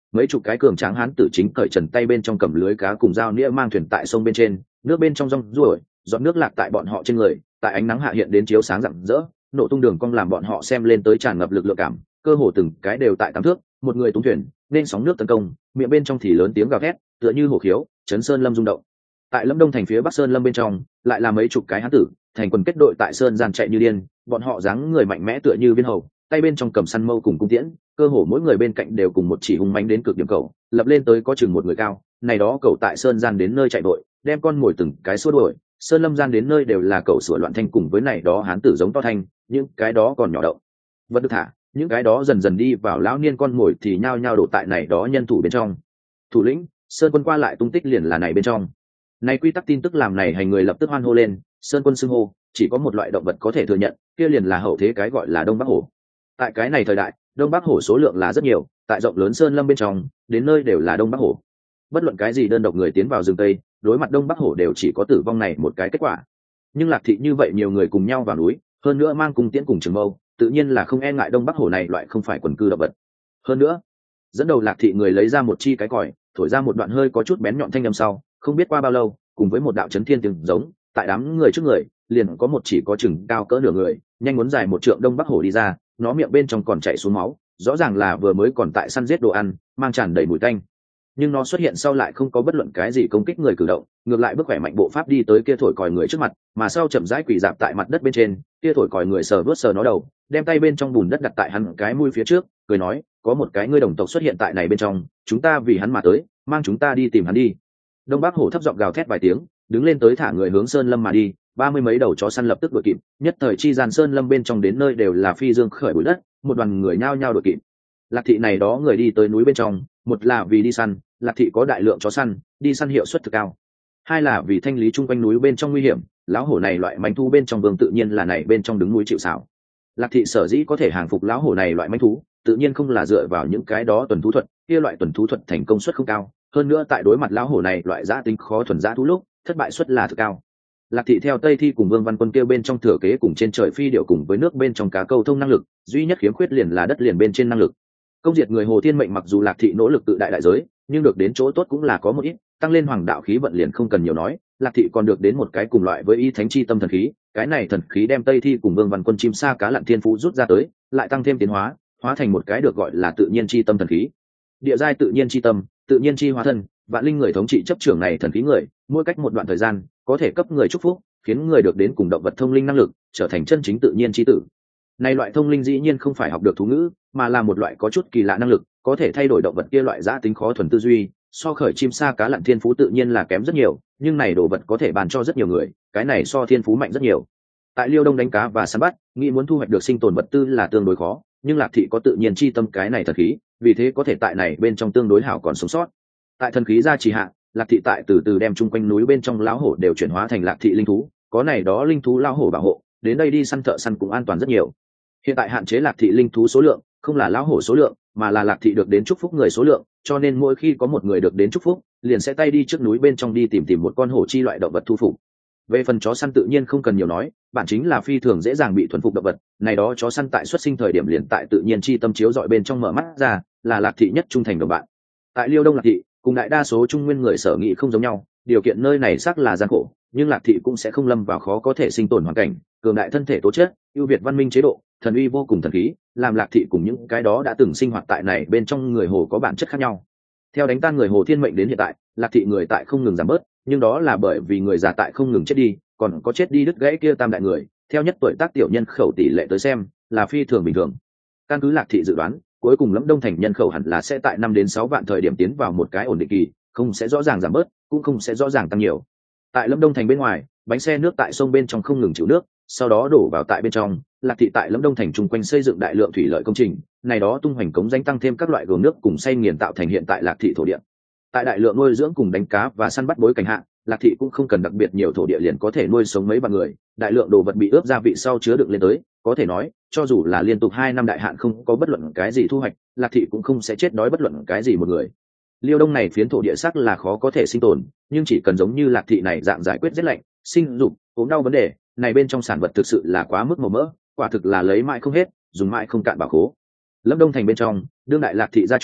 mấy chục cái cường tráng hán tử chính cởi trần tay bên trong cầm lưới cá cùng dao nĩa mang thuyền tại sông bên trên, nước bên trong rong ruổi, giọt nước lạc tại bọn họ trên người, tại ánh nắng hạ hiện đến chiếu sáng rạng rỡ, nổ tung đường cong làm bọn họ xem lên tới tràn ngập lực lượng cảm, cơ hồ từng cái đều tại 8 thước, một người tung thuyền nên sóng nước tấn công, miệng bên trong thì lớn tiếng gào thét, tựa như hổ khiếu, chấn sơn lâm rung động. Tại Lâm Đông thành phía Bắc Sơn Lâm bên trong, lại là mấy chục cái hán tử, thành quần kết đội tại sơn gian chạy như điên, bọn họ dáng người mạnh mẽ tựa như viên hầu, tay bên trong cầm săn mâu cùng cung tiễn, cơ hồ mỗi người bên cạnh đều cùng một chỉ hung mãnh đến cực điểm cầu, lập lên tới có chừng một người cao, này đó cầu tại sơn gian đến nơi chạy đội, đem con mồi từng cái xua đuổi, sơn lâm gian đến nơi đều là cầu sủa loạn thanh cùng với này đó hán tử giống to thanh, những cái đó còn nhỏ động vẫn được thả, những cái đó dần dần đi vào lão niên con mồi thì nhao nhao đổ tại này đó nhân thủ bên trong. Thủ lĩnh, sơn quân qua lại tung tích liền là này bên trong. Này quy tắc tin tức làm này hành người lập tức hoan hô lên, sơn quân xưng hô, chỉ có một loại động vật có thể thừa nhận, kia liền là hậu thế cái gọi là Đông Bắc hổ. Tại cái này thời đại, Đông Bắc hổ số lượng là rất nhiều, tại rộng lớn sơn lâm bên trong, đến nơi đều là Đông Bắc hổ. Bất luận cái gì đơn độc người tiến vào rừng tây, đối mặt Đông Bắc hổ đều chỉ có tử vong này một cái kết quả. Nhưng Lạc Thị như vậy nhiều người cùng nhau vào núi, hơn nữa mang cung tiễn cùng trường mâu, tự nhiên là không e ngại Đông Bắc hổ này loại không phải quần cư động vật. Hơn nữa, dẫn đầu Lạc Thị người lấy ra một chi cái còi, thổi ra một đoạn hơi có chút bén nhọn thanh âm sau, không biết qua bao lâu, cùng với một đạo chấn thiên tiếng giống, tại đám người trước người, liền có một chỉ có chừng cao cỡ nửa người, nhanh muốn dài một trượng Đông Bắc hổ đi ra, nó miệng bên trong còn chảy xuống máu, rõ ràng là vừa mới còn tại săn giết đồ ăn, mang tràn đầy mùi tanh. Nhưng nó xuất hiện sau lại không có bất luận cái gì công kích người cử động, ngược lại bước khỏe mạnh bộ pháp đi tới kia thổi còi người trước mặt, mà sau chậm rãi quỳ dạp tại mặt đất bên trên, kia thổi còi người sờ vớt sờ nó đầu, đem tay bên trong bùn đất đặt tại hắn cái mũi phía trước, cười nói, có một cái ngươi đồng tộc xuất hiện tại này bên trong, chúng ta vì hắn mà tới, mang chúng ta đi tìm hắn đi. Đông Bắc hổ thấp giọng gào thét vài tiếng, đứng lên tới thả người hướng sơn lâm mà đi, 30 mấy đầu chó săn lập tức đuổi kịp, nhất thời chi gian sơn lâm bên trong đến nơi đều là phi dương khởi bụi đất, một đoàn người nhao nhao đuổi kịp. Lạc Thị này đó người đi tới núi bên trong, một là vì đi săn, Lạc Thị có đại lượng chó săn, đi săn hiệu suất thực cao. Hai là vì thanh lý chung quanh núi bên trong nguy hiểm, lão hổ này loại manh thú bên trong vương tự nhiên là này bên trong đứng núi chịu sào. Lạc Thị sở dĩ có thể hàng phục lão hổ này loại manh thú, tự nhiên không là dựa vào những cái đó tuần thú thuật, kia loại tuần thú thuật thành công suất không cao, hơn nữa tại đối mặt lão hổ này loại dã tính khó thuần dã thú lúc, thất bại suất là thực cao. Lạc Thị theo Tây Thi cùng Vương Văn Quân kêu bên trong thừa kế cùng trên trời phi điệu cùng với nước bên trong cá câu thông năng lực, duy nhất khiếm khuyết liền là đất liền bên trên năng lực. Công diệt người Hồ Thiên Mệnh mặc dù Lạc Thị nỗ lực tự đại đại giới, nhưng được đến chỗ tốt cũng là có một ít, tăng lên hoàng đạo khí vận liền không cần nhiều nói, Lạc Thị còn được đến một cái cùng loại với ý thánh chi tâm thần khí, cái này thần khí đem Tây Thi cùng Vương Văn Quân chim sa cá lặn thiên phú rút ra tới, lại tăng thêm tiến hóa, hóa thành một cái được gọi là tự nhiên chi tâm thần khí. Địa giai tự nhiên chi tâm, tự nhiên chi hóa thân, vạn linh người thống trị chấp trưởng này thần khí người, mỗi cách một đoạn thời gian, có thể cấp người chúc phúc, khiến người được đến cùng động vật thông linh năng lực, trở thành chân chính tự nhiên chi tử. Này loại thông linh dĩ nhiên không phải học được thú ngữ, mà là một loại có chút kỳ lạ năng lực, có thể thay đổi động vật kia loại giã tính khó thuần tư duy, so khởi chim sa cá lặn thiên phú tự nhiên là kém rất nhiều, nhưng này đồ vật có thể bàn cho rất nhiều người, cái này so thiên phú mạnh rất nhiều. Tại Liêu Đông đánh cá và săn bắt, nghĩ muốn thu hoạch được sinh tồn vật tư là tương đối khó, nhưng Lạc Thị có tự nhiên chi tâm cái này thần khí, vì thế có thể tại này bên trong tương đối hảo còn sống sót. Tại thần khí gia trì hạ, Lạc Thị tại từ từ đem chung quanh núi bên trong lão hổ đều chuyển hóa thành Lạc Thị linh thú, có này đó linh thú lão hổ bảo hộ, đến đây đi săn thợ săn cũng an toàn rất nhiều. Hiện tại hạn chế Lạc Thị linh thú số lượng, không là lão hổ số lượng, mà là Lạc Thị được đến chúc phúc người số lượng, cho nên mỗi khi có một người được đến chúc phúc, liền sẽ tay đi trước núi bên trong đi tìm một con hổ chi loại động vật thu phục. Về phần chó săn tự nhiên không cần nhiều nói, bản chính là phi thường dễ dàng bị thuần phục động vật, này đó chó săn tại xuất sinh thời điểm liền tại tự nhiên chi tâm chiếu dọi bên trong mở mắt ra, là Lạc Thị nhất trung thành đồng bạn. Tại Liêu Đông Lạc Thị, cùng đại đa số trung nguyên người sở nghị không giống nhau, điều kiện nơi này xác là gian khổ, nhưng Lạc Thị cũng sẽ không lâm vào khó có thể sinh tồn hoàn cảnh, cường đại thân thể tố chất, ưu việt văn minh chế độ, thần uy vô cùng thần khí, làm Lạc Thị cùng những cái đó đã từng sinh hoạt tại này bên trong người Hồ có bản chất khác nhau. Theo đánh tan người Hồ Thiên Mệnh đến hiện tại, Lạc Thị người tại không ngừng giảm bớt, nhưng đó là bởi vì người già tại không ngừng chết đi, còn có chết đi đứt gãy kia tam đại người, theo nhất tuổi tác tiểu nhân khẩu tỷ lệ tới xem, là phi thường bình thường. Căn cứ Lạc Thị dự đoán, cuối cùng Lâm Đông thành nhân khẩu hẳn là sẽ tại 5 đến 6 vạn thời điểm tiến vào một cái ổn định kỳ, không sẽ rõ ràng giảm bớt, cũng không sẽ rõ ràng tăng nhiều. Tại Lâm Đông thành bên ngoài, bánh xe nước tại sông bên trong không ngừng chịu nước, sau đó đổ vào tại bên trong. Lạc Thị tại Lâm Đông thành chung quanh xây dựng đại lượng thủy lợi công trình, này đó tung hoành cống danh tăng thêm các loại gồm nước cùng xay nghiền tạo thành hiện tại Lạc Thị thổ địa. Tại đại lượng nuôi dưỡng cùng đánh cá và săn bắt bối cảnh hạ, Lạc Thị cũng không cần đặc biệt nhiều thổ địa liền có thể nuôi sống mấy vạn người, đại lượng đồ vật bị ướp gia vị sau chứa đựng lên tới, có thể nói, cho dù là liên tục 2 năm đại hạn không có bất luận cái gì thu hoạch, Lạc Thị cũng không sẽ chết đói bất luận cái gì một người. Liêu Đông này phiến thổ địa sắc là khó có thể sinh tồn, nhưng chỉ cần giống như Lạc Thị này dạng giải quyết rét lạnh, sinh dục, ốm đau vấn đề, này bên trong sản vật thực sự là quá mức màu mỡ, quả thực là lấy mãi không hết, dùng mãi không cạn bảo khố. Lâm Đông thành bên trong, đương đại Lạc Thị gia chủ,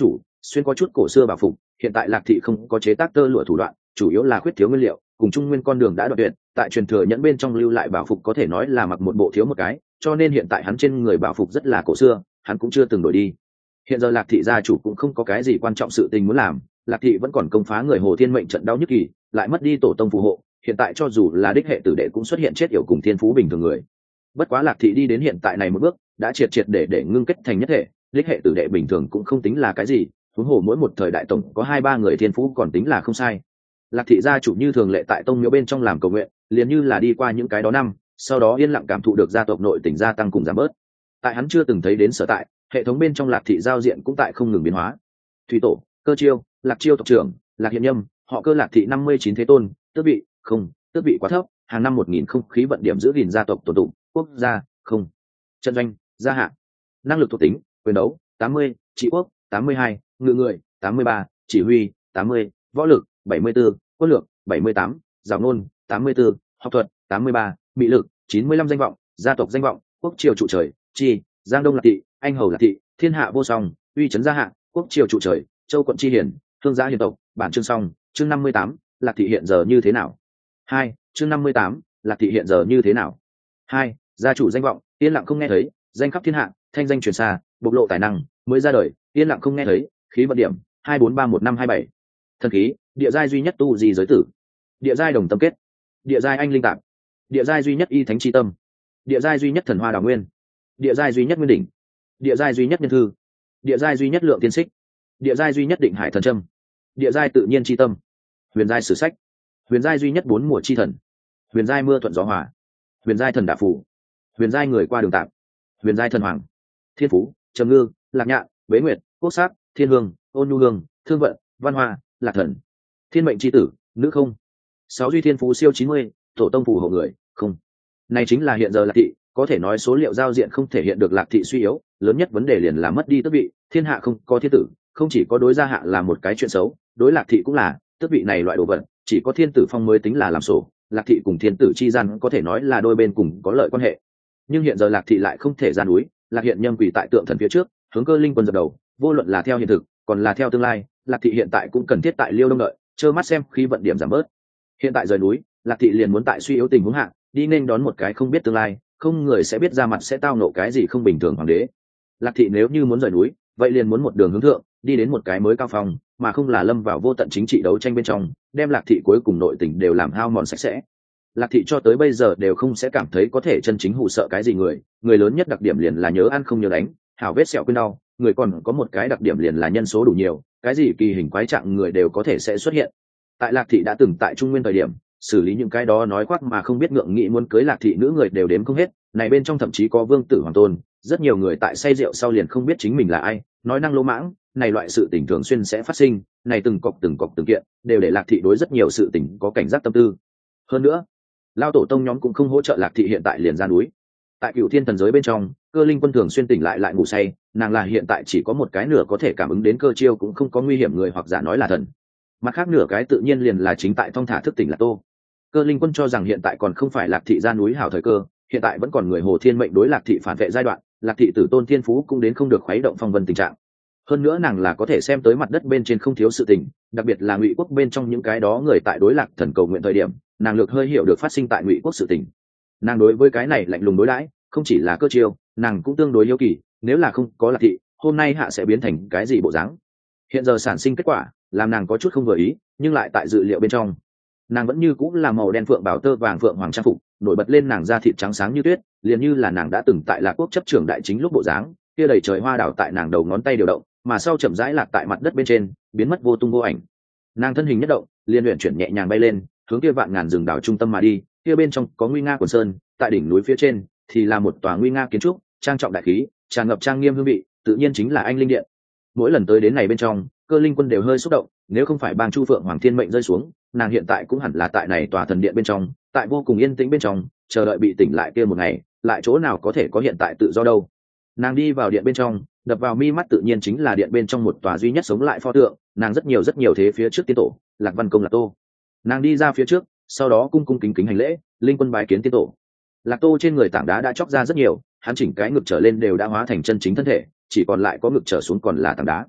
xuyên có chút cổ xưa bảo phục. Hiện tại Lạc Thị không có chế tác tơ lụa thủ đoạn, chủ yếu là khuyết thiếu nguyên liệu, cùng trung nguyên con đường đã đoạn tuyệt. Tại truyền thừa nhẫn bên trong lưu lại bảo phục có thể nói là mặc một bộ thiếu một cái, cho nên hiện tại hắn trên người bảo phục rất là cổ xưa, hắn cũng chưa từng đổi đi. Hiện giờ Lạc Thị gia chủ cũng không có cái gì quan trọng sự tình muốn làm, Lạc Thị vẫn còn công phá người Hồ Thiên mệnh trận đau nhức kỳ, lại mất đi tổ tông phù hộ, hiện tại cho dù là đích hệ tử đệ cũng xuất hiện chết yểu cùng thiên phú bình thường người. Bất quá Lạc Thị đi đến hiện tại này một bước, đã triệt triệt để ngưng kết thành nhất thể, đích hệ tử đệ bình thường cũng không tính là cái gì, huống hồ mỗi một thời đại tổng có 2-3 người thiên phú còn tính là không sai. Lạc Thị gia chủ như thường lệ tại tông miếu bên trong làm cầu nguyện, liền như là đi qua những cái đó năm, sau đó yên lặng cảm thụ được gia tộc nội tình gia tăng cùng giảm bớt. Tại hắn chưa từng thấy đến sở tại, hệ thống bên trong Lạc Thị giao diện cũng tại không ngừng biến hóa. Thủy tổ, Cơ Chiêu, Lạc Chiêu tộc trưởng, Lạc Hiện Nhâm, họ Cơ Lạc Thị 59 thế tôn, tước vị không, tước vị quá thấp, hàng năm 1000 không khí vận điểm giữ gìn gia tộc tồn tụng, quốc gia không, trận doanh gia hạn, năng lực thuộc tính quyền đấu 80, trị quốc 82, ngự người 83, chỉ huy 80, võ lực 74, quân lược 78, giảo nôn 84, học thuật 83, mỹ lực 95 danh vọng, gia tộc danh vọng, quốc triều trụ trời, chi, Giang Đông Lạc Thị, Anh Hầu Lạc Thị, thiên hạ vô song, uy chấn gia hạn, quốc triều trụ trời, châu quận chi hiển, thương gia hiền tộc, bản chương xong, chương 58, Lạc Thị hiện giờ như thế nào? 2, chương 58, Lạc Thị hiện giờ như thế nào? 2, gia chủ danh vọng, yên lặng không nghe thấy, danh khắp thiên hạ, thanh danh truyền xa, bộc lộ tài năng, mới ra đời, yên lặng không nghe thấy, khí vận điểm 2431527. Thần khí, địa giai duy nhất tu di giới tử, địa giai đồng tâm kết, địa giai anh linh tạp, địa giai duy nhất y thánh chi tâm, địa giai duy nhất thần hoa đào nguyên, địa giai duy nhất nguyên đỉnh, địa giai duy nhất nhân thư, địa giai duy nhất lượng tiên xích, địa giai duy nhất định hải thần trâm, địa giai tự nhiên chi tâm, huyền giai sử sách, huyền giai duy nhất 4 mùa chi thần, huyền giai mưa thuận gió hòa, huyền giai thần đả phủ, huyền giai người qua đường tạm, huyền giai thần hoàng, thiên phú trầm ngư, lạc nhạn, bế nguyệt, quốc sắc, thiên hương, ôn nhu hương, thương vận, văn hoa, lạc thần, thiên mệnh chi tử, nữ không, 6 duy thiên phú siêu 90, tổ tông phù hộ người không. Này chính là hiện giờ Lạc Thị, có thể nói số liệu giao diện không thể hiện được Lạc Thị suy yếu, lớn nhất vấn đề liền là mất đi tước vị, thiên hạ không có thiên tử, không chỉ có đối gia hạ là một cái chuyện xấu, đối Lạc Thị cũng là, tước vị này loại đồ vật, chỉ có thiên tử phong mới tính là làm sổ, Lạc Thị cùng thiên tử chi gian có thể nói là đôi bên cùng có lợi quan hệ. Nhưng hiện giờ Lạc Thị lại không thể ra núi, Lạc Hiện Nhâm quỳ tại tượng thần phía trước, hướng Cơ Linh Quân dập đầu, vô luận là theo hiện thực, còn là theo tương lai, Lạc Thị hiện tại cũng cần thiết tại Liêu Đông đợi, trơ mắt xem khi vận điểm giảm bớt. Hiện tại rời núi, Lạc Thị liền muốn tại suy yếu tình huống hạ, đi nên đón một cái không biết tương lai, không người sẽ biết ra mặt sẽ tao nộ cái gì không bình thường hoàng đế. Lạc Thị nếu như muốn rời núi, vậy liền muốn một đường hướng thượng, đi đến một cái mới cao phong, mà không là lâm vào vô tận chính trị đấu tranh bên trong, đem Lạc Thị cuối cùng nội tình đều làm hao mòn sạch sẽ. Lạc Thị cho tới bây giờ đều không sẽ cảm thấy có thể chân chính hù sợ cái gì người lớn nhất đặc điểm liền là nhớ ăn không nhớ đánh, hảo vết sẹo quên đau, người còn có một cái đặc điểm liền là nhân số đủ nhiều, cái gì kỳ hình quái trạng người đều có thể sẽ xuất hiện. Tại Lạc Thị đã từng tại Trung Nguyên thời điểm, xử lý những cái đó nói khoác mà không biết ngượng nghĩ muốn cưới Lạc Thị nữ người đều đếm không hết, này bên trong thậm chí có vương tử hoàng tôn, rất nhiều người tại say rượu sau liền không biết chính mình là ai, nói năng lỗ mãng, này loại sự tình thường xuyên sẽ phát sinh, này từng cọc từng kiện, đều để Lạc Thị đối rất nhiều sự tình có cảnh giác tâm tư. Hơn nữa, lao tổ tông nhóm cũng không hỗ trợ Lạc Thị hiện tại liền ra núi. Tại Cửu Thiên thần giới bên trong, Cơ Linh Quân thường xuyên tỉnh lại ngủ say, nàng là hiện tại chỉ có một cái nửa có thể cảm ứng đến cơ chiêu cũng không có nguy hiểm người hoặc giả nói là thần. Mặt khác nửa cái tự nhiên liền là chính tại thong thả thức tỉnh Lạc Tô. Cơ Linh Quân cho rằng hiện tại còn không phải Lạc Thị ra núi hảo thời cơ, hiện tại vẫn còn người Hồ Thiên mệnh đối Lạc Thị phản vệ giai đoạn, Lạc Thị tử tôn thiên phú cũng đến không được khuấy động phong vân tình trạng. Hơn nữa nàng là có thể xem tới mặt đất bên trên không thiếu sự tình, đặc biệt là Ngụy quốc bên trong những cái đó người tại đối Lạc thần cầu nguyện thời điểm, nàng lược hơi hiểu được phát sinh tại Ngụy quốc sự tình. Nàng đối với cái này lạnh lùng đối đãi, không chỉ là cơ chiêu, nàng cũng tương đối hiếu kỳ, nếu là không có Lạc Thị, hôm nay hạ sẽ biến thành cái gì bộ dáng. Hiện giờ sản sinh kết quả, làm nàng có chút không vừa ý, nhưng lại tại dự liệu bên trong. Nàng vẫn như cũng là màu đen phượng bảo tơ vàng phượng hoàng trang phục, nổi bật lên nàng da thịt trắng sáng như tuyết, liền như là nàng đã từng tại Lạc quốc chấp trưởng đại chính lúc bộ dáng, kia đầy trời hoa đảo tại nàng đầu ngón tay điều động, mà sau chậm rãi lạc tại mặt đất bên trên, biến mất vô tung vô ảnh. Nàng thân hình nhất động, liền luyện chuyển nhẹ nhàng bay lên, hướng kia vạn ngàn rừng đảo trung tâm mà đi, kia bên trong có nguy nga quần sơn, tại đỉnh núi phía trên thì là một tòa nguy nga kiến trúc, trang trọng đại khí, tràn ngập trang nghiêm hương vị, tự nhiên chính là Anh Linh Điện. Mỗi lần tới đến này bên trong, Cơ Linh Quân đều hơi xúc động, nếu không phải bang Chu Phượng Hoàng Thiên mệnh rơi xuống, nàng hiện tại cũng hẳn là tại này tòa thần điện bên trong, tại vô cùng yên tĩnh bên trong, chờ đợi bị tỉnh lại kia một ngày, lại chỗ nào có thể có hiện tại tự do đâu. Nàng đi vào điện bên trong, đập vào mi mắt tự nhiên chính là điện bên trong một tòa duy nhất sống lại pho tượng, nàng rất nhiều thế phía trước tiên tổ, Lạc Văn Công Lạc Tô. Nàng đi ra phía trước, sau đó cung cung kính kính hành lễ, Linh Quân bái kiến tiên tổ. Lạc Tô trên người tảng đá đã chóc ra rất nhiều, hắn chỉnh cái ngực trở lên đều đã hóa thành chân chính thân thể, chỉ còn lại có ngực trở xuống còn là tảng đá.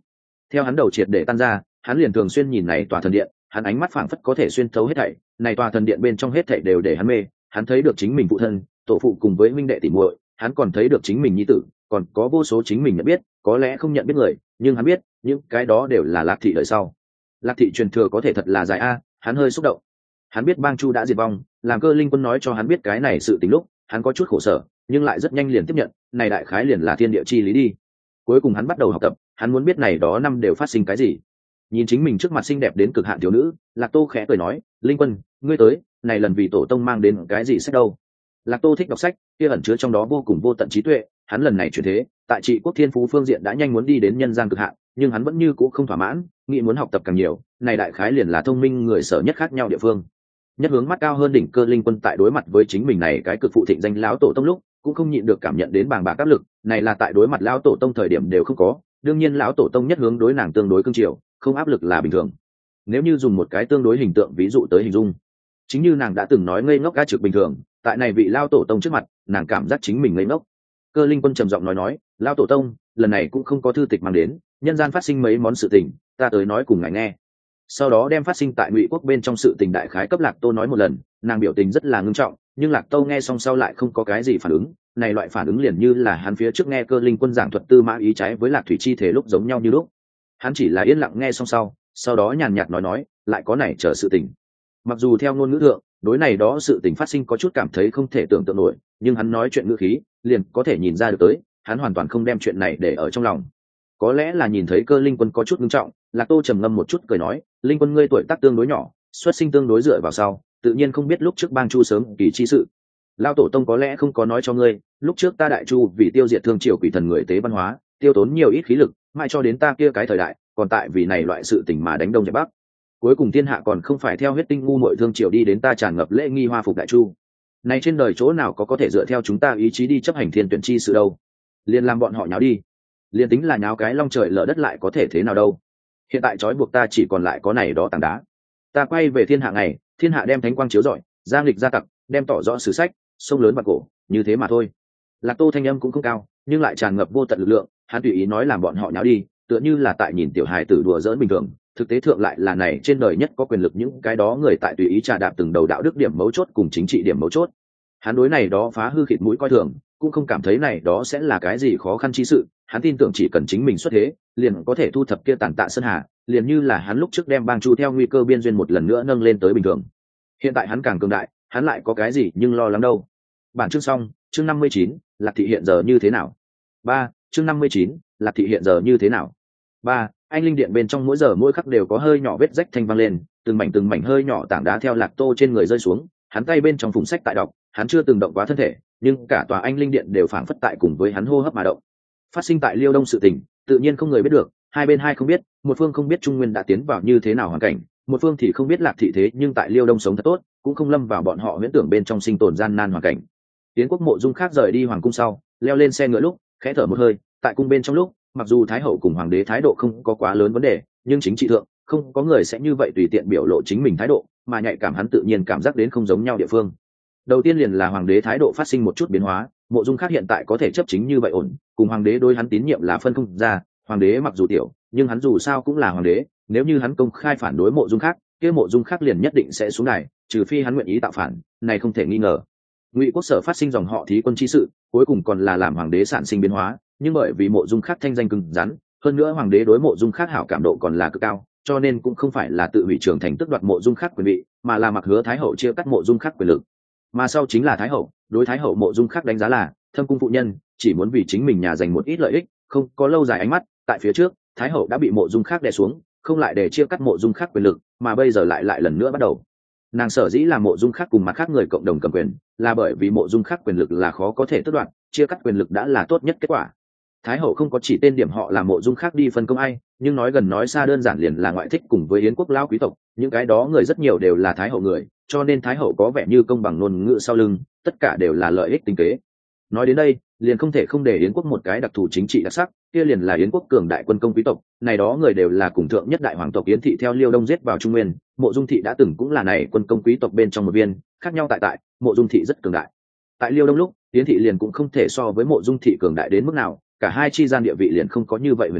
Theo hắn đầu triệt để tan ra, hắn liền thường xuyên nhìn này tòa thần điện, hắn ánh mắt phảng phất có thể xuyên thấu hết thảy, này tòa thần điện bên trong hết thảy đều để hắn mê, hắn thấy được chính mình phụ thân, tổ phụ cùng với huynh đệ tỷ muội, hắn còn thấy được chính mình nhi tử, còn có vô số chính mình nhận biết, có lẽ không nhận biết người, nhưng hắn biết, những cái đó đều là Lạc thị đời sau. Lạc thị truyền thừa có thể thật là dài a, hắn hơi xúc động. Hắn biết Bang Chu đã diệt vong, làm Cơ Linh Quân nói cho hắn biết cái này sự tình lúc, hắn có chút khổ sở, nhưng lại rất nhanh liền tiếp nhận, này đại khái liền là thiên địa chi lý đi. Cuối cùng hắn bắt đầu học tập, hắn muốn biết này đó năm đều phát sinh cái gì. Nhìn chính mình trước mặt xinh đẹp đến cực hạn thiếu nữ, Lạc Tô khẽ cười nói, Linh Quân, ngươi tới, này lần vì tổ tông mang đến cái gì sách đâu? Lạc Tô thích đọc sách, kia ẩn chứa trong đó vô cùng vô tận trí tuệ, hắn lần này chuyển thế, tại trị quốc thiên phú phương diện đã nhanh muốn đi đến nhân gian cực hạn, nhưng hắn vẫn như cũ không thỏa mãn, nghĩ muốn học tập càng nhiều, này đại khái liền là thông minh người sở nhất khác nhau địa phương. Nhất hướng mắt cao hơn đỉnh Cơ Linh Quân tại đối mặt với chính mình này cái cực phụ thịnh danh lão tổ tông lúc, cũng không nhịn được cảm nhận đến bàng bạc áp lực, này là tại đối mặt lão tổ tông thời điểm đều không có, đương nhiên lão tổ tông nhất hướng đối nàng tương đối cương triều, không áp lực là bình thường. Nếu như dùng một cái tương đối hình tượng ví dụ tới hình dung, chính như nàng đã từng nói ngây ngốc ga trực bình thường, tại này vị lão tổ tông trước mặt, nàng cảm giác chính mình ngây ngốc. Cơ Linh Quân trầm giọng nói, lão tổ tông, lần này cũng không có thư tịch mang đến, nhân gian phát sinh mấy món sự tình, ta tới nói cùng ngài nghe. Sau đó đem phát sinh tại Ngụy quốc bên trong sự tình đại khái cấp Lạc Tô nói một lần, nàng biểu tình rất là ngưng trọng, nhưng Lạc Tô nghe xong sau lại không có cái gì phản ứng, này loại phản ứng liền như là hắn phía trước nghe Cơ Linh Quân giảng thuật Tư Mã Ý trái với Lạc Thủy chi thể lúc giống nhau như lúc. Hắn chỉ là yên lặng nghe xong sau đó nhàn nhạt nói, lại có này chờ sự tình. Mặc dù theo ngôn ngữ thượng, đối này đó sự tình phát sinh có chút cảm thấy không thể tưởng tượng nổi, nhưng hắn nói chuyện ngữ khí, liền có thể nhìn ra được tới, hắn hoàn toàn không đem chuyện này để ở trong lòng. Có lẽ là nhìn thấy Cơ Linh Quân có chút nghiêm trọng, Lạc Tô trầm ngâm một chút cười nói, Linh Quân ngươi tuổi tác tương đối nhỏ, xuất sinh tương đối dựa vào sau, tự nhiên không biết lúc trước Bang Chu sớm kỳ chi sự. Lao tổ tông có lẽ không có nói cho ngươi, lúc trước ta Đại Chu vì tiêu diệt thương triều quỷ thần người tế văn hóa, tiêu tốn nhiều ít khí lực, mãi cho đến ta kia cái thời đại, còn tại vì này loại sự tình mà đánh đông dẹp bắc. Cuối cùng thiên hạ còn không phải theo huyết tinh ngu muội thương triều đi đến ta tràn ngập lễ nghi hoa phục Đại Chu. Này trên đời chỗ nào có thể dựa theo chúng ta ý chí đi chấp hành thiên tuyển chi sự đâu? Liền làm bọn họ nháo đi. Liền tính là nháo cái long trời lở đất lại có thể thế nào đâu? Hiện tại trói buộc ta chỉ còn lại có này đó tảng đá. Ta quay về thiên hạ ngày, thiên hạ đem thánh quang chiếu rọi, giang lịch gia tặc, đem tỏ rõ sử sách, sông lớn và cổ, như thế mà thôi. Lạc Tô thanh âm cũng không cao, nhưng lại tràn ngập vô tận lực lượng, hắn tùy ý nói làm bọn họ nháo đi, tựa như là tại nhìn tiểu hài tử đùa giỡn bình thường, thực tế thượng lại là này trên đời nhất có quyền lực những cái đó người tại tùy ý trà đạp từng đầu đạo đức điểm mấu chốt cùng chính trị điểm mấu chốt. Hắn đối này đó phá hư khịt mũi coi thường, cũng không cảm thấy này đó sẽ là cái gì khó khăn chi sự, hắn tin tưởng chỉ cần chính mình xuất thế, liền có thể thu thập kia tàn tạ sơn hà, liền như là hắn lúc trước đem Bang Chu theo nguy cơ biên duyên một lần nữa nâng lên tới bình thường. Hiện tại hắn càng cường đại, hắn lại có cái gì nhưng lo lắng đâu. Bản chương xong, chương 59, Lạc thị hiện giờ như thế nào? 3, chương 59, Lạc thị hiện giờ như thế nào? 3, anh linh điện bên trong mỗi giờ mỗi khắc đều có hơi nhỏ vết rách thanh vang lên, từng mảnh hơi nhỏ tảng đá theo Lạc Tô trên người rơi xuống, hắn tay bên trong phùng sách tại đọc, hắn chưa từng động quá thân thể, nhưng cả tòa anh linh điện đều phảng phất tại cùng với hắn hô hấp mà động. Phát sinh tại Liêu Đông sự tình, tự nhiên không người biết được, hai bên hai không biết, một phương không biết Trung Nguyên đã tiến vào như thế nào hoàn cảnh, một phương thì không biết Lạc thị thế nhưng tại Liêu Đông sống thật tốt, cũng không lâm vào bọn họ huyễn tưởng bên trong sinh tồn gian nan hoàn cảnh. Tiến Quốc Mộ Dung khác rời đi hoàng cung sau, leo lên xe ngựa lúc, khẽ thở một hơi, tại cung bên trong lúc, mặc dù thái hậu cùng hoàng đế thái độ không có quá lớn vấn đề, nhưng chính trị thượng, không có người sẽ như vậy tùy tiện biểu lộ chính mình thái độ, mà nhạy cảm hắn tự nhiên cảm giác đến không giống nhau địa phương. Đầu tiên liền là hoàng đế thái độ phát sinh một chút biến hóa, Mộ Dung khác hiện tại có thể chấp chính như vậy ổn, cùng hoàng đế đối hắn tín nhiệm là phân không ra, hoàng đế mặc dù tiểu, nhưng hắn dù sao cũng là hoàng đế, nếu như hắn công khai phản đối Mộ Dung khác, kia Mộ Dung khác liền nhất định sẽ xuống đài, trừ phi hắn nguyện ý tạo phản, này không thể nghi ngờ. Ngụy quốc sở phát sinh dòng họ thí quân chi sự, cuối cùng còn là làm hoàng đế sản sinh biến hóa, nhưng bởi vì Mộ Dung khác thanh danh cứng rắn, hơn nữa hoàng đế đối Mộ Dung khác hảo cảm độ còn là cực cao, cho nên cũng không phải là tự hủy trưởng thành tước đoạt Mộ Dung khác quyền vị, mà là mặc hứa thái hậu chia cắt Mộ Dung khác quyền lực. Mà sau chính là thái hậu, đối thái hậu Mộ Dung khác đánh giá là thâm cung phụ nhân, chỉ muốn vì chính mình nhà giành một ít lợi ích, không có lâu dài ánh mắt. Tại phía trước, thái hậu đã bị Mộ Dung khác đè xuống, không lại để chia cắt Mộ Dung khác quyền lực, mà bây giờ lại lần nữa bắt đầu. Nàng sở dĩ là Mộ Dung khác cùng mặt khác người cộng đồng cầm quyền, là bởi vì Mộ Dung khác quyền lực là khó có thể tước đoạt, chia cắt quyền lực đã là tốt nhất kết quả. Thái hậu không có chỉ tên điểm họ là Mộ Dung khác đi phân công ai, nhưng nói gần nói xa đơn giản liền là ngoại thích cùng với Yến quốc lao quý tộc, những cái đó người rất nhiều đều là thái hậu người, cho nên thái hậu có vẻ như công bằng ngôn ngữ sau lưng, tất cả đều là lợi ích tinh kế. Nói đến đây, liền không thể không để Yến quốc một cái đặc thù chính trị đặc sắc, kia liền là Yến quốc cường đại quân công quý tộc, này đó người đều là cùng thượng nhất đại hoàng tộc Yến thị theo Liêu Đông giết vào Trung Nguyên, Mộ Dung thị đã từng cũng là này quân công quý tộc bên trong một viên, khác nhau tại Mộ Dung thị rất cường đại. Tại Liêu Đông lúc, Yến thị liền cũng không thể so với Mộ Dung thị cường đại đến mức nào, cả hai chi gian địa vị liền không có như vậy huyền thủ,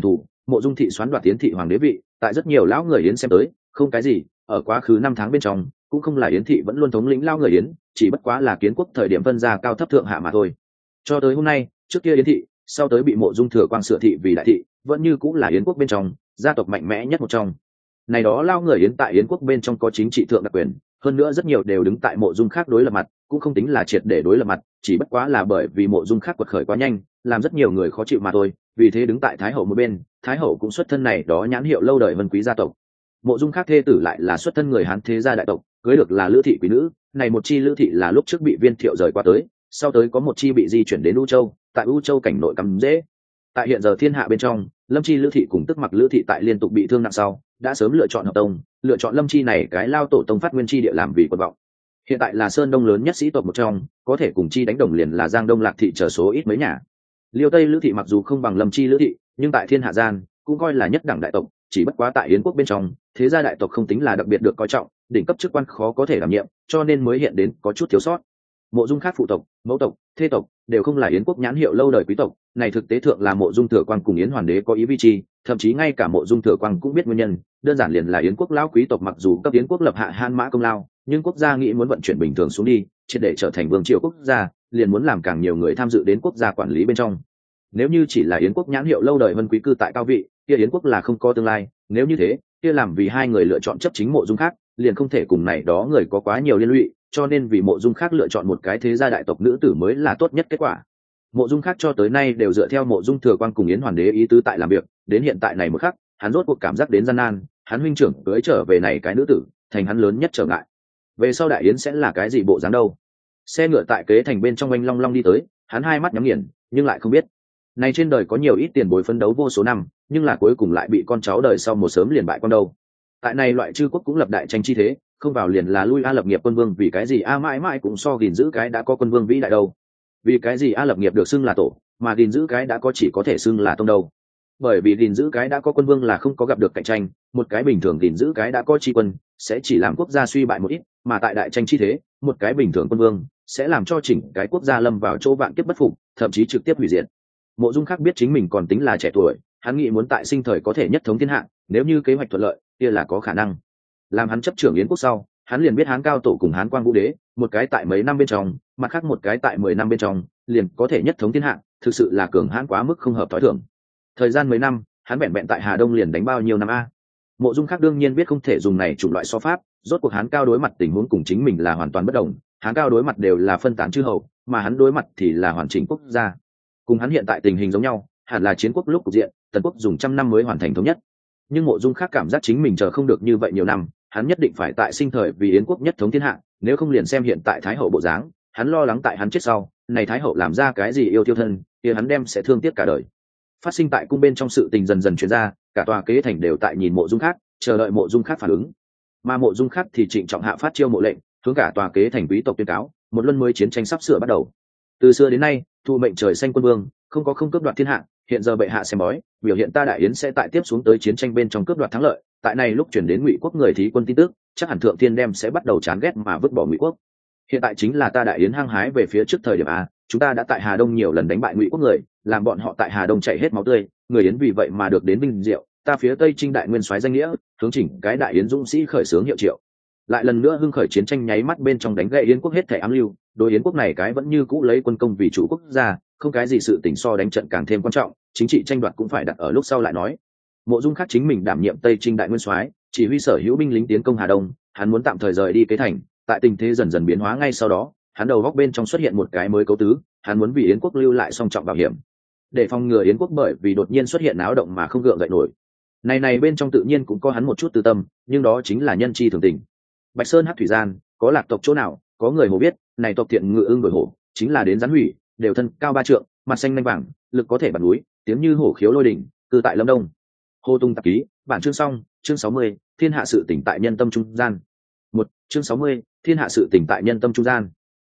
Mộ Dung thị xoán đoạt Yến thị hoàng đế vị, tại rất nhiều lão người Yến xem tới không cái gì, ở quá khứ 5 tháng bên trong cũng không là Yến thị vẫn luôn thống lĩnh lão người Yến, chỉ bất quá là kiến quốc thời điểm phân ra cao thấp thượng hạ mà thôi. Cho tới hôm nay, trước kia Yến thị, sau tới bị Mộ Dung Thừa Quang sửa thị vì đại thị, vẫn như cũng là Yến quốc bên trong gia tộc mạnh mẽ nhất một trong. Này đó lão người Yến tại Yến quốc bên trong có chính trị thượng đặc quyền, hơn nữa rất nhiều đều đứng tại Mộ Dung khác đối lập mặt, cũng không tính là triệt để đối lập mặt, chỉ bất quá là bởi vì Mộ Dung khác quật khởi quá nhanh, làm rất nhiều người khó chịu mà thôi, vì thế đứng tại Thái hậu một bên. Thái hậu cũng xuất thân này đó nhãn hiệu lâu đời vân quý gia tộc. Mộ Dung khác thê tử lại là xuất thân người Hán thế gia đại tộc, cưới được là Lữ thị quý nữ, này một chi Lữ thị là lúc trước bị Viên Thiệu rời qua tới, sau tới có một chi bị di chuyển đến U Châu, tại U Châu cảnh nội cắm dễ. Tại hiện giờ thiên hạ bên trong, Lâm chi Lữ thị cùng tức mặc Lữ thị tại liên tục bị thương nặng sau, đã sớm lựa chọn hợp tông, lựa chọn Lâm chi này cái lao tổ tông phát nguyên chi địa làm vì quật vọng. Hiện tại là Sơn Đông lớn nhất sĩ tộc một trong, có thể cùng chi đánh đồng liền là Giang Đông Lạc thị trở số ít mấy nhà. Liêu Tây Lữ thị mặc dù không bằng Lâm chi Lữ thị, nhưng tại thiên hạ gian cũng coi là nhất đẳng đại tộc, chỉ bất quá tại Yến quốc bên trong, thế gia đại tộc không tính là đặc biệt được coi trọng, đỉnh cấp chức quan khó có thể đảm nhiệm, cho nên mới hiện đến có chút thiếu sót. Mộ Dung khác phụ tộc, mẫu tộc, thê tộc đều không là Yến quốc nhãn hiệu lâu đời quý tộc, này thực tế thượng là Mộ Dung Thừa Quang cùng Yến Hoàng đế có ý vi chi, thậm chí ngay cả Mộ Dung Thừa Quang cũng biết nguyên nhân, đơn giản liền là Yến quốc lão quý tộc mặc dù cấp Yến quốc lập hạ Han Mã công lao, nhưng quốc gia nghĩ muốn vận chuyển bình thường xuống đi, triệt để trở thành vương triều quốc gia, liền muốn làm càng nhiều người tham dự đến quốc gia quản lý bên trong. Nếu như chỉ là Yến quốc nhãn hiệu lâu đời vân quý cư tại cao vị, kia Yến quốc là không có tương lai, nếu như thế, kia làm vì hai người lựa chọn chấp chính Mộ Dung khác, liền không thể cùng này đó người có quá nhiều liên lụy, cho nên vì Mộ Dung khác lựa chọn một cái thế gia đại tộc nữ tử mới là tốt nhất kết quả. Mộ Dung khác cho tới nay đều dựa theo Mộ Dung Thừa Quang cùng Yến Hoàng đế ý tứ tại làm việc, đến hiện tại này một khắc, hắn rốt cuộc cảm giác đến gian nan, hắn huynh trưởng cưới trở về này cái nữ tử, thành hắn lớn nhất trở ngại. Về sau đại yến sẽ là cái gì bộ dáng đâu? Xe ngựa tại kế thành bên trong oanh long long đi tới, hắn hai mắt nhắm nghiền, nhưng lại không biết. Này trên đời có nhiều ít tiền bối phấn đấu vô số năm, nhưng là cuối cùng lại bị con cháu đời sau một sớm liền bại con đâu. Tại này loại chư quốc cũng lập đại tranh chi thế, không vào liền là lui a lập nghiệp quân vương, vì cái gì a mãi mãi cũng so gìn giữ cái đã có quân vương vĩ đại đâu? Vì cái gì a lập nghiệp được xưng là tổ, mà gìn giữ cái đã có chỉ có thể xưng là tông đâu? Bởi vì gìn giữ cái đã có quân vương là không có gặp được cạnh tranh, một cái bình thường gìn giữ cái đã có tri quân sẽ chỉ làm quốc gia suy bại một ít, mà tại đại tranh chi thế, một cái bình thường quân vương sẽ làm cho chỉnh cái quốc gia lâm vào chỗ vạn kiếp bất phục, thậm chí trực tiếp hủy diệt. Mộ Dung khác biết chính mình còn tính là trẻ tuổi, hắn nghĩ muốn tại sinh thời có thể nhất thống thiên hạ, nếu như kế hoạch thuận lợi, kia là có khả năng. Làm hắn chấp trưởng Yến quốc sau, hắn liền biết Hán Cao tổ cùng Hán Quang Vũ đế, một cái tại mấy năm bên trong, mặt khác một cái tại 10 năm bên trong, liền có thể nhất thống thiên hạ, thực sự là cường hãn quá mức không hợp thói thường. Thời gian mấy năm, hắn vẹn vẹn tại Hà Đông liền đánh bao nhiêu năm a? Mộ Dung khác đương nhiên biết không thể dùng này chủng loại so pháp, rốt cuộc Hán Cao đối mặt tình huống cùng chính mình là hoàn toàn bất đồng, Hán Cao đối mặt đều là phân tán chư hầu, mà hắn đối mặt thì là hoàn chỉnh quốc gia. Cùng hắn hiện tại tình hình giống nhau, hẳn là chiến quốc lúc cục diện, tần quốc dùng 100 năm mới hoàn thành thống nhất. Nhưng Mộ Dung khác cảm giác chính mình chờ không được như vậy nhiều năm, hắn nhất định phải tại sinh thời vì Yến quốc nhất thống thiên hạ, nếu không liền xem hiện tại thái hậu bộ dáng, hắn lo lắng tại hắn chết sau, này thái hậu làm ra cái gì yêu tiêu thân, thì hắn đem sẽ thương tiếc cả đời. Phát sinh tại cung bên trong sự tình dần dần truyền ra, cả tòa kế thành đều tại nhìn Mộ Dung khác, chờ đợi Mộ Dung khác phản ứng. Mà Mộ Dung khác thì trịnh trọng hạ phát chiêu mộ lệnh, hướng cả tòa kế thành quý tộc tuyên cáo, một luân mới chiến tranh sắp sửa bắt đầu. Từ xưa đến nay, thụ mệnh trời xanh quân vương, không có không cướp đoạt thiên hạ, hiện giờ bệ hạ xem bói, biểu hiện ta đại yến sẽ tại tiếp xuống tới chiến tranh bên trong cướp đoạt thắng lợi. Tại này lúc chuyển đến Ngụy quốc người thí quân tin tức, chắc hẳn thượng thiên đem sẽ bắt đầu chán ghét mà vứt bỏ Ngụy quốc. Hiện tại chính là ta đại yến hăng hái về phía trước thời điểm a, chúng ta đã tại Hà Đông nhiều lần đánh bại Ngụy quốc người, làm bọn họ tại Hà Đông chảy hết máu tươi, người yến vì vậy mà được đến vinh diệu, ta phía Tây Trinh đại nguyên soái danh nghĩa, hướng chỉnh cái đại yến dũng sĩ khởi xướng hiệu triệu. Lại lần nữa hưng khởi chiến tranh nháy mắt bên trong đánh gãy Yến quốc hết thảy ám lưu, đối Yến quốc này cái vẫn như cũ lấy quân công vì chủ quốc gia, không cái gì sự tình so đánh trận càng thêm quan trọng, chính trị tranh đoạt cũng phải đặt ở lúc sau lại nói. Mộ Dung khác chính mình đảm nhiệm Tây Trinh đại nguyên soái, chỉ huy sở hữu binh lính tiến công Hà Đông, hắn muốn tạm thời rời đi kế thành, tại tình thế dần dần biến hóa ngay sau đó, hắn đầu góc bên trong xuất hiện một cái mới cấu tứ, hắn muốn vì Yến quốc lưu lại song trọng bảo hiểm, để phòng ngừa Yến quốc bởi vì đột nhiên xuất hiện náo động mà không gượng dậy nổi. Này bên trong tự nhiên cũng có hắn một chút tư tâm, nhưng đó chính là nhân chi thường tình. Bạch Sơn Hắc thủy gian, có lạc tộc chỗ nào, có người hồ biết, này tộc thiện ngự ưng đổi hổ, chính là đến rắn hủy, đều thân cao 3 trượng, mặt xanh nanh vàng, lực có thể bật núi, tiếng như hổ khiếu lôi đỉnh, cư tại Lâm Đông. Hồ Tung tạp ký, bản chương xong, chương 60, thiên hạ sự tỉnh tại nhân tâm trung gian. Chương 60, thiên hạ sự tỉnh tại nhân tâm trung gian.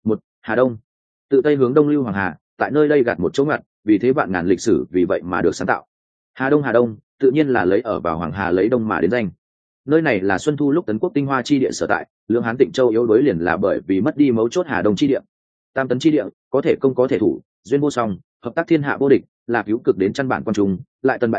Hà Đông. Tự Tây hướng Đông lưu Hoàng Hà, tại nơi đây gạt một chỗ ngặt, vì thế vạn ngàn lịch sử vì vậy mà được sáng tạo. Hà Đông, tự nhiên là lấy ở vào Hoàng Hà lấy đông mà đến danh. Nơi này là Xuân Thu lúc tấn quốc tinh hoa chi địa sở tại, Lương Hán Tịnh Châu yếu đối liền là bởi vì mất đi mấu chốt Hà Đông chi địa. Tam tấn chi địa, có thể công có thể thủ, duyên vô song, hợp tác thiên hạ vô địch, là cứu cực đến căn bản quan trung, lại tân bại sở,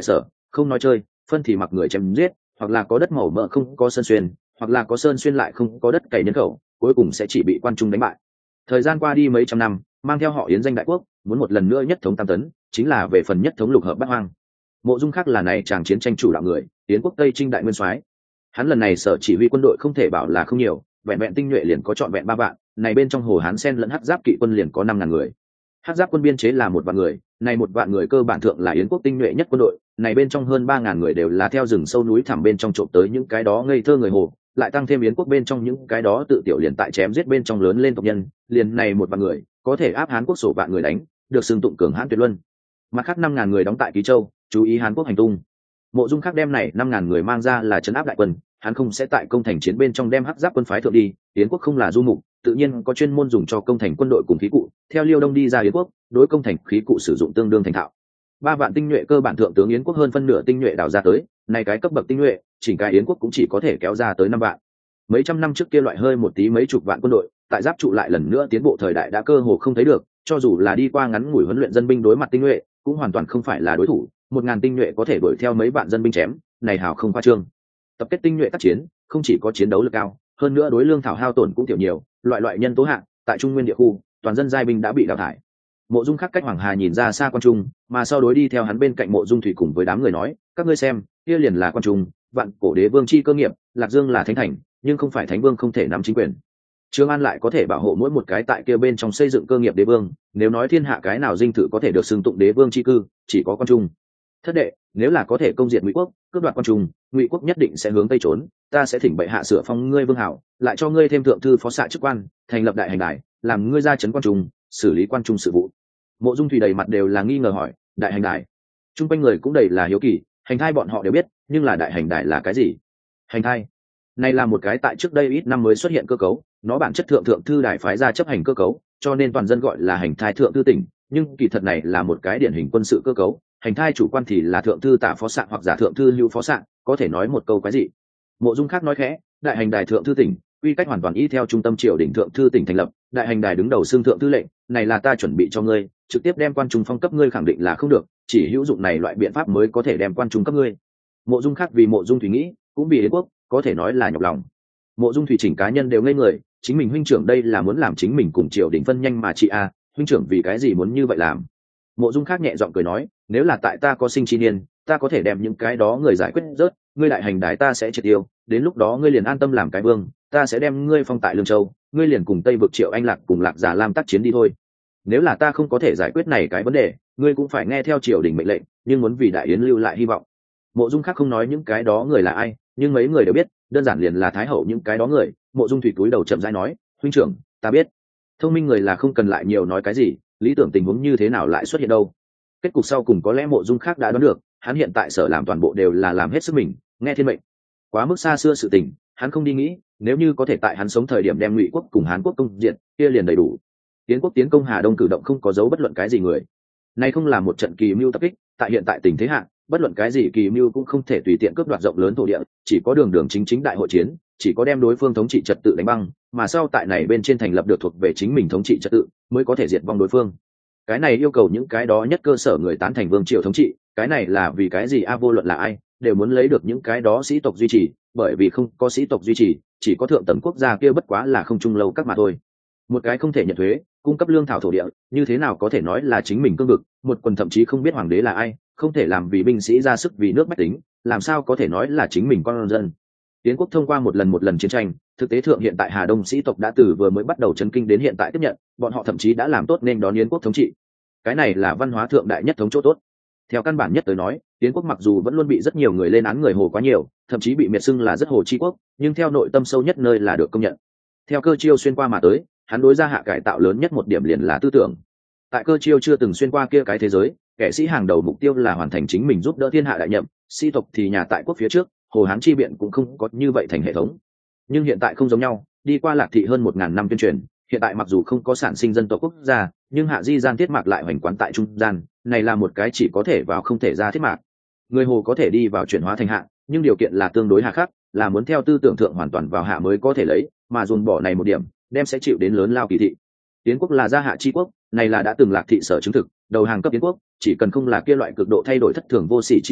không nói chơi, phân thì mặc người chém giết, hoặc là có đất màu mỡ không có sơn xuyên, hoặc là có sơn xuyên lại không có đất cày nhân khẩu, cuối cùng sẽ chỉ bị quan trung đánh bại. Thời gian qua đi mấy trăm năm, mang theo họ Yến danh đại quốc, muốn một lần nữa nhất thống tam tấn, chính là về phần nhất thống lục hợp bát hoang. Mộ Dung Khắc là này chàng chiến tranh chủ đạo người, Yến quốc Tây Trinh đại nguyên soái. Hắn lần này sở chỉ huy quân đội không thể bảo là không nhiều, vẹn vẹn tinh nhuệ liền có trọn vẹn 3 vạn, này bên trong Hồ Hán Sen lẫn Hắc Giáp kỵ quân liền có 5.000 người. Hắc Giáp quân biên chế là 1 vạn người, này 1 vạn người cơ bản thượng là Yến quốc tinh nhuệ nhất quân đội, này bên trong hơn 3.000 người đều là theo rừng sâu núi thẳm bên trong trộm tới những cái đó ngây thơ người Hồ, lại tăng thêm Yến quốc bên trong những cái đó tự tiểu liền tại chém giết bên trong lớn lên tộc nhân, liền này 1 vạn người, có thể áp Hán quốc sổ vạn người đánh, được xưng tụng cường hãn tuyệt luân. Mặt khác 5.000 người đóng tại Ký Châu, chú ý Hán quốc hành tung. Mộ Dung Khắc đem này 5.000 người mang ra là trấn áp đại quân, hắn không sẽ tại công thành chiến bên trong đem Hắc Giáp quân phái thượng đi, Yến quốc không là du mục, tự nhiên có chuyên môn dùng cho công thành quân đội cùng khí cụ, theo Liêu Đông đi ra Yến quốc, đối công thành khí cụ sử dụng tương đương thành thạo. 3 vạn tinh nhuệ cơ bản thượng tướng Yến quốc hơn phân nửa tinh nhuệ đào ra tới, này cái cấp bậc tinh nhuệ, chỉnh cái Yến quốc cũng chỉ có thể kéo ra tới 5 vạn. Mấy trăm năm trước kia loại hơi một tí mấy chục vạn quân đội, tại giáp trụ lại lần nữa tiến bộ thời đại đã cơ hồ không thấy được, cho dù là đi qua ngắn ngủi huấn luyện dân binh đối mặt tinh nhuệ, cũng hoàn toàn không phải là đối thủ, 1000 tinh nhuệ có thể đuổi theo mấy vạn dân binh chém, này hào không khoa trương. Tập kết tinh nhuệ tác chiến, không chỉ có chiến đấu lực cao, hơn nữa đối lương thảo hao tổn cũng tiểu nhiều, loại nhân tố hạng, tại Trung Nguyên địa khu, toàn dân giai binh đã bị đào thải. Mộ Dung Khắc cách Hoàng Hà nhìn ra xa Quan Trung, mà sau đối đi theo hắn bên cạnh Mộ Dung Thủy cùng với đám người nói, các ngươi xem, kia liền là Quan Trung, vạn cổ đế vương chi cơ nghiệp, Lạc Dương là thánh thành, nhưng không phải thánh vương không thể nắm chính quyền. Trương An lại có thể bảo hộ mỗi một cái tại kia bên trong xây dựng cơ nghiệp đế vương, nếu nói thiên hạ cái nào dinh thự có thể được xưng tụng đế vương chi cư, chỉ có Quan Trung. Thất đệ, nếu là có thể công diệt Ngụy quốc, cướp đoạt Quan Trung, Ngụy quốc nhất định sẽ hướng tây trốn, ta sẽ thỉnh bệ hạ sửa phong ngươi vương hảo, lại cho ngươi thêm thượng thư phó xạ chức quan, thành lập đại hành đài, làm ngươi ra trấn Quan Trung, xử lý Quan Trung sự vụ. Mộ Dung Thủy đầy mặt đều là nghi ngờ hỏi, đại hành đài? Trung quanh người cũng đầy là hiếu kỳ, hành thai bọn họ đều biết, nhưng là đại hành đài là cái gì? Hành thai, này là một cái tại trước đây ít năm mới xuất hiện cơ cấu, nó bản chất thượng thư đài phái ra chấp hành cơ cấu, cho nên toàn dân gọi là hành thai thượng thư tỉnh, nhưng kỳ thật này là một cái điển hình quân sự cơ cấu, hành thai chủ quan thì là thượng thư tả phó xạ hoặc giả thượng thư lưu phó xạ, có thể nói một câu cái gì. Mộ Dung Khác nói khẽ, đại hành đài thượng thư tỉnh, quy cách hoàn toàn y theo trung tâm triều đình thượng thư tỉnh thành lập, đại hành đài đứng đầu xương thượng thư lệnh, này là ta chuẩn bị cho ngươi, trực tiếp đem quan trung phong cấp ngươi khẳng định là không được, chỉ hữu dụng này loại biện pháp mới có thể đem quan trung cấp ngươi. Mộ Dung Khác vì Mộ Dung Thủy nghĩ, cũng vì Yến quốc, có thể nói là nhọc lòng. Mộ Dung Thủy chỉnh cá nhân đều ngây người, chính mình huynh trưởng đây là muốn làm chính mình cùng triều đình phân nhanh mà chị a, huynh trưởng vì cái gì muốn như vậy làm? Mộ Dung Khác nhẹ giọng cười nói, nếu là tại ta có sinh chi niên, ta có thể đem những cái đó người giải quyết rớt, ngươi đại hành đái ta sẽ triệt tiêu, đến lúc đó ngươi liền an tâm làm cái vương, ta sẽ đem ngươi phong tại Lương Châu, ngươi liền cùng Tây vực Triệu Anh Lạc cùng Lạc Giả Lam tác chiến đi thôi. Nếu là ta không có thể giải quyết này cái vấn đề, ngươi cũng phải nghe theo triều đình mệnh lệnh, nhưng muốn vì đại yến lưu lại hy vọng. Mộ Dung Khác không nói những cái đó người là ai, nhưng mấy người đều biết, đơn giản liền là thái hậu những cái đó người. Mộ Dung Thủy túi đầu chậm rãi nói, huynh trưởng, ta biết. Thông minh người là không cần lại nhiều nói cái gì, lý tưởng tình huống như thế nào lại xuất hiện đâu. Kết cục sau cùng có lẽ Mộ Dung Khác đã đoán được, hắn hiện tại sở làm toàn bộ đều là làm hết sức mình, nghe thiên mệnh. Quá mức xa xưa sự tình, hắn không đi nghĩ, nếu như có thể tại hắn sống thời điểm đem Ngụy quốc cùng Hán quốc công diện, kia liền đầy đủ. Tiến quốc tiến công Hà Đông cử động không có dấu bất luận cái gì người. Nay không là một trận kỳ mưu tập kích, tại hiện tại tình thế hạ, bất luận cái gì kỳ mưu cũng không thể tùy tiện cướp đoạt rộng lớn thổ địa, chỉ có đường chính đại hội chiến, chỉ có đem đối phương thống trị trật tự đánh băng, mà sau tại này bên trên thành lập được thuộc về chính mình thống trị trật tự, mới có thể diệt vong đối phương. Cái này yêu cầu những cái đó nhất cơ sở người tán thành vương triều thống trị, cái này là vì cái gì vô luận là ai, đều muốn lấy được những cái đó sĩ tộc duy trì, bởi vì không có sĩ tộc duy trì, chỉ có thượng tầng quốc gia kia bất quá là không trung lâu các mà thôi. Một cái không thể nhận thuế, cung cấp lương thảo thổ địa, như thế nào có thể nói là chính mình cương vực, một quần thậm chí không biết hoàng đế là ai, không thể làm vì binh sĩ ra sức vì nước bách tính, làm sao có thể nói là chính mình con dân. Tiến quốc thông qua một lần chiến tranh, thực tế thượng hiện tại Hà Đông sĩ tộc đã từ vừa mới bắt đầu chấn kinh đến hiện tại tiếp nhận, bọn họ thậm chí đã làm tốt nên đón Yến quốc thống trị. Cái này là văn hóa thượng đại nhất thống chỗ tốt. Theo căn bản nhất tới nói, Yến quốc mặc dù vẫn luôn bị rất nhiều người lên án người Hồ quá nhiều, thậm chí bị miệt xưng là rất Hồ chi quốc, nhưng theo nội tâm sâu nhất nơi là được công nhận. Theo Cơ Chiêu xuyên qua mà tới, hắn đối gia hạ cải tạo lớn nhất một điểm liền là tư tưởng. Tại Cơ Chiêu chưa từng xuyên qua kia cái thế giới, kẻ sĩ hàng đầu mục tiêu là hoàn thành chính mình giúp đỡ thiên hạ đại nhậm, sĩ tộc thì nhà tại quốc phía trước, Hồ Hán chi biện cũng không có như vậy thành hệ thống. Nhưng hiện tại không giống nhau, đi qua Lạc thị hơn 1000 năm tuyên truyền, hiện tại mặc dù không có sản sinh dân tộc quốc gia, nhưng hạ di gian thiết mạc lại hoành quán tại trung gian, này là một cái chỉ có thể vào không thể ra thiết mạc. Người Hồ có thể đi vào chuyển hóa thành hạ, nhưng điều kiện là tương đối hà khắc, là muốn theo tư tưởng thượng hoàn toàn vào hạ mới có thể lấy, mà dồn bỏ này một điểm, đem sẽ chịu đến lớn lao kỳ thị. Yến quốc là gia hạ chi quốc, này là đã từng Lạc thị sở chứng thực, đầu hàng cấp Yến quốc, chỉ cần không là kia loại cực độ thay đổi thất thường vô sỉ chi đồ,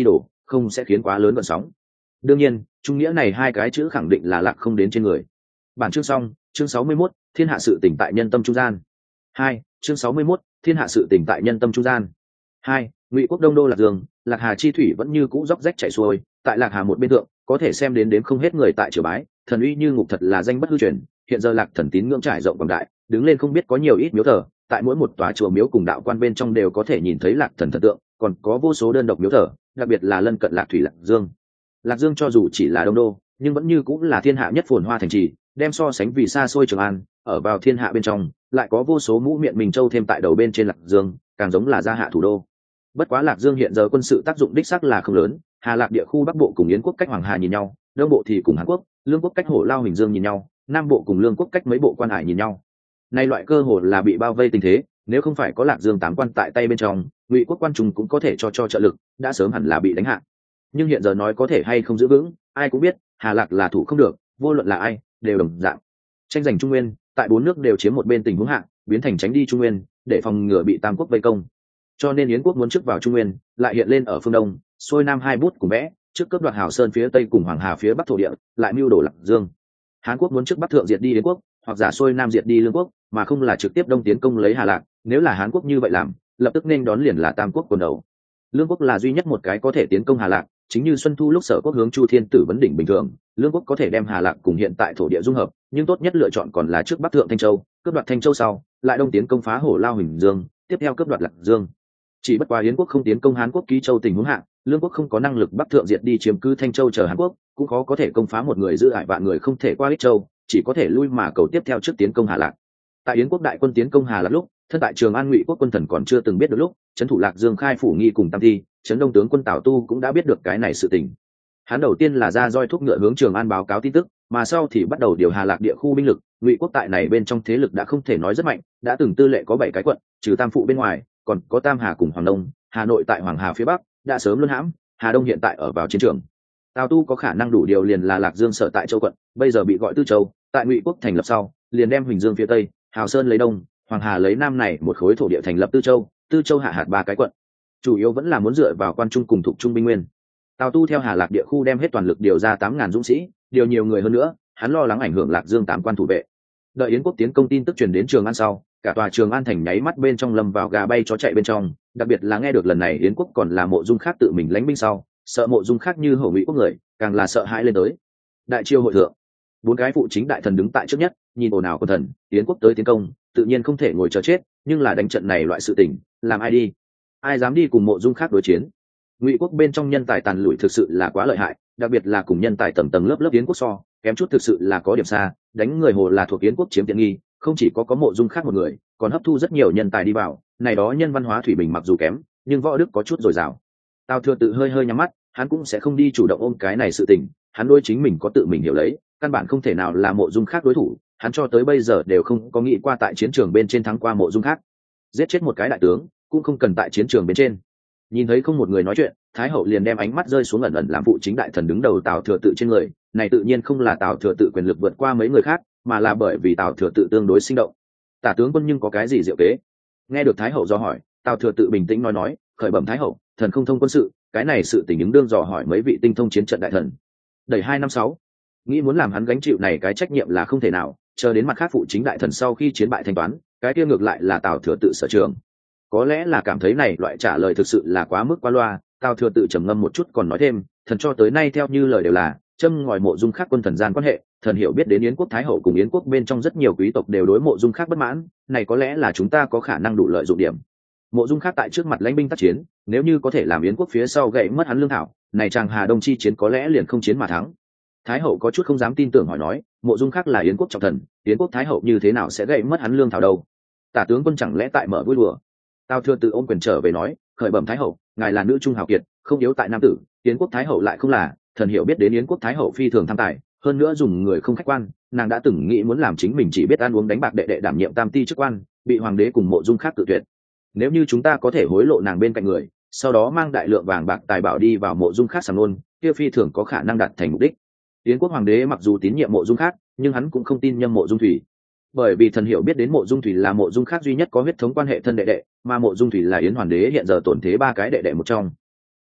không sẽ khiến quá lớn vận sóng. Đương nhiên trung nghĩa này hai cái chữ khẳng định là lạc không đến trên người. Bản chương xong. Chương 61, thiên hạ sự tỉnh tại nhân tâm trung gian. 2. Chương 61, thiên hạ sự tỉnh tại nhân tâm trung gian. 2. Ngụy quốc đông đô Lạc Dương, Lạc Hà chi thủy vẫn như cũ róc rách chảy xuôi, tại Lạc Hà một bên thượng có thể xem đến không hết người tại triều bái, thần uy như ngục thật là danh bất hư truyền. Hiện giờ Lạc thần tín ngưỡng trải rộng quảng đại, đứng lên không biết có nhiều ít miếu thờ, tại mỗi một tòa chùa miếu cùng đạo quan bên trong đều có thể nhìn thấy Lạc thần thần tượng, còn có vô số đơn độc miếu thờ, đặc biệt là lân cận Lạc thủy Lạc Dương. Lạc Dương cho dù chỉ là đông đô, nhưng vẫn như cũng là thiên hạ nhất phồn hoa thành trì, đem so sánh vì xa xôi Trường An, ở vào thiên hạ bên trong, lại có vô số mũ miệng mình châu thêm tại đầu bên trên Lạc Dương, càng giống là gia hạ thủ đô. Bất quá Lạc Dương hiện giờ quân sự tác dụng đích xác là không lớn, Hà Lạc địa khu Bắc Bộ cùng Yến quốc cách Hoàng Hà nhìn nhau, Đông Bộ thì cùng Hán Quốc, Lương quốc cách Hổ Lao Hình Dương nhìn nhau, Nam Bộ cùng Lương quốc cách mấy bộ quan hải nhìn nhau. Nay loại cơ hồ là bị bao vây tình thế, nếu không phải có Lạc Dương 8 quan tại tay bên trong, Ngụy quốc quan trung cũng có thể cho trợ lực, đã sớm hẳn là bị đánh hạ. Nhưng hiện giờ nói có thể hay không giữ vững, ai cũng biết, Hà Lạc là thủ không được, vô luận là ai, đều đồng dạng. Tranh giành Trung Nguyên, tại 4 nước đều chiếm một bên tình huống hạ, biến thành tránh đi Trung Nguyên, để phòng ngừa bị Tam quốc vây công. Cho nên Yến quốc muốn trước vào Trung Nguyên, lại hiện lên ở phương Đông, xuôi Nam hai bút cùng vẽ, trước cướp đoạt Hào Sơn phía Tây cùng Hoàng Hà phía Bắc thổ địa, lại mưu đồ Lạc Dương. Hán quốc muốn trước Bắc thượng diệt đi Yến quốc, hoặc giả xuôi Nam diệt đi Lương quốc, mà không là trực tiếp đông tiến công lấy Hà Lạc. Nếu là Hán quốc như vậy làm, lập tức nên đón liền là Tam quốc quần đầu. Lương quốc là duy nhất một cái có thể tiến công Hà Lạc, chính như Xuân Thu lúc Sở quốc hướng Chu Thiên Tử vấn đỉnh bình thường, Lương quốc có thể đem Hà Lạc cùng hiện tại thổ địa dung hợp, nhưng tốt nhất lựa chọn còn là trước Bắc thượng Thanh Châu, cướp đoạt Thanh Châu sau, lại đông tiến công phá Hổ Lao Hình Dương, tiếp theo cướp đoạt Lạc Dương. Chỉ bất quá Yến quốc không tiến công Hán quốc Ký Châu tình huống hạ, Lương quốc không có năng lực Bắc thượng diệt đi chiếm cứ Thanh Châu chờ Hán quốc, cũng khó có thể công phá một người giữ ải vạn người không thể qua Ích Châu, chỉ có thể lui mà cầu tiếp theo trước tiến công Hà Lạc. Tại Yến quốc đại quân tiến công Hà Lạc lúc, thân tại Trường An Ngụy quốc quân thần còn chưa từng biết được lúc, trấn thủ Lạc Dương khai phủ nghi cùng Tam Thi, trấn đông tướng quân Tào Tu cũng đã biết được cái này sự tình. Hắn đầu tiên là ra roi thúc ngựa hướng Trường An báo cáo tin tức, mà sau thì bắt đầu điều Hà Lạc địa khu binh lực. Ngụy quốc tại này bên trong thế lực đã không thể nói rất mạnh, đã từng tư lệ có 7 cái quận, trừ Tam Phụ bên ngoài, còn có Tam Hà cùng Hoàng Đông, Hà Nội tại Hoàng Hà phía Bắc đã sớm luân hãm, Hà Đông hiện tại ở vào chiến trường. Tào Tu có khả năng đủ điều liền là Lạc Dương sở tại Châu quận, bây giờ bị gọi Tư Châu, tại Ngụy quốc thành lập sau, liền đem Huỳnh Dương phía Tây, Hào Sơn lấy Đông, Hoàng Hà lấy Nam này một khối thổ địa thành lập Tư Châu hạ hạt 3 cái quận. Chủ yếu vẫn là muốn dựa vào quan trung cùng thuộc trung binh nguyên. Tào Tu theo Hà Lạc địa khu đem hết toàn lực điều ra 8.000 dũng sĩ, điều nhiều người hơn nữa, hắn lo lắng ảnh hưởng Lạc Dương 8 quan thủ vệ. Đợi Yến quốc tiến công tin tức truyền đến Trường An sau, cả tòa Trường An thành nháy mắt bên trong lâm vào gà bay chó chạy bên trong, đặc biệt là nghe được lần này Yến quốc còn là Mộ Dung khác tự mình lãnh binh sau, sợ Mộ Dung khác như hổ Ngụy quốc người, càng là sợ hãi lên tới. Đại triều hội thượng, 4 cái phụ chính đại thần đứng tại trước nhất, nhìn ồn ào quân thần, Yến quốc tới tiến công, tự nhiên không thể ngồi chờ chết, nhưng là đánh trận này loại sự tình, làm ai đi? Ai dám đi cùng Mộ Dung khác đối chiến? Ngụy quốc bên trong nhân tài tàn lụi thực sự là quá lợi hại, đặc biệt là cùng nhân tài tầng tầng lớp lớp Yến quốc so, kém chút thực sự là có điểm xa, đánh người hồ là thuộc Yến quốc chiếm tiện nghi, không chỉ có Mộ Dung khác một người, còn hấp thu rất nhiều nhân tài đi vào, này đó nhân văn hóa thủy bình mặc dù kém, nhưng võ đức có chút dồi dào. Tào Thừa tự hơi hơi nhắm mắt, hắn cũng sẽ không đi chủ động ôm cái này sự tình, hắn đối chính mình có tự mình hiểu lấy, căn bản không thể nào là Mộ Dung khác đối thủ, hắn cho tới bây giờ đều không có nghĩ qua tại chiến trường bên trên thắng qua Mộ Dung khác, giết chết một cái đại tướng, cũng không cần tại chiến trường bên trên. Nhìn thấy không một người nói chuyện, Thái hậu liền đem ánh mắt rơi xuống ẩn ẩn làm phụ chính đại thần đứng đầu Tào Thừa tự trên người, này tự nhiên không là Tào Thừa tự quyền lực vượt qua mấy người khác, mà là bởi vì Tào Thừa tự tương đối sinh động. Tả tướng quân nhưng có cái gì diệu kế? Nghe được Thái hậu do hỏi, Tào Thừa tự bình tĩnh nói, khởi bẩm Thái hậu, thần không thông quân sự, cái này sự tình ứng đương dò hỏi mấy vị tinh thông chiến trận đại thần. Đẩy 256, nghĩ muốn làm hắn gánh chịu này cái trách nhiệm là không thể nào, chờ đến mặt khác phụ chính đại thần sau khi chiến bại thanh toán, cái kia ngược lại là Tào Thừa tự sở trường. Có lẽ là cảm thấy này loại trả lời thực sự là quá mức quá loa, Tào Thừa tự trầm ngâm một chút còn nói thêm, thần cho tới nay theo như lời đều là châm ngòi Mộ Dung khác quân thần gian quan hệ, thần hiểu biết đến Yến quốc thái hậu cùng Yến quốc bên trong rất nhiều quý tộc đều đối Mộ Dung khác bất mãn, này có lẽ là chúng ta có khả năng đủ lợi dụng điểm. Mộ Dung khác tại trước mặt lãnh binh tác chiến, nếu như có thể làm Yến quốc phía sau gãy mất hắn lương thảo, này chàng Hà Đông chi chiến có lẽ liền không chiến mà thắng. Thái hậu có chút không dám tin tưởng hỏi nói, Mộ Dung khác là Yến quốc trọng thần, Yến quốc thái hậu như thế nào sẽ gãy mất hắn lương thảo đâu? Tả tướng quân chẳng lẽ tại mở vui đùa? Tào Thừa tự ôm quyền trở về nói, khởi bẩm thái hậu, ngài là nữ trung hào kiệt, không yếu tại nam tử, Yến quốc thái hậu lại không là, thần hiểu biết đến Yến quốc thái hậu phi thường tham tài, hơn nữa dùng người không khách quan, nàng đã từng nghĩ muốn làm chính mình chỉ biết ăn uống đánh bạc đệ đệ đảm nhiệm tam ti chức quan, bị hoàng đế cùng Mộ Dung khác tự tuyệt. Nếu như chúng ta có thể hối lộ nàng bên cạnh người, sau đó mang đại lượng vàng bạc tài bảo đi vào Mộ Dung khác sầm luôn, kia phi thường có khả năng đạt thành mục đích. Yến quốc hoàng đế mặc dù tín nhiệm Mộ Dung khác, nhưng hắn cũng không tin nhâm Mộ Dung Thủy, bởi vì thần hiểu biết đến Mộ Dung Thủy là Mộ Dung khác duy nhất có huyết thống quan hệ thân đệ đệ, mà Mộ Dung Thủy là Yến hoàng đế hiện giờ tổn thế 3 cái đệ đệ một trong.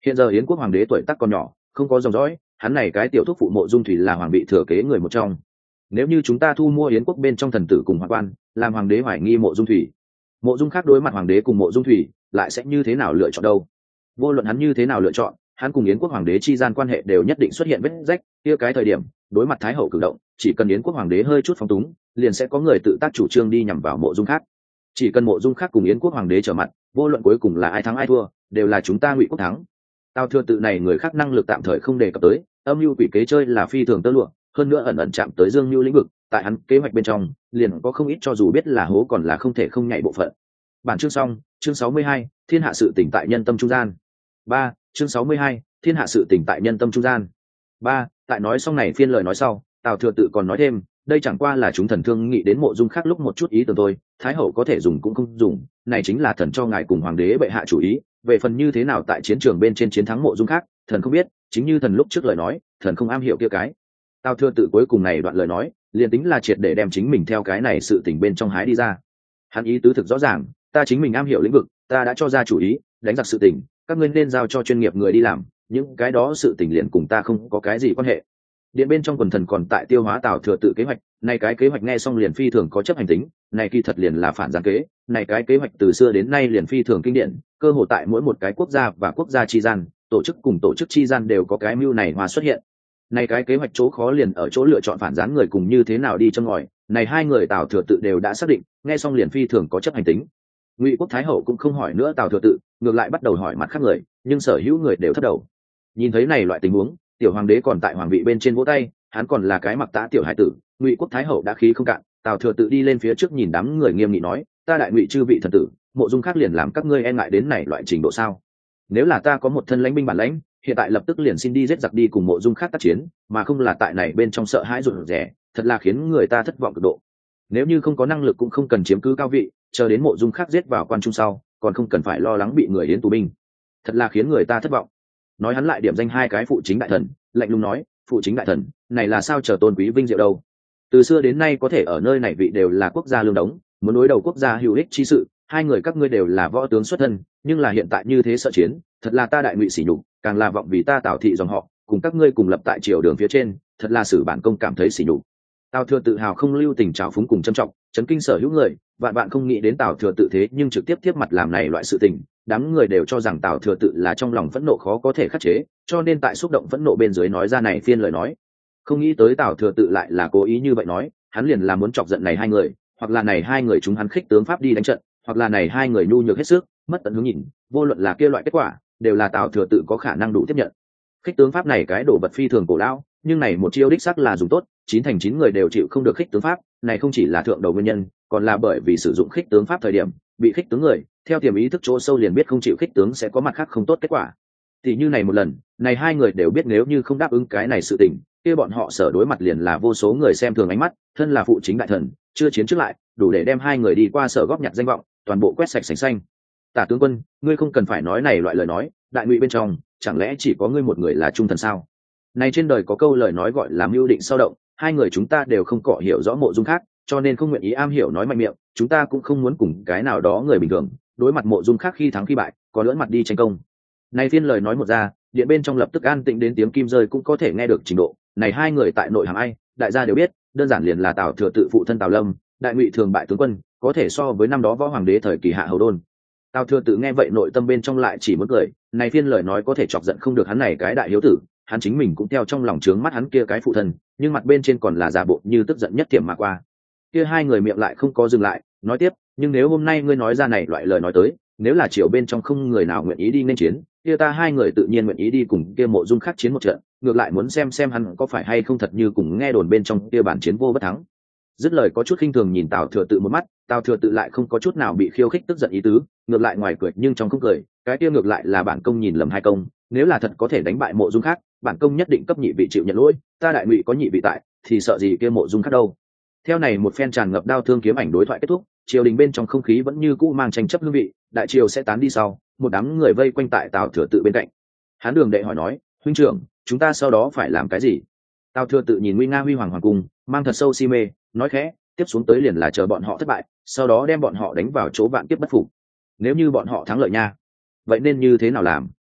Hiện giờ Yến quốc hoàng đế tuổi tác còn nhỏ, không có dòng dõi, hắn này cái tiểu thúc phụ Mộ Dung Thủy là hoàng vị thừa kế người một trong. Nếu như chúng ta thu mua Yến quốc bên trong thần tử cùng hoàng quan, làm hoàng đế hoài nghi Mộ Dung Thủy, Mộ Dung khác đối mặt hoàng đế cùng Mộ Dung Thủy, lại sẽ như thế nào lựa chọn đâu? Vô luận hắn như thế nào lựa chọn, hắn cùng Yến quốc hoàng đế chi gian quan hệ đều nhất định xuất hiện vết rách. Kia cái thời điểm, đối mặt thái hậu cử động, chỉ cần Yến quốc hoàng đế hơi chút phóng túng, liền sẽ có người tự tác chủ trương đi nhằm vào Mộ Dung khác. Chỉ cần Mộ Dung khác cùng Yến quốc hoàng đế trở mặt, vô luận cuối cùng là ai thắng ai thua, đều là chúng ta Ngụy quốc thắng. Tào Thừa Tự này người khác năng lực tạm thời không đề cập tới, âm mưu quỷ kế chơi là phi thường tơ lụa, hơn nữa ẩn ẩn chạm tới Dương Nưu lĩnh vực, tại hắn kế hoạch bên trong, liền có không ít cho dù biết là hố còn là không thể không nhảy bộ phận. Bản chương xong, chương 62, thiên hạ sự tỉnh tại nhân tâm trung gian. 3, chương 62, thiên hạ sự tỉnh tại nhân tâm trung gian. 3, tại nói xong này phiên lời nói sau, Tào Thừa Tự còn nói thêm, đây chẳng qua là chúng thần thương nghị đến Mộ Dung khác lúc một chút ý tưởng thôi, thái hậu có thể dùng cũng không dùng, này chính là thần cho ngài cùng hoàng đế bệ hạ chủ ý, về phần như thế nào tại chiến trường bên trên chiến thắng Mộ Dung khác, thần không biết, chính như thần lúc trước lời nói, thần không am hiểu kia cái. Tào Thừa Tự cuối cùng này đoạn lời nói, liền tính là triệt để đem chính mình theo cái này sự tình bên trong hái đi ra. Hắn ý tứ thực rõ ràng, ta chính mình am hiểu lĩnh vực, ta đã cho ra chủ ý, đánh giặc sự tình, các ngươi nên giao cho chuyên nghiệp người đi làm, những cái đó sự tình liền cùng ta không có cái gì quan hệ. Điện bên trong quần thần còn tại tiêu hóa Tào Thừa Tự kế hoạch, này cái kế hoạch nghe xong liền phi thường có chấp hành tính, này kỳ thật liền là phản gián kế, này cái kế hoạch từ xưa đến nay liền phi thường kinh điển, cơ hội tại mỗi một cái quốc gia và quốc gia chi gian, tổ chức cùng tổ chức chi gian đều có cái mưu này hòa xuất hiện. Này cái kế hoạch chỗ khó liền ở chỗ lựa chọn phản gián người cùng như thế nào đi châm ngòi, này hai người Tào Thừa Tự đều đã xác định, nghe xong liền phi thường có chấp hành tính. Ngụy quốc thái hậu cũng không hỏi nữa Tào Thừa Tự, ngược lại bắt đầu hỏi mặt khác người, nhưng sở hữu người đều thất đầu. Nhìn thấy này loại tình huống, tiểu hoàng đế còn tại hoàng vị bên trên vỗ tay, hắn còn là cái mặc tã tiểu hải tử. Ngụy quốc thái hậu đã khí không cạn, Tào Thừa Tự đi lên phía trước nhìn đám người nghiêm nghị nói, ta đại ngụy chư vị thần tử, Mộ Dung khác liền làm các ngươi e ngại đến này loại trình độ sao? Nếu là ta có một thân lãnh binh bản lãnh, hiện tại lập tức liền xin đi giết giặc đi cùng Mộ Dung khác tác chiến, mà không là tại này bên trong sợ hãi rụt rè, thật là khiến người ta thất vọng cực độ. Nếu như không có năng lực cũng không cần chiếm cứ cao vị, chờ đến Mộ Dung khác giết vào quan trung sau, còn không cần phải lo lắng bị người yến tù binh, thật là khiến người ta thất vọng. Nói hắn lại điểm danh hai cái phụ chính đại thần, lạnh lùng nói, phụ chính đại thần, này là sao chờ tôn quý vinh diệu đâu? Từ xưa đến nay có thể ở nơi này vị đều là quốc gia lương đống, muốn đối đầu quốc gia hữu ích chi sự, hai người các ngươi đều là võ tướng xuất thân, nhưng là hiện tại như thế sợ chiến, thật là ta đại ngụy sỉ nhục, càng là vọng vì ta Tào thị dòng họ, cùng các ngươi cùng lập tại triều đường phía trên, thật là sử bản công cảm thấy sỉ nhục. Tào Thừa Tự hào không lưu tình trào phúng cùng trân trọng, chấn kinh sở hữu người, vạn bạn không nghĩ đến Tào Thừa Tự thế nhưng trực tiếp tiếp mặt làm này loại sự tình, đám người đều cho rằng Tào Thừa Tự là trong lòng phẫn nộ khó có thể khắc chế, cho nên tại xúc động phẫn nộ bên dưới nói ra này phiên lời nói. Không nghĩ tới Tào Thừa Tự lại là cố ý như vậy nói, hắn liền là muốn chọc giận này hai người, hoặc là này hai người chúng hắn khích tướng pháp đi đánh trận, hoặc là này hai người nhu nhược hết sức, mất tận hướng nhìn, vô luận là kia loại kết quả, đều là Tào Thừa Tự có khả năng đủ tiếp nhận. Khích tướng pháp này cái đổ vật phi thường cổ lão, nhưng này một chiêu đích sắc là dùng tốt, 9 thành 9 người đều chịu không được khích tướng pháp, này không chỉ là thượng đầu nguyên nhân, còn là bởi vì sử dụng khích tướng pháp thời điểm, bị khích tướng người, theo tiềm ý thức chỗ sâu liền biết không chịu khích tướng sẽ có mặt khác không tốt kết quả. Thì như này một lần, này hai người đều biết nếu như không đáp ứng cái này sự tình, kia bọn họ sở đối mặt liền là vô số người xem thường ánh mắt, thân là phụ chính đại thần, chưa chiến trước lại, đủ để đem hai người đi qua sở góp nhặt danh vọng, toàn bộ quét sạch sành xanh. Tả tướng quân, ngươi không cần phải nói này loại lời nói, đại ngụy bên trong, chẳng lẽ chỉ có ngươi một người là trung thần sao? Này trên đời có câu lời nói gọi là mưu định sau động, hai người chúng ta đều không cọ hiểu rõ Mộ Dung khác, cho nên không nguyện ý am hiểu nói mạnh miệng, chúng ta cũng không muốn cùng cái nào đó người bình thường, đối mặt Mộ Dung khác khi thắng khi bại, có lưỡn mặt đi tranh công. Này phiên lời nói một ra, điện bên trong lập tức an tĩnh đến tiếng kim rơi cũng có thể nghe được trình độ. Này hai người tại nội hàng ai, đại gia đều biết, đơn giản liền là Tào Thừa Tự phụ thân Tào Lâm, đại ngụy thường bại tướng quân, có thể so với năm đó võ hoàng đế thời kỳ Hạ Hầu Đôn. Tào Thừa Tự nghe vậy nội tâm bên trong lại chỉ muốn cười, này phiên lời nói có thể chọc giận không được hắn này cái đại hiếu tử, hắn chính mình cũng theo trong lòng trướng mắt hắn kia cái phụ thân, nhưng mặt bên trên còn là giả bộ như tức giận nhất tiệm mà qua. Kia hai người miệng lại không có dừng lại, nói tiếp, nhưng nếu hôm nay ngươi nói ra này loại lời nói tới, nếu là triều bên trong không người nào nguyện ý đi nên chiến, kia ta hai người tự nhiên nguyện ý đi cùng kia Mộ Dung khác chiến một trận, ngược lại muốn xem hắn có phải hay không thật như cùng nghe đồn bên trong kia bản chiến vô bất thắng. Dứt lời có chút khinh thường nhìn Tào Thừa Tự một mắt, Tào Thừa Tự lại không có chút nào bị khiêu khích tức giận ý tứ, ngược lại ngoài cười nhưng trong không cười, cái kia ngược lại là bản công nhìn lầm hai công, nếu là thật có thể đánh bại Mộ Dung khác, bản công nhất định cấp nhị vị chịu nhận lỗi, ta đại ngụy có nhị vị tại, thì sợ gì kia Mộ Dung khác đâu. Theo này một phen tràn ngập đao thương kiếm ảnh đối thoại kết thúc, triều đình bên trong không khí vẫn như cũ mang tranh chấp hương vị, đại triều sẽ tán đi sau, một đám người vây quanh tại Tào Thừa Tự bên cạnh. Hán Đường đệ hỏi nói, huynh trưởng, chúng ta sau đó phải làm cái gì? Tào Thừa Tự nhìn nguy nga huy hoàng hoàng cung, mang thật sâu si mê, nói khẽ, tiếp xuống tới liền là chờ bọn họ thất bại, sau đó đem bọn họ đánh vào chỗ vạn kiếp bất phục. Nếu như bọn họ thắng lợi nha, vậy nên như thế nào làm?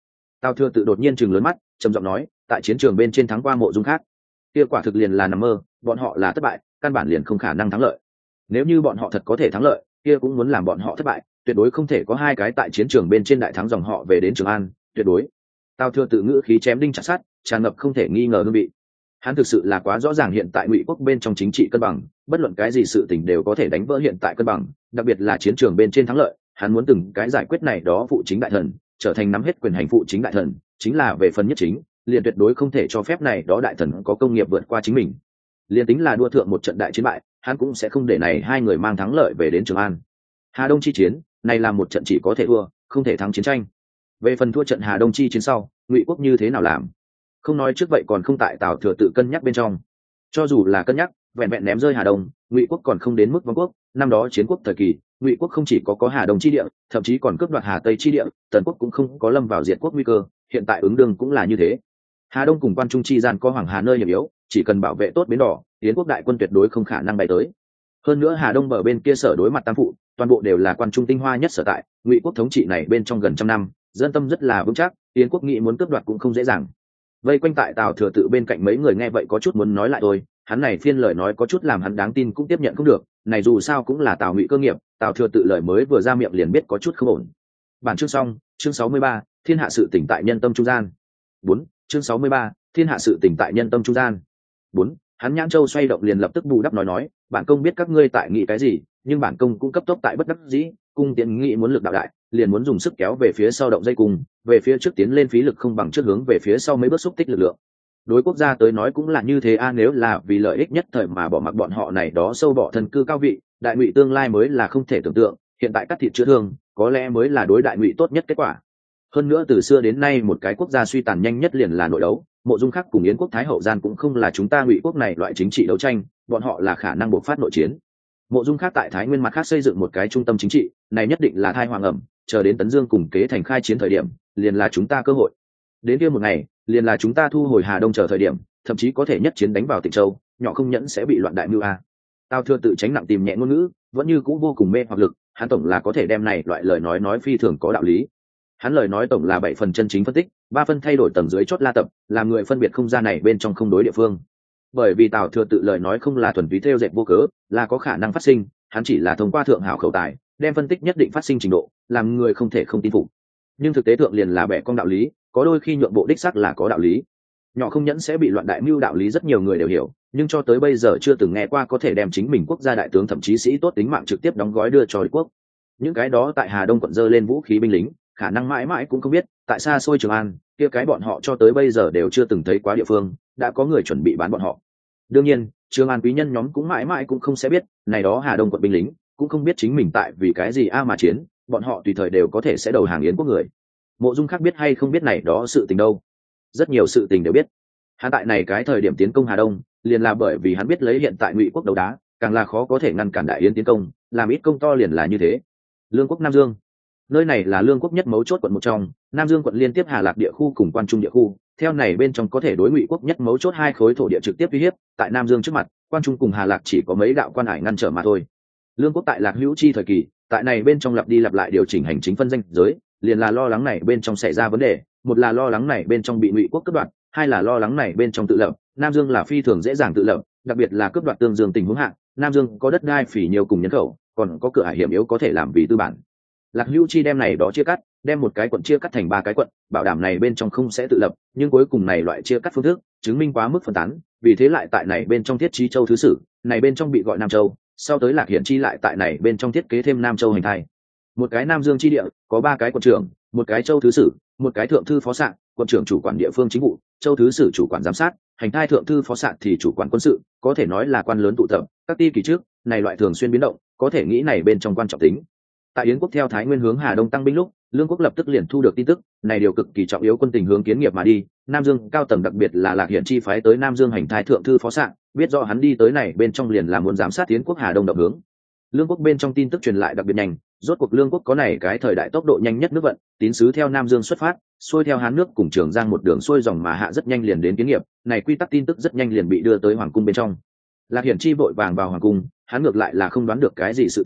Tào Thừa Tự đột nhiên chừng lớn mắt, trầm giọng nói, tại chiến trường bên trên thắng qua Mộ Dung khác, kia quả thực liền là nằm mơ, bọn họ là thất bại, căn bản liền không khả năng thắng lợi. Nếu như bọn họ thật có thể thắng lợi, kia cũng muốn làm bọn họ thất bại, tuyệt đối không thể có hai cái tại chiến trường bên trên đại thắng dòng họ về đến Trường An, tuyệt đối. Tào Thừa Tự ngữ khí chém đinh chặt sắt, tràn ngập không thể nghi ngờ hương vị. Hắn thực sự là quá rõ ràng hiện tại Ngụy quốc bên trong chính trị cân bằng, bất luận cái gì sự tình đều có thể đánh vỡ hiện tại cân bằng, đặc biệt là chiến trường bên trên thắng lợi, hắn muốn từng cái giải quyết này đó phụ chính đại thần, trở thành nắm hết quyền hành phụ chính đại thần, chính là về phần nhất chính, liền tuyệt đối không thể cho phép này đó đại thần có công nghiệp vượt qua chính mình. Liền tính là đua thượng một trận đại chiến bại, hắn cũng sẽ không để này hai người mang thắng lợi về đến Trường An. Hà Đông chi chiến, này là một trận chỉ có thể thua, không thể thắng chiến tranh. Về phần thua trận Hà Đông chi chiến sau, Ngụy quốc như thế nào làm? Không nói trước vậy còn không tại Tào Thừa Tự cân nhắc bên trong. Cho dù là cân nhắc, vẹn vẹn ném rơi Hà Đông, Ngụy quốc còn không đến mức vong quốc. Năm đó chiến quốc thời kỳ, Ngụy quốc không chỉ có Hà Đông chi địa, thậm chí còn cướp đoạt Hà Tây chi địa, Tần quốc cũng không có lâm vào diệt quốc nguy cơ, hiện tại ứng đương cũng là như thế. Hà Đông cùng Quan Trung chi gian có Hoàng Hà nơi hiểm yếu, chỉ cần bảo vệ tốt bến đỏ, Yến quốc đại quân tuyệt đối không khả năng bay tới. Hơn nữa Hà Đông bờ bên kia sở đối mặt tam phụ, toàn bộ đều là Quan Trung tinh hoa nhất sở tại, Ngụy quốc thống trị này bên trong gần trăm năm, dân tâm rất là vững chắc, Yến quốc nghĩ muốn cướp đoạt cũng không dễ dàng. Vây quanh tại Tào Thừa Tự bên cạnh mấy người nghe vậy có chút muốn nói lại thôi, hắn này phiên lời nói có chút làm hắn đáng tin cũng tiếp nhận không được, này dù sao cũng là Tào Ngụy cơ nghiệp, Tào Thừa Tự lời mới vừa ra miệng liền biết có chút không ổn. Bản chương xong, chương 63, thiên hạ sự tỉnh tại nhân tâm trung gian. 4, chương 63, thiên hạ sự tỉnh tại nhân tâm trung gian. 4, hắn nhãn châu xoay động liền lập tức bù đắp nói, bản công biết các ngươi tại nghĩ cái gì, nhưng bản công cũng cấp tốc tại bất đắc dĩ, cung tiến nghị muốn lực đạo đại, liền muốn dùng sức kéo về phía sau động dây cung, về phía trước tiến lên phí lực không bằng trước hướng về phía sau mấy bước xúc tích lực lượng. Đối quốc gia tới nói cũng là như thế a, nếu là vì lợi ích nhất thời mà bỏ mặc bọn họ này đó sâu bỏ thân cư cao vị, đại Ngụy tương lai mới là không thể tưởng tượng, hiện tại cắt thịt chữa thương, có lẽ mới là đối đại Ngụy tốt nhất kết quả. Hơn nữa từ xưa đến nay một cái quốc gia suy tàn nhanh nhất liền là nội đấu, Mộ Dung Khắc cùng Yến quốc Thái Hậu gian cũng không là chúng ta Ngụy quốc này loại chính trị đấu tranh, bọn họ là khả năng bộc phát nội chiến. Mộ Dung Khắc tại Thái Nguyên mặt khác xây dựng một cái trung tâm chính trị, này nhất định là thai hoàng ẩm, chờ đến Tấn Dương cùng Kế Thành khai chiến thời điểm, liền là chúng ta cơ hội. Đến kia một ngày, liền là chúng ta thu hồi Hà Đông chờ thời điểm, thậm chí có thể nhất chiến đánh vào Tịnh Châu, nhỏ không nhẫn sẽ bị loạn đại mưu a. Tào Thừa Tự tránh nặng tìm nhẹ ngôn ngữ, vẫn như cũ vô cùng mê hoặc lực, hắn tổng là có thể đem này loại lời nói phi thường có đạo lý. Hắn lời nói tổng là 7 phần chân chính phân tích, 3 phân thay đổi tầng dưới chốt la tập, làm người phân biệt không ra này bên trong không đối địa phương. Bởi vì Tào Thừa Tự lời nói không là thuần túy theo dệt vô cớ, là có khả năng phát sinh, hắn chỉ là thông qua thượng hảo khẩu tài, đem phân tích nhất định phát sinh trình độ, làm người không thể không tin phục. Nhưng thực tế thượng liền là bẻ cong đạo lý, có đôi khi nhượng bộ đích xác là có đạo lý. Nhỏ không nhẫn sẽ bị loạn đại mưu đạo lý rất nhiều người đều hiểu, nhưng cho tới bây giờ chưa từng nghe qua có thể đem chính mình quốc gia đại tướng thậm chí sĩ tốt tính mạng trực tiếp đóng gói đưa cho địch quốc. Những cái đó tại Hà Đông quận dơ lên vũ khí binh lính, khả năng mãi mãi cũng không biết, tại xa xôi Trường An, kia cái bọn họ cho tới bây giờ đều chưa từng thấy quá địa phương, đã có người chuẩn bị bán bọn họ. Đương nhiên, Trường An quý nhân nhóm cũng mãi mãi cũng không sẽ biết, này đó Hà Đông quận binh lính, cũng không biết chính mình tại vì cái gì mà chiến, bọn họ tùy thời đều có thể sẽ đầu hàng Yến quốc người. Mộ Dung Khắc biết hay không biết này đó sự tình đâu? Rất nhiều sự tình đều biết. Hắn tại này cái thời điểm tiến công Hà Đông, liền là bởi vì hắn biết lấy hiện tại Ngụy quốc đấu đá, càng là khó có thể ngăn cản Đại Yến tiến công, làm ít công to liền là như thế. Lương quốc Nam Dương, nơi này là Lương quốc nhất mấu chốt quận một trong, Nam Dương quận liên tiếp Hà Lạc địa khu cùng Quan Trung địa khu, theo này bên trong có thể đối Ngụy quốc nhất mấu chốt hai khối thổ địa trực tiếp uy hiếp, tại Nam Dương trước mặt, Quan Trung cùng Hà Lạc chỉ có mấy đạo quan hải ngăn trở mà thôi. Lương quốc tại Lạc Hữu Chi thời kỳ, tại này bên trong lặp đi lặp lại điều chỉnh hành chính phân danh giới, liền là lo lắng này bên trong xảy ra vấn đề, một là lo lắng này bên trong bị Ngụy quốc cướp đoạt, hai là lo lắng này bên trong tự lập. Nam Dương là phi thường dễ dàng tự lập, đặc biệt là cướp đoạt tương dương tình huống hạng, Nam Dương có đất đai phỉ nhiều cùng nhân khẩu, còn có cửa ải hiểm yếu có thể làm vì tư bản. Lạc Hữu Chi đem này đó chia cắt, đem một cái quận chia cắt thành 3 cái quận, bảo đảm này bên trong không sẽ tự lập, nhưng cuối cùng này loại chia cắt phương thức chứng minh quá mức phân tán, vì thế lại tại này bên trong thiết trí châu thứ sử, này bên trong bị gọi Nam Châu, sau tới Lạc Hiển Chi lại tại này bên trong thiết kế thêm Nam Châu hành thai. Một cái Nam Dương chi địa có 3 cái quận trưởng, một cái châu thứ sử, một cái thượng thư phó sạn, quận trưởng chủ quản địa phương chính vụ, châu thứ sử chủ quản giám sát, hành thai thượng thư phó sạn thì chủ quản quân sự, có thể nói là quan lớn tụ tập, các ti kỳ trước, này loại thường xuyên biến động, có thể nghĩ này bên trong quan trọng tính. Tại Yến quốc theo Thái Nguyên hướng Hà Đông tăng binh lúc, Lương quốc lập tức liền thu được tin tức, này điều cực kỳ trọng yếu quân tình hướng kiến nghiệp mà đi. Nam Dương cao tầng đặc biệt là Lạc Hiển Chi phái tới Nam Dương hành thai thượng thư phó sạn, biết rõ hắn đi tới này bên trong liền là muốn giám sát Yến quốc Hà Đông động hướng. Lương quốc bên trong tin tức truyền lại đặc biệt nhanh, rốt cuộc Lương quốc có này cái thời đại tốc độ nhanh nhất nước vận, tín sứ theo Nam Dương xuất phát, xuôi theo Hán nước cùng Trường Giang một đường xuôi dòng mà hạ rất nhanh liền đến kiến nghiệp, này quy tắc tin tức rất nhanh liền bị đưa tới hoàng cung bên trong. Lạc Hiển Chi vội vàng vào hoàng cung, hắn ngược lại là không đoán được cái gì sự tình,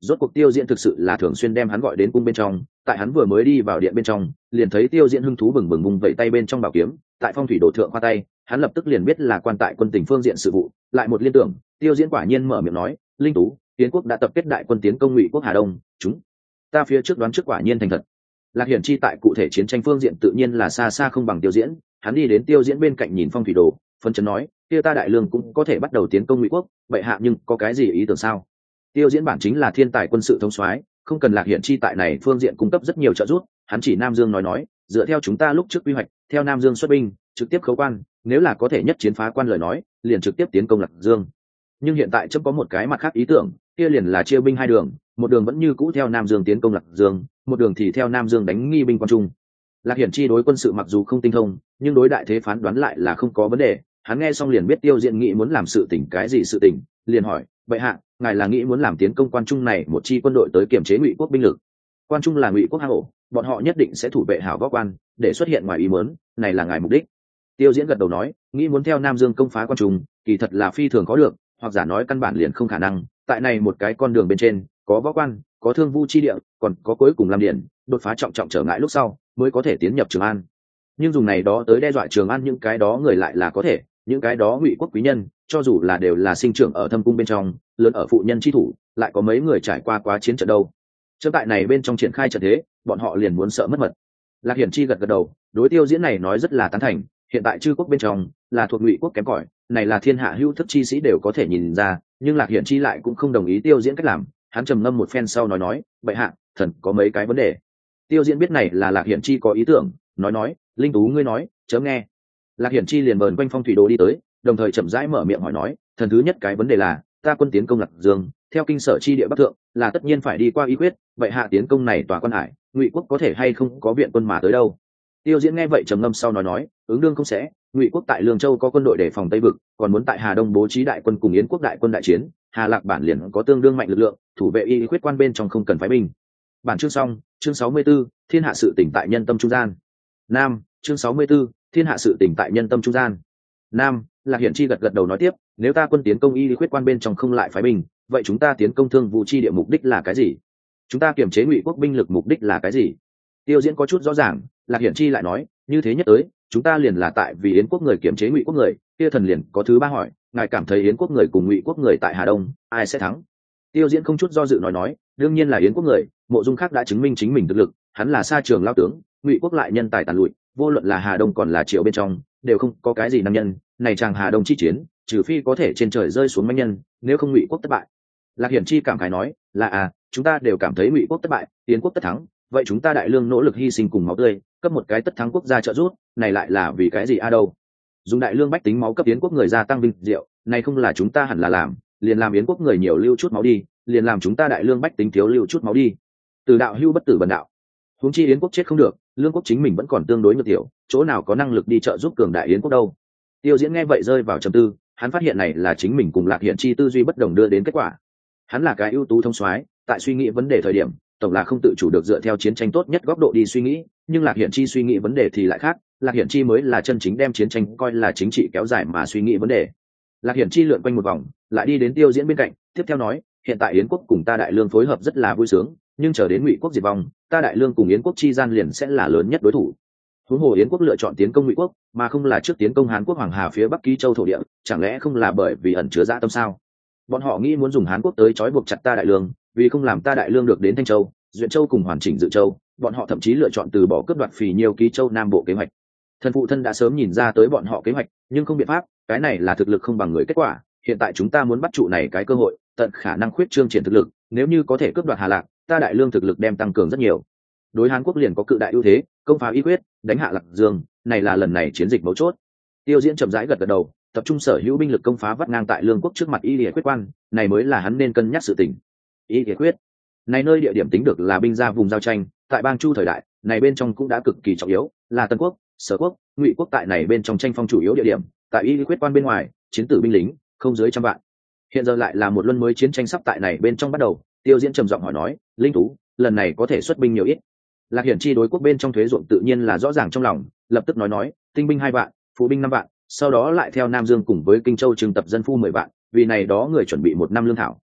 rốt cuộc Tiêu Diễn thực sự là thường xuyên đem hắn gọi đến cung bên trong, tại hắn vừa mới đi vào điện bên trong, liền thấy Tiêu Diễn hưng thú bừng bừng vung vẩy tay bên trong bảo kiếm, tại phong thủy đồ thượng khoa tay, hắn lập tức liền biết là quan tại quân tình phương diện sự vụ, lại một liên tưởng, Tiêu Diễn quả nhiên mở miệng nói, "Linh Tú, Yến quốc đã tập kết đại quân tiến công Ngụy quốc Hà Đông, chúng ta phía trước đoán trước quả nhiên thành thật." Lạc Hiển Chi tại cụ thể chiến tranh phương diện tự nhiên là xa xa không bằng Tiêu Diễn, hắn đi đến Tiêu Diễn bên cạnh nhìn phong thủy đồ, phân chấn nói, "Kia ta đại lương cũng có thể bắt đầu tiến công Ngụy quốc, vậy hạ nhưng có cái gì ý tưởng sao?" Tiêu Diễn bản chính là thiên tài quân sự thống soái, không cần Lạc Hiển Chi tại này phương diện cung cấp rất nhiều trợ giúp, hắn chỉ Nam Dương nói, dựa theo chúng ta lúc trước quy hoạch, theo Nam Dương xuất binh, trực tiếp khấu quan, nếu là có thể nhất chiến phá quan lời nói, liền trực tiếp tiến công Lạc Dương. Nhưng hiện tại chấm có một cái mặt khác ý tưởng, kia liền là chia binh hai đường, một đường vẫn như cũ theo Nam Dương tiến công Lạc Dương, một đường thì theo Nam Dương đánh nghi binh quan trung. Lạc Hiển Chi đối quân sự mặc dù không tinh thông, nhưng đối đại thế phán đoán lại là không có vấn đề. Hắn nghe xong liền biết Tiêu Diễn nghĩ muốn làm sự tình cái gì sự tình, liền hỏi, "Bệ hạ, ngài là nghĩ muốn làm tiến công quan trung này một chi quân đội tới kiểm chế Ngụy quốc binh lực?" Quan trung là Ngụy quốc hang ổ, bọn họ nhất định sẽ thủ vệ hảo võ quan, để xuất hiện ngoài ý muốn, này là ngài mục đích. Tiêu Diễn gật đầu nói, nghĩ muốn theo Nam Dương công phá quan trung, kỳ thật là phi thường có được, hoặc giả nói căn bản liền không khả năng. Tại này một cái con đường bên trên, có võ quan, có thương vu chi địa, còn có cuối cùng làm điện, đột phá trọng trọng trở ngại lúc sau, mới có thể tiến nhập Trường An. Nhưng dùng này đó tới đe dọa Trường An những cái đó người lại là có thể, những cái đó Ngụy quốc quý nhân, cho dù là đều là sinh trưởng ở thâm cung bên trong, lớn ở phụ nhân chi thủ, lại có mấy người trải qua quá chiến trận đâu. Chấm tại này bên trong triển khai trận thế, bọn họ liền muốn sợ mất mật. Lạc Hiển Chi gật gật đầu, đối Tiêu Diễn này nói rất là tán thành, hiện tại chư quốc bên trong là thuộc Ngụy quốc kém cỏi, này là thiên hạ hữu thức chi sĩ đều có thể nhìn ra, nhưng Lạc Hiển Chi lại cũng không đồng ý Tiêu Diễn cách làm, hắn trầm ngâm một phen sau nói, "Bệ hạ, thần có mấy cái vấn đề." Tiêu Diễn biết này là Lạc Hiển Chi có ý tưởng, nói, "Linh Tú ngươi nói, chớ nghe." Lạc Hiển Chi liền vờn quanh phong thủy đồ đi tới, đồng thời chậm rãi mở miệng hỏi nói, "Thần thứ nhất cái vấn đề là, ta quân tiến công Lạc Dương, theo kinh sở chi địa bắc thượng, là tất nhiên phải đi qua ý quyết, vậy hạ tiến công này tòa quan hải, Ngụy quốc có thể hay không có viện quân mà tới đâu?" Tiêu Diễn nghe vậy trầm ngâm sau nói, "Ứng đương không sẽ, Ngụy quốc tại Lương Châu có quân đội để phòng Tây vực, còn muốn tại Hà Đông bố trí đại quân cùng Yến quốc đại quân đại chiến, Hà Lạc bản liền có tương đương mạnh lực lượng, thủ vệ y quyết quan bên trong không cần phái binh." Bản chương xong, chương 64, thiên hạ sự tỉnh tại nhân tâm trung gian. Nam, chương 64, thiên hạ sự tỉnh tại nhân tâm trung gian. Nam, Lạc Hiển Chi gật gật đầu nói tiếp, "Nếu ta quân tiến công y quyết quan bên trong không lại phái binh, vậy chúng ta tiến công Thương Vũ chi địa mục đích là cái gì? Chúng ta kiểm chế Ngụy quốc binh lực mục đích là cái gì?" Tiêu Diễn có chút rõ ràng, Lạc Hiển Chi lại nói, "Như thế nhất tới, chúng ta liền là tại vì Yến quốc người kiểm chế Ngụy quốc người." Kia thần liền có thứ ba hỏi, "Ngài cảm thấy Yến quốc người cùng Ngụy quốc người tại Hà Đông, ai sẽ thắng?" Tiêu Diễn không chút do dự nói, "Đương nhiên là Yến quốc người." Mộ Dung Khác đã chứng minh chính mình thực lực, hắn là sa trường lao tướng, Ngụy quốc lại nhân tài tàn lụi, vô luận là Hà Đông còn là Triệu bên trong, đều không có cái gì năng nhân, này chàng Hà Đông chi chiến, trừ phi có thể trên trời rơi xuống mãnh nhân, nếu không Ngụy quốc thất bại. Lạc Hiển Chi cảm khái nói, chúng ta đều cảm thấy Ngụy quốc thất bại, Yến quốc tất thắng, vậy chúng ta đại lương nỗ lực hy sinh cùng máu tươi, cấp một cái tất thắng quốc gia trợ giúp, này lại là vì cái gì đâu? Dùng đại lương bách tính máu cấp Yến quốc người gia tăng vinh diệu, này không là chúng ta hẳn là làm, liền làm Yến quốc người nhiều lưu chút máu đi, liền làm chúng ta đại lương bách tính thiếu lưu chút máu đi. Từ đạo hưu bất tử bần đạo. Huống chi Yến quốc chết không được, lương quốc chính mình vẫn còn tương đối nhược tiểu, chỗ nào có năng lực đi trợ giúp cường đại Yến quốc đâu. Tiêu Diễn nghe vậy rơi vào trầm tư, hắn phát hiện này là chính mình cùng Lạc Hiển Chi tư duy bất đồng đưa đến kết quả. Hắn là cái ưu tú thông soái, tại suy nghĩ vấn đề thời điểm, tổng là không tự chủ được dựa theo chiến tranh tốt nhất góc độ đi suy nghĩ, nhưng Lạc Hiển Chi suy nghĩ vấn đề thì lại khác, Lạc Hiển Chi mới là chân chính đem chiến tranh coi là chính trị kéo dài mà suy nghĩ vấn đề. Lạc Hiển Chi lượn quanh một vòng, lại đi đến Tiêu Diễn bên cạnh, tiếp theo nói, "Hiện tại Yến quốc cùng ta đại lương phối hợp rất là vui sướng, nhưng chờ đến Ngụy quốc diệt vong, ta đại lương cùng Yến quốc chi gian liền sẽ là lớn nhất đối thủ. Huống hồ Yến quốc lựa chọn tiến công Ngụy quốc, mà không là trước tiến công Hán quốc Hoàng Hà phía Bắc Ký Châu thổ địa, chẳng lẽ không là bởi vì ẩn chứa dã tâm sao? Bọn họ nghĩ muốn dùng Hán quốc tới trói buộc chặt ta đại lương, vì không làm ta đại lương được đến Thanh Châu, Duyện Châu cùng hoàn chỉnh Dự Châu, bọn họ thậm chí lựa chọn từ bỏ cướp đoạt phì nhiêu Ký Châu Nam bộ kế hoạch. Thân phụ thân đã sớm nhìn ra tới bọn họ kế hoạch, nhưng không biện pháp, cái này là thực lực không bằng người kết quả. Hiện tại chúng ta muốn bắt trụ này cái cơ hội, tận khả năng khuyết trương triển thực lực, nếu như có thể cướp đoạt Hà Lạc, ta đại lương thực lực đem tăng cường rất nhiều. Đối Hán quốc liền có cự đại ưu thế, công phá y quyết, đánh hạ Lạc Dương, này là lần này chiến dịch mấu chốt." Tiêu Diễn chậm rãi gật gật đầu, tập trung sở hữu binh lực công phá vắt ngang tại lương quốc trước mặt y địa quyết quan, này mới là hắn nên cân nhắc sự tình. Y địa quyết, này nơi địa điểm tính được là binh ra vùng giao tranh, tại bang Chu thời đại, này bên trong cũng đã cực kỳ trọng yếu, là Tân quốc, Sở quốc, Ngụy quốc tại này bên trong tranh phong chủ yếu địa điểm, tại y địa quyết quan bên ngoài, chiến tử binh lính không dưới 100 vạn. Hiện giờ lại là một luân mới chiến tranh sắp tại này bên trong bắt đầu. Tiêu Diễn trầm giọng hỏi nói, "Linh Tú, lần này có thể xuất binh nhiều ít?" Lạc Hiển Chi đối quốc bên trong thuế ruộng tự nhiên là rõ ràng trong lòng, lập tức nói, "Tinh binh 2 vạn, phụ binh 5 vạn, sau đó lại theo Nam Dương cùng với Kinh Châu trưng tập dân phu 10 vạn, vì này đó người chuẩn bị 1 năm lương thảo."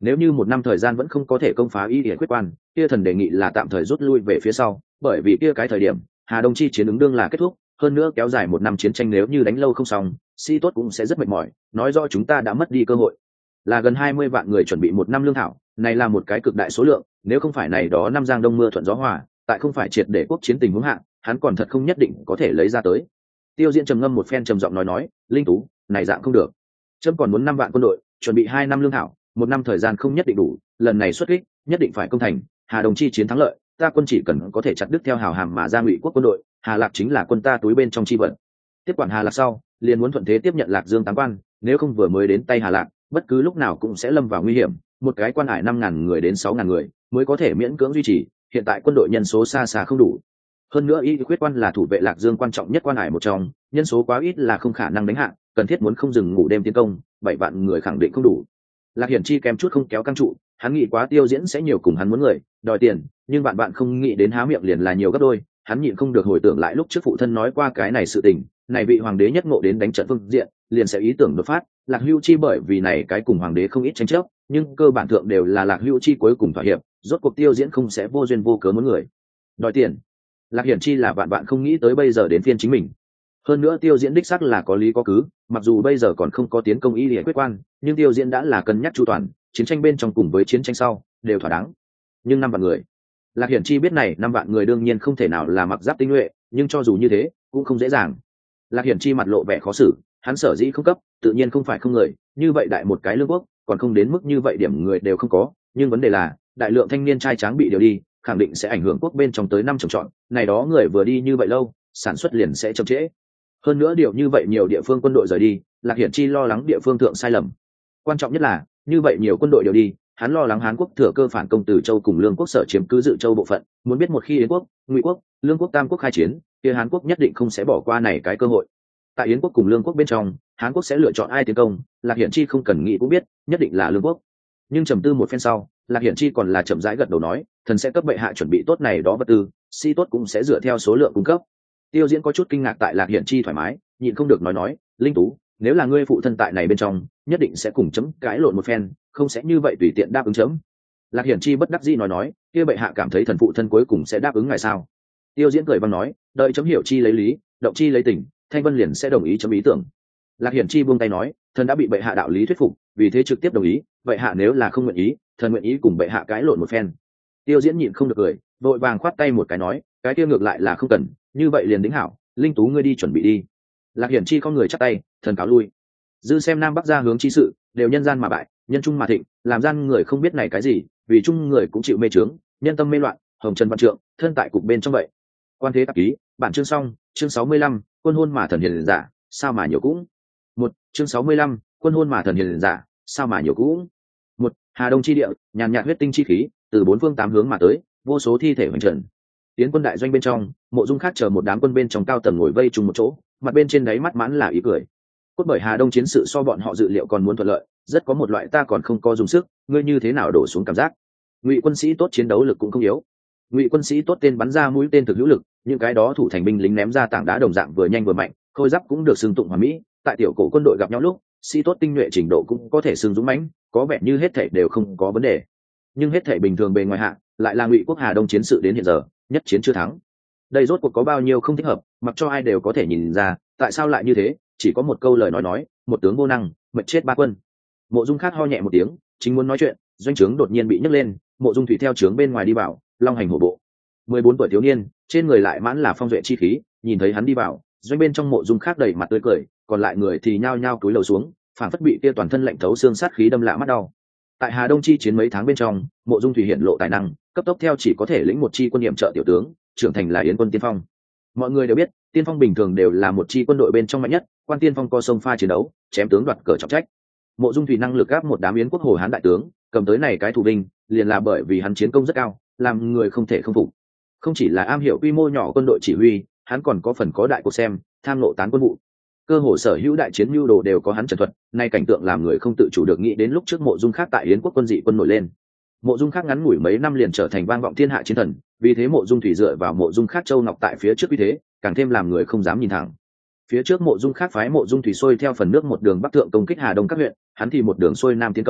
Nếu như một năm thời gian vẫn không có thể công phá y địa quyết quan, kia thần đề nghị là tạm thời rút lui về phía sau, bởi vì kia cái thời điểm Hà Đông chi chiến ứng đương là kết thúc, hơn nữa kéo dài một năm chiến tranh nếu như đánh lâu không xong, sĩ tốt cũng sẽ rất mệt mỏi, nói rõ chúng ta đã mất đi cơ hội. Là gần 20 vạn người chuẩn bị một năm lương thảo, này là một cái cực đại số lượng, nếu không phải này đó năm giang đông mưa thuận gió hòa, tại không phải triệt để quốc chiến tình huống hạ, hắn còn thật không nhất định có thể lấy ra tới. Tiêu Diễn trầm ngâm một phen trầm giọng nói, Linh Tú, này dạng không được. Trâm còn muốn 5 vạn quân đội, chuẩn bị 2 năm lương thảo, một năm thời gian không nhất định đủ, lần này xuất kích, nhất định phải công thành, Hà Đồng chi chiến thắng lợi, ta quân chỉ cần có thể chặt đứt theo hào hàm mà ra Ngụy quốc quân đội, Hà Lạc chính là quân ta túi bên trong chi vận. Tiếp quản Hà Lạc sau, liền muốn thuận thế tiếp nhận Lạc Dương tám quan, nếu không vừa mới đến tay Hà Lạc, bất cứ lúc nào cũng sẽ lâm vào nguy hiểm, một cái quan hải 5.000 người đến 6.000 người mới có thể miễn cưỡng duy trì, hiện tại quân đội nhân số xa xa không đủ. Hơn nữa y quyết quan là thủ vệ Lạc Dương quan trọng nhất quan hải một trong, nhân số quá ít là không khả năng đánh hạ, cần thiết muốn không dừng ngủ đêm tiến công, 7 vạn người khẳng định không đủ. Lạc Hiển Chi kém chút không kéo căng trụ, hắn nghĩ quá Tiêu Diễn sẽ nhiều cùng hắn muốn người, đòi tiền, nhưng bạn không nghĩ đến há miệng liền là nhiều gấp đôi, hắn nhịn không được hồi tưởng lại lúc trước phụ thân nói qua cái này sự tình, này vị hoàng đế nhất ngộ đến đánh trận phương diện, liền sẽ ý tưởng đột phát, Lạc Hưu Chi bởi vì này cái cùng hoàng đế không ít tranh chấp, nhưng cơ bản thượng đều là Lạc Hưu Chi cuối cùng thỏa hiệp, rốt cuộc Tiêu Diễn không sẽ vô duyên vô cớ muốn người đòi tiền. Lạc Hiển Chi là bạn không nghĩ tới bây giờ đến phiên chính mình. Hơn nữa Tiêu Diễn đích xác là có lý có cứ, mặc dù bây giờ còn không có tiến công y địa quyết quan, nhưng Tiêu Diễn đã là cân nhắc chu toàn, chiến tranh bên trong cùng với chiến tranh sau đều thỏa đáng. Nhưng 5 vạn người, Lạc Hiển Chi biết này 5 vạn người đương nhiên không thể nào là mặc giáp tinh nhuệ, nhưng cho dù như thế cũng không dễ dàng. Lạc Hiển Chi mặt lộ vẻ khó xử, hắn sở dĩ không cấp, tự nhiên không phải không người, như vậy đại một cái lương quốc, còn không đến mức như vậy điểm người đều không có, nhưng vấn đề là đại lượng thanh niên trai tráng bị điều đi, khẳng định sẽ ảnh hưởng quốc bên trong tới năm trồng trọt, này đó người vừa đi như vậy lâu, sản xuất liền sẽ chậm trễ. Hơn nữa điều như vậy nhiều địa phương quân đội rời đi, Lạc Hiển Chi lo lắng địa phương thượng sai lầm. Quan trọng nhất là, như vậy nhiều quân đội điều đi, hắn lo lắng Hán quốc thừa cơ phản công Từ Châu cùng Lương quốc sở chiếm cứ Dự Châu bộ phận, muốn biết một khi Yến quốc, Ngụy quốc, Lương quốc tam quốc khai chiến, kia Hán quốc nhất định không sẽ bỏ qua này cái cơ hội. Tại Yến quốc cùng Lương quốc bên trong, Hán quốc sẽ lựa chọn ai tiến công, Lạc Hiển Chi không cần nghĩ cũng biết, nhất định là Lương quốc. Nhưng trầm tư một phen sau, Lạc Hiển Chi còn là chậm rãi gật đầu nói, thần sẽ cấp bệ hạ chuẩn bị tốt này đó vật tư, sĩ tốt cũng sẽ dựa theo số lượng cung cấp. Tiêu Diễn có chút kinh ngạc tại Lạc Hiển Chi thoải mái, nhịn không được nói, Linh Tú, nếu là ngươi phụ thân tại này bên trong, nhất định sẽ cùng chấm cãi lộn một phen, không sẽ như vậy tùy tiện đáp ứng chấm. Lạc Hiển Chi bất đắc dĩ nói, kia bệ hạ cảm thấy thần phụ thân cuối cùng sẽ đáp ứng ngài sao? Tiêu Diễn cười vang nói, đợi chấm hiểu chi lấy lý, động chi lấy tình, Thanh Vân liền sẽ đồng ý chấm ý tưởng. Lạc Hiển Chi buông tay nói, thần đã bị bệ hạ đạo lý thuyết phục, vì thế trực tiếp đồng ý, bệ hạ nếu là không nguyện ý, thần nguyện ý cùng bệ hạ cãi lộn một phen. Tiêu Diễn nhịn không được cười, vội vàng khoát tay một cái nói, cái kia ngược lại là không cần, như vậy liền đính hảo, Linh Tú ngươi đi chuẩn bị đi. Lạc Hiển Chi có người chắp tay, thần cáo lui. Dư xem nam bắc ra hướng chi sự, đều nhân gian mà bại, nhân trung mà thịnh, làm gian người không biết này cái gì, vì chung người cũng chịu mê trướng, nhân tâm mê loạn, hồng trần văn trượng, thân tại cục bên trong vậy. Quan thế tạp ký, bản chương xong, chương 65, quân hôn mà thần hiền giả, sao mà nhiều cũng. Chương 65, quân hôn mà thần hiền giả, sao mà nhiều cũng. Hà Đông chi địa, nhàn nhạt huyết tinh chi khí, từ 4 phương 8 hướng mà tới, vô số thi thể hoành trần. Tiến quân đại doanh bên trong, Mộ Dung Khác chờ một đám quân bên trong cao tầng ngồi vây chung một chỗ, mặt bên trên đáy mắt mãn là ý cười. Cốt bởi Hà Đông chiến sự so bọn họ dự liệu còn muốn thuận lợi, rất có một loại ta còn không có dùng sức, ngươi như thế nào đổ xuống cảm giác. Ngụy quân sĩ tốt chiến đấu lực cũng không yếu. Ngụy quân sĩ tốt tên bắn ra mũi tên thực hữu lực, những cái đó thủ thành binh lính ném ra tảng đá đồng dạng vừa nhanh vừa mạnh, khôi giáp cũng được xưng tụng hoàn mỹ, tại tiểu cổ quân đội gặp nhau lúc, sĩ tốt tinh nhuệ trình độ cũng có thể xưng dũng mãnh, có vẻ như hết thảy đều không có vấn đề. Nhưng hết thảy bình thường bề ngoài hạ, lại là Ngụy quốc Hà Đông chiến sự đến hiện giờ, nhất chiến chưa thắng. Đây rốt cuộc có bao nhiêu không thích hợp, mặc cho ai đều có thể nhìn ra, tại sao lại như thế, chỉ có một câu lời nói, một tướng vô năng, mệt chết 3 quân. Mộ Dung Khác ho nhẹ một tiếng, chính muốn nói chuyện, doanh trướng đột nhiên bị nhấc lên, Mộ Dung Thủy theo trướng bên ngoài đi vào, long hành hổ bộ. 14 tuổi thiếu niên, trên người lại mãn là phong duệ chi khí, nhìn thấy hắn đi vào, doanh bên trong Mộ Dung Khác đầy mặt tươi cười, còn lại người thì nhao nhao cúi đầu xuống, phảng phất bị kia toàn thân lạnh thấu xương sát khí đâm lạ mắt đau. Tại Hà Đông chi chiến mấy tháng bên trong, Mộ Dung Thủy hiện lộ tài năng, cấp tốc theo chỉ có thể lĩnh một chi quân nhiệm trợ tiểu tướng, trưởng thành là Yến quân tiên phong. Mọi người đều biết, tiên phong bình thường đều là một chi quân đội bên trong mạnh nhất, quan tiên phong co sông pha chiến đấu, chém tướng đoạt cờ trọng trách. Mộ Dung Thủy năng lực áp một đám Yến quốc Hồ Hán đại tướng, cầm tới này cái thủ binh, liền là bởi vì hắn chiến công rất cao, làm người không thể không phục. Không chỉ là am hiểu quy mô nhỏ quân đội chỉ huy, hắn còn có phần có đại cuộc xem, tham nộ tán quân vụ. Cơ hồ sở hữu đại chiến mưu đồ đều có hắn trần thuật, nay cảnh tượng làm người không tự chủ được nghĩ đến lúc trước Mộ Dung Khác tại Yến quốc quân dị quân nổi lên. Mộ Dung Khác ngắn ngủi mấy năm liền trở thành vang vọng thiên hạ chiến thần, vì thế Mộ Dung Thủy dựa vào Mộ Dung Khác châu ngọc tại phía trước uy thế, càng thêm làm người không dám nhìn thẳng. Phía trước Mộ Dung Khác phái Mộ Dung Thủy xuôi theo phần nước một đường bắc thượng công kích Hà Đông các huyện, hắn thì một đường xuôi nam tiến công,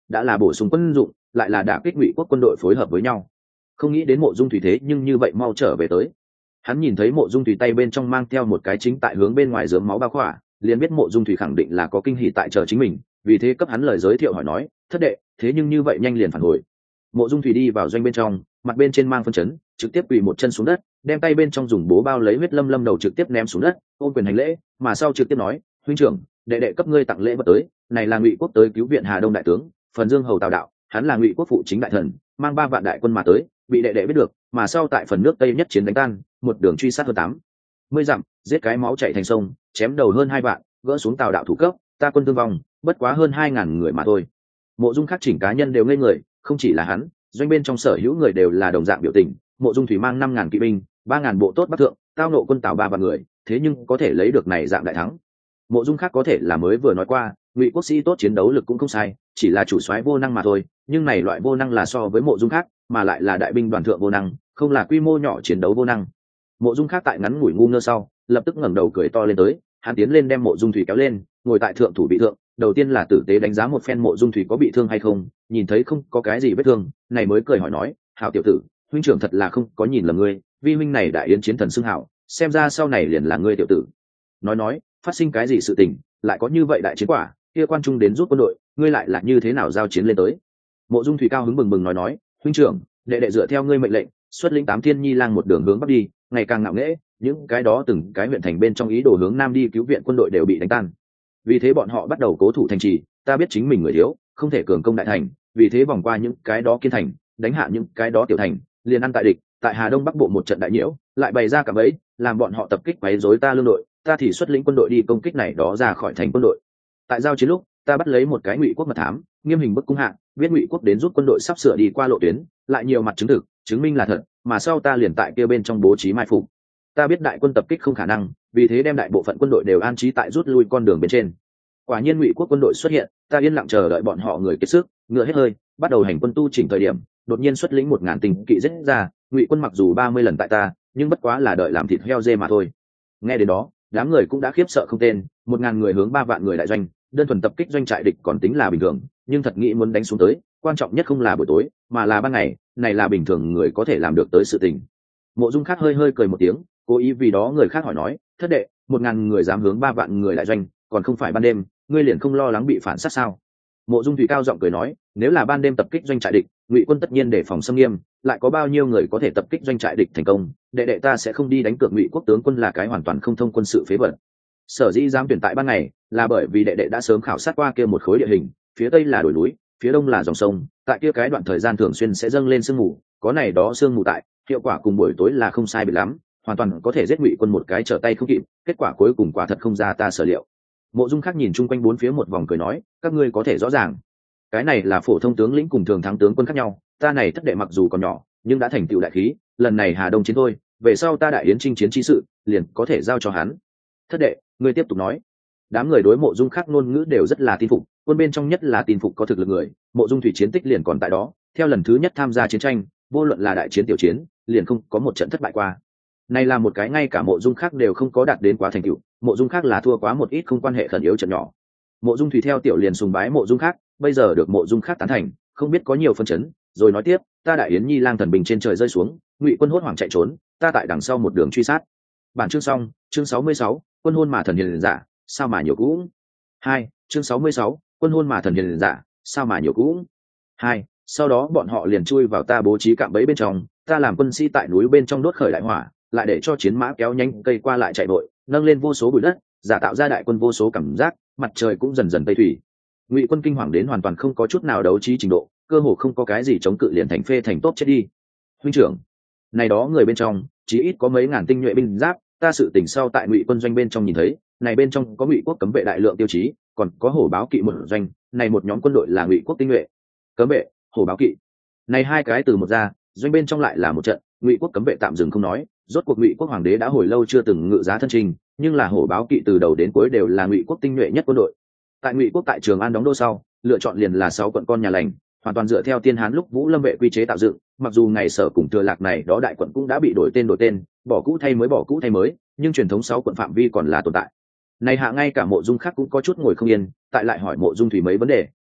đã là bổ sung quân dụng, lại là đả kích Ngụy quốc quân đội phối hợp với nhau. Không nghĩ đến Mộ Dung Thủy thế nhưng như vậy mau trở về tới. Hắn nhìn thấy Mộ Dung Thủy tay bên trong mang theo một cái chính tại hướng bên ngoài rớm máu bao khỏa, liền biết Mộ Dung Thủy khẳng định là có kinh hỉ tại chờ chính mình, vì thế cấp hắn lời giới thiệu hỏi nói, thất đệ, thế nhưng như vậy nhanh liền phản hồi. Mộ Dung Thủy đi vào doanh bên trong, mặt bên trên mang phân chấn, trực tiếp quỳ một chân xuống đất, đem tay bên trong dùng bố bao lấy huyết lâm lâm đầu trực tiếp ném xuống đất, ôm quyền hành lễ, mà sau trực tiếp nói, huynh trưởng, đệ đệ cấp ngươi tặng lễ vật tới, này là Ngụy quốc tới cứu viện Hà Đông đại tướng, Phần Dương hầu Tào đạo, hắn là Ngụy quốc phụ chính đại thần, mang 3 vạn đại quân mà tới, bị đệ đệ biết được, mà sau tại phần nước Tây nhất chiến đánh tan, một đường truy sát hơn 80 dặm, giết cái máu chảy thành sông, chém đầu hơn 2 vạn, gỡ xuống Tào đạo thủ cấp, ta quân thương vong, bất quá hơn 2.000 người mà thôi. Mộ Dung Khắc chỉnh cá nhân đều ngây người, không chỉ là hắn, doanh bên trong sở hữu người đều là đồng dạng biểu tình. Mộ Dung Thủy mang 5.000 kỵ binh, 3.000 bộ tốt bắc thượng, tao nộ quân Tào 3 vạn người, thế nhưng có thể lấy được này dạng đại thắng. Mộ Dung Khắc có thể là mới vừa nói qua, Ngụy quốc sĩ tốt chiến đấu lực cũng không sai, chỉ là chủ soái vô năng mà thôi, nhưng này loại vô năng là so với Mộ Dung Khắc, mà lại là đại binh đoàn thượng vô năng, không là quy mô nhỏ chiến đấu vô năng. Mộ Dung Khắc tại ngắn ngủi ngu ngơ sau, lập tức ngẩng đầu cười to lên tới, hắn tiến lên đem Mộ Dung Thủy kéo lên, ngồi tại thượng thủ vị thượng, đầu tiên là tử tế đánh giá một phen Mộ Dung Thủy có bị thương hay không, nhìn thấy không có cái gì vết thương, này mới cười hỏi nói, hảo tiểu tử, huynh trưởng thật là không có nhìn lầm ngươi, vi huynh này đại yến chiến thần xưng hảo, xem ra sau này liền là ngươi tiểu tử. Nói, phát sinh cái gì sự tình, lại có như vậy đại chiến quả, kia quan trung đến giúp quân đội, ngươi lại là như thế nào giao chiến lên tới. Mộ Dung Thủy cao hứng bừng bừng nói, huynh trưởng, đệ đệ dựa theo ngươi mệnh lệnh, xuất lĩnh 8 thiên nhi lang một đường hướng bắc đi, ngày càng ngạo nghễ, những cái đó từng cái huyện thành bên trong ý đồ hướng nam đi cứu viện quân đội đều bị đánh tan. Vì thế bọn họ bắt đầu cố thủ thành trì, ta biết chính mình người thiếu, không thể cường công đại thành, vì thế vòng qua những cái đó kiên thành, đánh hạ những cái đó tiểu thành, liền ăn tại địch, tại Hà Đông Bắc Bộ một trận đại nhiễu, lại bày ra cả bẫy, làm bọn họ tập kích quấy rối ta lương đội, ta thì xuất lĩnh quân đội đi công kích này đó ra khỏi thành quân đội. Tại giao chiến lúc, ta bắt lấy một cái Ngụy quốc mật thám, nghiêm hình bức cung hạ, biết Ngụy quốc đến giúp quân đội sắp sửa đi qua lộ tuyến, lại nhiều mặt chứng thực, chứng minh là thật, mà sau ta liền tại kia bên trong bố trí mai phục. Ta biết đại quân tập kích không khả năng, vì thế đem đại bộ phận quân đội đều an trí tại rút lui con đường bên trên. Quả nhiên Ngụy quốc quân đội xuất hiện, ta yên lặng chờ đợi bọn họ người kiệt sức, ngựa hết hơi, bắt đầu hành quân tu chỉnh thời điểm, đột nhiên xuất lĩnh 1.000 tinh kỵ giết ra, Ngụy quân mặc dù 30 lần tại ta, nhưng bất quá là đợi làm thịt heo dê mà thôi. Nghe đến đó, đám người cũng đã khiếp sợ không tên, 1.000 người hướng 3 vạn người đại doanh, đơn thuần tập kích doanh trại địch còn tính là bình thường, nhưng thật nghĩ muốn đánh xuống tới, quan trọng nhất không là buổi tối, mà là ban ngày, này là bình thường người có thể làm được tới sự tình. Mộ Dung Khắc hơi hơi cười một tiếng, cố ý vì đó người khác hỏi nói, thất đệ, 1.000 người dám hướng 3 vạn người đại doanh, còn không phải ban đêm, ngươi liền không lo lắng bị phản sát sao? Mộ Dung Thủy cao giọng cười nói, nếu là ban đêm tập kích doanh trại địch, Ngụy quân tất nhiên đề phòng xâm nghiêm, lại có bao nhiêu người có thể tập kích doanh trại địch thành công, đệ đệ ta sẽ không đi đánh cược Ngụy quốc tướng quân là cái hoàn toàn không thông quân sự phế vật. Sở dĩ dám tuyển tại ban ngày, là bởi vì đệ đệ đã sớm khảo sát qua kia một khối địa hình, phía tây là đồi núi, phía đông là dòng sông, tại kia cái đoạn thời gian thường xuyên sẽ dâng lên sương mù, có này đó sương mù tại, hiệu quả cùng buổi tối là không sai biệt lắm, hoàn toàn có thể giết Ngụy quân một cái trở tay không kịp, kết quả cuối cùng quả thật không ra ta sở liệu. Mộ Dung Khắc nhìn chung quanh bốn phía một vòng cười nói, các ngươi có thể rõ ràng, cái này là phổ thông tướng lĩnh cùng thường thắng tướng quân khác nhau, ta này thất đệ mặc dù còn nhỏ, nhưng đã thành tựu đại khí, lần này Hà Đông chiến thôi, về sau ta đại yến chinh chiến chi sự, liền có thể giao cho hắn. Thất đệ, ngươi tiếp tục nói. Đám người đối Mộ Dung Khắc ngôn ngữ đều rất là tin phục, quân bên trong nhất là tin phục có thực lực người, Mộ Dung Thủy chiến tích liền còn tại đó, theo lần thứ nhất tham gia chiến tranh, vô luận là đại chiến tiểu chiến, liền không có một trận thất bại qua. Này là một cái ngay cả Mộ Dung Khắc đều không có đạt đến quá thành tựu, Mộ Dung Khắc là thua quá một ít không quan hệ khẩn yếu trận nhỏ. Mộ Dung Thủy theo tiểu liền sùng bái Mộ Dung Khắc, bây giờ được Mộ Dung Khắc tán thành, không biết có nhiều phân chấn, rồi nói tiếp, ta đại yến nhi lang thần bình trên trời rơi xuống, Ngụy quân hốt hoảng chạy trốn, ta tại đằng sau một đường truy sát. Bản chương xong, chương 66, quân hôn mà thần hiền giả, sao mà nhiều cũng. 2, chương 66, quân hôn mà thần hiền giả, sao mà nhiều cũng. 2, sau đó bọn họ liền chui vào ta bố trí cạm bẫy bên trong, ta làm quân sĩ tại núi bên trong đốt khởi đại hỏa, lại để cho chiến mã kéo nhanh cây qua lại chạy vội, nâng lên vô số bụi đất, giả tạo ra đại quân vô số cảm giác, mặt trời cũng dần dần tây thủy. Ngụy quân kinh hoàng đến hoàn toàn không có chút nào đấu trí trình độ, cơ hồ không có cái gì chống cự liền thành phê thành tốt chết đi. Huynh trưởng, này đó người bên trong, chí ít có mấy ngàn tinh nhuệ binh giáp, ta sự tỉnh sau tại Ngụy quân doanh bên trong nhìn thấy, này bên trong có Ngụy quốc cấm vệ đại lượng tiêu chí, còn có hổ báo kỵ một doanh, này một nhóm quân đội là Ngụy quốc tinh nhuệ. Cấm vệ, hổ báo kỵ, này hai cái từ một ra, doanh bên trong lại là một trận. Ngụy quốc cấm vệ tạm dừng không nói, rốt cuộc Ngụy quốc hoàng đế đã hồi lâu chưa từng ngự giá thân trình, nhưng là hổ báo kỵ từ đầu đến cuối đều là Ngụy quốc tinh nhuệ nhất quân đội. Tại Ngụy quốc tại Trường An đóng đô sau, lựa chọn liền là 6 quận con nhà lành, hoàn toàn dựa theo Tiên Hán lúc Vũ Lâm vệ quy chế tạo dựng, mặc dù ngày Sở cùng Thừa Lạc này đó đại quận cũng đã bị đổi tên, bỏ cũ thay mới, nhưng truyền thống 6 quận phạm vi còn là tồn tại. Này hạ ngay cả Mộ Dung Khắc cũng có chút ngồi không yên, tại lại hỏi Mộ Dung Thủy mấy vấn đề,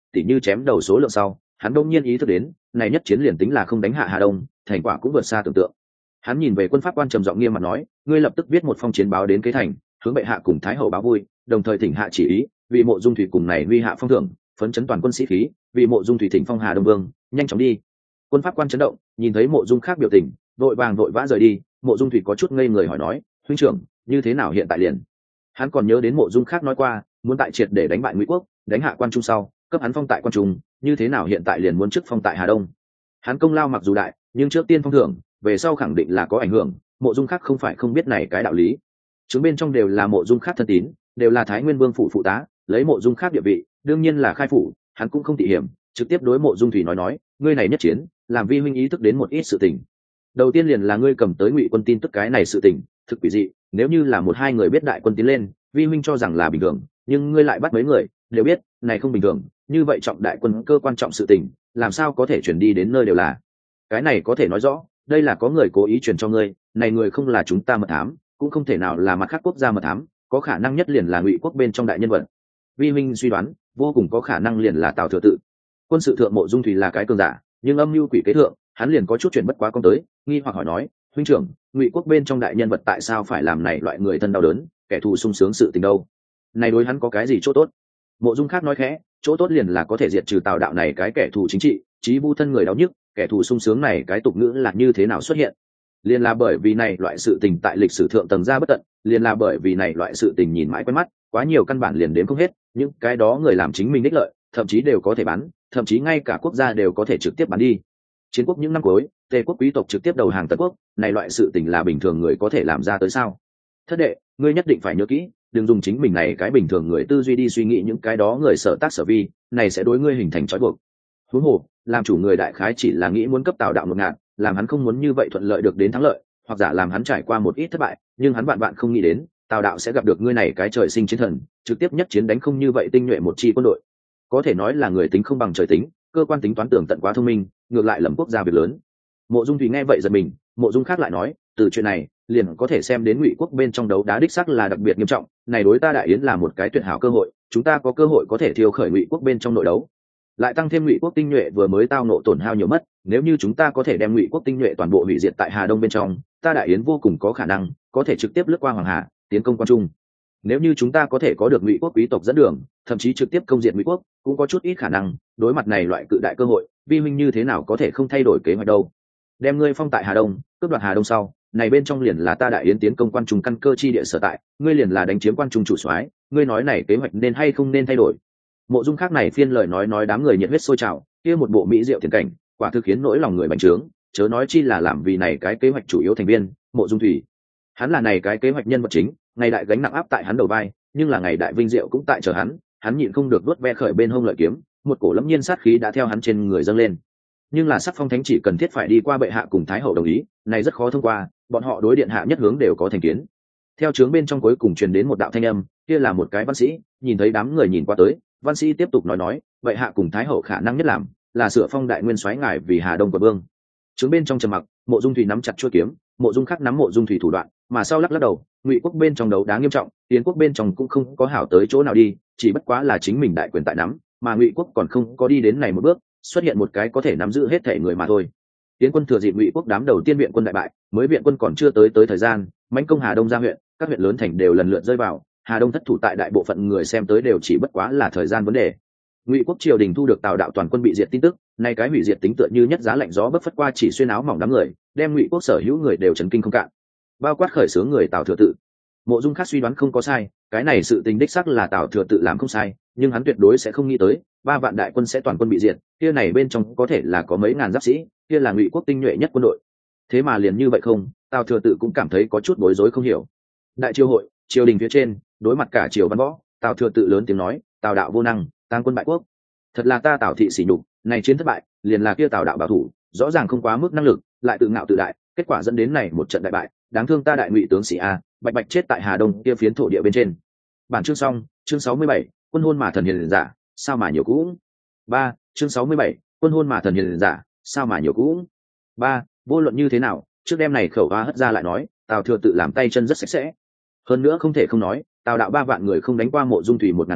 tỉ như chém đầu số lượng sau, hắn đông nhiên ý thức đến này nhất chiến liền tính là không đánh hạ Hà Đông, thành quả cũng vượt xa tưởng tượng. Hắn nhìn về quân pháp quan trầm giọng nghiêm mặt nói, ngươi lập tức viết một phong chiến báo đến kế thành, hướng bệ hạ cùng thái hậu báo vui, đồng thời thỉnh hạ chỉ ý vì Mộ Dung Thủy cùng này huy hạ phong thưởng, phấn chấn toàn quân sĩ khí, vì Mộ Dung Thủy thỉnh phong Hà Đông vương, nhanh chóng đi. Quân pháp quan chấn động, nhìn thấy Mộ Dung khác biểu tình, vội vàng vội vã rời đi. Mộ Dung Thủy có chút ngây người hỏi nói, huynh trưởng như thế nào hiện tại liền? Hắn còn nhớ đến Mộ Dung khác nói qua muốn tại triệt để đánh bại Ngụy quốc, đánh hạ Quan Trung sau cấp hắn phong tại Quan Trung, như thế nào hiện tại liền muốn chức phong tại Hà Đông? Hắn công lao mặc dù đại, nhưng trước tiên phong thưởng về sau khẳng định là có ảnh hưởng. Mộ Dung khác không phải không biết này cái đạo lý. Chứng bên trong đều là Mộ Dung khác thân tín, đều là Thái Nguyên Vương phủ phụ tá, lấy Mộ Dung khác địa vị đương nhiên là khai phủ. Hắn cũng không tỉ hiểm, trực tiếp đối Mộ Dung Thủy nói, ngươi này nhất chiến làm vi huynh ý thức đến một ít sự tình. Đầu tiên liền là ngươi cầm tới Ngụy quân tin tức, cái này sự tình thực quỷ dị, nếu như là một hai người biết đại quân tiến lên, vi huynh cho rằng là bình thường, nhưng ngươi lại bắt mấy người đều biết này không bình thường, như vậy trọng đại quân cơ quan trọng sự tình làm sao có thể chuyển đi đến nơi đều là. Cái này có thể nói rõ đây là có người cố ý truyền cho ngươi, này người không là chúng ta mật thám, cũng không thể nào là mặt khác quốc gia mật thám, có khả năng nhất liền là Ngụy quốc bên trong đại nhân vật. Vi huynh suy đoán vô cùng có khả năng liền là Tào Thừa Tự. Quân sự thượng Mộ Dung Thủy là cái cường giả, nhưng âm mưu quỷ kế thượng hắn liền có chút chuyện bất quá công tới, nghi hoặc hỏi nói, huynh trưởng Ngụy quốc bên trong đại nhân vật tại sao phải làm này loại người thân đau đớn kẻ thù sung sướng sự tình đâu? Này đối hắn có cái gì chỗ tốt? Mộ Dung khác nói khẽ, chỗ tốt liền là có thể diệt trừ Tào đạo này cái kẻ thù chính trị, chí vu thân người đau nhức. Kẻ thù sung sướng này cái tục ngữ là như thế nào xuất hiện? Liền là bởi vì này loại sự tình tại lịch sử thượng tầng ra bất tận, liền là bởi vì này loại sự tình nhìn mãi quen mắt, quá nhiều căn bản liền đếm không hết, những cái đó người làm chính mình đích lợi, thậm chí đều có thể bán, thậm chí ngay cả quốc gia đều có thể trực tiếp bán đi. Chiến quốc những năm cuối, Tề quốc quý tộc trực tiếp đầu hàng Tần quốc, này loại sự tình là bình thường người có thể làm ra tới sao? Thất đệ, ngươi nhất định phải nhớ kỹ, đừng dùng chính mình này cái bình thường người tư duy đi suy nghĩ những cái đó người sở tác sở vi, này sẽ đối ngươi hình thành trói buộc. Huống hồ, làm chủ người đại khái chỉ là nghĩ muốn cấp Tào đạo một ngạn, làm hắn không muốn như vậy thuận lợi được đến thắng lợi, hoặc giả làm hắn trải qua một ít thất bại, nhưng hắn bạn không nghĩ đến Tào đạo sẽ gặp được ngươi này cái trời sinh chiến thần, trực tiếp nhất chiến đánh không như vậy tinh nhuệ một chi quân đội. Có thể nói là người tính không bằng trời tính, cơ quan tính toán tưởng tận quá thông minh, ngược lại lầm quốc gia việc lớn. Mộ Dung Thủy nghe vậy giật mình, Mộ Dung khác lại nói, từ chuyện này liền có thể xem đến Ngụy quốc bên trong đấu đá đích sắc là đặc biệt nghiêm trọng, này đối ta Đại Yến là một cái tuyệt hảo cơ hội, chúng ta có cơ hội có thể thiêu khởi Ngụy quốc bên trong nội đấu, lại tăng thêm Ngụy quốc tinh nhuệ vừa mới tao nộ tổn hao nhiều mất, nếu như chúng ta có thể đem Ngụy quốc tinh nhuệ toàn bộ hủy diệt tại Hà Đông bên trong, ta Đại Yến vô cùng có khả năng có thể trực tiếp lướt qua Hoàng Hà, tiến công Quan Trung. Nếu như chúng ta có thể có được Ngụy quốc quý tộc dẫn đường, thậm chí trực tiếp công diệt Ngụy quốc, cũng có chút ít khả năng. Đối mặt này loại cự đại cơ hội, vi huynh như thế nào có thể không thay đổi kế hoạch đâu? Đem ngươi phong tại Hà Đông, cướp đoạt Hà Đông sau, này bên trong liền là ta Đại Yến tiến công Quan Trung căn cơ chi địa sở tại, ngươi liền là đánh chiếm Quan Trung chủ soái, ngươi nói này kế hoạch nên hay không nên thay đổi? Mộ Dung khác này phiên lời nói đám người nhiệt huyết sôi trào, kia một bộ mỹ diệu tiền cảnh, quả thực khiến nỗi lòng người bành trướng, chớ nói chi là làm vì này cái kế hoạch chủ yếu thành viên, Mộ Dung Thủy. Hắn là này cái kế hoạch nhân vật chính, ngày đại gánh nặng áp tại hắn đầu vai, nhưng là ngày đại vinh diệu cũng tại chờ hắn nhịn không được vuốt ve khởi bên hông lợi kiếm, một cổ lâm nhiên sát khí đã theo hắn trên người dâng lên. Nhưng là sắc phong thánh chỉ cần thiết phải đi qua bệ hạ cùng thái hậu đồng ý, này rất khó thông qua, bọn họ đối điện hạ nhất hướng đều có thành kiến. Theo trướng bên trong cuối cùng truyền đến một đạo thanh âm, kia là một cái văn sĩ, nhìn thấy đám người nhìn qua tới, văn sĩ tiếp tục nói, bệ hạ cùng thái hậu khả năng nhất làm là sửa phong đại nguyên soái ngài vì Hà Đông của vương. Trướng bên trong trầm mặc, Mộ Dung Thủy nắm chặt chuôi kiếm, Mộ Dung khác nắm Mộ Dung Thủy thủ đoạn, mà sau lắc đầu, Ngụy quốc bên trong đấu đá nghiêm trọng, Yến quốc bên trong cũng không có hảo tới chỗ nào đi, chỉ bất quá là chính mình đại quyền tại nắm, mà Ngụy quốc còn không có đi đến này một bước, xuất hiện một cái có thể nắm giữ hết thể người mà thôi. Yến quân thừa dịp Ngụy quốc đám đầu tiên viện quân đại bại, mới viện quân còn chưa tới thời gian, mãnh công Hà Đông ra huyện, các huyện lớn thành đều lần lượt rơi vào, Hà Đông thất thủ tại đại bộ phận người xem tới đều chỉ bất quá là thời gian vấn đề. Ngụy quốc triều đình thu được Tào đạo toàn quân bị diệt tin tức, nay cái hủy diệt tính tựa như nhất giá lạnh gió bấc phất qua chỉ xuyên áo mỏng đám người, đem Ngụy quốc sở hữu người đều chấn kinh không cạn, bao quát khởi xướng người Tào Thừa Tự. Mộ Dung khác suy đoán không có sai, cái này sự tình đích xác là Tào Thừa Tự làm không sai, nhưng hắn tuyệt đối sẽ không nghĩ tới 3 vạn đại quân sẽ toàn quân bị diệt, kia này bên trong có thể là có mấy ngàn giáp sĩ, kia là Ngụy quốc tinh nhuệ nhất quân đội. Thế mà liền như vậy không, Tào Thừa Tự cũng cảm thấy có chút bối rối không hiểu. Đại triều hội, triều đình phía trên, đối mặt cả triều văn võ, Tào Thừa Tự lớn tiếng nói, Tào đạo vô năng, tang quân bại quốc. Thật là ta Tào thị sỉ nhục, này chiến thất bại, liền là kia Tào đạo bảo thủ, rõ ràng không quá mức năng lực, lại tự ngạo tự đại, kết quả dẫn đến này một trận đại bại, đáng thương ta đại Ngụy tướng sĩ a, bạch bạch chết tại Hà Đông kia phiến thổ địa bên trên. Bản chương xong, chương 67, quân hôn mà thần hiền giả, sao mà nhiều cũng. 3, chương 67, quân hôn mà thần hiền giả, sao mà nhiều cũng. 3, vô luận như thế nào, trước đêm này khẩu hoa hất ra lại nói, Tào Thừa Tự làm tay chân rất sạch sẽ. Hơn nữa không thể không nói, Tào đạo 3 vạn người không đánh qua Mộ Dung Thủy 1000 người,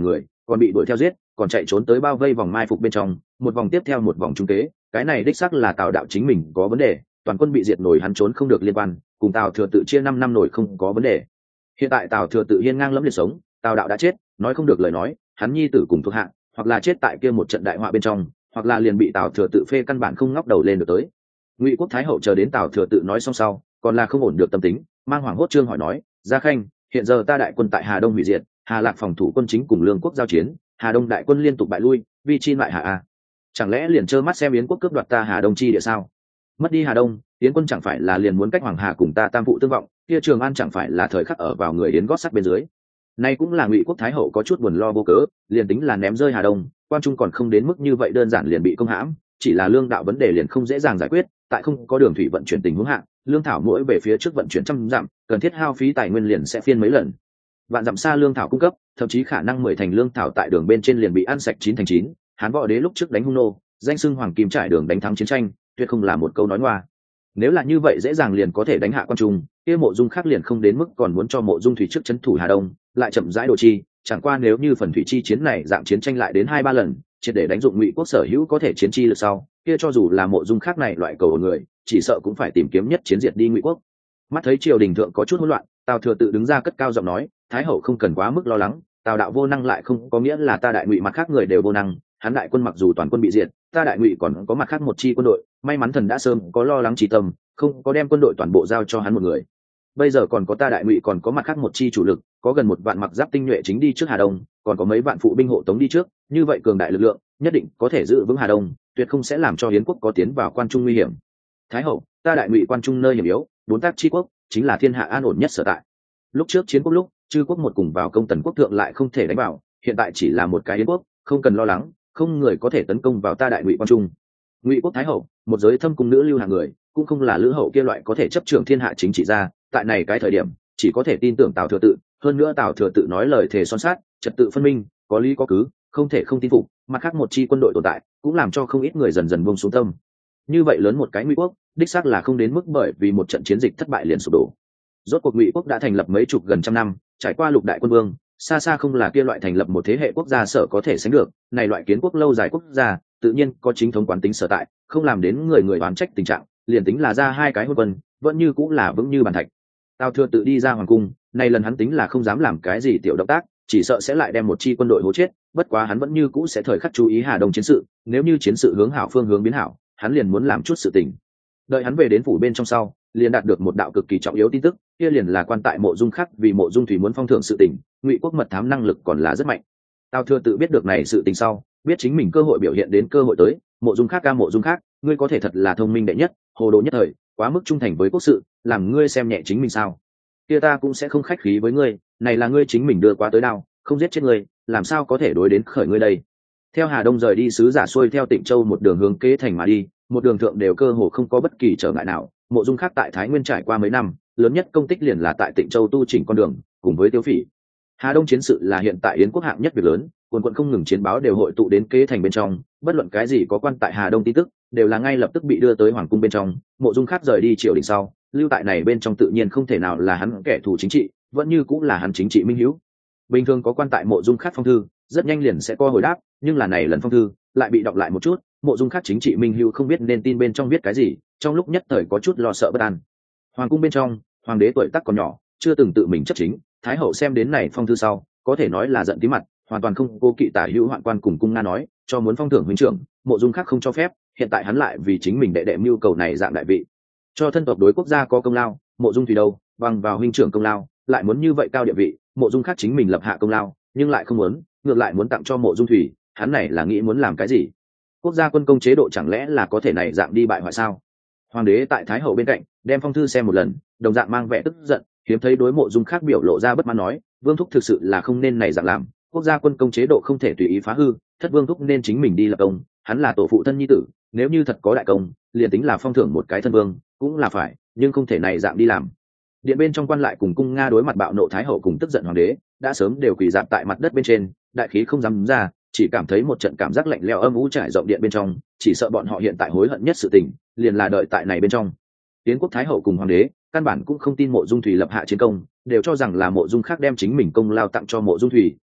còn bị đuổi theo giết, còn chạy trốn tới bao vây vòng mai phục bên trong, một vòng tiếp theo một vòng trúng kế. Cái này đích xác là Tào đạo chính mình có vấn đề, toàn quân bị diệt nổi hắn trốn không được liên quan, cùng Tào Thừa Tự chia 5 năm nổi không có vấn đề. Hiện tại Tào Thừa Tự hiên ngang lẫm liệt sống, Tào đạo đã chết, nói không được lời nói, hắn nhi tử cùng thuộc hạ, hoặc là chết tại kia một trận đại họa bên trong, hoặc là liền bị Tào Thừa Tự phê căn bản không ngóc đầu lên được tới. Ngụy Quốc Thái hậu chờ đến Tào Thừa Tự nói xong sau, còn là không ổn được tâm tính, mang hoảng hốt trương hỏi nói: "Gia Khanh, hiện giờ ta đại quân tại Hà Đông hủy diệt, Hà Lạc phòng thủ quân chính cùng Lương quốc giao chiến, Hà Đông đại quân liên tục bại lui, vi chi lại Hà a. Chẳng lẽ liền trơ mắt xem Yến quốc cướp đoạt ta Hà Đông chi địa sao? Mất đi Hà Đông, Yến quân chẳng phải là liền muốn cách Hoàng Hà cùng ta tam vụ tương vọng, kia Trường An chẳng phải là thời khắc ở vào người Yến gót sắt bên dưới." Nay cũng là Ngụy Quốc Thái hậu có chút buồn lo vô cớ, liền tính là ném rơi Hà Đông, quan trung còn không đến mức như vậy đơn giản liền bị công hãm, chỉ là lương đạo vấn đề liền không dễ dàng giải quyết, tại không có đường thủy vận chuyển tình huống hạ, lương thảo mỗi về phía trước vận chuyển trăm dặm, cần thiết hao phí tài nguyên liền sẽ phiên mấy lần. Vạn dặm xa lương thảo cung cấp, thậm chí khả năng 10 thành lương thảo tại đường bên trên liền bị ăn sạch 9 thành 9. Hán võ đế lúc trước đánh Hung nô, danh xưng hoàng kim trải đường đánh thắng chiến tranh, tuyệt không là một câu nói ngoa. Nếu là như vậy dễ dàng liền có thể đánh hạ quan trung, kia Mộ Dung khác liền không đến mức còn muốn cho Mộ Dung thủy trước trấn thủ Hà Đông, lại chậm rãi đồ chi, chẳng qua nếu như phần thủy chi chiến này dạng chiến tranh lại đến 2-3 lần, triệt để đánh dụng Ngụy quốc sở hữu có thể chiến chi lực sau, kia cho dù là Mộ Dung khác này loại cầu người, chỉ sợ cũng phải tìm kiếm nhất chiến diệt đi Ngụy quốc. Mắt thấy triều đình thượng có chút hỗn loạn, Tào Thừa Tự đứng ra cất cao giọng nói: "Thái hậu không cần quá mức lo lắng, Tào đạo vô năng lại không có nghĩa là ta đại Ngụy mặt khác người đều vô năng, hắn đại quân mặc dù toàn quân bị diệt, ta đại Ngụy còn có mặt khác một chi quân đội, may mắn thần đã sớm có lo lắng trí tâm, không có đem quân đội toàn bộ giao cho hắn một người. Bây giờ còn có ta đại Ngụy còn có mặt khác một chi chủ lực, có gần 1 vạn mặc giáp tinh nhuệ chính đi trước Hà Đông, còn có mấy vạn phụ binh hộ tống đi trước, như vậy cường đại lực lượng, nhất định có thể giữ vững Hà Đông, tuyệt không sẽ làm cho Yến quốc có tiến vào quan trung nguy hiểm. Thái hậu, ta đại Ngụy quan trung nơi hiểm yếu, bốn tác chi quốc, chính là thiên hạ an ổn nhất sở tại. Lúc trước chiến quốc lúc, chư quốc một cùng vào công tần quốc thượng lại không thể đánh vào, hiện tại chỉ là một cái Yến quốc, không cần lo lắng, không người có thể tấn công vào ta đại Ngụy quan trung." Ngụy quốc Thái hậu, một giới thâm cung nữ lưu hạng người, cũng không là lữ hậu kia loại có thể chấp trưởng thiên hạ chính trị ra, tại này cái thời điểm chỉ có thể tin tưởng Tào Thừa Tự, hơn nữa Tào Thừa Tự nói lời thề son sát, trật tự phân minh, có lý có cứ, không thể không tin phục, mặt khác một chi quân đội tồn tại cũng làm cho không ít người dần dần buông xuống tâm. Như vậy lớn một cái Ngụy quốc, đích xác là không đến mức bởi vì một trận chiến dịch thất bại liền sụp đổ. Rốt cuộc Ngụy quốc đã thành lập mấy chục gần trăm năm, trải qua lục đại quân vương, xa xa không là kia loại thành lập một thế hệ quốc gia sở có thể sánh được, này loại kiến quốc lâu dài quốc gia, tự nhiên có chính thống quán tính sở tại, không làm đến người người oán trách tình trạng, liền tính là ra 2 cái hôn quân, vẫn như cũng là vững như bàn thạch. Tào Thừa Tự đi ra hoàng cung, này lần hắn tính là không dám làm cái gì tiểu động tác, chỉ sợ sẽ lại đem một chi quân đội hố chết, bất quá hắn vẫn như cũ sẽ thời khắc chú ý Hà Đông chiến sự, nếu như chiến sự hướng hảo phương hướng biến hảo, hắn liền muốn làm chút sự tình. Đợi hắn về đến phủ bên trong sau, liền đạt được một đạo cực kỳ trọng yếu tin tức, kia liền là quan tại Mộ Dung khác vì Mộ Dung thủy muốn phong thưởng sự tình, Ngụy quốc mật thám năng lực còn là rất mạnh. Tào Thừa Tự biết được này sự tình sau, biết chính mình cơ hội biểu hiện đến cơ hội tới, Mộ Dung khác ca Mộ Dung khác, ngươi có thể thật là thông minh đệ nhất, hồ đồ nhất thời, quá mức trung thành với quốc sự, làm ngươi xem nhẹ chính mình sao? Kia ta cũng sẽ không khách khí với ngươi, này là ngươi chính mình đưa qua tới đao, không giết chết ngươi, làm sao có thể đối đến khởi ngươi đây? Theo Hà Đông rời đi sứ giả xuôi theo Tịnh Châu một đường hướng Kế Thành mà đi, một đường thượng đều cơ hồ không có bất kỳ trở ngại nào. Mộ Dung khác tại Thái Nguyên trải qua mấy năm, lớn nhất công tích liền là tại Tịnh Châu tu chỉnh con đường, cùng với Tiêu Phỉ. Hà Đông chiến sự là hiện tại Yến quốc hạng nhất việc lớn, quần không ngừng chiến báo đều hội tụ đến Kế Thành bên trong, bất luận cái gì có quan tại Hà Đông tin tức, đều là ngay lập tức bị đưa tới hoàng cung bên trong. Mộ Dung khác rời đi triều đình sau, lưu tại này bên trong tự nhiên không thể nào là hắn kẻ thù chính trị, vẫn như cũng là hắn chính trị minh hữu. Bình thường có quan tại Mộ Dung khác phong thư, rất nhanh liền sẽ có hồi đáp, nhưng là này lần phong thư lại bị đọc lại một chút, Mộ Dung khác chính trị minh hữu không biết nên tin bên trong viết cái gì, trong lúc nhất thời có chút lo sợ bất an. Hoàng cung bên trong, hoàng đế tuổi tác còn nhỏ, chưa từng tự mình chấp chính, thái hậu xem đến này phong thư sau, có thể nói là giận tí mặt, hoàn toàn không cố kỵ tả hữu hoạn quan cùng cung nga nói, cho muốn phong thưởng huynh trưởng, Mộ Dung khác không cho phép, hiện tại hắn lại vì chính mình đệ đệ mưu cầu này dạng đại vị, cho thân tộc đối quốc gia có công lao, Mộ Dung thủy đâu, bằng vào huynh trưởng công lao, lại muốn như vậy cao địa vị, Mộ Dung khác chính mình lập hạ công lao, nhưng lại không muốn, ngược lại muốn tặng cho Mộ Dung thủy, hắn này là nghĩ muốn làm cái gì? Quốc gia quân công chế độ chẳng lẽ là có thể này dạng đi bại hoại sao? Hoàng đế tại thái hậu bên cạnh, đem phong thư xem một lần, đồng dạng mang vẻ tức giận, hiếm thấy đối Mộ Dung khác biểu lộ ra bất mãn nói, vương thúc thực sự là không nên này dạng làm, quốc gia quân công chế độ không thể tùy ý phá hư, thất vương thúc nên chính mình đi lập công, hắn là tổ phụ thân nhi tử, nếu như thật có đại công, liền tính là phong thưởng một cái thân vương, cũng là phải, nhưng không thể này dạng đi làm. Điện bên trong quan lại cùng cung nga đối mặt bạo nộ thái hậu cùng tức giận hoàng đế, đã sớm đều quỳ dạp tại mặt đất bên trên, đại khí không dám ra, chỉ cảm thấy một trận cảm giác lạnh lẽo âm u trải rộng điện bên trong, chỉ sợ bọn họ hiện tại hối hận nhất sự tình, liền là đợi tại này bên trong. Tiến quốc thái hậu cùng hoàng đế, căn bản cũng không tin Mộ Dung thủy lập hạ chiến công, đều cho rằng là Mộ Dung khác đem chính mình công lao tặng cho Mộ Dung thủy,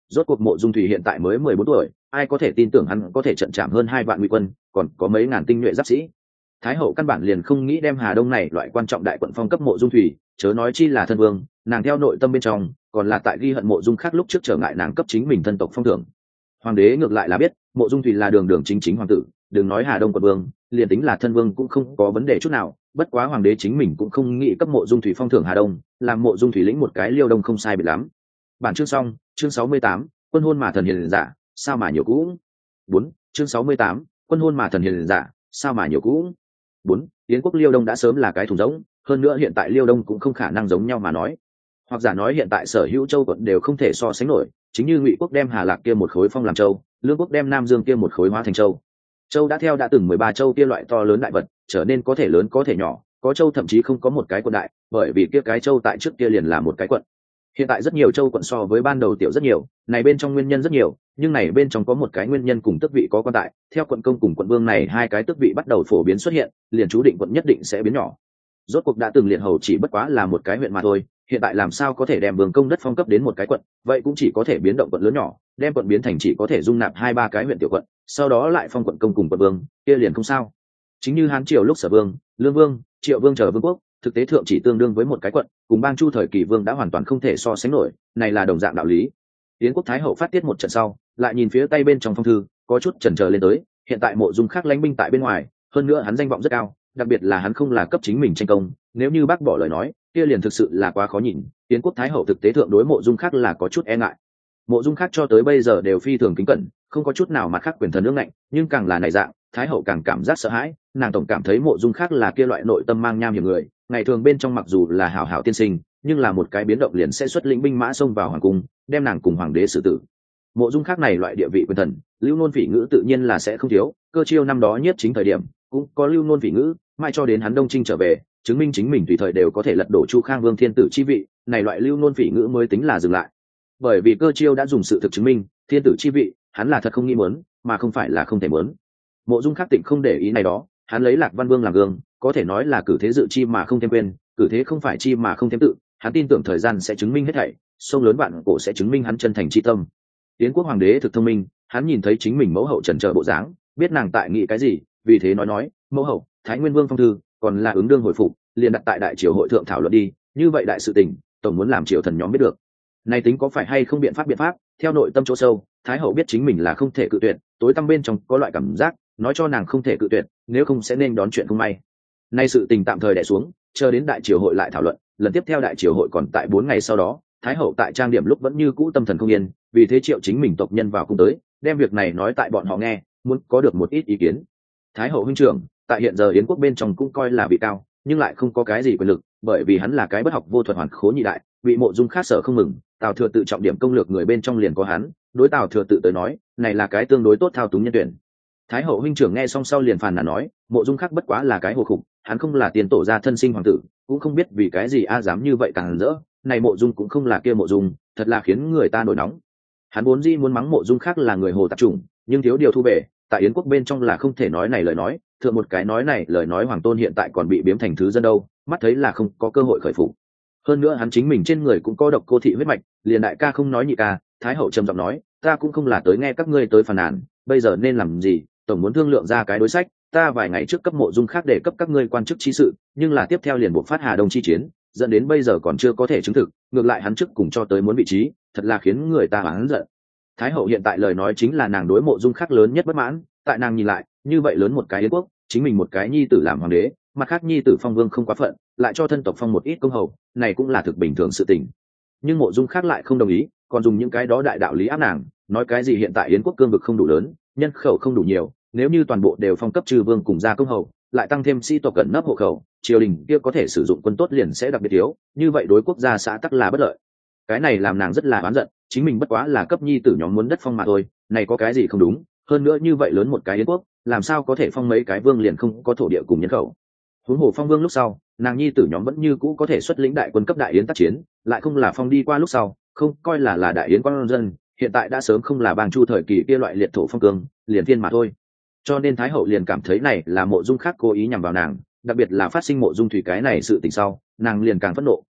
rốt cuộc Mộ Dung Thủy hiện tại mới 14 tuổi, ai có thể tin tưởng hắn có thể trận chạm hơn 2 vạn ngụy quân, còn có mấy ngàn tinh nhuệ giáp sĩ. Thái hậu căn bản liền không nghĩ đem Hà Đông này loại quan trọng đại quận phong cấp Mộ Dung Thủy, chớ nói chi là thân vương, nàng theo nội tâm bên trong, còn là tại ghi hận Mộ Dung khác lúc trước trở ngại nàng cấp chính mình thân tộc phong thưởng. Hoàng đế ngược lại là biết, Mộ Dung Thủy là đường đường chính chính hoàng tử, đừng nói Hà Đông quận vương, liền tính là thân vương cũng không có vấn đề chút nào, bất quá hoàng đế chính mình cũng không nghĩ cấp Mộ Dung Thủy phong thưởng Hà Đông, làm Mộ Dung Thủy lĩnh một cái Liêu Đông không sai biệt lắm. Bản chương xong, chương 68, quân hôn mà thần hiền giả, sao mà nhiều cũ. 4, chương 68, quân hôn mà thần hiền giả, sao mà nhiều cũ. 4, Yến quốc Liêu Đông đã sớm là cái thùng rỗng, hơn nữa hiện tại Liêu Đông cũng không khả năng giống nhau mà nói. Hoặc giả nói hiện tại sở hữu châu quận đều không thể so sánh nổi, chính như Ngụy quốc đem Hà Lạc kia một khối phong làm châu, Lương quốc đem Nam Dương kia một khối hóa thành châu. Châu đã theo đã từng 13 châu kia loại to lớn đại vật, trở nên có thể lớn có thể nhỏ, có châu thậm chí không có một cái quận đại, bởi vì kia cái châu tại trước kia liền là một cái quận. Hiện tại rất nhiều châu quận so với ban đầu tiểu rất nhiều, này bên trong nguyên nhân rất nhiều, nhưng này bên trong có một cái nguyên nhân cùng tước vị có quan tại, theo quận công cùng quận vương này hai cái tước vị bắt đầu phổ biến xuất hiện, liền chú định quận nhất định sẽ biến nhỏ. Rốt cuộc đã từng liệt hầu chỉ bất quá là một cái huyện mà thôi, hiện tại làm sao có thể đem vương công đất phong cấp đến một cái quận, vậy cũng chỉ có thể biến động quận lớn nhỏ, đem quận biến thành chỉ có thể dung nạp 2-3 cái huyện tiểu quận, sau đó lại phong quận công cùng quận vương, kia liền không sao. Chính như Hán triều lúc Sở Vương, Lương Vương, Triệu Vương chờ vương quốc, thực tế thượng chỉ tương đương với một cái quận, cùng Bang Chu thời kỳ vương đã hoàn toàn không thể so sánh nổi, này là đồng dạng đạo lý. Yến quốc thái hậu phát tiết một trận sau, lại nhìn phía tay bên trong phong thư, có chút chần chờ lên tới, hiện tại Mộ Dung khác lãnh binh tại bên ngoài, hơn nữa hắn danh vọng rất cao, đặc biệt là hắn không là cấp chính mình tranh công, nếu như bác bỏ lời nói, kia liền thực sự là quá khó nhìn. Yến quốc thái hậu thực tế thượng đối Mộ Dung khác là có chút e ngại. Mộ Dung khác cho tới bây giờ đều phi thường kính cẩn, không có chút nào mặt khác quyền thần ương ngạnh, nhưng càng là này dạng, thái hậu càng cảm giác sợ hãi, nàng tổng cảm thấy Mộ Dung khác là kia loại nội tâm mang nham hiểm người, ngày thường bên trong mặc dù là hảo hảo tiên sinh, nhưng là một cái biến động liền sẽ xuất lĩnh binh mã xông vào hoàng cung, đem nàng cùng hoàng đế xử tử. Mộ Dung khác này loại địa vị quyền thần, lưu nôn phỉ ngữ tự nhiên là sẽ không thiếu, cơ chiêu năm đó nhiếp chính thời điểm cũng có lưu nôn phỉ ngữ, mai cho đến hắn Đông Trinh trở về, chứng minh chính mình tùy thời đều có thể lật đổ Chu Khang Vương thiên tử chi vị, này loại lưu nôn phỉ ngữ mới tính là dừng lại. Bởi vì cơ chiêu đã dùng sự thực chứng minh, thiên tử chi vị, hắn là thật không nghĩ muốn, mà không phải là không thể muốn. Mộ Dung khác tịnh không để ý này đó, hắn lấy Lạc Văn Vương làm gương, có thể nói là cử thế dự chi mà không thêm quên, cử thế không phải chi mà không thêm tự, hắn tin tưởng thời gian sẽ chứng minh hết thảy, sông lớn vạn cổ sẽ chứng minh hắn chân thành chi tâm. Yến quốc hoàng đế thực thông minh, hắn nhìn thấy chính mình mẫu hậu chần chờ bộ dáng, biết nàng tại nghĩ cái gì, vì thế nói, mẫu hậu, Thái Nguyên Vương phong thư, còn là ứng đương hồi phục, liền đặt tại đại triều hội thượng thảo luận đi, như vậy đại sự tình, tổng muốn làm triều thần nhóm biết được. Này tính có phải hay không biện pháp, theo nội tâm chỗ sâu, Thái hậu biết chính mình là không thể cự tuyệt, tối tâm bên trong có loại cảm giác, nói cho nàng không thể cự tuyệt, nếu không sẽ nên đón chuyện không may. Nay sự tình tạm thời đè xuống, chờ đến đại triều hội lại thảo luận, lần tiếp theo đại triều hội còn tại 4 ngày sau đó, Thái hậu tại trang điểm lúc vẫn như cũ tâm thần không yên, vì thế triệu chính mình tộc nhân vào cung tới, đem việc này nói tại bọn họ nghe, muốn có được một ít ý kiến. Thái hậu huynh trưởng, tại hiện giờ Yến quốc bên trong cũng coi là vị cao, nhưng lại không có cái gì quyền lực, bởi vì hắn là cái bất học vô thuật hoàn khố nhị đại, bị Mộ Dung khác sở không mừng, Tào Thừa tự trọng điểm công lược người bên trong liền có hắn, đối Tào Thừa tự tới nói, này là cái tương đối tốt thao túng nhân tuyển. Thái hậu huynh trưởng nghe xong sau liền phàn nàn nói, Mộ Dung khác bất quá là cái hồ khủng, hắn không là tiền tổ gia thân sinh hoàng tử, cũng không biết vì cái gì dám như vậy càng rỡ, này Mộ Dung cũng không là kia Mộ Dung, thật là khiến người ta nổi nóng. Hắn vốn dĩ muốn mắng Mộ Dung khác là người hồ tạp chủng, nhưng thiếu điều thu về, tại Yến quốc bên trong là không thể nói này lời nói, thượng một cái nói này lời nói hoàng tôn hiện tại còn bị biếm thành thứ dân đâu, mắt thấy là không có cơ hội khởi phục. Hơn nữa hắn chính mình trên người cũng có độc cô thị huyết mạch, liền đại ca không nói nhị ca. Thái hậu trầm giọng nói, ta cũng không là tới nghe các ngươi tới phàn nàn, bây giờ nên làm gì, tổng muốn thương lượng ra cái đối sách. Ta vài ngày trước cấp Mộ Dung khác để cấp các ngươi quan chức chi sự, nhưng là tiếp theo liền buộc phát Hà Đông chi chiến, dẫn đến bây giờ còn chưa có thể chứng thực, ngược lại hắn trước cùng cho tới muốn vị trí, thật là khiến người ta oán giận. Thái hậu hiện tại lời nói chính là nàng đối Mộ Dung khác lớn nhất bất mãn, tại nàng nhìn lại, như vậy lớn một cái Yến quốc, chính mình một cái nhi tử làm hoàng đế, mặt khác nhi tử phong vương không quá phận, lại cho thân tộc phong một ít công hầu, này cũng là thực bình thường sự tình. Nhưng Mộ Dung khác lại không đồng ý, còn dùng những cái đó đại đạo lý áp nàng, nói cái gì hiện tại Yến quốc cương vực không đủ lớn, nhân khẩu không đủ nhiều, nếu như toàn bộ đều phong cấp trừ vương cùng gia công hầu, lại tăng thêm sĩ tộc cẩn nấp hộ khẩu, triều đình kia có thể sử dụng quân tốt liền sẽ đặc biệt thiếu, như vậy đối quốc gia xã tắc là bất lợi. Cái này làm nàng rất là oán giận, chính mình bất quá là cấp nhi tử nhóm muốn đất phong mà thôi, này có cái gì không đúng, hơn nữa như vậy lớn một cái Yến quốc, làm sao có thể phong mấy cái vương liền không có thổ địa cùng nhân khẩu. Huống hồ phong vương lúc sau, nàng nhi tử nhóm vẫn như cũ có thể xuất lĩnh đại quân cấp đại yến tác chiến, lại không là phong đi qua lúc sau, không coi là đại yến quan dân, hiện tại đã sớm không là Bang Chu thời kỳ kia loại liệt thổ phong cương, liền thiên mà thôi. Cho nên Thái hậu liền cảm thấy này là Mộ Dung khác cố ý nhằm vào nàng, đặc biệt là phát sinh Mộ Dung thủy cái này sự tình sau, nàng liền càng phẫn nộ,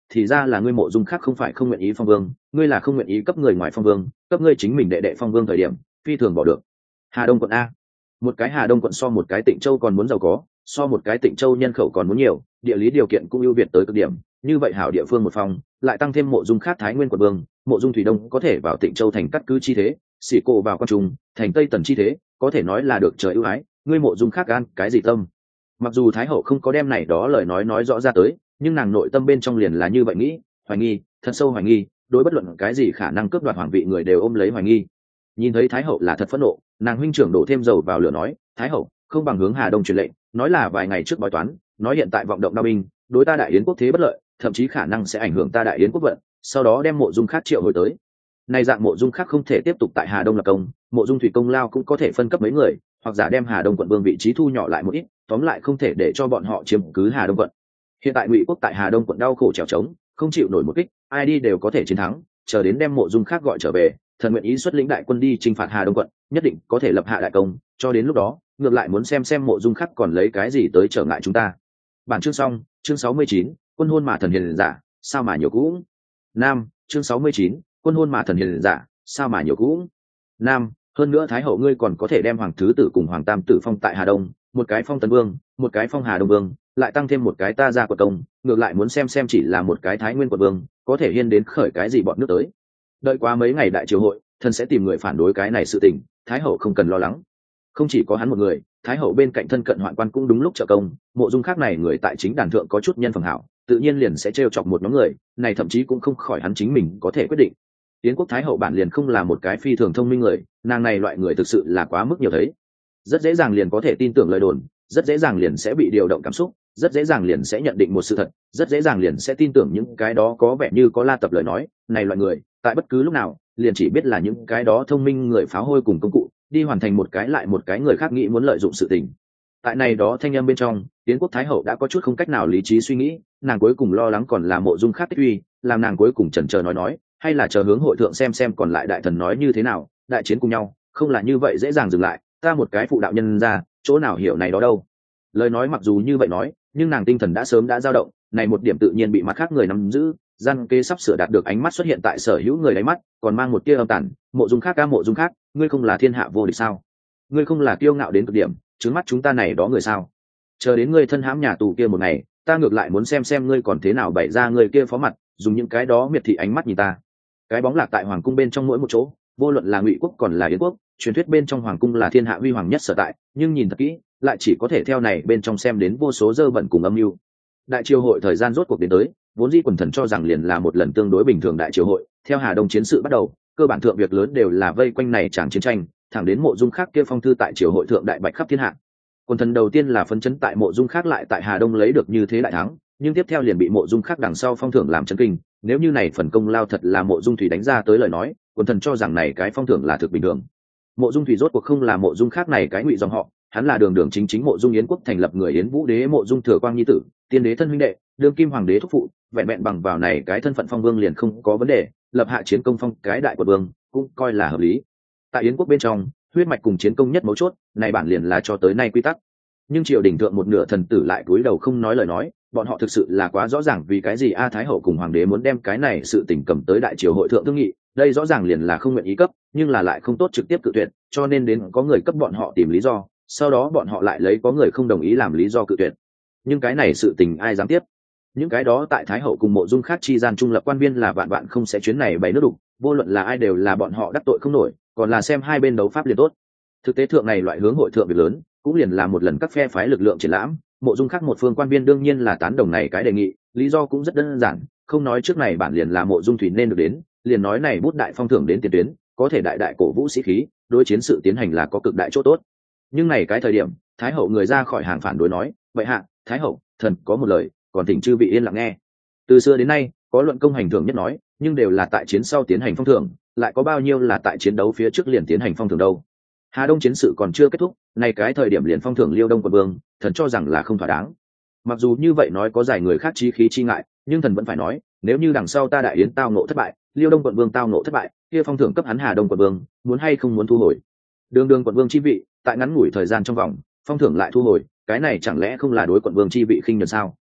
thì ra là ngươi Mộ Dung Khắc không phải không nguyện ý phong vương, ngươi là không nguyện ý cấp người ngoài phong vương, cấp ngươi chính mình đệ đệ phong vương thời điểm phi thường bỏ được. Hà Đông quận a, một cái Hà Đông quận so một cái Tịnh Châu còn muốn giàu có, so một cái Tịnh Châu nhân khẩu còn muốn nhiều, địa lý điều kiện cũng ưu việt tới cực điểm, như vậy hảo địa phương một phòng, lại tăng thêm Mộ Dung Khắc Thái Nguyên quận vương, Mộ Dung Thủy Đông có thể vào Tịnh Châu thành cắt cứ chi thế, Sĩ Cổ vào Quan Trung thành Tây Tần chi thế, có thể nói là được trời ưu ái, ngươi Mộ Dung Khắc gan cái gì tâm. Mặc dù Thái hậu không có đem này đó lời nói rõ ra tới, nhưng nàng nội tâm bên trong liền là như vậy nghĩ, hoài nghi, thật sâu hoài nghi, đối bất luận cái gì khả năng cướp đoạt hoàng vị người đều ôm lấy hoài nghi. Nhìn thấy Thái hậu là thật phẫn nộ, nàng huynh trưởng đổ thêm dầu vào lửa nói, Thái hậu không bằng hướng Hà Đông truyền lệnh, nói là vài ngày trước bói toán, nói hiện tại vọng động đao binh, đối ta Đại Yến quốc thế bất lợi, thậm chí khả năng sẽ ảnh hưởng ta Đại Yến quốc vận, sau đó đem Mộ Dung Khắc triệu hồi tới. Này dạng Mộ Dung Khắc không thể tiếp tục tại Hà Đông lập công, Mộ Dung Thủy công lao cũng có thể phân cấp mấy người, hoặc giả đem Hà Đông quận vương vị trí thu nhỏ lại một ít, tóm lại không thể để cho bọn họ chiếm cứ Hà Đông quận. Hiện tại Ngụy quốc tại Hà Đông quận đau khổ trèo trống, không chịu nổi một kích, ai đi đều có thể chiến thắng, chờ đến đem Mộ Dung Khắc gọi trở về, thần nguyện ý xuất lĩnh đại quân đi chinh phạt Hà Đông quận, nhất định có thể lập hạ đại công, cho đến lúc đó, ngược lại muốn xem Mộ Dung Khắc còn lấy cái gì tới trở ngại chúng ta. Bản chương xong, chương 69, quân hôn mà thần hiền giả, sao mà nhiều cũng. Nam, chương 69, quân hôn mà thần hiền giả, sao mà nhiều cũng. Nam, hơn nữa Thái hậu ngươi còn có thể đem hoàng thứ tử cùng hoàng tam tử phong tại Hà Đông, một cái phong Tấn vương, một cái phong Hà Đông vương, lại tăng thêm một cái ta ra quận công, ngược lại muốn xem chỉ là một cái Thái Nguyên quận vương, có thể hiên đến khởi cái gì bọn nước tới. Đợi qua mấy ngày đại triều hội, thần sẽ tìm người phản đối cái này sự tình, Thái hậu không cần lo lắng. Không chỉ có hắn một người, Thái hậu bên cạnh thân cận hoạn quan cũng đúng lúc trợ công, Mộ Dung Khắc này người tại chính đàn thượng có chút nhân phẩm hảo, tự nhiên liền sẽ trêu chọc một nhóm người, này thậm chí cũng không khỏi hắn chính mình có thể quyết định. Yến quốc Thái hậu bản liền không là một cái phi thường thông minh người, nàng này loại người thực sự là quá mức nhiều thấy, rất dễ dàng liền có thể tin tưởng lời đồn, rất dễ dàng liền sẽ bị điều động cảm xúc, rất dễ dàng liền sẽ nhận định một sự thật, rất dễ dàng liền sẽ tin tưởng những cái đó có vẻ như có la tập lời nói, này loại người tại bất cứ lúc nào liền chỉ biết là những cái đó thông minh người phá hôi cùng công cụ đi hoàn thành một cái lại một cái người khác nghĩ muốn lợi dụng sự tình. Tại này đó thanh âm bên trong, Yến quốc Thái hậu đã có chút không cách nào lý trí suy nghĩ, nàng cuối cùng lo lắng còn là Mộ Dung Khắc tích uy, làm nàng cuối cùng chần chờ nói, hay là chờ hướng hội thượng xem còn lại đại thần nói như thế nào, đại chiến cùng nhau, không là như vậy dễ dàng dừng lại, ta một cái phụ đạo nhân ra, chỗ nào hiểu này đó đâu. Lời nói mặc dù như vậy nói, nhưng nàng tinh thần đã sớm đã dao động, này một điểm tự nhiên bị mặt khác người nắm giữ, gian kê sắp sửa đạt được ánh mắt xuất hiện tại sở hữu người đáy mắt, còn mang một tia âm tản, Mộ Dung Khắc ca Mộ Dung Khắc, ngươi không là thiên hạ vô địch sao? Ngươi không là kiêu ngạo đến cực điểm, trướng mắt chúng ta này đó người sao? Chờ đến ngươi thân hãm nhà tù kia một ngày, ta ngược lại muốn xem ngươi còn thế nào bày ra ngươi kia phó mặt, dùng những cái đó miệt thị ánh mắt nhìn ta. Cái bóng lạc tại hoàng cung bên trong mỗi một chỗ, vô luận là Ngụy quốc còn là Yến quốc, truyền thuyết bên trong hoàng cung là thiên hạ huy hoàng nhất sở tại, nhưng nhìn thật kỹ, lại chỉ có thể theo này bên trong xem đến vô số dơ bẩn cùng âm mưu. Đại triều hội thời gian rốt cuộc đến tới, vốn dĩ quần thần cho rằng liền là một lần tương đối bình thường đại triều hội, theo Hà Đông chiến sự bắt đầu, cơ bản thượng việc lớn đều là vây quanh này tràng chiến tranh, thẳng đến Mộ Dung Khắc kia phong thư tại triều hội thượng đại bạch khắp thiên hạ. Quần thần đầu tiên là phấn chấn tại Mộ Dung Khắc lại tại Hà Đông lấy được như thế đại thắng, nhưng tiếp theo liền bị Mộ Dung Khắc đằng sau phong thưởng làm chấn kinh, nếu như này phần công lao thật là Mộ Dung Thủy đánh ra tới lời nói, quần thần cho rằng này cái phong thưởng là thực bình thường. Mộ Dung Thủy rốt cuộc không là Mộ Dung Khắc này cái ngụy dòng họ, hắn là đường đường chính Mộ Dung Yến quốc thành lập người Yến Vũ đế Mộ Dung Thừa Quang nhi tử, tiên đế thân huynh đệ, đương kim hoàng đế thúc phụ, vẹn vẹn bằng vào này cái thân phận phong vương liền không có vấn đề, lập hạ chiến công phong cái đại quận vương cũng coi là hợp lý. Tại Yến quốc bên trong, huyết mạch cùng chiến công nhất mấu chốt, này bản liền là cho tới nay quy tắc. Nhưng triều đình thượng một nửa thần tử lại cúi đầu không nói lời nói, bọn họ thực sự là quá rõ ràng vì cái gì A Thái hậu cùng hoàng đế muốn đem cái này sự tình cầm tới đại triều hội thượng thương nghị, đây rõ ràng liền là không nguyện ý cấp, nhưng là lại không tốt trực tiếp cự tuyệt, cho nên đến có người cấp bọn họ tìm lý do, sau đó bọn họ lại lấy có người không đồng ý làm lý do cự tuyệt. Nhưng cái này sự tình ai dám tiếp? Những cái đó tại Thái hậu cùng Mộ Dung Khắc chi gian trung lập quan viên là vạn vạn không sẽ chuyến này bày nước đục, vô luận là ai đều là bọn họ đắc tội không nổi, còn là xem hai bên đấu pháp liền tốt. Thực tế thượng này loại hướng hội thượng việc lớn, cũng liền là một lần các phe phái lực lượng triển lãm, Mộ Dung Khắc một phương quan viên đương nhiên là tán đồng này cái đề nghị, lý do cũng rất đơn giản, không nói trước này bản liền là Mộ Dung Thủy nên được đến, liền nói này bút đại phong thưởng đến tiền tuyến, có thể đại đại cổ vũ sĩ khí, đối chiến sự tiến hành là có cực đại chỗ tốt. Nhưng này cái thời điểm, Thái hậu người ra khỏi hàng phản đối nói, vậy hạ, Thái hậu, thần có một lời, còn thỉnh chư vị yên lặng nghe. Từ xưa đến nay, có luận công hành thưởng nhất nói, nhưng đều là tại chiến sau tiến hành phong thưởng, lại có bao nhiêu là tại chiến đấu phía trước liền tiến hành phong thưởng đâu. Hà Đông chiến sự còn chưa kết thúc, này cái thời điểm liền phong thưởng Liêu Đông quận vương, thần cho rằng là không thỏa đáng. Mặc dù như vậy nói có giải người khác chí khí chi ngại, nhưng thần vẫn phải nói, nếu như đằng sau ta Đại Yến tao ngộ thất bại, Liêu Đông quận vương tao ngộ thất bại, kia phong thưởng cấp hắn Hà Đông quận vương, muốn hay không muốn thu hồi. Đường đường quận vương chi vị, tại ngắn ngủi thời gian trong vòng, phong thưởng lại thu hồi, cái này chẳng lẽ không là đối quận vương chi vị khinh nhẫn sao?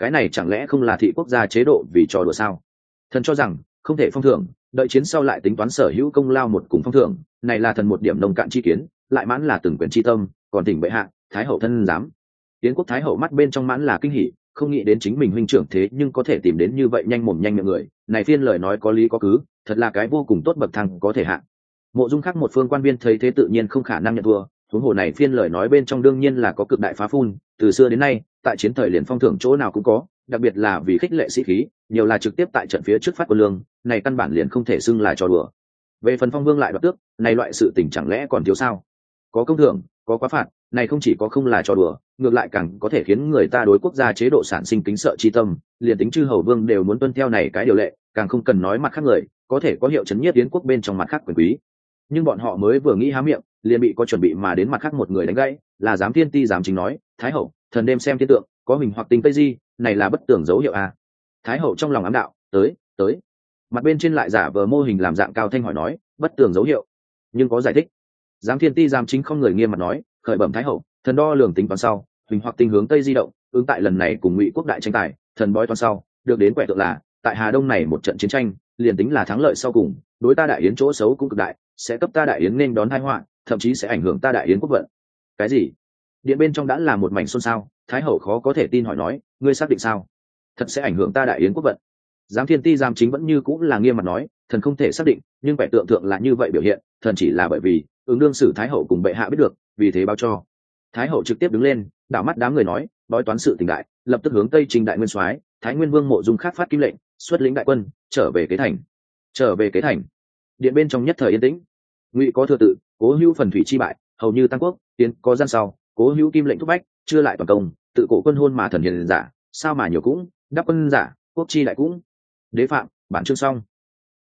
cái này chẳng lẽ không là thị quốc gia chế độ vì trò đùa sao? Thần cho rằng không thể phong thưởng, đợi chiến sau lại tính toán sở hữu công lao một cùng phong thưởng, này là thần một điểm nông cạn chi kiến, lại mãn là từng quyền chi tâm, còn tỉnh bệ hạ, thái hậu thân dám. Yến quốc thái hậu mắt bên trong mãn là kinh hỉ, không nghĩ đến chính mình huynh trưởng thế nhưng có thể tìm đến như vậy nhanh mồm nhanh miệng người, này phiên lời nói có lý có cứ, thật là cái vô cùng tốt bậc thang có thể hạ. Mộ Dung Khắc một phương quan viên thấy thế tự nhiên không khả năng nhận thua, huống hồ này phiên lời nói bên trong đương nhiên là có cực đại phá phun, từ xưa đến nay, tại chiến thời liền phong thưởng chỗ nào cũng có, đặc biệt là vì khích lệ sĩ khí, nhiều là trực tiếp tại trận phía trước phát quân lương, này căn bản liền không thể xưng là trò đùa. Về phần phong vương lại đoạt tước, này loại sự tình chẳng lẽ còn thiếu sao? Có công thưởng, có quá phạt, này không chỉ có không là trò đùa, ngược lại càng có thể khiến người ta đối quốc gia chế độ sản sinh kính sợ chi tâm, liền tính chư hầu vương đều muốn tuân theo này cái điều lệ, càng không cần nói mặt khác người, có thể có hiệu chấn nhiếp Yến quốc bên trong mặt khác quyền quý. Nhưng bọn họ mới vừa nghĩ há miệng, liền bị có chuẩn bị mà đến mặt khác một người đánh gãy, là giám thiên ti giám chính nói, thái hậu, thần đêm xem thiên tượng, có hình hoặc tinh tây di, này là bất tường dấu hiệu à? Thái hậu trong lòng ám đạo, tới. Mặt bên trên lại giả vờ mô hình làm dạng cao thanh hỏi nói, bất tường dấu hiệu, nhưng có giải thích. Giám thiên ti giám chính không người nghiêm mặt nói, khởi bẩm thái hậu, thần đo lường tính toán sau, hình hoặc tinh hướng tây di động, ứng tại lần này cùng Ngụy quốc đại tranh tài, thần bói toán sau, được đến quẻ tượng là, tại Hà Đông này một trận chiến tranh, liền tính là thắng lợi sau cùng, đối ta đại yến chỗ xấu cũng cực đại, sẽ cấp ta đại yến nên đón tai họa, thậm chí sẽ ảnh hưởng ta đại yến quốc vận. Cái gì? Điện bên trong đã là một mảnh xôn xao, thái hậu khó có thể tin hỏi nói, ngươi xác định sao? Thật sẽ ảnh hưởng ta đại yến quốc vận? Giám thiên ti giám chính vẫn như cũng là nghiêm mặt nói, thần không thể xác định, nhưng vẻ tượng thượng là như vậy biểu hiện, thần chỉ là bởi vì ứng đương sử thái hậu cùng bệ hạ biết được, vì thế báo cho. Thái hậu trực tiếp đứng lên, đảo mắt đám người nói, bói toán sự tình đại, lập tức hướng tây trình đại nguyên soái, thái nguyên vương Mộ Dung Khắc phát kim lệnh, xuất lĩnh đại quân trở về Kế Thành. Trở về Kế Thành. Điện bên trong nhất thời yên tĩnh. Ngụy có thừa tự, Cố Hữu phần thủy chi bại, hầu như tăng quốc, tiến có gian sau, Cố Hữu kim lệnh thúc bách, chưa lại toàn công, tự cổ quân hôn mà thần hiền giả, sao mà nhiều cũng, đắp quân giả, quốc chi đại cũng. Đế phạm, bản chương xong.